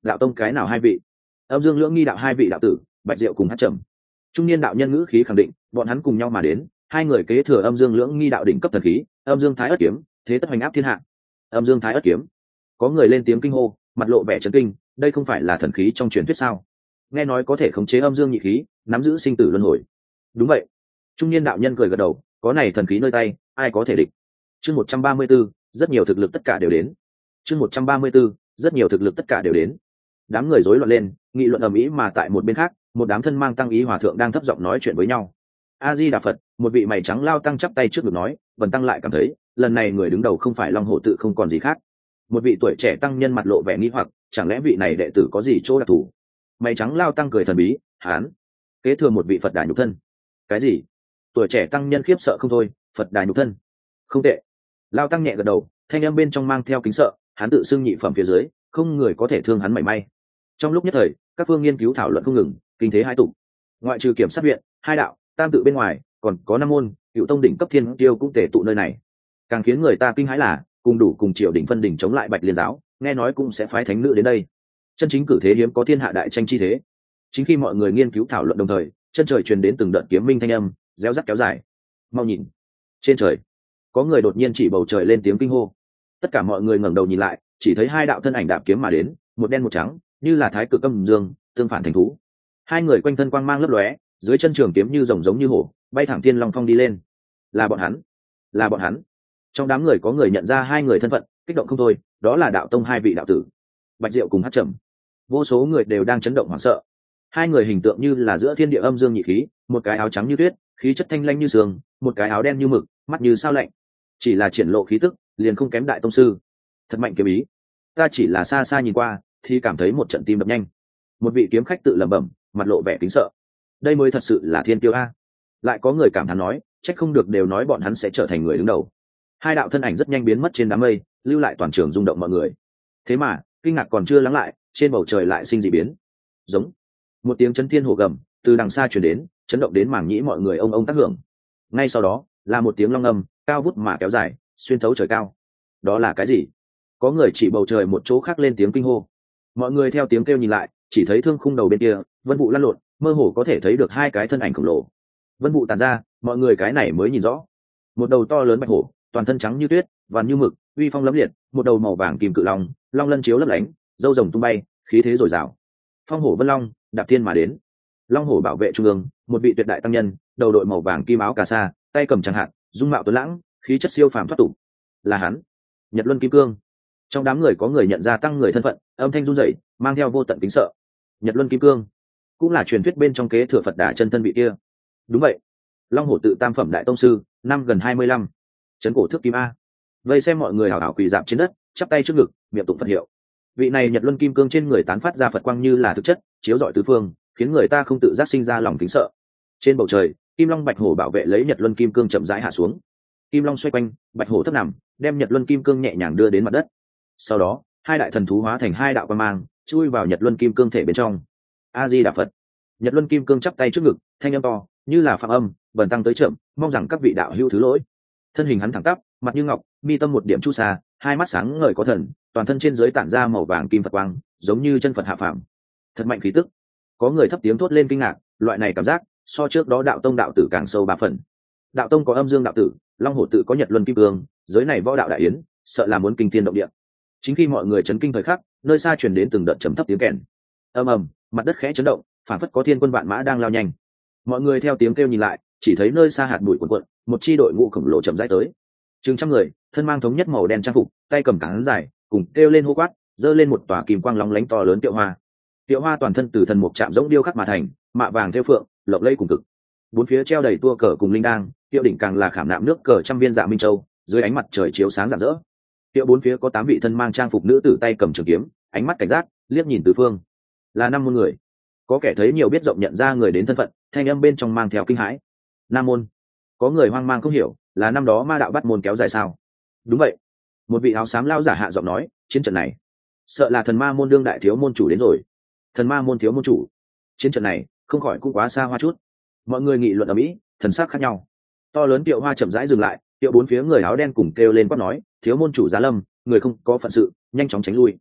đạo tông cái nào hai vị? Âm dương lưỡng nghi đạo hai vị đạo tử, Bạch Diệu cùng Hát Trầm. Trung niên đạo nhân ngữ khí khẳng định, bọn hắn cùng nhau mà đến, hai người kế thừa âm dương lưỡng nghi đạo đỉnh cấp thần khí, âm dương thái ất kiếm, thế tất hoành áp thiên hạ. Âm dương thái ất kiếm. Có người lên tiếng kinh hô, mặt lộ vẻ chấn kinh, đây không phải là thần khí trong truyền thuyết sao? Nghe nói có thể khống chế âm dương nhị khí, nắm giữ sinh tử luân hồi. Đúng vậy. Trung niên đạo nhân cười gật đầu, có này thần khí nơi tay, ai có thể địch? Chương một trăm ba mươi 134, rất nhiều thực lực tất cả đều đến. Chương một trăm ba mươi 134, rất nhiều thực lực tất cả đều đến. Đám người rối loạn lên, nghị luận ầm ĩ, mà tại một bên khác, một đám thân mang tăng ý hòa thượng đang thấp giọng nói chuyện với nhau. A Di Đà Phật, một vị mày trắng lao tăng chắp tay trước ngực nói, Vân tăng lại cảm thấy, lần này người đứng đầu không phải Long Hổ tự không còn gì khác. Một vị tuổi trẻ tăng nhân mặt lộ vẻ nghi hoặc, chẳng lẽ vị này đệ tử có gì chỗ đặc thù? Mày trắng lao tăng cười thần bí, hán, kế thừa một vị Phật đà nhục thân. Cái gì? Tuổi trẻ tăng nhân khiếp sợ không thôi, Phật đà nhục thân. Không tệ. Lao tăng nhẹ gật đầu, thanh âm bên trong mang theo kính sợ, hắn tự xưng nhị phẩm phía dưới, không người có thể thương hắn mảy may. Trong lúc nhất thời, các phương nghiên cứu thảo luận không ngừng, kinh thế hai tụ. Ngoại trừ kiểm sát viện, hai đạo, tam tự bên ngoài, còn có năm môn, cựu tông đỉnh cấp thiên tiêu cũng tề tụ nơi này. Càng khiến người ta kinh hãi là, cùng đủ cùng triều đỉnh phân đỉnh chống lại Bạch Liên giáo, nghe nói cũng sẽ phái thánh nữ đến đây. Chân chính cử thế hiếm có thiên hạ đại tranh chi thế. Chính khi mọi người nghiên cứu thảo luận đồng thời, chân trời truyền đến từng đợt kiếm minh thanh âm, réo rắt kéo dài. Mau nhìn, trên trời, có người đột nhiên chỉ bầu trời lên tiếng kinh hô. Tất cả mọi người ngẩng đầu nhìn lại, chỉ thấy hai đạo thân ảnh đạp kiếm mà đến, một đen một trắng, như là thái cực âm dương, tương phản thành thú. Hai người quanh thân quang mang lấp lóe, dưới chân trường kiếm như rồng giống như hổ, bay thẳng thiên long phong đi lên. Là bọn hắn, là bọn hắn. Trong đám người có người nhận ra hai người thân phận, kích động không thôi, đó là đạo tông hai vị đạo tử, Bạch Diệu cùng Hát Trầm. Vô số người đều đang chấn động hoảng sợ. Hai người hình tượng như là giữa thiên địa âm dương nhị khí, một cái áo trắng như tuyết, khí chất thanh lanh như sương, một cái áo đen như mực, mắt như sao lạnh. Chỉ là triển lộ khí tức, liền không kém đại tông sư. Thật mạnh kiếm ý. Ta chỉ là xa xa nhìn qua, thì cảm thấy một trận tim đập nhanh. Một vị kiếm khách tự lẩm bẩm, mặt lộ vẻ kính sợ. Đây mới thật sự là thiên tiêu a. Lại có người cảm thán nói, trách không được đều nói bọn hắn sẽ trở thành người đứng đầu. Hai đạo thân ảnh rất nhanh biến mất trên đám mây, lưu lại toàn trường rung động mọi người. Thế mà, kinh ngạc còn chưa lắng lại, trên bầu trời lại sinh dị biến. Giống. Một tiếng chấn thiên hổ gầm từ đằng xa truyền đến, chấn động đến mảng nhĩ mọi người ông ông tác hưởng. Ngay sau đó, là một tiếng long âm, cao vút mà kéo dài, xuyên thấu trời cao. Đó là cái gì? Có người chỉ bầu trời một chỗ khác lên tiếng kinh hô. Mọi người theo tiếng kêu nhìn lại, chỉ thấy thương khung đầu bên kia, vân vụ lăn lộn, mơ hồ có thể thấy được hai cái thân ảnh khổng lồ. Vân vụ tàn ra, mọi người cái này mới nhìn rõ. Một đầu to lớn bạch hổ, toàn thân trắng như tuyết, vằn như mực, uy phong lẫm liệt, một đầu màu vàng kim cự long, long lân chiếu lấp lánh, râu rồng tung bay, khí thế dồi dào. Phong hổ vân long, đạp thiên mà đến. Long hổ bảo vệ trung ương, một vị tuyệt đại tăng nhân, đầu đội màu vàng kim áo cà sa, tay cầm chẳng hạn, dung mạo tuấn lãng, khí chất siêu phàm thoát tục. Là hắn, Nhật Luân Kim Cương. Trong đám người có người nhận ra tăng người thân phận, âm thanh run rẩy, mang theo vô tận kính sợ. Nhật Luân Kim Cương cũng là truyền thuyết bên trong kế thừa Phật Đà chân thân vị kia. Đúng vậy, Long hổ tự tam phẩm đại tông sư, năm gần hai mươi lăm, chấn cổ thước kim a. Vây xem mọi người hào hào quỳ dạp trên đất, chắp tay trước ngực, miệng tụng Phật hiệu. Vị này Nhật Luân Kim Cương trên người tán phát ra Phật quang như là thực chất, chiếu rọi tứ phương, khiến người ta không tự giác sinh ra lòng kính sợ. Trên bầu trời, Kim Long Bạch Hổ bảo vệ lấy Nhật Luân Kim Cương chậm rãi hạ xuống. Kim Long xoay quanh, Bạch Hổ thấp nằm, đem Nhật Luân Kim Cương nhẹ nhàng đưa đến mặt đất. Sau đó, hai đại thần thú hóa thành hai đạo quang mang, chui vào Nhật Luân Kim Cương thể bên trong. A Di Đà Phật. Nhật Luân Kim Cương chắp tay trước ngực, thanh âm to, như là phạm âm, bần tăng tới chậm, mong rằng các vị đạo hữu thứ lỗi. Thân hình hắn thẳng tắp, mặt như ngọc, mi tâm một điểm chu sa, hai mắt sáng ngời có thần, toàn thân trên dưới tản ra màu vàng kim Phật quang, giống như chân Phật hạ phàm. Thật mạnh khí tức. Có người thấp tiếng thốt lên kinh ngạc, loại này cảm giác, so trước đó đạo tông đạo tử càng sâu ba phần. Đạo tông có âm dương đạo tử, Long hổ tự có Nhật Luân Kim Cương, giới này võ đạo đại yến, sợ là muốn kinh thiên động địa. Chính khi mọi người chấn kinh thời khắc, nơi xa truyền đến từng đợt trầm thấp tiếng kèn. Ầm ầm, mặt đất khẽ chấn động, phản phất có thiên quân vạn mã đang lao nhanh. Mọi người theo tiếng kêu nhìn lại, chỉ thấy nơi xa hạt bụi cuồn cuộn, một chi đội ngũ khổng lồ chậm rãi tới. Chừng trăm người, thân mang thống nhất màu đen trang phục, tay cầm cán dài, cùng kêu lên hô quát, giơ lên một tòa kim quang lóng lánh to lớn tiệu hoa. Tiệu hoa toàn thân từ thần mục chạm giống điêu khắc mà thành, mạ vàng theo phượng, lộng lẫy cùng cực. Bốn phía treo đầy tua cờ cùng linh đang, tiệu đỉnh càng là khảm nạm nước cờ trăm viên dạ minh châu, dưới ánh mặt trời chiếu sáng rạng rỡ. Tiệu bốn phía có tám vị thân mang trang phục nữ tử tay cầm trường kiếm, ánh mắt cảnh giác, liếc nhìn tứ phương. Là năm môn người. Có kẻ thấy nhiều biết rộng nhận ra người đến thân phận, thanh âm bên trong mang theo kinh hãi. Nam môn. Có người hoang mang không hiểu, là năm đó ma đạo bắt môn kéo dài sao? Đúng vậy. Một vị áo xám lao giả hạ giọng nói, chiến trận này, sợ là thần ma môn đương đại thiếu môn chủ đến rồi. Thần ma môn thiếu môn chủ? Chiến trận này, không khỏi cũng quá xa hoa chút. Mọi người nghị luận ở mỹ, thần sắc khác nhau. To lớn tiệu hoa chậm rãi dừng lại, tiệu bốn phía người áo đen cùng kêu lên quát nói, thiếu môn chủ giá lâm, người không có phận sự, nhanh chóng tránh lui.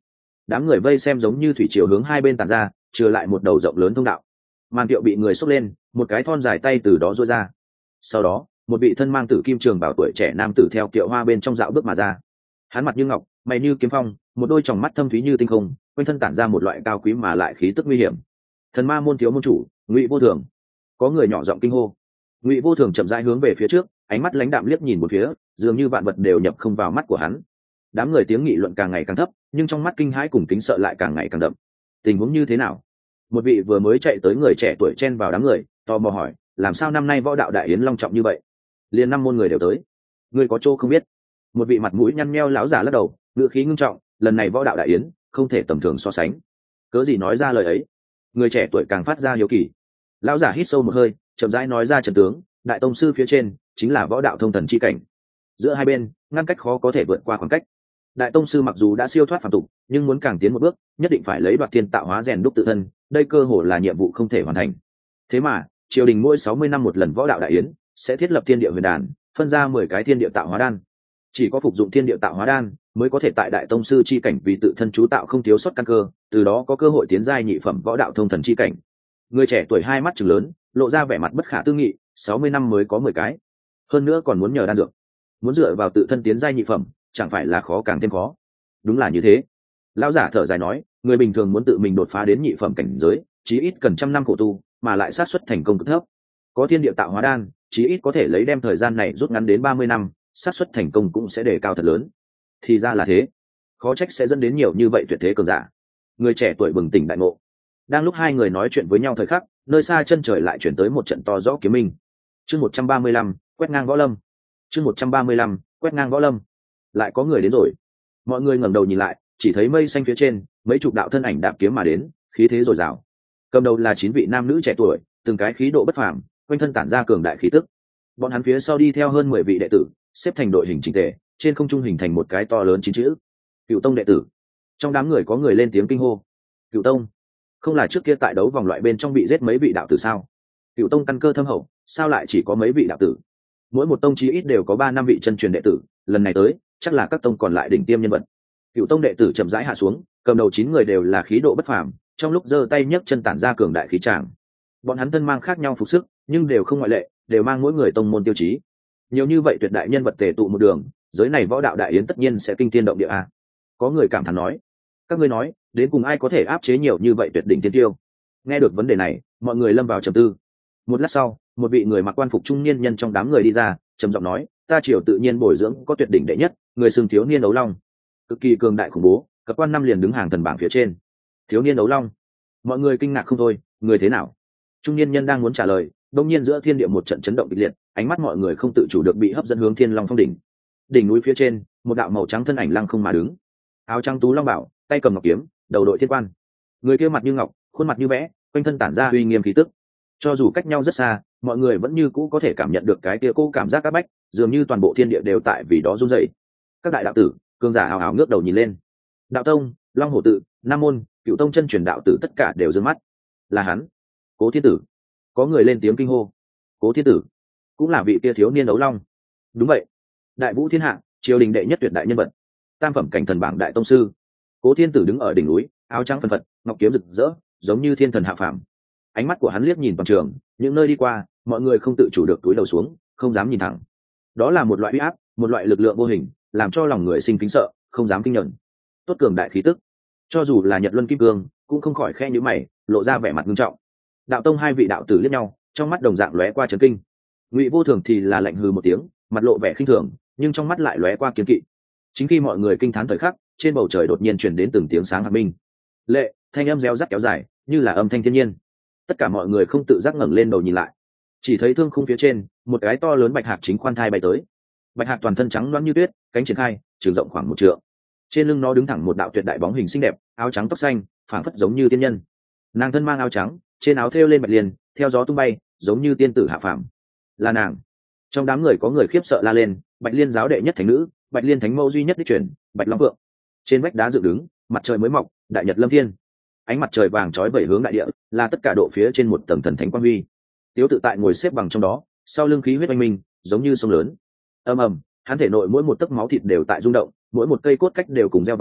đám người vây xem giống như thủy triều hướng hai bên tàn ra, trừ lại một đầu rộng lớn thông đạo. Màn kiệu bị người xốc lên, một cái thon dài tay từ đó duỗi ra. Sau đó, một vị thân mang tử kim trường bảo tuổi trẻ nam tử theo kiệu hoa bên trong dạo bước mà ra. Hắn mặt như ngọc, mày như kiếm phong, một đôi tròng mắt thâm thúy như tinh không, quanh thân tản ra một loại cao quý mà lại khí tức nguy hiểm. Thần ma môn thiếu môn chủ, Ngụy Vô Thường. Có người nhỏ giọng kinh hô. Ngụy Vô Thường chậm rãi hướng về phía trước, ánh mắt lãnh đạm liếc nhìn một phía, dường như vạn vật đều nhập không vào mắt của hắn. Đám người tiếng nghị luận càng ngày càng thấp, nhưng trong mắt kinh hãi cùng kính sợ lại càng ngày càng đậm. Tình huống như thế nào? Một vị vừa mới chạy tới người trẻ tuổi chen vào đám người, tò mò hỏi, làm sao năm nay võ đạo đại yến long trọng như vậy? Liền năm môn người đều tới. Người có chỗ không biết? Một vị mặt mũi nhăn nheo lão giả lắc đầu, ngữ khí ngưng trọng, lần này võ đạo đại yến không thể tầm thường so sánh. Cớ gì nói ra lời ấy? Người trẻ tuổi càng phát ra hiếu kỳ. Lão giả hít sâu một hơi, chậm rãi nói ra trận tướng, đại tông sư phía trên chính là võ đạo thông thần chi cảnh. Giữa hai bên ngăn cách khó có thể vượt qua khoảng cách. Đại tông sư mặc dù đã siêu thoát phàm tục, nhưng muốn càng tiến một bước, nhất định phải lấy đoạt thiên tạo hóa rèn đúc tự thân, đây cơ hồ là nhiệm vụ không thể hoàn thành. Thế mà, triều đình mỗi sáu mươi năm một lần võ đạo đại yến, sẽ thiết lập thiên địa huyền đàn, phân ra mười cái thiên địa tạo hóa đan. Chỉ có phục dụng thiên địa tạo hóa đan, mới có thể tại đại tông sư chi cảnh vì tự thân chú tạo không thiếu sót căn cơ, từ đó có cơ hội tiến giai nhị phẩm võ đạo thông thần chi cảnh. Người trẻ tuổi hai mắt trừng lớn, lộ ra vẻ mặt bất khả tư nghị, sáu mươi năm mới có mười cái, hơn nữa còn muốn nhờ đan dược, muốn dựa vào tự thân tiến giai nhị phẩm, chẳng phải là khó càng thêm khó. Đúng là như thế. Lão giả thở dài nói, người bình thường muốn tự mình đột phá đến nhị phẩm cảnh giới, chí ít cần trăm năm khổ tu, mà lại xác suất thành công cực thấp. Có thiên địa tạo hóa đan, chí ít có thể lấy đem thời gian này rút ngắn đến ba mươi năm, xác suất thành công cũng sẽ đề cao thật lớn. Thì ra là thế, khó trách sẽ dẫn đến nhiều như vậy tuyệt thế cường giả. Người trẻ tuổi bừng tỉnh đại ngộ. Đang lúc hai người nói chuyện với nhau thời khắc, nơi xa chân trời lại chuyển tới một trận to rõ kiếm minh. Chương một trăm ba mươi lăm, quét ngang võ lâm. Chương một trăm ba mươi lăm, quét ngang võ lâm. Lại có người đến rồi. Mọi người ngẩng đầu nhìn lại, chỉ thấy mây xanh phía trên, mấy chục đạo thân ảnh đạp kiếm mà đến, khí thế dồi dào. Cầm đầu là chín vị nam nữ trẻ tuổi, từng cái khí độ bất phàm, quanh thân tản ra cường đại khí tức. Bọn hắn phía sau đi theo hơn mười vị đệ tử, xếp thành đội hình chỉnh tề, trên không trung hình thành một cái to lớn chín chữ: Cựu Tông đệ tử. Trong đám người có người lên tiếng kinh hô. Cựu Tông? Không là trước kia tại đấu vòng loại bên trong bị giết mấy vị đạo tử sao? Cựu Tông căn cơ thâm hậu, sao lại chỉ có mấy vị đạo tử? Mỗi một tông chí ít đều có ba năm vị chân truyền đệ tử, lần này tới chắc là các tông còn lại đỉnh tiêm nhân vật. Cựu Tông đệ tử chậm rãi hạ xuống, cầm đầu chín người đều là khí độ bất phàm, trong lúc giơ tay nhấc chân tản ra cường đại khí tràng. Bọn hắn thân mang khác nhau phục sức, nhưng đều không ngoại lệ, đều mang mỗi người tông môn tiêu chí. Nhiều như vậy tuyệt đại nhân vật tề tụ một đường, giới này võ đạo đại yến tất nhiên sẽ kinh thiên động địa a. Có người cảm thán nói, các ngươi nói, đến cùng ai có thể áp chế nhiều như vậy tuyệt đỉnh tiên tiêu? Nghe được vấn đề này, mọi người lâm vào trầm tư. Một lát sau, một vị người mặc quan phục trung niên nhân trong đám người đi ra, trầm giọng nói, ta triều tự nhiên bồi dưỡng có tuyệt đỉnh đệ nhất, người xưng thiếu niên đấu long, cực kỳ cường đại khủng bố, cấp quan năm liền đứng hàng thần bảng phía trên. Thiếu niên đấu long. Mọi người kinh ngạc không thôi, người thế nào? Trung niên nhân đang muốn trả lời, đột nhiên giữa thiên địa một trận chấn động kịch liệt, ánh mắt mọi người không tự chủ được bị hấp dẫn hướng Thiên Long Phong đỉnh. Đỉnh núi phía trên, một đạo màu trắng thân ảnh lăng không mà đứng, áo trắng tú long bảo, tay cầm ngọc kiếm, đầu đội thiên quan. Người kia mặt như ngọc, khuôn mặt như vẽ, quanh thân tản ra uy nghiêm khí tức. Cho dù cách nhau rất xa, mọi người vẫn như cũ có thể cảm nhận được cái kia cô cảm giác áp bách, dường như toàn bộ thiên địa đều tại vì đó run rẩy. Các đại đạo tử, cường giả hào hào ngước đầu nhìn lên. Đạo tông, Long Hổ tự, Nam môn, Cựu tông chân truyền đạo tử tất cả đều dương mắt. Là hắn, Cố Thiên Tử. Có người lên tiếng kinh hô. Cố Thiên Tử cũng là vị kia thiếu niên đấu long. Đúng vậy, đại vũ thiên hạ, triều đình đệ nhất tuyệt đại nhân vật, tam phẩm cảnh thần bảng đại tông sư. Cố Thiên Tử đứng ở đỉnh núi, áo trắng phân phật, ngọc kiếm rực rỡ, giống như thiên thần hạ phàm. Ánh mắt của hắn liếc nhìn toàn trường, những nơi đi qua, mọi người không tự chủ được cúi đầu xuống, không dám nhìn thẳng. Đó là một loại uy áp, một loại lực lượng vô hình, làm cho lòng người sinh kính sợ, không dám kinh nhẫn. Tốt cường đại khí tức, cho dù là Nhật Luân Kim Cương, cũng không khỏi khe nhíu mày, lộ ra vẻ mặt nghiêm trọng. Đạo tông hai vị đạo tử liếc nhau, trong mắt đồng dạng lóe qua chấn kinh. Ngụy Vô Thường thì là lạnh hừ một tiếng, mặt lộ vẻ khinh thường, nhưng trong mắt lại lóe qua kiên kỵ. Chính khi mọi người kinh thán thời khắc, trên bầu trời đột nhiên truyền đến từng tiếng sáng hạt minh. Lệ, thanh âm reo rắt kéo dài, như là âm thanh thiên nhiên. Tất cả mọi người không tự giác ngẩng lên đầu nhìn lại, chỉ thấy thương khung phía trên, một cái to lớn bạch hạc chính khoan thai bay tới. Bạch hạc toàn thân trắng loáng như tuyết, cánh triển khai, trường rộng khoảng một trượng. Trên lưng nó đứng thẳng một đạo tuyệt đại bóng hình xinh đẹp, áo trắng tóc xanh, phảng phất giống như tiên nhân. Nàng thân mang áo trắng, trên áo thêu lên bạch liên, theo gió tung bay, giống như tiên tử hạ phàm. Là nàng. Trong đám người có người khiếp sợ la lên, Bạch Liên giáo đệ nhất thánh nữ, Bạch Liên thánh mẫu duy nhất đích truyền, Bạch Long Phượng. Trên vách đá dựng đứng, mặt trời mới mọc, đại nhật lâm thiên. Ánh mặt trời vàng chói bảy hướng đại địa, là tất cả độ phía trên một tầng thần thánh quang huy. Tiếu tự tại ngồi xếp bằng trong đó, sau lưng khí huyết oanh minh, giống như sông lớn. Ầm ầm, hắn thể nội mỗi một tấc máu thịt đều tại rung động, mỗi một cây cốt cách đều cùng reo vang,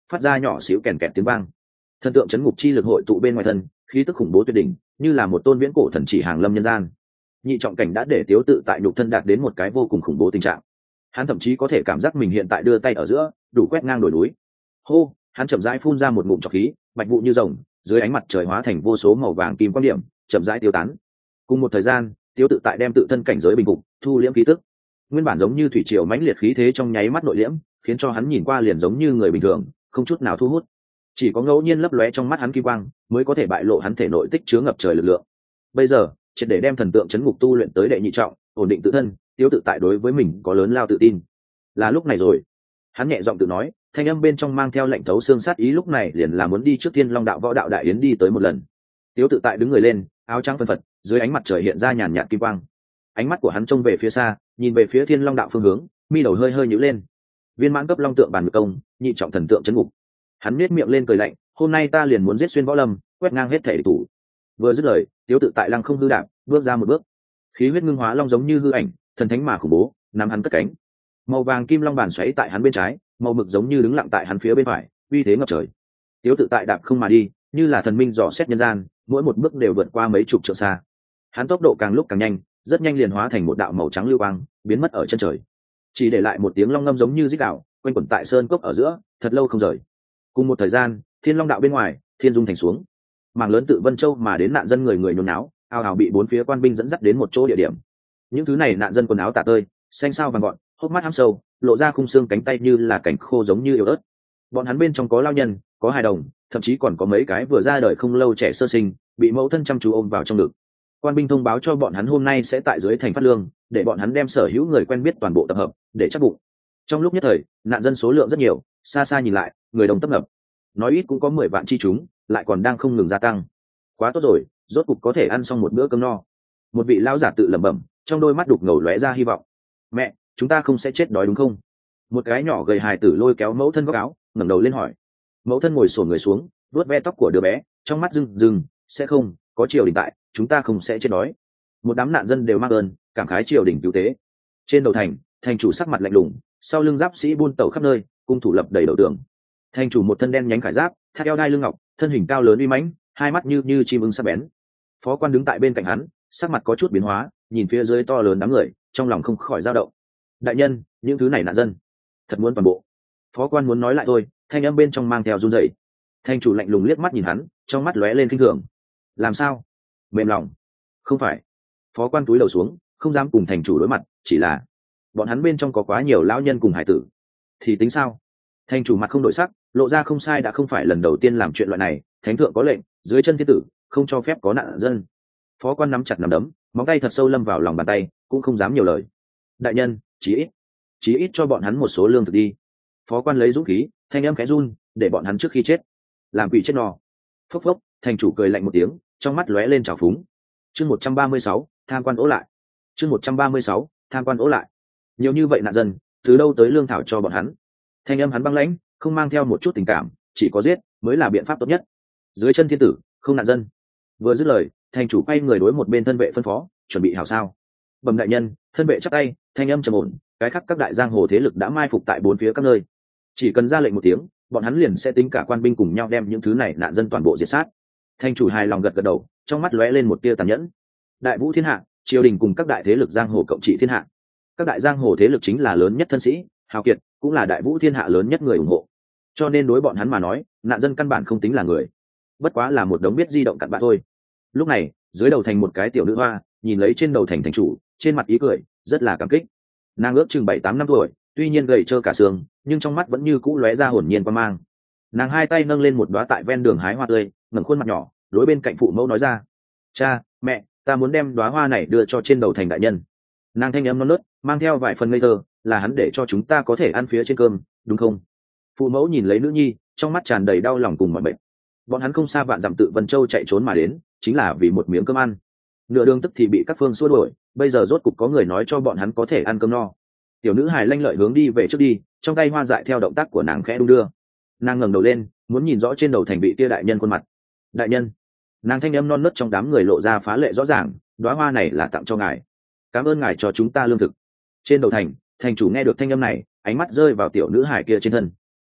phát ra nhỏ xíu kèn kẹt tiếng vang. Thần tượng chấn ngục chi lực hội tụ bên ngoài thân, khí tức khủng bố tuyệt đỉnh, như là một tôn viễn cổ thần chỉ hàng lâm nhân gian. Nhị trọng cảnh đã để Tiếu Tự tại nhục thân đạt đến một cái vô cùng khủng bố tình trạng. Hắn thậm chí có thể cảm giác mình hiện tại đưa tay ở giữa, đủ quét ngang đồi núi. Hô, hắn chậm rãi phun ra một ngụm trọc khí, bạch vụ như rồng, dưới ánh mặt trời hóa thành vô số màu vàng kim quang điểm, chậm rãi tiêu tán. Cùng một thời gian, Tiếu Tự tại đem tự thân cảnh giới bình phục, thu liễm khí tức. Nguyên bản giống như thủy triều mãnh liệt khí thế trong nháy mắt nội liễm, khiến cho hắn nhìn qua liền giống như người bình thường, không chút nào thu hút. Chỉ có ngẫu nhiên lấp lóe trong mắt hắn kim quang, mới có thể bại lộ hắn thể nội tích chứa ngập trời lực lượng. Bây giờ, triệt để đem thần tượng chấn ngục tu luyện tới đệ nhị trọng, ổn định tự thân, Tiếu Tự tại đối với mình có lớn lao tự tin. Là lúc này rồi, hắn nhẹ giọng tự nói, thanh âm bên trong mang theo lệnh thấu xương sát ý, lúc này liền là muốn đi trước Thiên Long đạo võ đạo đại yến đi tới một lần. Tiếu Tự tại đứng người lên, áo trắng phân phật, dưới ánh mặt trời hiện ra nhàn nhạt kim quang. Ánh mắt của hắn trông về phía xa, nhìn về phía Thiên Long đạo phương hướng, mi đầu hơi hơi nhíu lên. Viên mãn cấp long tượng bàn ngự công, nhị trọng thần tượng chấn ngục. Hắn nhếch miệng lên cười lạnh, hôm nay ta liền muốn giết xuyên võ lâm, quét ngang hết thể địch thủ. Vừa dứt lời, Tiếu Tự tại lăng không hư đạp, bước ra một bước. Khí huyết ngưng hóa long giống như hư ảnh, thần thánh mà khủng bố, nắm hắn cất cánh. Màu vàng kim long bản xoáy tại hắn bên trái, màu mực giống như đứng lặng tại hắn phía bên phải, uy thế ngập trời. Tiếu Tự tại đạp không mà đi, như là thần minh dò xét nhân gian, mỗi một bước đều vượt qua mấy chục trượng xa. Hắn tốc độ càng lúc càng nhanh, rất nhanh liền hóa thành một đạo màu trắng lưu quang, biến mất ở chân trời. Chỉ để lại một tiếng long ngâm giống như rít gào, quanh quẩn tại sơn cốc ở giữa, thật lâu không rời. Cùng một thời gian, Thiên Long đạo bên ngoài, thiên dung thành xuống. Mảng lớn tự Vân Châu mà đến nạn dân người người nhốn náo, ào ào bị bốn phía quan binh dẫn dắt đến một chỗ địa điểm. Những thứ này nạn dân quần áo tả tơi, xanh xao vàng gọn, hốc mắt hăm sâu, lộ ra khung xương cánh tay như là cảnh khô giống như yếu ớt. Bọn hắn bên trong có lao nhân, có hài đồng, thậm chí còn có mấy cái vừa ra đời không lâu trẻ sơ sinh, bị mẫu thân chăm chú ôm vào trong ngực. Quan binh thông báo cho bọn hắn hôm nay sẽ tại dưới thành phát lương, để bọn hắn đem sở hữu người quen biết toàn bộ tập hợp, để chắc bụng. Trong lúc nhất thời, nạn dân số lượng rất nhiều, xa xa nhìn lại, người đông tấp nập. Nói ít cũng có mười vạn chi chúng, lại còn đang không ngừng gia tăng. Quá tốt rồi, rốt cục có thể ăn xong một bữa cơm no. Một vị lão giả tự lẩm bẩm, trong đôi mắt đục ngầu lóe ra hy vọng. Mẹ, chúng ta không sẽ chết đói đúng không? Một cái nhỏ gầy hài tử lôi kéo mẫu thân góc áo, ngẩng đầu lên hỏi. Mẫu thân ngồi xổm người xuống, vuốt ve tóc của đứa bé, trong mắt rưng rưng, sẽ không, có triều đình tại, chúng ta không sẽ chết đói. Một đám nạn dân đều mang ơn, cảm khái triều đình cứu tế. Trên đầu thành, thành chủ sắc mặt lạnh lùng, sau lưng giáp sĩ buôn tẩu khắp nơi, cung thủ lập đầy đầu tường. Thành chủ một thân đen nhánh khải giáp, thắt eo đai lưng ngọc, thân hình cao lớn uy mãnh, hai mắt như như chim ưng sắc bén. Phó quan đứng tại bên cạnh hắn, sắc mặt có chút biến hóa, nhìn phía dưới to lớn đám người, trong lòng không khỏi dao động. Đại nhân, những thứ này nạn dân, thật muốn toàn bộ. Phó quan muốn nói lại thôi, thanh âm bên trong mang theo run rẩy. Thành chủ lạnh lùng liếc mắt nhìn hắn, trong mắt lóe lên kinh thường. Làm sao? Mềm lòng? Không phải. Phó quan túi đầu xuống, không dám cùng thành chủ đối mặt, chỉ là bọn hắn bên trong có quá nhiều lão nhân cùng hải tử. Thì tính sao? Thành chủ mặt không đổi sắc, lộ ra không sai đã không phải lần đầu tiên làm chuyện loại này, thánh thượng có lệnh, dưới chân thiên tử, không cho phép có nạn dân. Phó quan nắm chặt nắm đấm, móng tay thật sâu lâm vào lòng bàn tay, cũng không dám nhiều lời. Đại nhân, chí ít, chí ít cho bọn hắn một số lương thực đi. Phó quan lấy dũng khí, thanh âm khẽ run, để bọn hắn trước khi chết, làm quỷ chết no. Phốc phốc, thành chủ cười lạnh một tiếng, trong mắt lóe lên trào phúng. Chương một trăm ba mươi sáu, tham quan ố lại. Chương một trăm ba mươi sáu, tham quan ố lại. Nhiều như vậy nạn dân, từ đâu tới lương thảo cho bọn hắn? Thanh âm hắn băng lãnh, không mang theo một chút tình cảm, chỉ có giết mới là biện pháp tốt nhất. Dưới chân thiên tử, không nạn dân. Vừa dứt lời, thành chủ quay người đối một bên thân vệ phân phó, chuẩn bị hảo sao. Bẩm đại nhân, thân vệ chắp tay, thanh âm trầm ổn, cái khắc các đại giang hồ thế lực đã mai phục tại bốn phía các nơi. Chỉ cần ra lệnh một tiếng, bọn hắn liền sẽ tính cả quan binh cùng nhau đem những thứ này nạn dân toàn bộ diệt sát. Thành chủ hài lòng gật gật đầu, trong mắt lóe lên một tia tàn nhẫn. Đại vũ thiên hạ, triều đình cùng các đại thế lực giang hồ cộng trị thiên hạ. Các đại giang hồ thế lực chính là lớn nhất thân sĩ, hào kiệt, cũng là đại vũ thiên hạ lớn nhất người ủng hộ. Cho nên đối bọn hắn mà nói, nạn dân căn bản không tính là người, bất quá là một đống biết di động cặn bã thôi. Lúc này, dưới đầu thành một cái tiểu nữ hoa, nhìn lấy trên đầu thành thành chủ, trên mặt ý cười, rất là cảm kích. Nàng ước chừng bảy tám năm tuổi, tuy nhiên gầy trơ cả xương, nhưng trong mắt vẫn như cũ lóe ra hồn nhiên quan mang. Nàng hai tay nâng lên một đóa tại ven đường hái hoa tươi, ngẩng khuôn mặt nhỏ, đối bên cạnh phụ mẫu nói ra: cha, mẹ, ta muốn đem đóa hoa này đưa cho trên đầu thành đại nhân. Nàng thanh âm non nớt, mang theo vài phần ngây thơ, là hắn để cho chúng ta có thể ăn phía trên cơm, đúng không? Phụ mẫu nhìn lấy nữ nhi, trong mắt tràn đầy đau lòng cùng mọi bệnh. Bọn hắn không xa vạn dặm tự Vân Châu chạy trốn mà đến, chính là vì một miếng cơm ăn. Nửa đường tức thì bị các phương xua đuổi, bây giờ rốt cục có người nói cho bọn hắn có thể ăn cơm no. Tiểu nữ hài lanh lợi hướng đi về trước đi, trong tay hoa dại theo động tác của nàng khẽ đung đưa. Nàng ngẩng đầu lên, muốn nhìn rõ trên đầu thành vị kia đại nhân khuôn mặt. Đại nhân. Nàng thanh âm non nớt trong đám người lộ ra phá lệ rõ ràng, đóa hoa này là tặng cho ngài. Cảm ơn ngài cho chúng ta lương thực. Trên đầu thành, thành chủ nghe được thanh âm này, ánh mắt rơi vào tiểu nữ hài kia trên thân.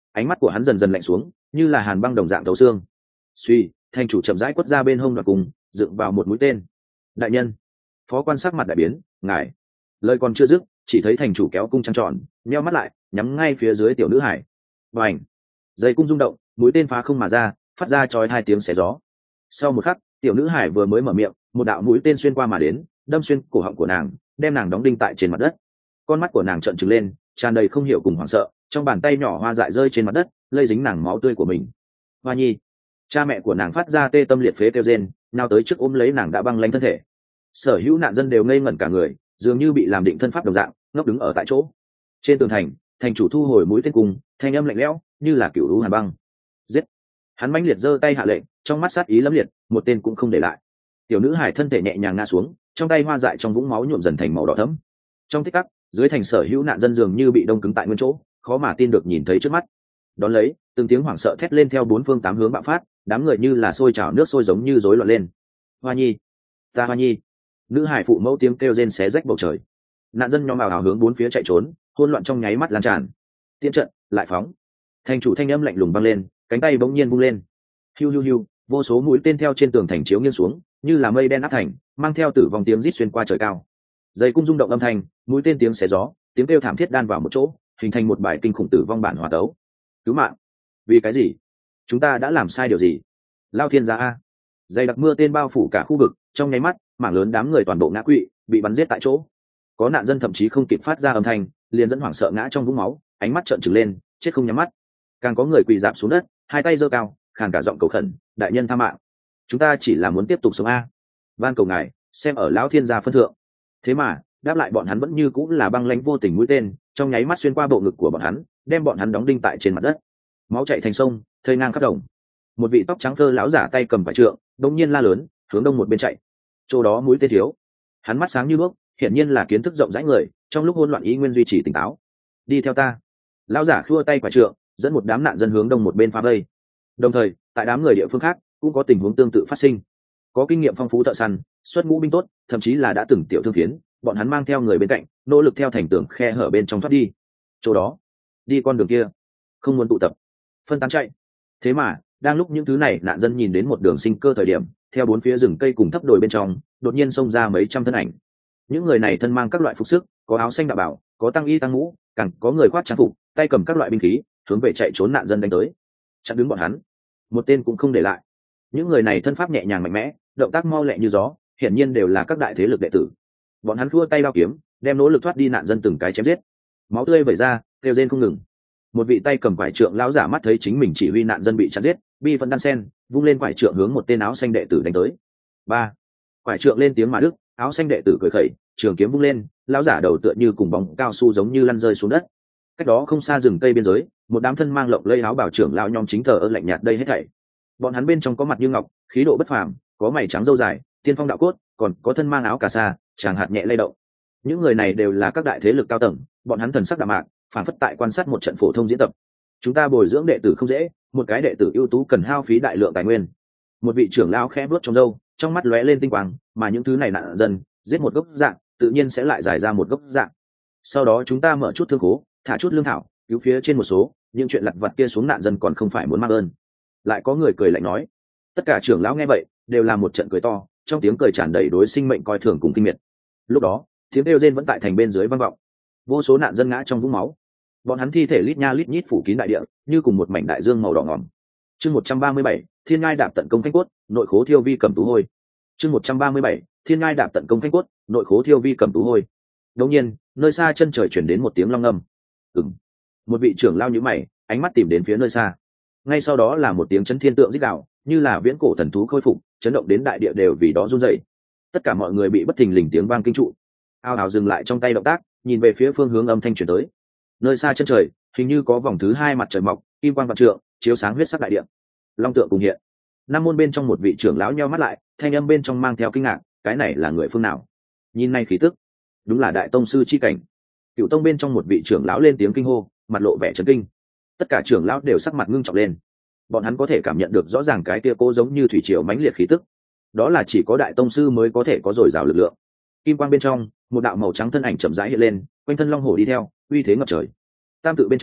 ánh mắt của hắn dần dần lạnh xuống, như là hàn băng đồng dạng thấu xương. Suy, thành chủ chậm rãi quất ra bên hông đoạt cùng, dựng vào một mũi tên. Đại nhân. Phó quan sắc mặt đại biến, ngài. Lời còn chưa dứt, chỉ thấy thành chủ kéo cung trăng tròn, nheo mắt lại, nhắm ngay phía dưới tiểu nữ hải. Bành. Dây cung rung động, mũi tên phá không mà ra, phát ra chói hai tiếng xé gió. Sau một khắc, tiểu nữ hải vừa mới mở miệng, một đạo mũi tên xuyên qua mà đến, đâm xuyên cổ họng của nàng, đem nàng đóng đinh tại trên mặt đất. Con mắt của nàng trợn trừng lên, tràn đầy không hiểu cùng hoảng sợ, trong bàn tay nhỏ hoa dại rơi trên mặt đất, lây dính nàng máu tươi của mình. Hoa Nhi. Cha mẹ của nàng phát ra tê tâm liệt phế kêu rên, nào tới trước ôm lấy nàng đã băng lãnh thân thể. Sở hữu nạn dân đều ngây ngẩn cả người, dường như bị làm định thân pháp đồng dạng, ngốc đứng ở tại chỗ. Trên tường thành, thành chủ thu hồi mũi tên cùng, thanh âm lạnh lẽo, như là cựu lũ hàn băng. Giết. Hắn mãnh liệt giơ tay hạ lệnh, trong mắt sát ý lẫm liệt, một tên cũng không để lại. Tiểu nữ hải thân thể nhẹ nhàng ngã xuống, trong tay hoa dại trong vũng máu nhuộm dần thành màu đỏ thẫm. Trong tích tắc, dưới thành sở hữu nạn dân dường như bị đông cứng tại nguyên chỗ, khó mà tin được nhìn thấy trước mắt. Đón lấy, từng tiếng hoảng sợ thét lên theo bốn phương tám hướng bạo phát, đám người như là sôi trào nước sôi giống như rối loạn lên. Hoa Nhi, ta Hoa Nhi. Nữ hải phụ mẫu tiếng kêu rên xé rách bầu trời. Nạn dân nhóm ào ào hướng bốn phía chạy trốn, hỗn loạn trong nháy mắt lan tràn. Tiễn trận, lại phóng. Thành chủ thanh âm lạnh lùng vang lên, cánh tay bỗng nhiên vung lên. Hiu hiu hiu, vô số mũi tên theo trên tường thành chiếu nghiêng xuống, như là mây đen áp thành, mang theo tử vong tiếng rít xuyên qua trời cao. Dây cung rung động âm thanh, mũi tên tiếng xé gió, tiếng kêu thảm thiết đan vào một chỗ, hình thành một bài kinh khủng tử vong bản hòa tấu. Cứu mạng. Vì cái gì? Chúng ta đã làm sai điều gì? Lao thiên gia a. Dày đặc mưa tên bao phủ cả khu vực, trong nháy mắt, mảng lớn đám người toàn bộ ngã quỵ, bị bắn giết tại chỗ. Có nạn dân thậm chí không kịp phát ra âm thanh, liền dẫn hoảng sợ ngã trong vũng máu, ánh mắt trợn trừng lên, chết không nhắm mắt. Càng có người quỳ rạp xuống đất, hai tay giơ cao, khàn cả giọng cầu khẩn, đại nhân tha mạng. Chúng ta chỉ là muốn tiếp tục sống a. Van cầu ngài, xem ở lão thiên gia phân thượng. Thế mà, đáp lại bọn hắn vẫn như cũng là băng lãnh vô tình mũi tên, trong nháy mắt xuyên qua bộ ngực của bọn hắn, đem bọn hắn đóng đinh tại trên mặt đất. Máu chảy thành sông, thây ngang khắp đồng. Một vị tóc trắng phơ lão giả tay cầm vải trượng, đột nhiên la lớn, hướng đông một bên chạy. Chỗ đó mũi tên thiếu. Hắn mắt sáng như đuốc, hiển nhiên là kiến thức rộng rãi người, trong lúc hỗn loạn ý nguyên duy trì tỉnh táo. Đi theo ta. Lão giả khua tay quả trượng, dẫn một đám nạn dân hướng đông một bên phá vây. Đồng thời, tại đám người địa phương khác cũng có tình huống tương tự phát sinh. Có kinh nghiệm phong phú thợ săn, xuất ngũ binh tốt, thậm chí là đã từng tiểu thương phiến, bọn hắn mang theo người bên cạnh, nỗ lực theo thành tường khe hở bên trong thoát đi. Chỗ đó, đi con đường kia, không muốn tụ tập, phân tán chạy. Thế mà, đang lúc những thứ này nạn dân nhìn đến một đường sinh cơ thời điểm, theo bốn phía rừng cây cùng thấp đồi bên trong, đột nhiên xông ra mấy trăm thân ảnh. Những người này thân mang các loại phục sức, có áo xanh đạo bảo, có tăng y tăng mũ, càng có người khoác trang phục, tay cầm các loại binh khí, hướng về chạy trốn nạn dân đánh tới. Chặn đứng bọn hắn, một tên cũng không để lại. Những người này thân pháp nhẹ nhàng mạnh mẽ, động tác mau lẹ như gió, hiển nhiên đều là các đại thế lực đệ tử. Bọn hắn khua tay đao kiếm, đem nỗ lực thoát đi nạn dân từng cái chém giết. Máu tươi vẩy ra, kêu rên không ngừng. Một vị tay cầm quải trượng lão giả mắt thấy chính mình chỉ huy nạn dân bị chặt giết, bi vẫn đan sen, vung lên quải trượng hướng một tên áo xanh đệ tử đánh tới. Ba, quải trượng lên tiếng mà đức, áo xanh đệ tử cười khẩy, trường kiếm vung lên, lão giả đầu tựa như cùng bóng cao su giống như lăn rơi xuống đất. Cách đó không xa rừng cây biên giới, một đám thân mang lộng lẫy áo bảo trưởng lão nhóm chính thờ ơ lạnh nhạt đây hết thảy. Bọn hắn bên trong có mặt như ngọc, khí độ bất phàm, có mày trắng râu dài, tiên phong đạo cốt, còn có thân mang áo cà sa, tràng hạt nhẹ lay động. Những người này đều là các đại thế lực cao tầng, bọn hắn thần sắc đạm mạc, phản phất tại quan sát một trận phổ thông diễn tập. Chúng ta bồi dưỡng đệ tử không dễ, một cái đệ tử ưu tú cần hao phí đại lượng tài nguyên. Một vị trưởng lão khẽ bước trong râu, trong mắt lóe lên tinh quang, mà những thứ này nạn dân, giết một gốc dạng, tự nhiên sẽ lại giải ra một gốc dạng. Sau đó chúng ta mở chút thương khố, thả chút lương thảo, cứu phía trên một số, những chuyện lặt vặt kia xuống nạn dân còn không phải muốn mang ơn. Lại có người cười lạnh nói. Tất cả trưởng lão nghe vậy, đều là một trận cười to, trong tiếng cười tràn đầy đối sinh mệnh coi thường cùng kinh miệt. Lúc đó, tiếng kêu rên vẫn tại thành bên dưới vang vọng. Vô số nạn dân ngã trong vũng máu. Bọn hắn thi thể lít nha lít nhít phủ kín đại địa, như cùng một mảnh đại dương màu đỏ ngòm. Chương một trăm ba mươi bảy, Thiên Ngai đạp tận công canh cốt, nội khố thiêu vi cầm tú hôi. Chương một trăm ba mươi bảy, Thiên Ngai đạp tận công canh cốt, nội khố thiêu vi cầm tú hôi. Đột nhiên, nơi xa chân trời chuyển đến một tiếng long ngâm. Ừm. Một vị trưởng lao nhíu mày, ánh mắt tìm đến phía nơi xa. Ngay sau đó là một tiếng chấn thiên tượng rít gào, như là viễn cổ thần thú khôi phục, chấn động đến đại địa đều vì đó run rẩy. Tất cả mọi người bị bất thình lình tiếng vang kinh trụ, ao ào dừng lại trong tay động tác, nhìn về phía phương hướng âm thanh truyền tới. Nơi xa chân trời, hình như có vòng thứ hai mặt trời mọc, kim quang vạn trượng, chiếu sáng huyết sắc đại địa. Long tượng cùng hiện. Năm môn bên trong một vị trưởng lão nheo mắt lại, thanh âm bên trong mang theo kinh ngạc, cái này là người phương nào? Nhìn này khí tức, đúng là đại tông sư chi cảnh. Cựu tông bên trong một vị trưởng lão lên tiếng kinh hô, mặt lộ vẻ chấn kinh. Tất cả trưởng lão đều sắc mặt ngưng trọng lên. Bọn hắn có thể cảm nhận được rõ ràng cái kia cô giống như thủy triều mãnh liệt khí tức. Đó là chỉ có đại tông sư mới có thể có dồi dào lực lượng. Kim quang bên trong, một đạo màu trắng thân ảnh chậm rãi hiện lên, quanh thân long hổ đi theo, uy thế ngập trời. Tam tự bên trong,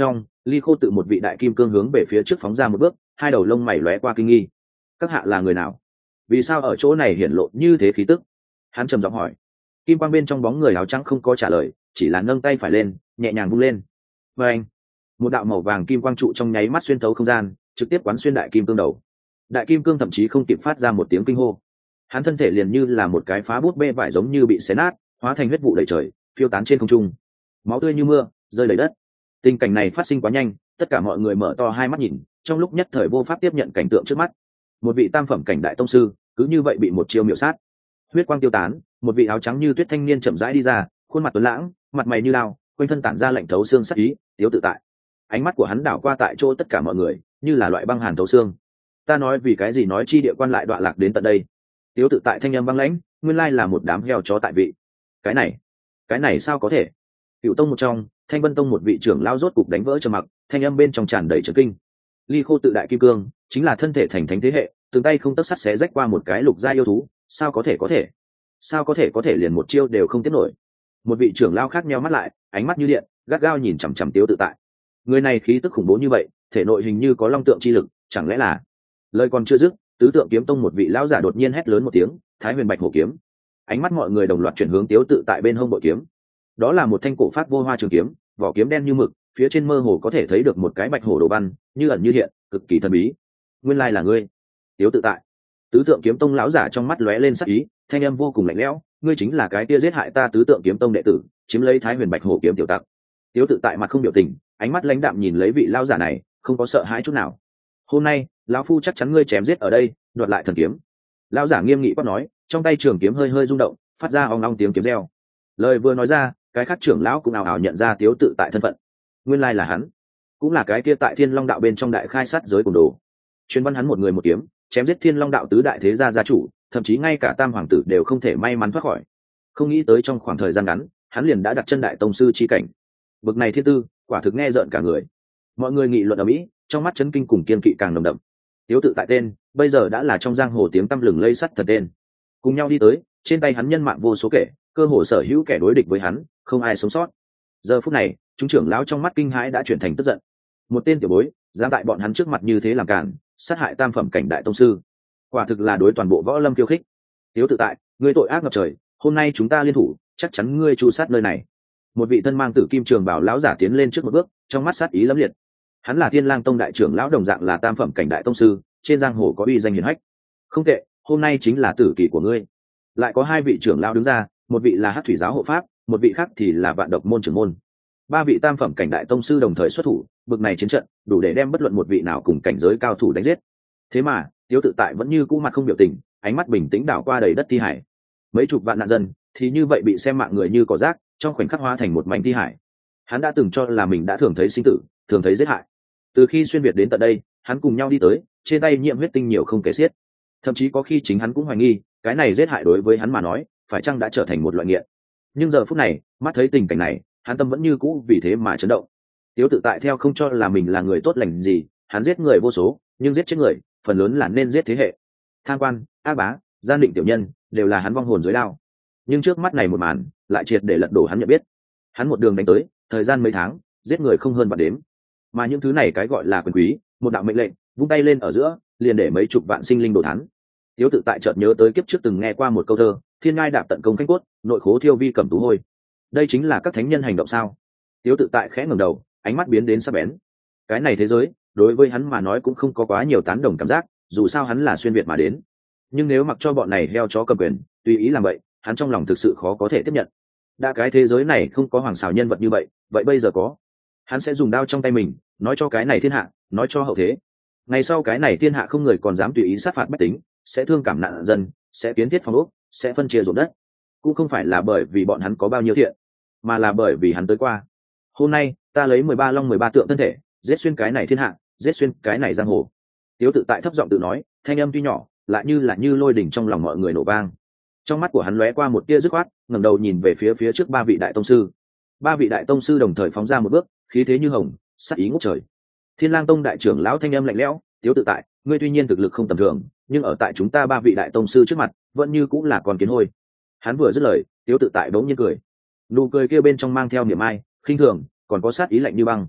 Ly Khô tự một vị đại kim cương hướng về phía trước phóng ra một bước, hai đầu lông mày lóe qua kinh nghi. Các hạ là người nào? Vì sao ở chỗ này hiển lộ như thế khí tức? Hắn trầm giọng hỏi. Kim quang bên trong bóng người áo trắng không có trả lời, chỉ là nâng tay phải lên, nhẹ nhàng vung lên. Và anh, một đạo màu vàng kim quang trụ trong nháy mắt xuyên thấu không gian, trực tiếp quán xuyên đại kim cương đầu. Đại kim cương thậm chí không kịp phát ra một tiếng kinh hô, hắn thân thể liền như là một cái phá bút bê vải giống như bị xé nát, hóa thành huyết vụ đầy trời, phiêu tán trên không trung, máu tươi như mưa rơi đầy đất. Tình cảnh này phát sinh quá nhanh, tất cả mọi người mở to hai mắt nhìn, trong lúc nhất thời vô pháp tiếp nhận cảnh tượng trước mắt. Một vị tam phẩm cảnh đại tông sư cứ như vậy bị một chiêu miểu sát. Huyết quang tiêu tán, một vị áo trắng như tuyết thanh niên chậm rãi đi ra, khuôn mặt tuấn lãng, mặt mày như lao, quanh thân tản ra lạnh thấu xương sắc ý, Tiếu Tự Tại. Ánh mắt của hắn đảo qua tại chỗ tất cả mọi người, như là loại băng hàn thấu xương. Ta nói vì cái gì nói chi địa quan lại đọa lạc đến tận đây? Tiếu Tự Tại thanh âm băng lãnh, nguyên lai là một đám heo chó tại vị. Cái này, cái này sao có thể? Cựu tông một trong, Thanh Vân tông một vị trưởng lao rốt cục đánh vỡ trầm mặc, thanh âm bên trong tràn đầy trấn kinh. Ly Khô tự đại kim cương, chính là thân thể thành thánh thế hệ, từng tay không tấc sắt xé rách qua một cái lục gia yêu thú, sao có thể có thể? Sao có thể có thể liền một chiêu đều không tiếp nổi? Một vị trưởng lao khác nheo mắt lại, ánh mắt như điện, gắt gao nhìn chằm chằm Tiếu Tự Tại. Người này khí tức khủng bố như vậy, thể nội hình như có long tượng chi lực, chẳng lẽ là? Lời còn chưa dứt, tứ tượng kiếm tông một vị lão giả đột nhiên hét lớn một tiếng, Thái Huyền Bạch Hổ kiếm. Ánh mắt mọi người đồng loạt chuyển hướng Tiếu Tự Tại bên hông bội kiếm. Đó là một thanh cổ phát vô hoa trường kiếm, vỏ kiếm đen như mực, phía trên mơ hồ có thể thấy được một cái bạch hổ đồ văn, như ẩn như hiện, cực kỳ thần bí. Nguyên lai là ngươi, Tiếu Tự Tại. Tứ tượng kiếm tông lão giả trong mắt lóe lên sắc ý, thanh âm vô cùng lạnh lẽo, ngươi chính là cái kia giết hại ta tứ tượng kiếm tông đệ tử, chiếm lấy Thái Huyền Bạch Hổ kiếm tiểu tặc. Tiếu Tự Tại mặt không biểu tình, ánh mắt lãnh đạm nhìn lấy vị lão giả này, không có sợ hãi chút nào. Hôm nay, lão phu chắc chắn ngươi chém giết ở đây, đoạt lại thần kiếm. Lão giả nghiêm nghị quát nói, trong tay trường kiếm hơi hơi rung động, phát ra ong ong tiếng kiếm reo. Lời vừa nói ra, cái khác trưởng lão cũng ào ào nhận ra Tiếu Tự Tại thân phận. Nguyên lai là hắn, cũng là cái kia tại Thiên Long đạo bên trong đại khai sát giới cùng đồ. Truyền văn hắn một người một kiếm, chém giết Thiên Long đạo tứ đại thế gia gia chủ, thậm chí ngay cả Tam hoàng tử đều không thể may mắn thoát khỏi. Không nghĩ tới trong khoảng thời gian ngắn, hắn liền đã đặt chân đại tông sư chi cảnh. Bực này thiên tư, quả thực nghe rợn cả người. Mọi người nghị luận ở mỹ, trong mắt chấn kinh cùng kiên kỵ càng nồng đậm. Tiếu Tự Tại tên, bây giờ đã là trong giang hồ tiếng tăm lừng lây sắt thật tên. Cùng nhau đi tới, trên tay hắn nhân mạng vô số kể, cơ hồ sở hữu kẻ đối địch với hắn, không ai sống sót. Giờ phút này, chúng trưởng lão trong mắt kinh hãi đã chuyển thành tức giận. Một tên tiểu bối, dám tại bọn hắn trước mặt như thế làm cản, sát hại tam phẩm cảnh đại tông sư, quả thực là đối toàn bộ võ lâm khiêu khích. Tiếu Tự Tại, ngươi tội ác ngập trời, hôm nay chúng ta liên thủ, chắc chắn ngươi tru sát nơi này. Một vị thân mang tử kim trường bảo lão giả tiến lên trước một bước, trong mắt sát ý lẫm liệt. Hắn là Thiên Lang tông đại trưởng lão, đồng dạng là tam phẩm cảnh đại tông sư, trên giang hồ có uy danh hiển hách. Không tệ, hôm nay chính là tử kỳ của ngươi. Lại có hai vị trưởng lão đứng ra, một vị là Hắc thủy giáo hộ pháp, một vị khác thì là Vạn độc môn trưởng môn. Ba vị tam phẩm cảnh đại tông sư đồng thời xuất thủ, bực này chiến trận đủ để đem bất luận một vị nào cùng cảnh giới cao thủ đánh giết. Thế mà Tiếu Tự Tại vẫn như cũ mặt không biểu tình, ánh mắt bình tĩnh đảo qua đầy đất thi hải. Mấy chục vạn nạn dân thì như vậy bị xem mạng người như cỏ rác, trong khoảnh khắc hóa thành một mảnh thi hải. Hắn đã từng cho là mình đã thường thấy sinh tử, thường thấy giết hại. Từ khi xuyên việt đến tận đây, hắn cùng nhau đi tới, trên tay nhiễm huyết tinh nhiều không kể xiết. Thậm chí có khi chính hắn cũng hoài nghi, cái này giết hại đối với hắn mà nói, phải chăng đã trở thành một loại nghiện. Nhưng giờ phút này, mắt thấy tình cảnh này, hắn tâm vẫn như cũ vì thế mà chấn động. Tiếu Tự Tại theo không cho là mình là người tốt lành gì, hắn giết người vô số, nhưng giết chết người, phần lớn là nên giết thế hệ. Tham quan, ác bá, gian định tiểu nhân, đều là hắn vong hồn dưới đao. Nhưng trước mắt này một màn, lại triệt để lật đổ hắn nhận biết. Hắn một đường đánh tới, thời gian mấy tháng, giết người không hơn vạn đếm. Mà những thứ này cái gọi là quyền quý, một đạo mệnh lệnh, vung tay lên ở giữa, liền để mấy chục vạn sinh linh đổ thán. Tiếu Tự Tại chợt nhớ tới kiếp trước từng nghe qua một câu thơ, thiên ngai đạp tận công khanh cốt, nội khố thiêu vi cầm tú hôi. Đây chính là các thánh nhân hành động sao? Tiếu Tự Tại khẽ ngẩng đầu, ánh mắt biến đến sắc bén. Cái này thế giới, đối với hắn mà nói cũng không có quá nhiều tán đồng cảm giác, dù sao hắn là xuyên việt mà đến. Nhưng nếu mặc cho bọn này heo chó cầm quyền, tùy ý làm vậy, hắn trong lòng thực sự khó có thể tiếp nhận. Đã cái thế giới này không có hoàng xào nhân vật như vậy, vậy bây giờ có. Hắn sẽ dùng đao trong tay mình, nói cho cái này thiên hạ, nói cho hậu thế. Ngày sau cái này thiên hạ không người còn dám tùy ý sát phạt bách tính, sẽ thương cảm nạn dân, sẽ kiến thiết phong ốc, sẽ phân chia ruộng đất. Cũng không phải là bởi vì bọn hắn có bao nhiêu thiện, mà là bởi vì hắn tới qua. Hôm nay, ta lấy mười ba long mười ba tượng thân thể, giết xuyên cái này thiên hạ, giết xuyên cái này giang hồ. Tiếu Tự Tại thấp giọng tự nói, thanh âm tuy nhỏ, lại như là như lôi đỉnh trong lòng mọi người nổ vang. Trong mắt của hắn lóe qua một tia dứt khoát, ngẩng đầu nhìn về phía phía trước ba vị đại tông sư. Ba vị đại tông sư đồng thời phóng ra một bước, khí thế như hồng, sát ý ngút trời. Thiên Lang tông đại trưởng lão thanh âm lạnh lẽo, Tiếu Tự Tại, ngươi tuy nhiên thực lực không tầm thường, nhưng ở tại chúng ta ba vị đại tông sư trước mặt, vẫn như cũng là con kiến hôi. Hắn vừa dứt lời, Tiếu Tự Tại bỗng nhiên cười. Nụ cười kia bên trong mang theo niềm ai, khinh thường, còn có sát ý lạnh như băng.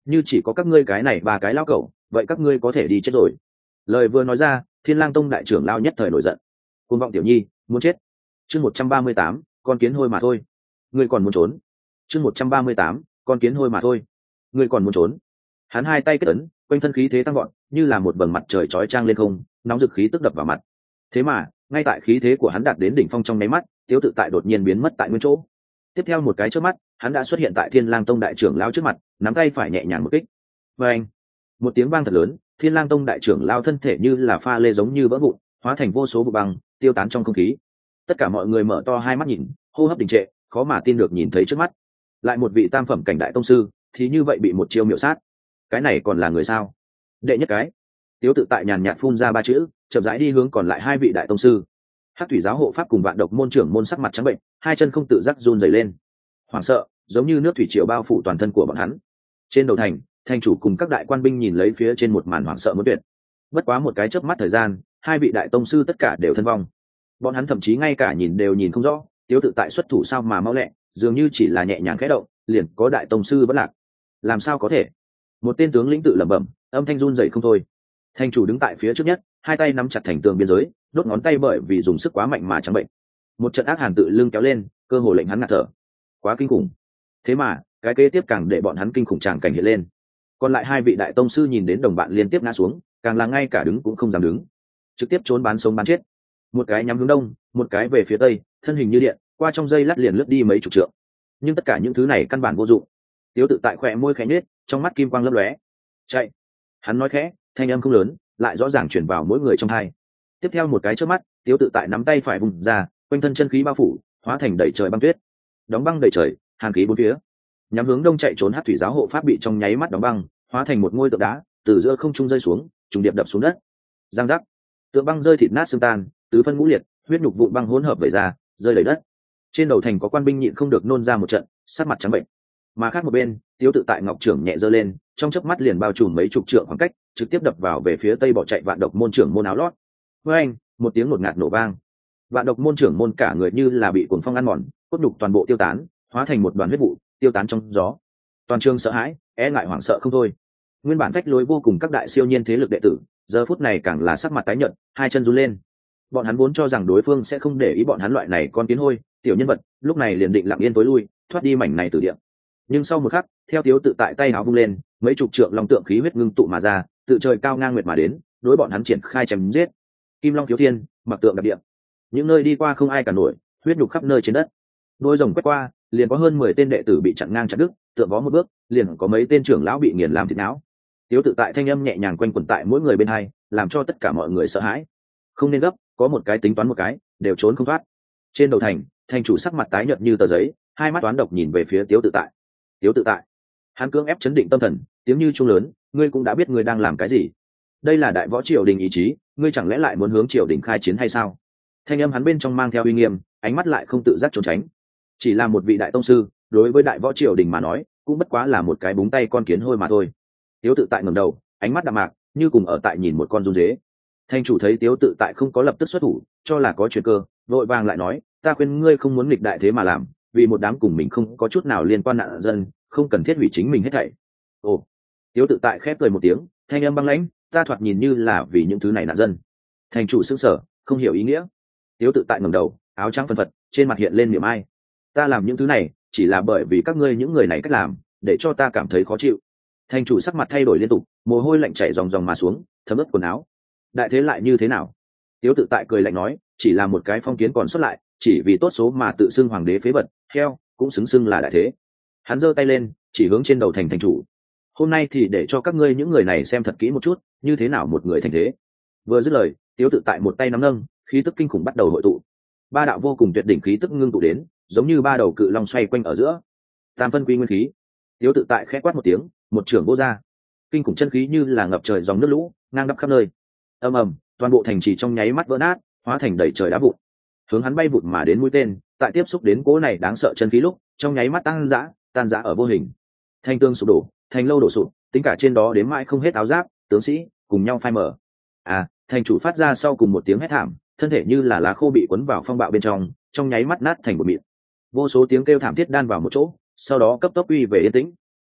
như chỉ có các ngươi cái này ba cái lao cẩu, vậy các ngươi có thể đi chết rồi. Lời vừa nói ra, Thiên Lang Tông đại trưởng lao nhất thời nổi giận. Cuồng vọng tiểu nhi, muốn chết. Chương một trăm ba mươi tám, con kiến hôi mà thôi. Ngươi còn muốn trốn. Chương một trăm ba mươi tám, con kiến hôi mà thôi. Ngươi còn muốn trốn. Hắn hai tay kết ấn, quanh thân khí thế tăng vọt, như là một vầng mặt trời chói chang lên không, nóng rực khí tức đập vào mặt. Thế mà, ngay tại khí thế của hắn đạt đến đỉnh phong trong nháy mắt, Tiếu Tự Tại đột nhiên biến mất tại nguyên chỗ. Tiếp theo một cái chớp mắt, hắn đã xuất hiện tại Thiên Lang Tông đại trưởng lão trước mặt, nắm tay phải nhẹ nhàng một kích. Và anh, một tiếng vang thật lớn, Thiên Lang Tông đại trưởng lão thân thể như là pha lê giống như vỡ vụn, hóa thành vô số vụ băng, tiêu tán trong không khí. Tất cả mọi người mở to hai mắt nhìn, hô hấp đình trệ, khó mà tin được nhìn thấy trước mắt. Lại một vị tam phẩm cảnh đại tông sư, thì như vậy bị một chiêu miểu sát. Cái này còn là người sao? Đệ nhất cái. Tiếu Tự Tại nhàn nhạt phun ra ba chữ, chậm rãi đi hướng còn lại hai vị đại tông sư. Hắc thủy giáo hộ pháp cùng vạn độc môn trưởng môn sắc mặt trắng bệnh, hai chân không tự giác run rẩy lên. Hoảng sợ, giống như nước thủy triều bao phủ toàn thân của bọn hắn. Trên đầu thành, thành chủ cùng các đại quan binh nhìn lấy phía trên một màn hoảng sợ muốn tuyệt. Bất quá một cái chớp mắt thời gian, hai vị đại tông sư tất cả đều thân vong. Bọn hắn thậm chí ngay cả nhìn đều nhìn không rõ, Tiếu Tự Tại xuất thủ sao mà mau lẹ, dường như chỉ là nhẹ nhàng khẽ động, liền có đại tông sư vẫn lạc. Làm sao có thể? Một tên tướng lĩnh tự lẩm bẩm, âm thanh run rẩy không thôi. Thành chủ đứng tại phía trước nhất, hai tay nắm chặt thành tường biên giới, đốt ngón tay bởi vì dùng sức quá mạnh mà trắng bệnh. Một trận ác hàn tự lưng kéo lên, cơ hồ lệnh hắn ngạt thở. Quá kinh khủng. Thế mà, cái kế tiếp càng để bọn hắn kinh khủng tràng cảnh hiện lên. Còn lại hai vị đại tông sư nhìn đến đồng bạn liên tiếp ngã xuống, càng là ngay cả đứng cũng không dám đứng, trực tiếp trốn bán sống bán chết. Một cái nhắm hướng đông, một cái về phía tây, thân hình như điện, qua trong dây lát liền lướt đi mấy chục trượng. Nhưng tất cả những thứ này căn bản vô dụng. Tiếu Tự Tại khỏe môi khẽ nhếch, trong mắt kim quang lấp lóe. Chạy. Hắn nói khẽ, thanh âm không lớn, lại rõ ràng truyền vào mỗi người trong tai. Tiếp theo một cái chớp mắt, Tiếu Tự Tại nắm tay phải vùng ra, quanh thân chân khí bao phủ, hóa thành đầy trời băng tuyết. Đóng băng đầy trời, hàn khí bốn phía. Nhắm hướng đông chạy trốn Hắc thủy giáo hộ pháp bị trong nháy mắt đóng băng, hóa thành một ngôi tượng đá, từ giữa không trung rơi xuống, trùng điệp đập xuống đất. Giang giác. Tượng băng rơi thịt nát xương tan, tứ phân ngũ liệt, huyết nhục vụn băng hỗn hợp vẩy ra, rơi đầy đất. Trên đầu thành có quan binh nhịn không được nôn ra một trận, sắc mặt trắng bệnh. Mà khác một bên, Tiếu Tự Tại ngọc trưởng nhẹ giơ lên, trong chớp mắt liền bao trùm mấy chục trượng khoảng cách, trực tiếp đập vào về phía tây bỏ chạy vạn độc môn trưởng môn áo lót. Với anh, một tiếng ngột ngạt nổ vang. Vạn độc môn trưởng môn cả người như là bị cuồng phong ăn mòn, cốt nhục toàn bộ tiêu tán, hóa thành một đoàn huyết vụ, tiêu tán trong gió. Toàn trường sợ hãi, e ngại hoảng sợ không thôi. Nguyên bản phách lối vô cùng các đại siêu nhiên thế lực đệ tử, giờ phút này càng là sắc mặt tái nhợt, hai chân run lên. Bọn hắn vốn cho rằng đối phương sẽ không để ý bọn hắn loại này con kiến hôi, tiểu nhân vật, lúc này liền định lặng yên tối lui, thoát đi mảnh này từ địa. Nhưng sau một khắc, theo Tiếu Tự Tại tay áo vung lên, mấy chục trượng long tượng khí huyết ngưng tụ mà ra, tự trời cao ngang nguyệt mà đến, đối bọn hắn triển khai chém giết. Kim long thiếu thiên, mặc tượng đặc địa. Những nơi đi qua không ai cả nổi, huyết nhục khắp nơi trên đất. Đôi rồng quét qua, liền có hơn mười tên đệ tử bị chặn ngang chặt đứt, tượng vó một bước, liền có mấy tên trưởng lão bị nghiền làm thịt não. Tiếu Tự Tại thanh âm nhẹ nhàng quanh quẩn tại mỗi người bên hai, làm cho tất cả mọi người sợ hãi. Không nên gấp, có một cái tính toán một cái, đều trốn không thoát. Trên đầu thành, thành chủ sắc mặt tái nhợt như tờ giấy, hai mắt toán độc nhìn về phía Tiếu Tự Tại. Tiếu Tự Tại, hắn cưỡng ép chấn định tâm thần, tiếng như trung lớn, ngươi cũng đã biết ngươi đang làm cái gì. Đây là đại võ triều đình ý chí, ngươi chẳng lẽ lại muốn hướng triều đình khai chiến hay sao? Thanh âm hắn bên trong mang theo uy nghiêm, ánh mắt lại không tự giác trốn tránh. Chỉ là một vị đại tông sư, đối với đại võ triều đình mà nói, cũng bất quá là một cái búng tay con kiến hôi mà thôi. Tiếu Tự Tại ngẩng đầu, ánh mắt đạm mạc, như cùng ở tại nhìn một con run dế. Thanh chủ thấy Tiếu Tự Tại không có lập tức xuất thủ, cho là có chuyện cơ, vội vàng lại nói, ta khuyên ngươi không muốn nghịch đại thế mà làm, vì một đám cùng mình không có chút nào liên quan nạn dân, không cần thiết hủy chính mình hết thảy. Ồ. Tiếu Tự Tại khép cười một tiếng, thanh âm băng lãnh, ta thoạt nhìn như là vì những thứ này nạn dân. Thành chủ sững sờ, không hiểu ý nghĩa. Tiếu Tự Tại ngẩng đầu, áo trắng phân phật, trên mặt hiện lên niềm ai. Ta làm những thứ này, chỉ là bởi vì các ngươi những người này cách làm, để cho ta cảm thấy khó chịu. Thành chủ sắc mặt thay đổi liên tục, mồ hôi lạnh chảy ròng ròng mà xuống, thấm ướt quần áo. Đại thế lại như thế nào? Tiếu Tự Tại cười lạnh nói, chỉ là một cái phong kiến còn xuất lại, chỉ vì tốt số mà tự xưng hoàng đế phế vật, heo cũng xứng xưng là đại thế. Hắn giơ tay lên, chỉ hướng trên đầu thành thành chủ. Hôm nay thì để cho các ngươi những người này xem thật kỹ một chút, như thế nào một người thành thế. Vừa dứt lời, Tiếu Tự Tại một tay nắm nâng, khí tức kinh khủng bắt đầu hội tụ. Ba đạo vô cùng tuyệt đỉnh khí tức ngưng tụ đến, giống như ba đầu cự long xoay quanh ở giữa. Tam phân quy nguyên khí. Tiếu Tự Tại khẽ quát một tiếng, một trường vô ra. Kinh khủng chân khí như là ngập trời dòng nước lũ, ngang đắp khắp nơi. Ầm ầm, toàn bộ thành trì trong nháy mắt vỡ nát, hóa thành đầy trời đá vụn. Hướng hắn bay vụt mà đến mũi tên, tại tiếp xúc đến cỗ này đáng sợ chân khí lúc, trong nháy mắt tăng dã, tan rã ở vô hình. Thành tương sụp đổ, thành lâu đổ sụp, tính cả trên đó đến mãi không hết áo giáp, tướng sĩ cùng nhau phai mở. À, thành chủ phát ra sau cùng một tiếng hét thảm, thân thể như là lá khô bị cuốn vào phong bạo bên trong, trong nháy mắt nát thành một mịn. Vô số tiếng kêu thảm thiết đan vào một chỗ, sau đó cấp tốc uy về yên tĩnh.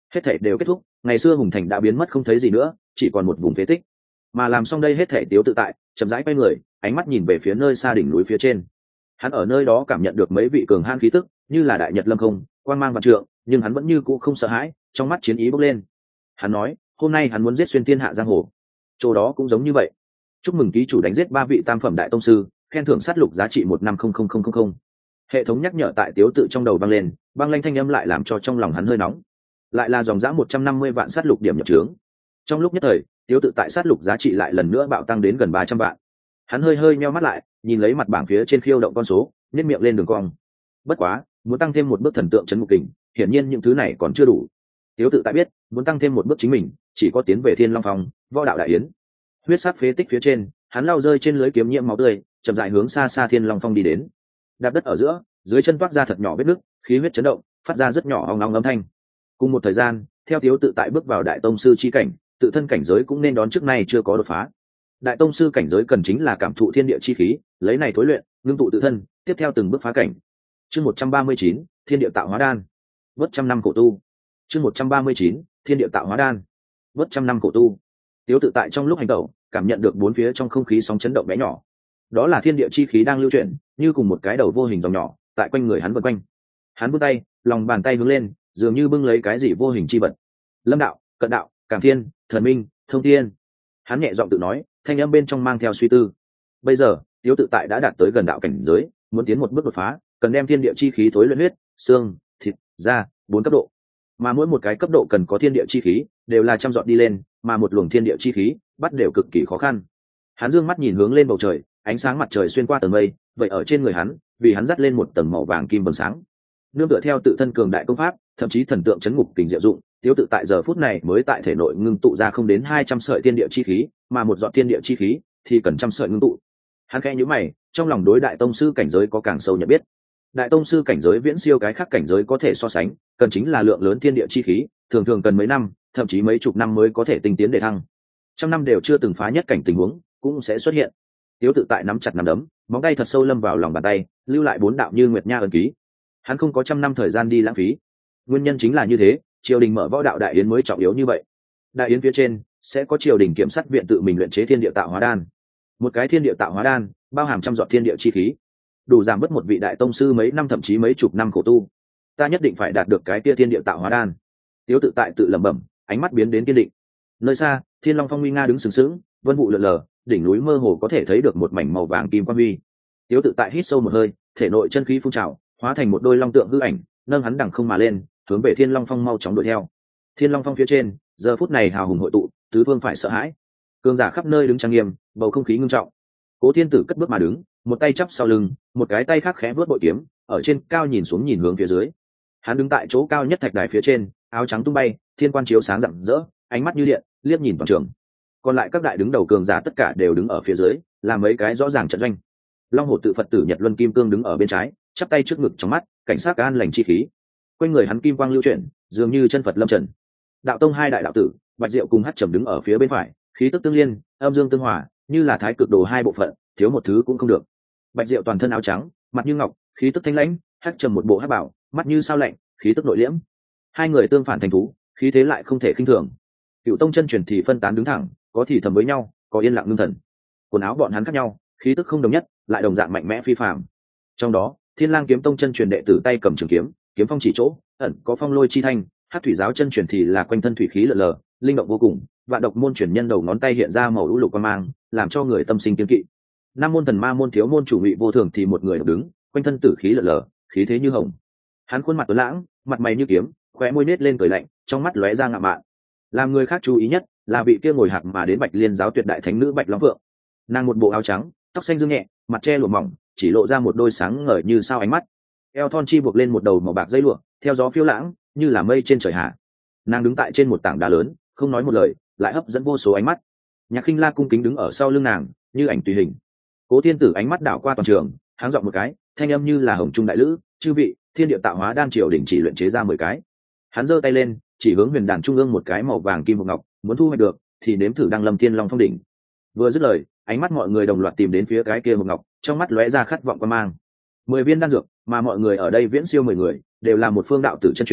hết thảy đều kết thúc, ngày xưa hùng thành đã biến mất không thấy gì nữa, chỉ còn một vùng phế tích. Mà làm xong đây hết thảy, Tiếu tự tại chậm rãi quay người, ánh mắt nhìn về phía nơi xa đỉnh núi phía trên. Hắn ở nơi đó cảm nhận được mấy vị cường hãn khí tức, như là đại nhật lâm không, quang mang vạn trượng, nhưng hắn vẫn như cũ không sợ hãi, trong mắt chiến ý bốc lên. Hắn nói, hôm nay hắn muốn giết xuyên thiên hạ giang hồ. Chỗ đó cũng giống như vậy. Chúc mừng ký chủ đánh giết ba vị tam phẩm đại tông sư, khen thưởng sát lục giá trị một năm không không không không không. Hệ thống nhắc nhở tại Tiếu tự trong đầu vang lên, băng lanh thanh âm lại làm cho trong lòng hắn hơi nóng. Lại là dòng dã một trăm năm mươi vạn sát lục điểm nhập trướng. Trong lúc nhất thời, Tiếu tự tại sát lục giá trị lại lần nữa bạo tăng đến gần ba trăm vạn. Hắn hơi hơi nheo mắt lại, nhìn lấy mặt bảng phía trên khiêu động con số, nhếch miệng lên đường cong. Bất quá, muốn tăng thêm một bước thần tượng chấn ngục kình, hiển nhiên những thứ này còn chưa đủ. Tiếu tự tại biết, muốn tăng thêm một bước chính mình, chỉ có tiến về Thiên Long Phong, võ đạo đại yến. Huyết sắc phế tích phía trên, hắn lao rơi trên lưới kiếm nhiễm máu tươi, chậm rãi hướng xa xa Thiên Long Phong đi đến. Đạp đất ở giữa, dưới chân toát ra thật nhỏ vết nứt, khí huyết chấn động, phát ra rất nhỏ ong ong âm thanh. Cùng một thời gian, theo Tiếu tự tại bước vào đại tông sư chi cảnh, tự thân cảnh giới cũng nên đón trước nay chưa có đột phá. Đại tông sư cảnh giới cần chính là cảm thụ thiên địa chi khí, lấy này thối luyện, ngưng tụ tự thân, tiếp theo từng bước phá cảnh. Chương một trăm ba mươi chín, Thiên địa tạo hóa đan. Vất trăm năm khổ tu. Chương một trăm ba mươi chín, Thiên địa tạo hóa đan. Vất trăm năm khổ tu. Tiếu tự tại trong lúc hành động, cảm nhận được bốn phía trong không khí sóng chấn động bé nhỏ. Đó là thiên địa chi khí đang lưu chuyển, như cùng một cái đầu vô hình dòng nhỏ, tại quanh người hắn vần quanh. Hắn vươn tay, lòng bàn tay hướng lên, dường như bưng lấy cái gì vô hình chi vật. Lâm đạo, cận đạo, cảm thiên, thần minh, thông thiên. Hắn nhẹ giọng tự nói, thanh âm bên trong mang theo suy tư. Bây giờ, Tiếu tự tại đã đạt tới gần đạo cảnh giới, muốn tiến một bước đột phá, cần đem thiên địa chi khí thối luyện huyết, xương, thịt, da, bốn cấp độ. Mà mỗi một cái cấp độ cần có thiên địa chi khí, đều là trăm dọn đi lên, mà một luồng thiên địa chi khí, bắt đều cực kỳ khó khăn. Hắn dương mắt nhìn hướng lên bầu trời, ánh sáng mặt trời xuyên qua tầng mây, vậy ở trên người hắn, vì hắn dắt lên một tầng màu vàng kim vầng sáng. Nương tựa theo tự thân cường đại công pháp, thậm chí thần tượng chấn ngục kình diệu dụng, Tiếu tự tại giờ phút này mới tại thể nội ngưng tụ ra không đến hai trăm sợi thiên địa chi khí, mà một giọt thiên địa chi khí thì cần trăm sợi ngưng tụ. Hắn khẽ nhíu mày, trong lòng đối đại tông sư cảnh giới có càng sâu nhận biết. Đại tông sư cảnh giới viễn siêu cái khác cảnh giới có thể so sánh, cần chính là lượng lớn thiên địa chi khí, thường thường cần mấy năm, thậm chí mấy chục năm mới có thể tinh tiến để thăng. Trăm năm đều chưa từng phá nhất cảnh tình huống, cũng sẽ xuất hiện. Tiếu tự tại nắm chặt nắm đấm, móng tay thật sâu lâm vào lòng bàn tay, lưu lại bốn đạo như nguyệt nha ấn ký. Hắn không có trăm năm thời gian đi lãng phí. Nguyên nhân chính là như thế, triều đình mở võ đạo đại yến mới trọng yếu như vậy. Đại yến phía trên sẽ có triều đình kiểm sát viện tự mình luyện chế thiên địa tạo hóa đan. Một cái thiên địa tạo hóa đan bao hàm trăm giọt thiên địa chi khí, đủ giảm bớt một vị đại tông sư mấy năm thậm chí mấy chục năm khổ tu. Ta nhất định phải đạt được cái kia thiên địa tạo hóa đan. Tiếu tự tại tự lẩm bẩm, ánh mắt biến đến kiên định. Nơi xa, Thiên Long Phong nguy nga đứng sừng sững, vân vụ lượn lờ, đỉnh núi mơ hồ có thể thấy được một mảnh màu vàng kim quang huy. Tiếu tự tại hít sâu một hơi, thể nội chân khí phun trào, hóa thành một đôi long tượng hư ảnh, nâng hắn đằng không mà lên, hướng về Thiên Long Phong mau chóng đuổi theo. Thiên Long Phong phía trên, giờ phút này hào hùng hội tụ, tứ phương phải sợ hãi. Cường giả khắp nơi đứng trang nghiêm, bầu không khí ngưng trọng. Cố Thiên Tử cất bước mà đứng, một tay chắp sau lưng, một cái tay khác khẽ vớt bội kiếm, ở trên cao nhìn xuống nhìn hướng phía dưới. Hắn đứng tại chỗ cao nhất thạch đài phía trên, áo trắng tung bay, thiên quan chiếu sáng rạng rỡ, ánh mắt như điện, liếc nhìn toàn trường. Còn lại các đại đứng đầu cường giả tất cả đều đứng ở phía dưới, làm mấy cái rõ ràng trận doanh. Long Hổ tự Phật tử Nhật Luân Kim Cương đứng ở bên trái, chắp tay trước ngực trong mắt, cảnh sát an lành chi khí. Quanh người hắn kim quang lưu chuyển, dường như chân Phật lâm trần. Đạo tông hai đại đạo tử, Bạch Diệu cùng Hắc Trầm đứng ở phía bên phải, khí tức tương liên, âm dương tương hòa, như là thái cực đồ hai bộ phận, thiếu một thứ cũng không được. Bạch Diệu toàn thân áo trắng, mặt như ngọc, khí tức thanh lãnh, Hắc Trầm một bộ hắc bảo, mắt như sao lạnh, khí tức nội liễm. Hai người tương phản thành thú, khí thế lại không thể khinh thường. Cựu tông chân truyền thì phân tán đứng thẳng, có thì thầm với nhau, có yên lặng ngưng thần. Quần áo bọn hắn khác nhau, khí tức không đồng nhất, lại đồng dạng mạnh mẽ phi phàm. Trong đó, Thiên Lang kiếm tông chân truyền đệ tử tay cầm trường kiếm, kiếm phong chỉ chỗ, ẩn có phong lôi chi thanh. Hắc thủy giáo chân truyền thì là quanh thân thủy khí lờ lờ, linh động vô cùng. Vạn độc môn truyền nhân đầu ngón tay hiện ra màu lũ lục quang mang, làm cho người tâm sinh kiêng kỵ. Năm môn thần ma môn thiếu môn chủ Ngụy Vô Thường thì một người đứng, quanh thân tử khí lờ lờ, khí thế như hồng. Hắn khuôn mặt tuấn lãng, mặt mày như kiếm, khóe môi nết lên cười lạnh, trong mắt lóe ra ngạo mạn. Làm người khác chú ý nhất là vị kia ngồi hạc mà đến Bạch Liên giáo tuyệt đại thánh nữ Bạch Long Phượng. Nàng một bộ áo trắng, tóc xanh dương nhẹ, mặt che lụa mỏng, chỉ lộ ra một đôi sáng ngời như sao ánh mắt. Eo thon chi buộc lên một đầu màu bạc dây lụa, theo gió phiêu lãng, như là mây trên trời hạ. Nàng đứng tại trên một tảng đá lớn, không nói một lời, lại hấp dẫn vô số ánh mắt. Nhạc Khinh La cung kính đứng ở sau lưng nàng, như ảnh tùy hình. Cố Thiên Tử ánh mắt đảo qua toàn trường, háng giọng một cái, thanh âm như là hồng trung đại lữ, chư vị, thiên địa tạo hóa đan triều đỉnh chỉ luyện chế ra mười cái. Hắn giơ tay lên, chỉ hướng huyền đàn trung ương một cái màu vàng kim một ngọc, muốn thu hoạch được thì nếm thử đăng lâm Thiên Long Phong đỉnh. Vừa dứt lời, ánh mắt mọi người đồng loạt tìm đến phía cái kia một ngọc, trong mắt lóe ra khát vọng quan mang. Mười viên đan dược, mà mọi người ở đây viễn siêu mười người, đều là một phương đạo tử chân truyền,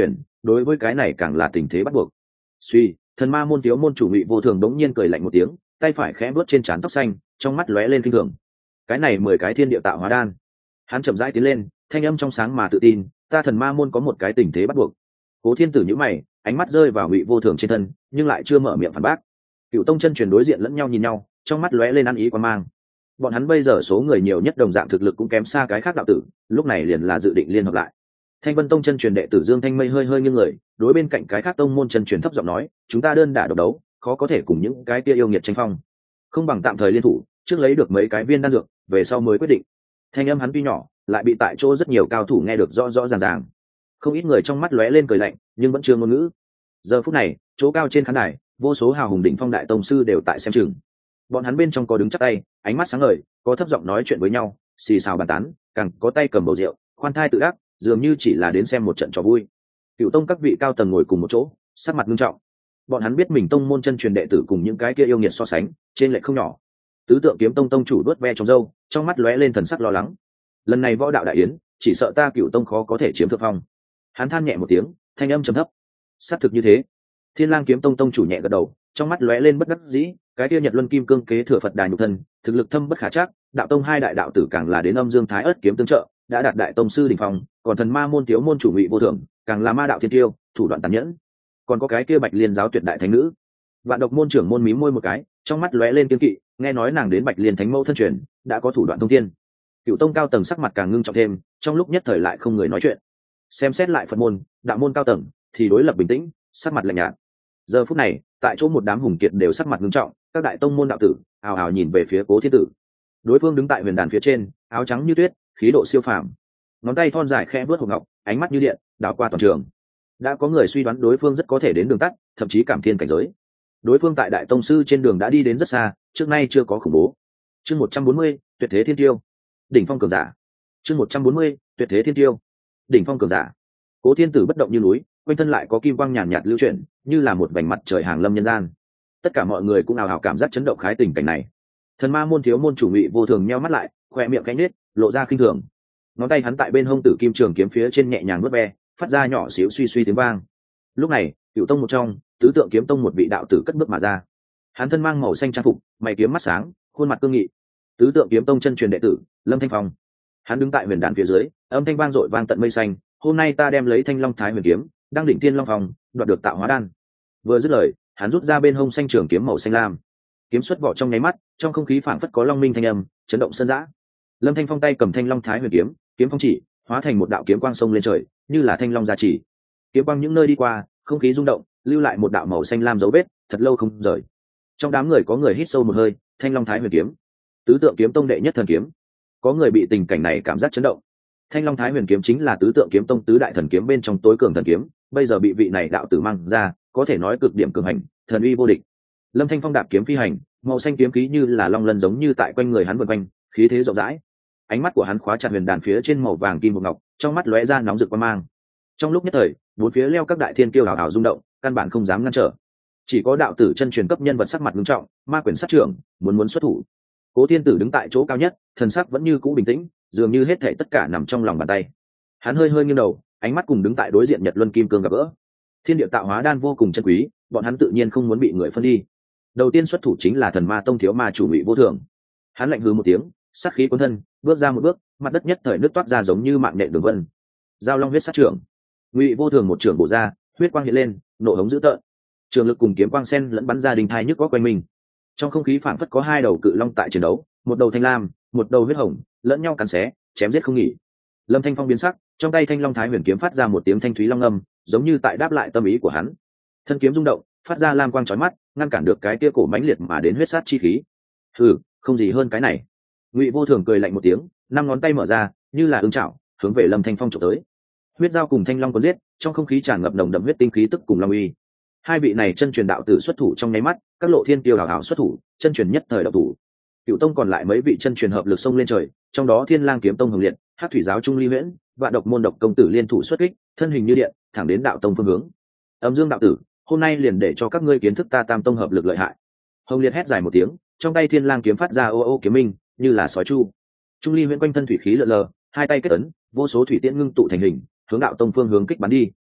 đối với cái này càng là tình thế bắt buộc. Suy, thần ma môn thiếu môn chủ Ngụy Vô Thường đống nhiên cười lạnh một tiếng, tay phải khẽ bước trên trán tóc xanh, trong mắt lóe lên kinh thường. Cái này mười cái thiên địa tạo hóa đan. Hắn chậm rãi tiến lên, thanh âm trong sáng mà tự tin, ta thần ma môn có một cái tình thế bắt buộc. Cố Thiên Tử nhíu mày, ánh mắt rơi vào Ngụy Vô Thường trên thân, nhưng lại chưa mở miệng phản bác. Cựu tông chân truyền đối diện lẫn nhau nhìn nhau, trong mắt lóe lên ăn ý quan mang. Bọn hắn bây giờ số người nhiều nhất đồng dạng thực lực cũng kém xa cái khác đạo tử, lúc này liền là dự định liên hợp lại. Thanh Vân tông chân truyền đệ tử Dương Thanh Mây hơi hơi nghiêng người, đối bên cạnh cái khác tông môn chân truyền thấp giọng nói, chúng ta đơn đả độc đấu, khó có thể cùng những cái kia yêu nghiệt tranh phong, không bằng tạm thời liên thủ, trước lấy được mấy cái viên đan dược, về sau mới quyết định. Thanh âm hắn tuy nhỏ, lại bị tại chỗ rất nhiều cao thủ nghe được rõ rõ ràng ràng. Không ít người trong mắt lóe lên cười lạnh, nhưng vẫn chưa ngôn ngữ. Giờ phút này, chỗ cao trên khán đài, vô số hào hùng đỉnh phong đại tông sư đều tại xem chừng. Bọn hắn bên trong có đứng chắp tay, ánh mắt sáng ngời, có thấp giọng nói chuyện với nhau, xì xào bàn tán, càng có tay cầm bầu rượu, khoan thai tự đắc, dường như chỉ là đến xem một trận trò vui. Cựu tông các vị cao tầng ngồi cùng một chỗ, sắc mặt nghiêm trọng. Bọn hắn biết mình tông môn chân truyền đệ tử cùng những cái kia yêu nghiệt so sánh, trên lệch không nhỏ. Tứ Tượng Kiếm Tông tông chủ đuốt ve trong râu, trong mắt lóe lên thần sắc lo lắng. Lần này võ đạo đại yến, chỉ sợ ta Cựu tông khó có thể chiếm thượng phong. Hắn than nhẹ một tiếng, thanh âm trầm thấp. Xác thực như thế. Thiên Lang Kiếm Tông tông chủ nhẹ gật đầu, trong mắt lóe lên bất đắc dĩ, cái kia Nhật Luân Kim Cương kế thừa Phật đà nhục thân, thực lực thâm bất khả trắc, đạo tông hai đại đạo tử càng là đến âm dương thái ớt kiếm tương trợ, đã đạt đại tông sư đỉnh phong, còn thần ma môn thiếu môn chủ Ngụy Vô Thường, càng là ma đạo thiên tiêu, thủ đoạn tàn nhẫn. Còn có cái kia Bạch Liên giáo tuyệt đại thánh nữ. Vạn độc môn trưởng môn mím môi một cái, trong mắt lóe lên kiên kỵ, nghe nói nàng đến Bạch Liên thánh mẫu thân truyền, đã có thủ đoạn thông thiên. Cựu tông cao tầng sắc mặt càng ngưng trọng thêm, trong lúc nhất thời lại không người nói chuyện. Xem xét lại Phật môn, đạo môn cao tầng thì đối lập bình tĩnh, sắc mặt lạnh nhạt. Giờ phút này, tại chỗ một đám hùng kiệt đều sắc mặt ngưng trọng, các đại tông môn đạo tử ào ào nhìn về phía Cố Thiên Tử. Đối phương đứng tại huyền đàn phía trên, áo trắng như tuyết, khí độ siêu phàm, ngón tay thon dài khẽ vớt hộp ngọc, ánh mắt như điện, đảo qua toàn trường. Đã có người suy đoán đối phương rất có thể đến đường tắt, thậm chí cảm thiên cảnh giới. Đối phương tại đại tông sư trên đường đã đi đến rất xa, trước nay chưa có khủng bố. Chương một trăm bốn mươi, tuyệt thế thiên tiêu, đỉnh phong cường giả. Chương một trăm bốn mươi, tuyệt thế thiên tiêu, đỉnh phong cường giả. Cố Thiên Tử bất động như núi, quanh thân lại có kim quang nhàn nhạt lưu chuyển, như là một vành mặt trời hàng lâm nhân gian. Tất cả mọi người cũng ào ào cảm giác chấn động khái tình cảnh này. Thần ma môn thiếu môn chủ Ngụy Vô Thường nheo mắt lại, khoe miệng cánh nết, lộ ra khinh thường. Ngón tay hắn tại bên hông tử kim trường kiếm phía trên nhẹ nhàng vuốt ve, phát ra nhỏ xíu suy suy tiếng vang. Lúc này, Cựu tông một trong, Tứ Tượng Kiếm Tông một vị đạo tử cất bước mà ra. Hắn thân mang màu xanh trang phục, mày kiếm mắt sáng, khuôn mặt cương nghị. Tứ Tượng Kiếm Tông chân truyền đệ tử, Lâm Thanh Phong. Hắn đứng tại huyền đàn phía dưới, âm thanh vang dội vang tận mây xanh, hôm nay ta đem lấy Thanh Long Thái Huyền kiếm, đang đỉnh tiên long phòng, đoạt được tạo hóa đan. Vừa dứt lời, hắn rút ra bên hông xanh trường kiếm màu xanh lam. Kiếm xuất vỏ trong nháy mắt, trong không khí phảng phất có long minh thanh âm, chấn động sân dã. Lâm Thanh Phong tay cầm Thanh Long Thái Huyền kiếm, kiếm phong chỉ, hóa thành một đạo kiếm quang sông lên trời, như là thanh long gia chỉ. Kiếm quang những nơi đi qua, không khí rung động, lưu lại một đạo màu xanh lam dấu vết, thật lâu không rời. Trong đám người có người hít sâu một hơi, Thanh Long Thái Huyền kiếm, Tứ Tượng Kiếm Tông đệ nhất thần kiếm. Có người bị tình cảnh này cảm giác chấn động. Thanh Long Thái Huyền kiếm chính là Tứ Tượng Kiếm Tông tứ đại thần kiếm bên trong tối cường thần kiếm, bây giờ bị vị này đạo tử mang ra, có thể nói cực điểm cường hành, thần uy vô địch. Lâm Thanh Phong đạp kiếm phi hành, màu xanh kiếm khí như là long lân giống như tại quanh người hắn vần quanh, khí thế rộng rãi. Ánh mắt của hắn khóa chặt huyền đàn phía trên màu vàng kim một ngọc, trong mắt lóe ra nóng rực quan mang. Trong lúc nhất thời, bốn phía leo các đại thiên kiêu hào hào rung động, căn bản không dám ngăn trở. Chỉ có đạo tử chân truyền cấp nhân vật sắc mặt nghiêm trọng, ma quyền sát trưởng, muốn muốn xuất thủ. Cố Thiên Tử đứng tại chỗ cao nhất, thần sắc vẫn như cũ bình tĩnh, dường như hết thảy tất cả nằm trong lòng bàn tay. Hắn hơi hơi nghiêng đầu, ánh mắt cùng đứng tại đối diện Nhật Luân Kim Cương gặp gỡ. Thiên địa tạo hóa đan vô cùng chân quý, bọn hắn tự nhiên không muốn bị người phân đi. Đầu tiên xuất thủ chính là Thần Ma Tông thiếu ma chủ Ngụy Vô Thường. Hắn lạnh hừ một tiếng, sát khí cuốn thân, bước ra một bước, mặt đất nhất thời nứt toát ra giống như mạng nhện đường vân. Giao Long huyết sát trưởng. Ngụy Vô Thường một trưởng bổ ra, huyết quang hiện lên, nộ hống dữ tợn. Trường lực cùng kiếm quang sen lẫn bắn ra đình thai nhức góc quanh mình. Trong không khí phảng phất có hai đầu cự long tại chiến đấu, một đầu thanh lam, một đầu huyết hồng, lẫn nhau cắn xé, chém giết không nghỉ. Lâm Thanh Phong biến sắc, trong tay Thanh Long Thái Huyền kiếm phát ra một tiếng thanh thúy long âm, giống như tại đáp lại tâm ý của hắn. Thân kiếm rung động, phát ra lam quang chói mắt, ngăn cản được cái kia cổ mãnh liệt mà đến huyết sát chi khí. Hừ, không gì hơn cái này. Ngụy Vô Thường cười lạnh một tiếng, năm ngón tay mở ra, như là ưng chảo, hướng về Lâm Thanh Phong chụp tới. Huyết dao cùng thanh long cuốn giết, trong không khí tràn ngập nồng đậm huyết tinh khí tức cùng long uy. Hai vị này chân truyền đạo tử xuất thủ trong nháy mắt, các lộ thiên tiêu hào hào xuất thủ, chân truyền nhất thời đạo thủ. Cựu tông còn lại mấy vị chân truyền hợp lực xông lên trời, trong đó Thiên Lang kiếm tông Hồng Liệt, Hắc thủy giáo Trung Ly Huyễn, Vạn độc môn độc công tử liên thủ xuất kích, thân hình như điện, thẳng đến đạo tông phương hướng. Âm Dương đạo tử, hôm nay liền để cho các ngươi kiến thức ta Tam tông hợp lực lợi hại. Hồng Liệt hét dài một tiếng, trong tay Thiên Lang kiếm phát ra ô ô kiếm minh, như là sói chu. Trung Ly Huyễn quanh thân thủy khí lượn lờ, hai tay kết ấn, vô số thủy tiễn ngưng tụ thành hình, hướng đạo tông phương hướng kích bắn đi.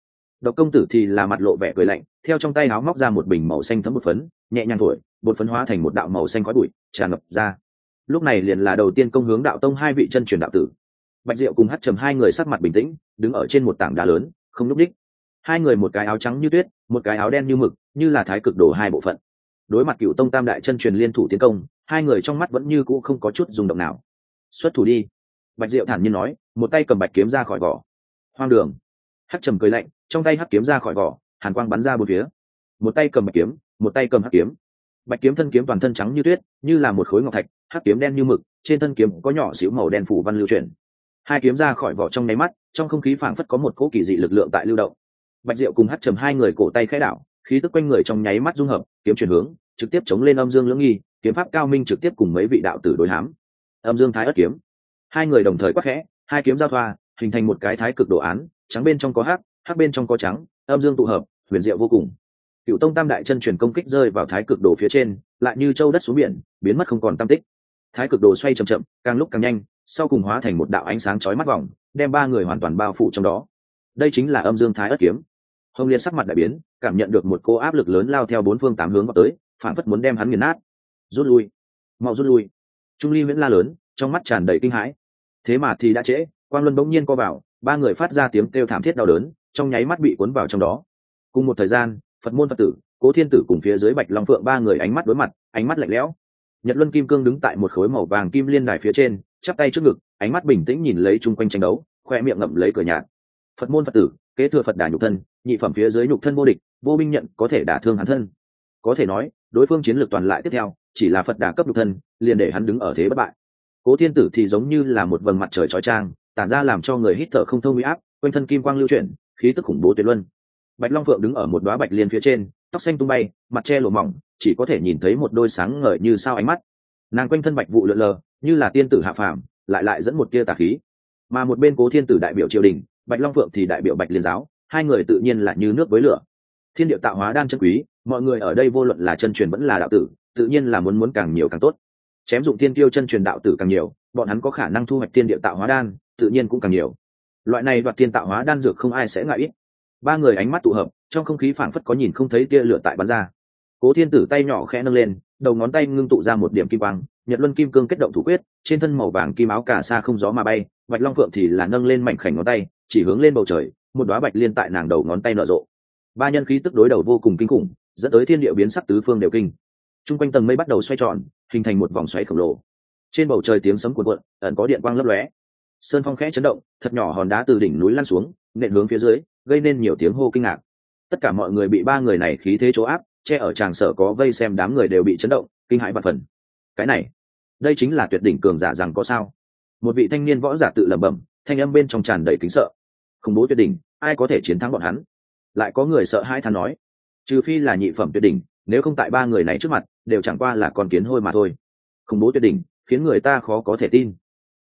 Độc công tử thì là mặt lộ vẻ cười lạnh, theo trong tay áo móc ra một bình màu xanh thấm bột phấn, nhẹ nhàng thổi, bột phấn hóa thành một đạo màu xanh khói bụi tràn ngập ra. Lúc này liền là đầu tiên công hướng đạo tông hai vị chân truyền đạo tử. Bạch Diệu cùng Hắc Trầm hai người sắc mặt bình tĩnh, đứng ở trên một tảng đá lớn, không lúc đích. Hai người một cái áo trắng như tuyết, một cái áo đen như mực, như là thái cực đồ hai bộ phận. Đối mặt Cửu Tông Tam đại chân truyền liên thủ tiến công, hai người trong mắt vẫn như cũ không có chút rung động nào. Xuất thủ đi. Bạch Diệu thản nhiên nói, một tay cầm bạch kiếm ra khỏi vỏ. Hoang đường. Hắc Trầm cười lạnh, trong tay hắc kiếm ra khỏi vỏ, hàn quang bắn ra bốn phía. Một tay cầm bạch kiếm, một tay cầm hắc kiếm. Bạch kiếm thân kiếm toàn thân trắng như tuyết, như là một khối ngọc thạch, hắc kiếm đen như mực, trên thân kiếm có nhỏ xíu màu đen phủ văn lưu chuyển. Hai kiếm ra khỏi vỏ trong nháy mắt, trong không khí phảng phất có một cỗ kỳ dị lực lượng tại lưu động. Bạch Diệu cùng Hắc Trầm hai người cổ tay khẽ đảo, khí tức quanh người trong nháy mắt dung hợp, kiếm chuyển hướng, trực tiếp chống lên âm dương lưỡng nghi, kiếm pháp cao minh trực tiếp cùng mấy vị đạo tử đối hám. Âm dương thái ất kiếm. Hai người đồng thời quát khẽ, hai kiếm giao thoa, hình thành một cái thái cực đồ án, trắng bên trong có hắc, hắc bên trong có trắng, âm dương tụ hợp, huyền diệu vô cùng. Cựu Tông Tam đại chân truyền công kích rơi vào thái cực đồ phía trên, lại như châu đất xuống biển, biến mất không còn tăm tích. Thái cực đồ xoay chậm chậm, càng lúc càng nhanh, sau cùng hóa thành một đạo ánh sáng chói mắt vòng, đem ba người hoàn toàn bao phủ trong đó. Đây chính là âm dương thái ất kiếm. Hồng Liên sắc mặt đại biến, cảm nhận được một cô áp lực lớn lao theo bốn phương tám hướng vào tới, phản phất muốn đem hắn nghiền nát. Rút lui, mau rút lui! Trung Ly Viễn la lớn, trong mắt tràn đầy kinh hãi. Thế mà thì đã trễ, Quang Luân bỗng nhiên co vào, ba người phát ra tiếng kêu thảm thiết đau đớn, trong nháy mắt bị cuốn vào trong đó. Cùng một thời gian, Phật môn Phật tử, Cố Thiên Tử cùng phía dưới Bạch Long Phượng ba người ánh mắt đối mặt, ánh mắt lạnh lẽo. Nhật Luân Kim Cương đứng tại một khối màu vàng kim liên đài phía trên, chắp tay trước ngực, ánh mắt bình tĩnh nhìn lấy chung quanh tranh đấu, khoe miệng ngậm lấy cười nhạt. Phật môn Phật tử, kế thừa Phật đà nhục thân, nhị phẩm phía dưới nhục thân vô địch, vô binh nhận có thể đả thương hắn thân. Có thể nói, đối phương chiến lược toàn lại tiếp theo, chỉ là Phật đà cấp nhục thân, liền để hắn đứng ở thế bất bại. Cố Thiên Tử thì giống như là một vầng mặt trời chói chang, tản ra làm cho người hít thở không thông uy áp, quanh thân kim quang lưu chuyển, khí tức khủng bố tuyệt luân. Bạch Long Phượng đứng ở một đóa bạch liên phía trên, tóc xanh tung bay, mặt che lụa mỏng, chỉ có thể nhìn thấy một đôi sáng ngời như sao ánh mắt. Nàng quanh thân bạch vụ lượn lờ, như là tiên tử hạ phàm, lại lại dẫn một tia tà khí. Mà một bên Cố Thiên Tử đại biểu triều đình, Bạch Long Phượng thì đại biểu Bạch Liên giáo, hai người tự nhiên là như nước với lửa. Thiên địa tạo hóa đan chân quý, mọi người ở đây vô luận là chân truyền vẫn là đạo tử, tự nhiên là muốn muốn càng nhiều càng tốt. Chém dụng thiên tiêu chân truyền đạo tử càng nhiều, bọn hắn có khả năng thu hoạch thiên địa tạo hóa đan, tự nhiên cũng càng nhiều. Loại này đoạt thiên tạo hóa đan dược không ai sẽ ngại ít. Ba người ánh mắt tụ hợp, trong không khí phảng phất có nhìn không thấy tia lửa tại bắn ra. Cố Thiên Tử tay nhỏ khẽ nâng lên, đầu ngón tay ngưng tụ ra một điểm kim quang, Nhật Luân Kim Cương kết động thủ quyết, trên thân màu vàng kim áo cà sa không gió mà bay, Bạch Long Phượng thì là nâng lên mảnh khảnh ngón tay, chỉ hướng lên bầu trời, một đóa bạch liên tại nàng đầu ngón tay nở rộ. Ba nhân khí tức đối đầu vô cùng kinh khủng, dẫn tới thiên địa biến sắc tứ phương đều kinh. Trung quanh tầng mây bắt đầu xoay tròn, hình thành một vòng xoáy khổng lồ. Trên bầu trời tiếng sấm cuồn cuộn, ẩn có điện quang lấp lóe. Sơn phong khẽ chấn động, thật nhỏ hòn đá từ đỉnh núi lăn xuống, nện hướng phía dưới, gây nên nhiều tiếng hô kinh ngạc. Tất cả mọi người bị ba người này khí thế chỗ áp, che ở tràng sở có vây xem đám người đều bị chấn động, kinh hãi vạn phần. Cái này, đây chính là tuyệt đỉnh cường giả rằng có sao? Một vị thanh niên võ giả tự lẩm bẩm, thanh âm bên trong tràn đầy kính sợ. Khủng bố tuyệt đỉnh, ai có thể chiến thắng bọn hắn? Lại có người sợ hãi than nói, trừ phi là nhị phẩm tuyệt đỉnh, nếu không tại ba người này trước mặt, đều chẳng qua là con kiến hôi mà thôi. Khủng bố tuyệt đỉnh, khiến người ta khó có thể tin.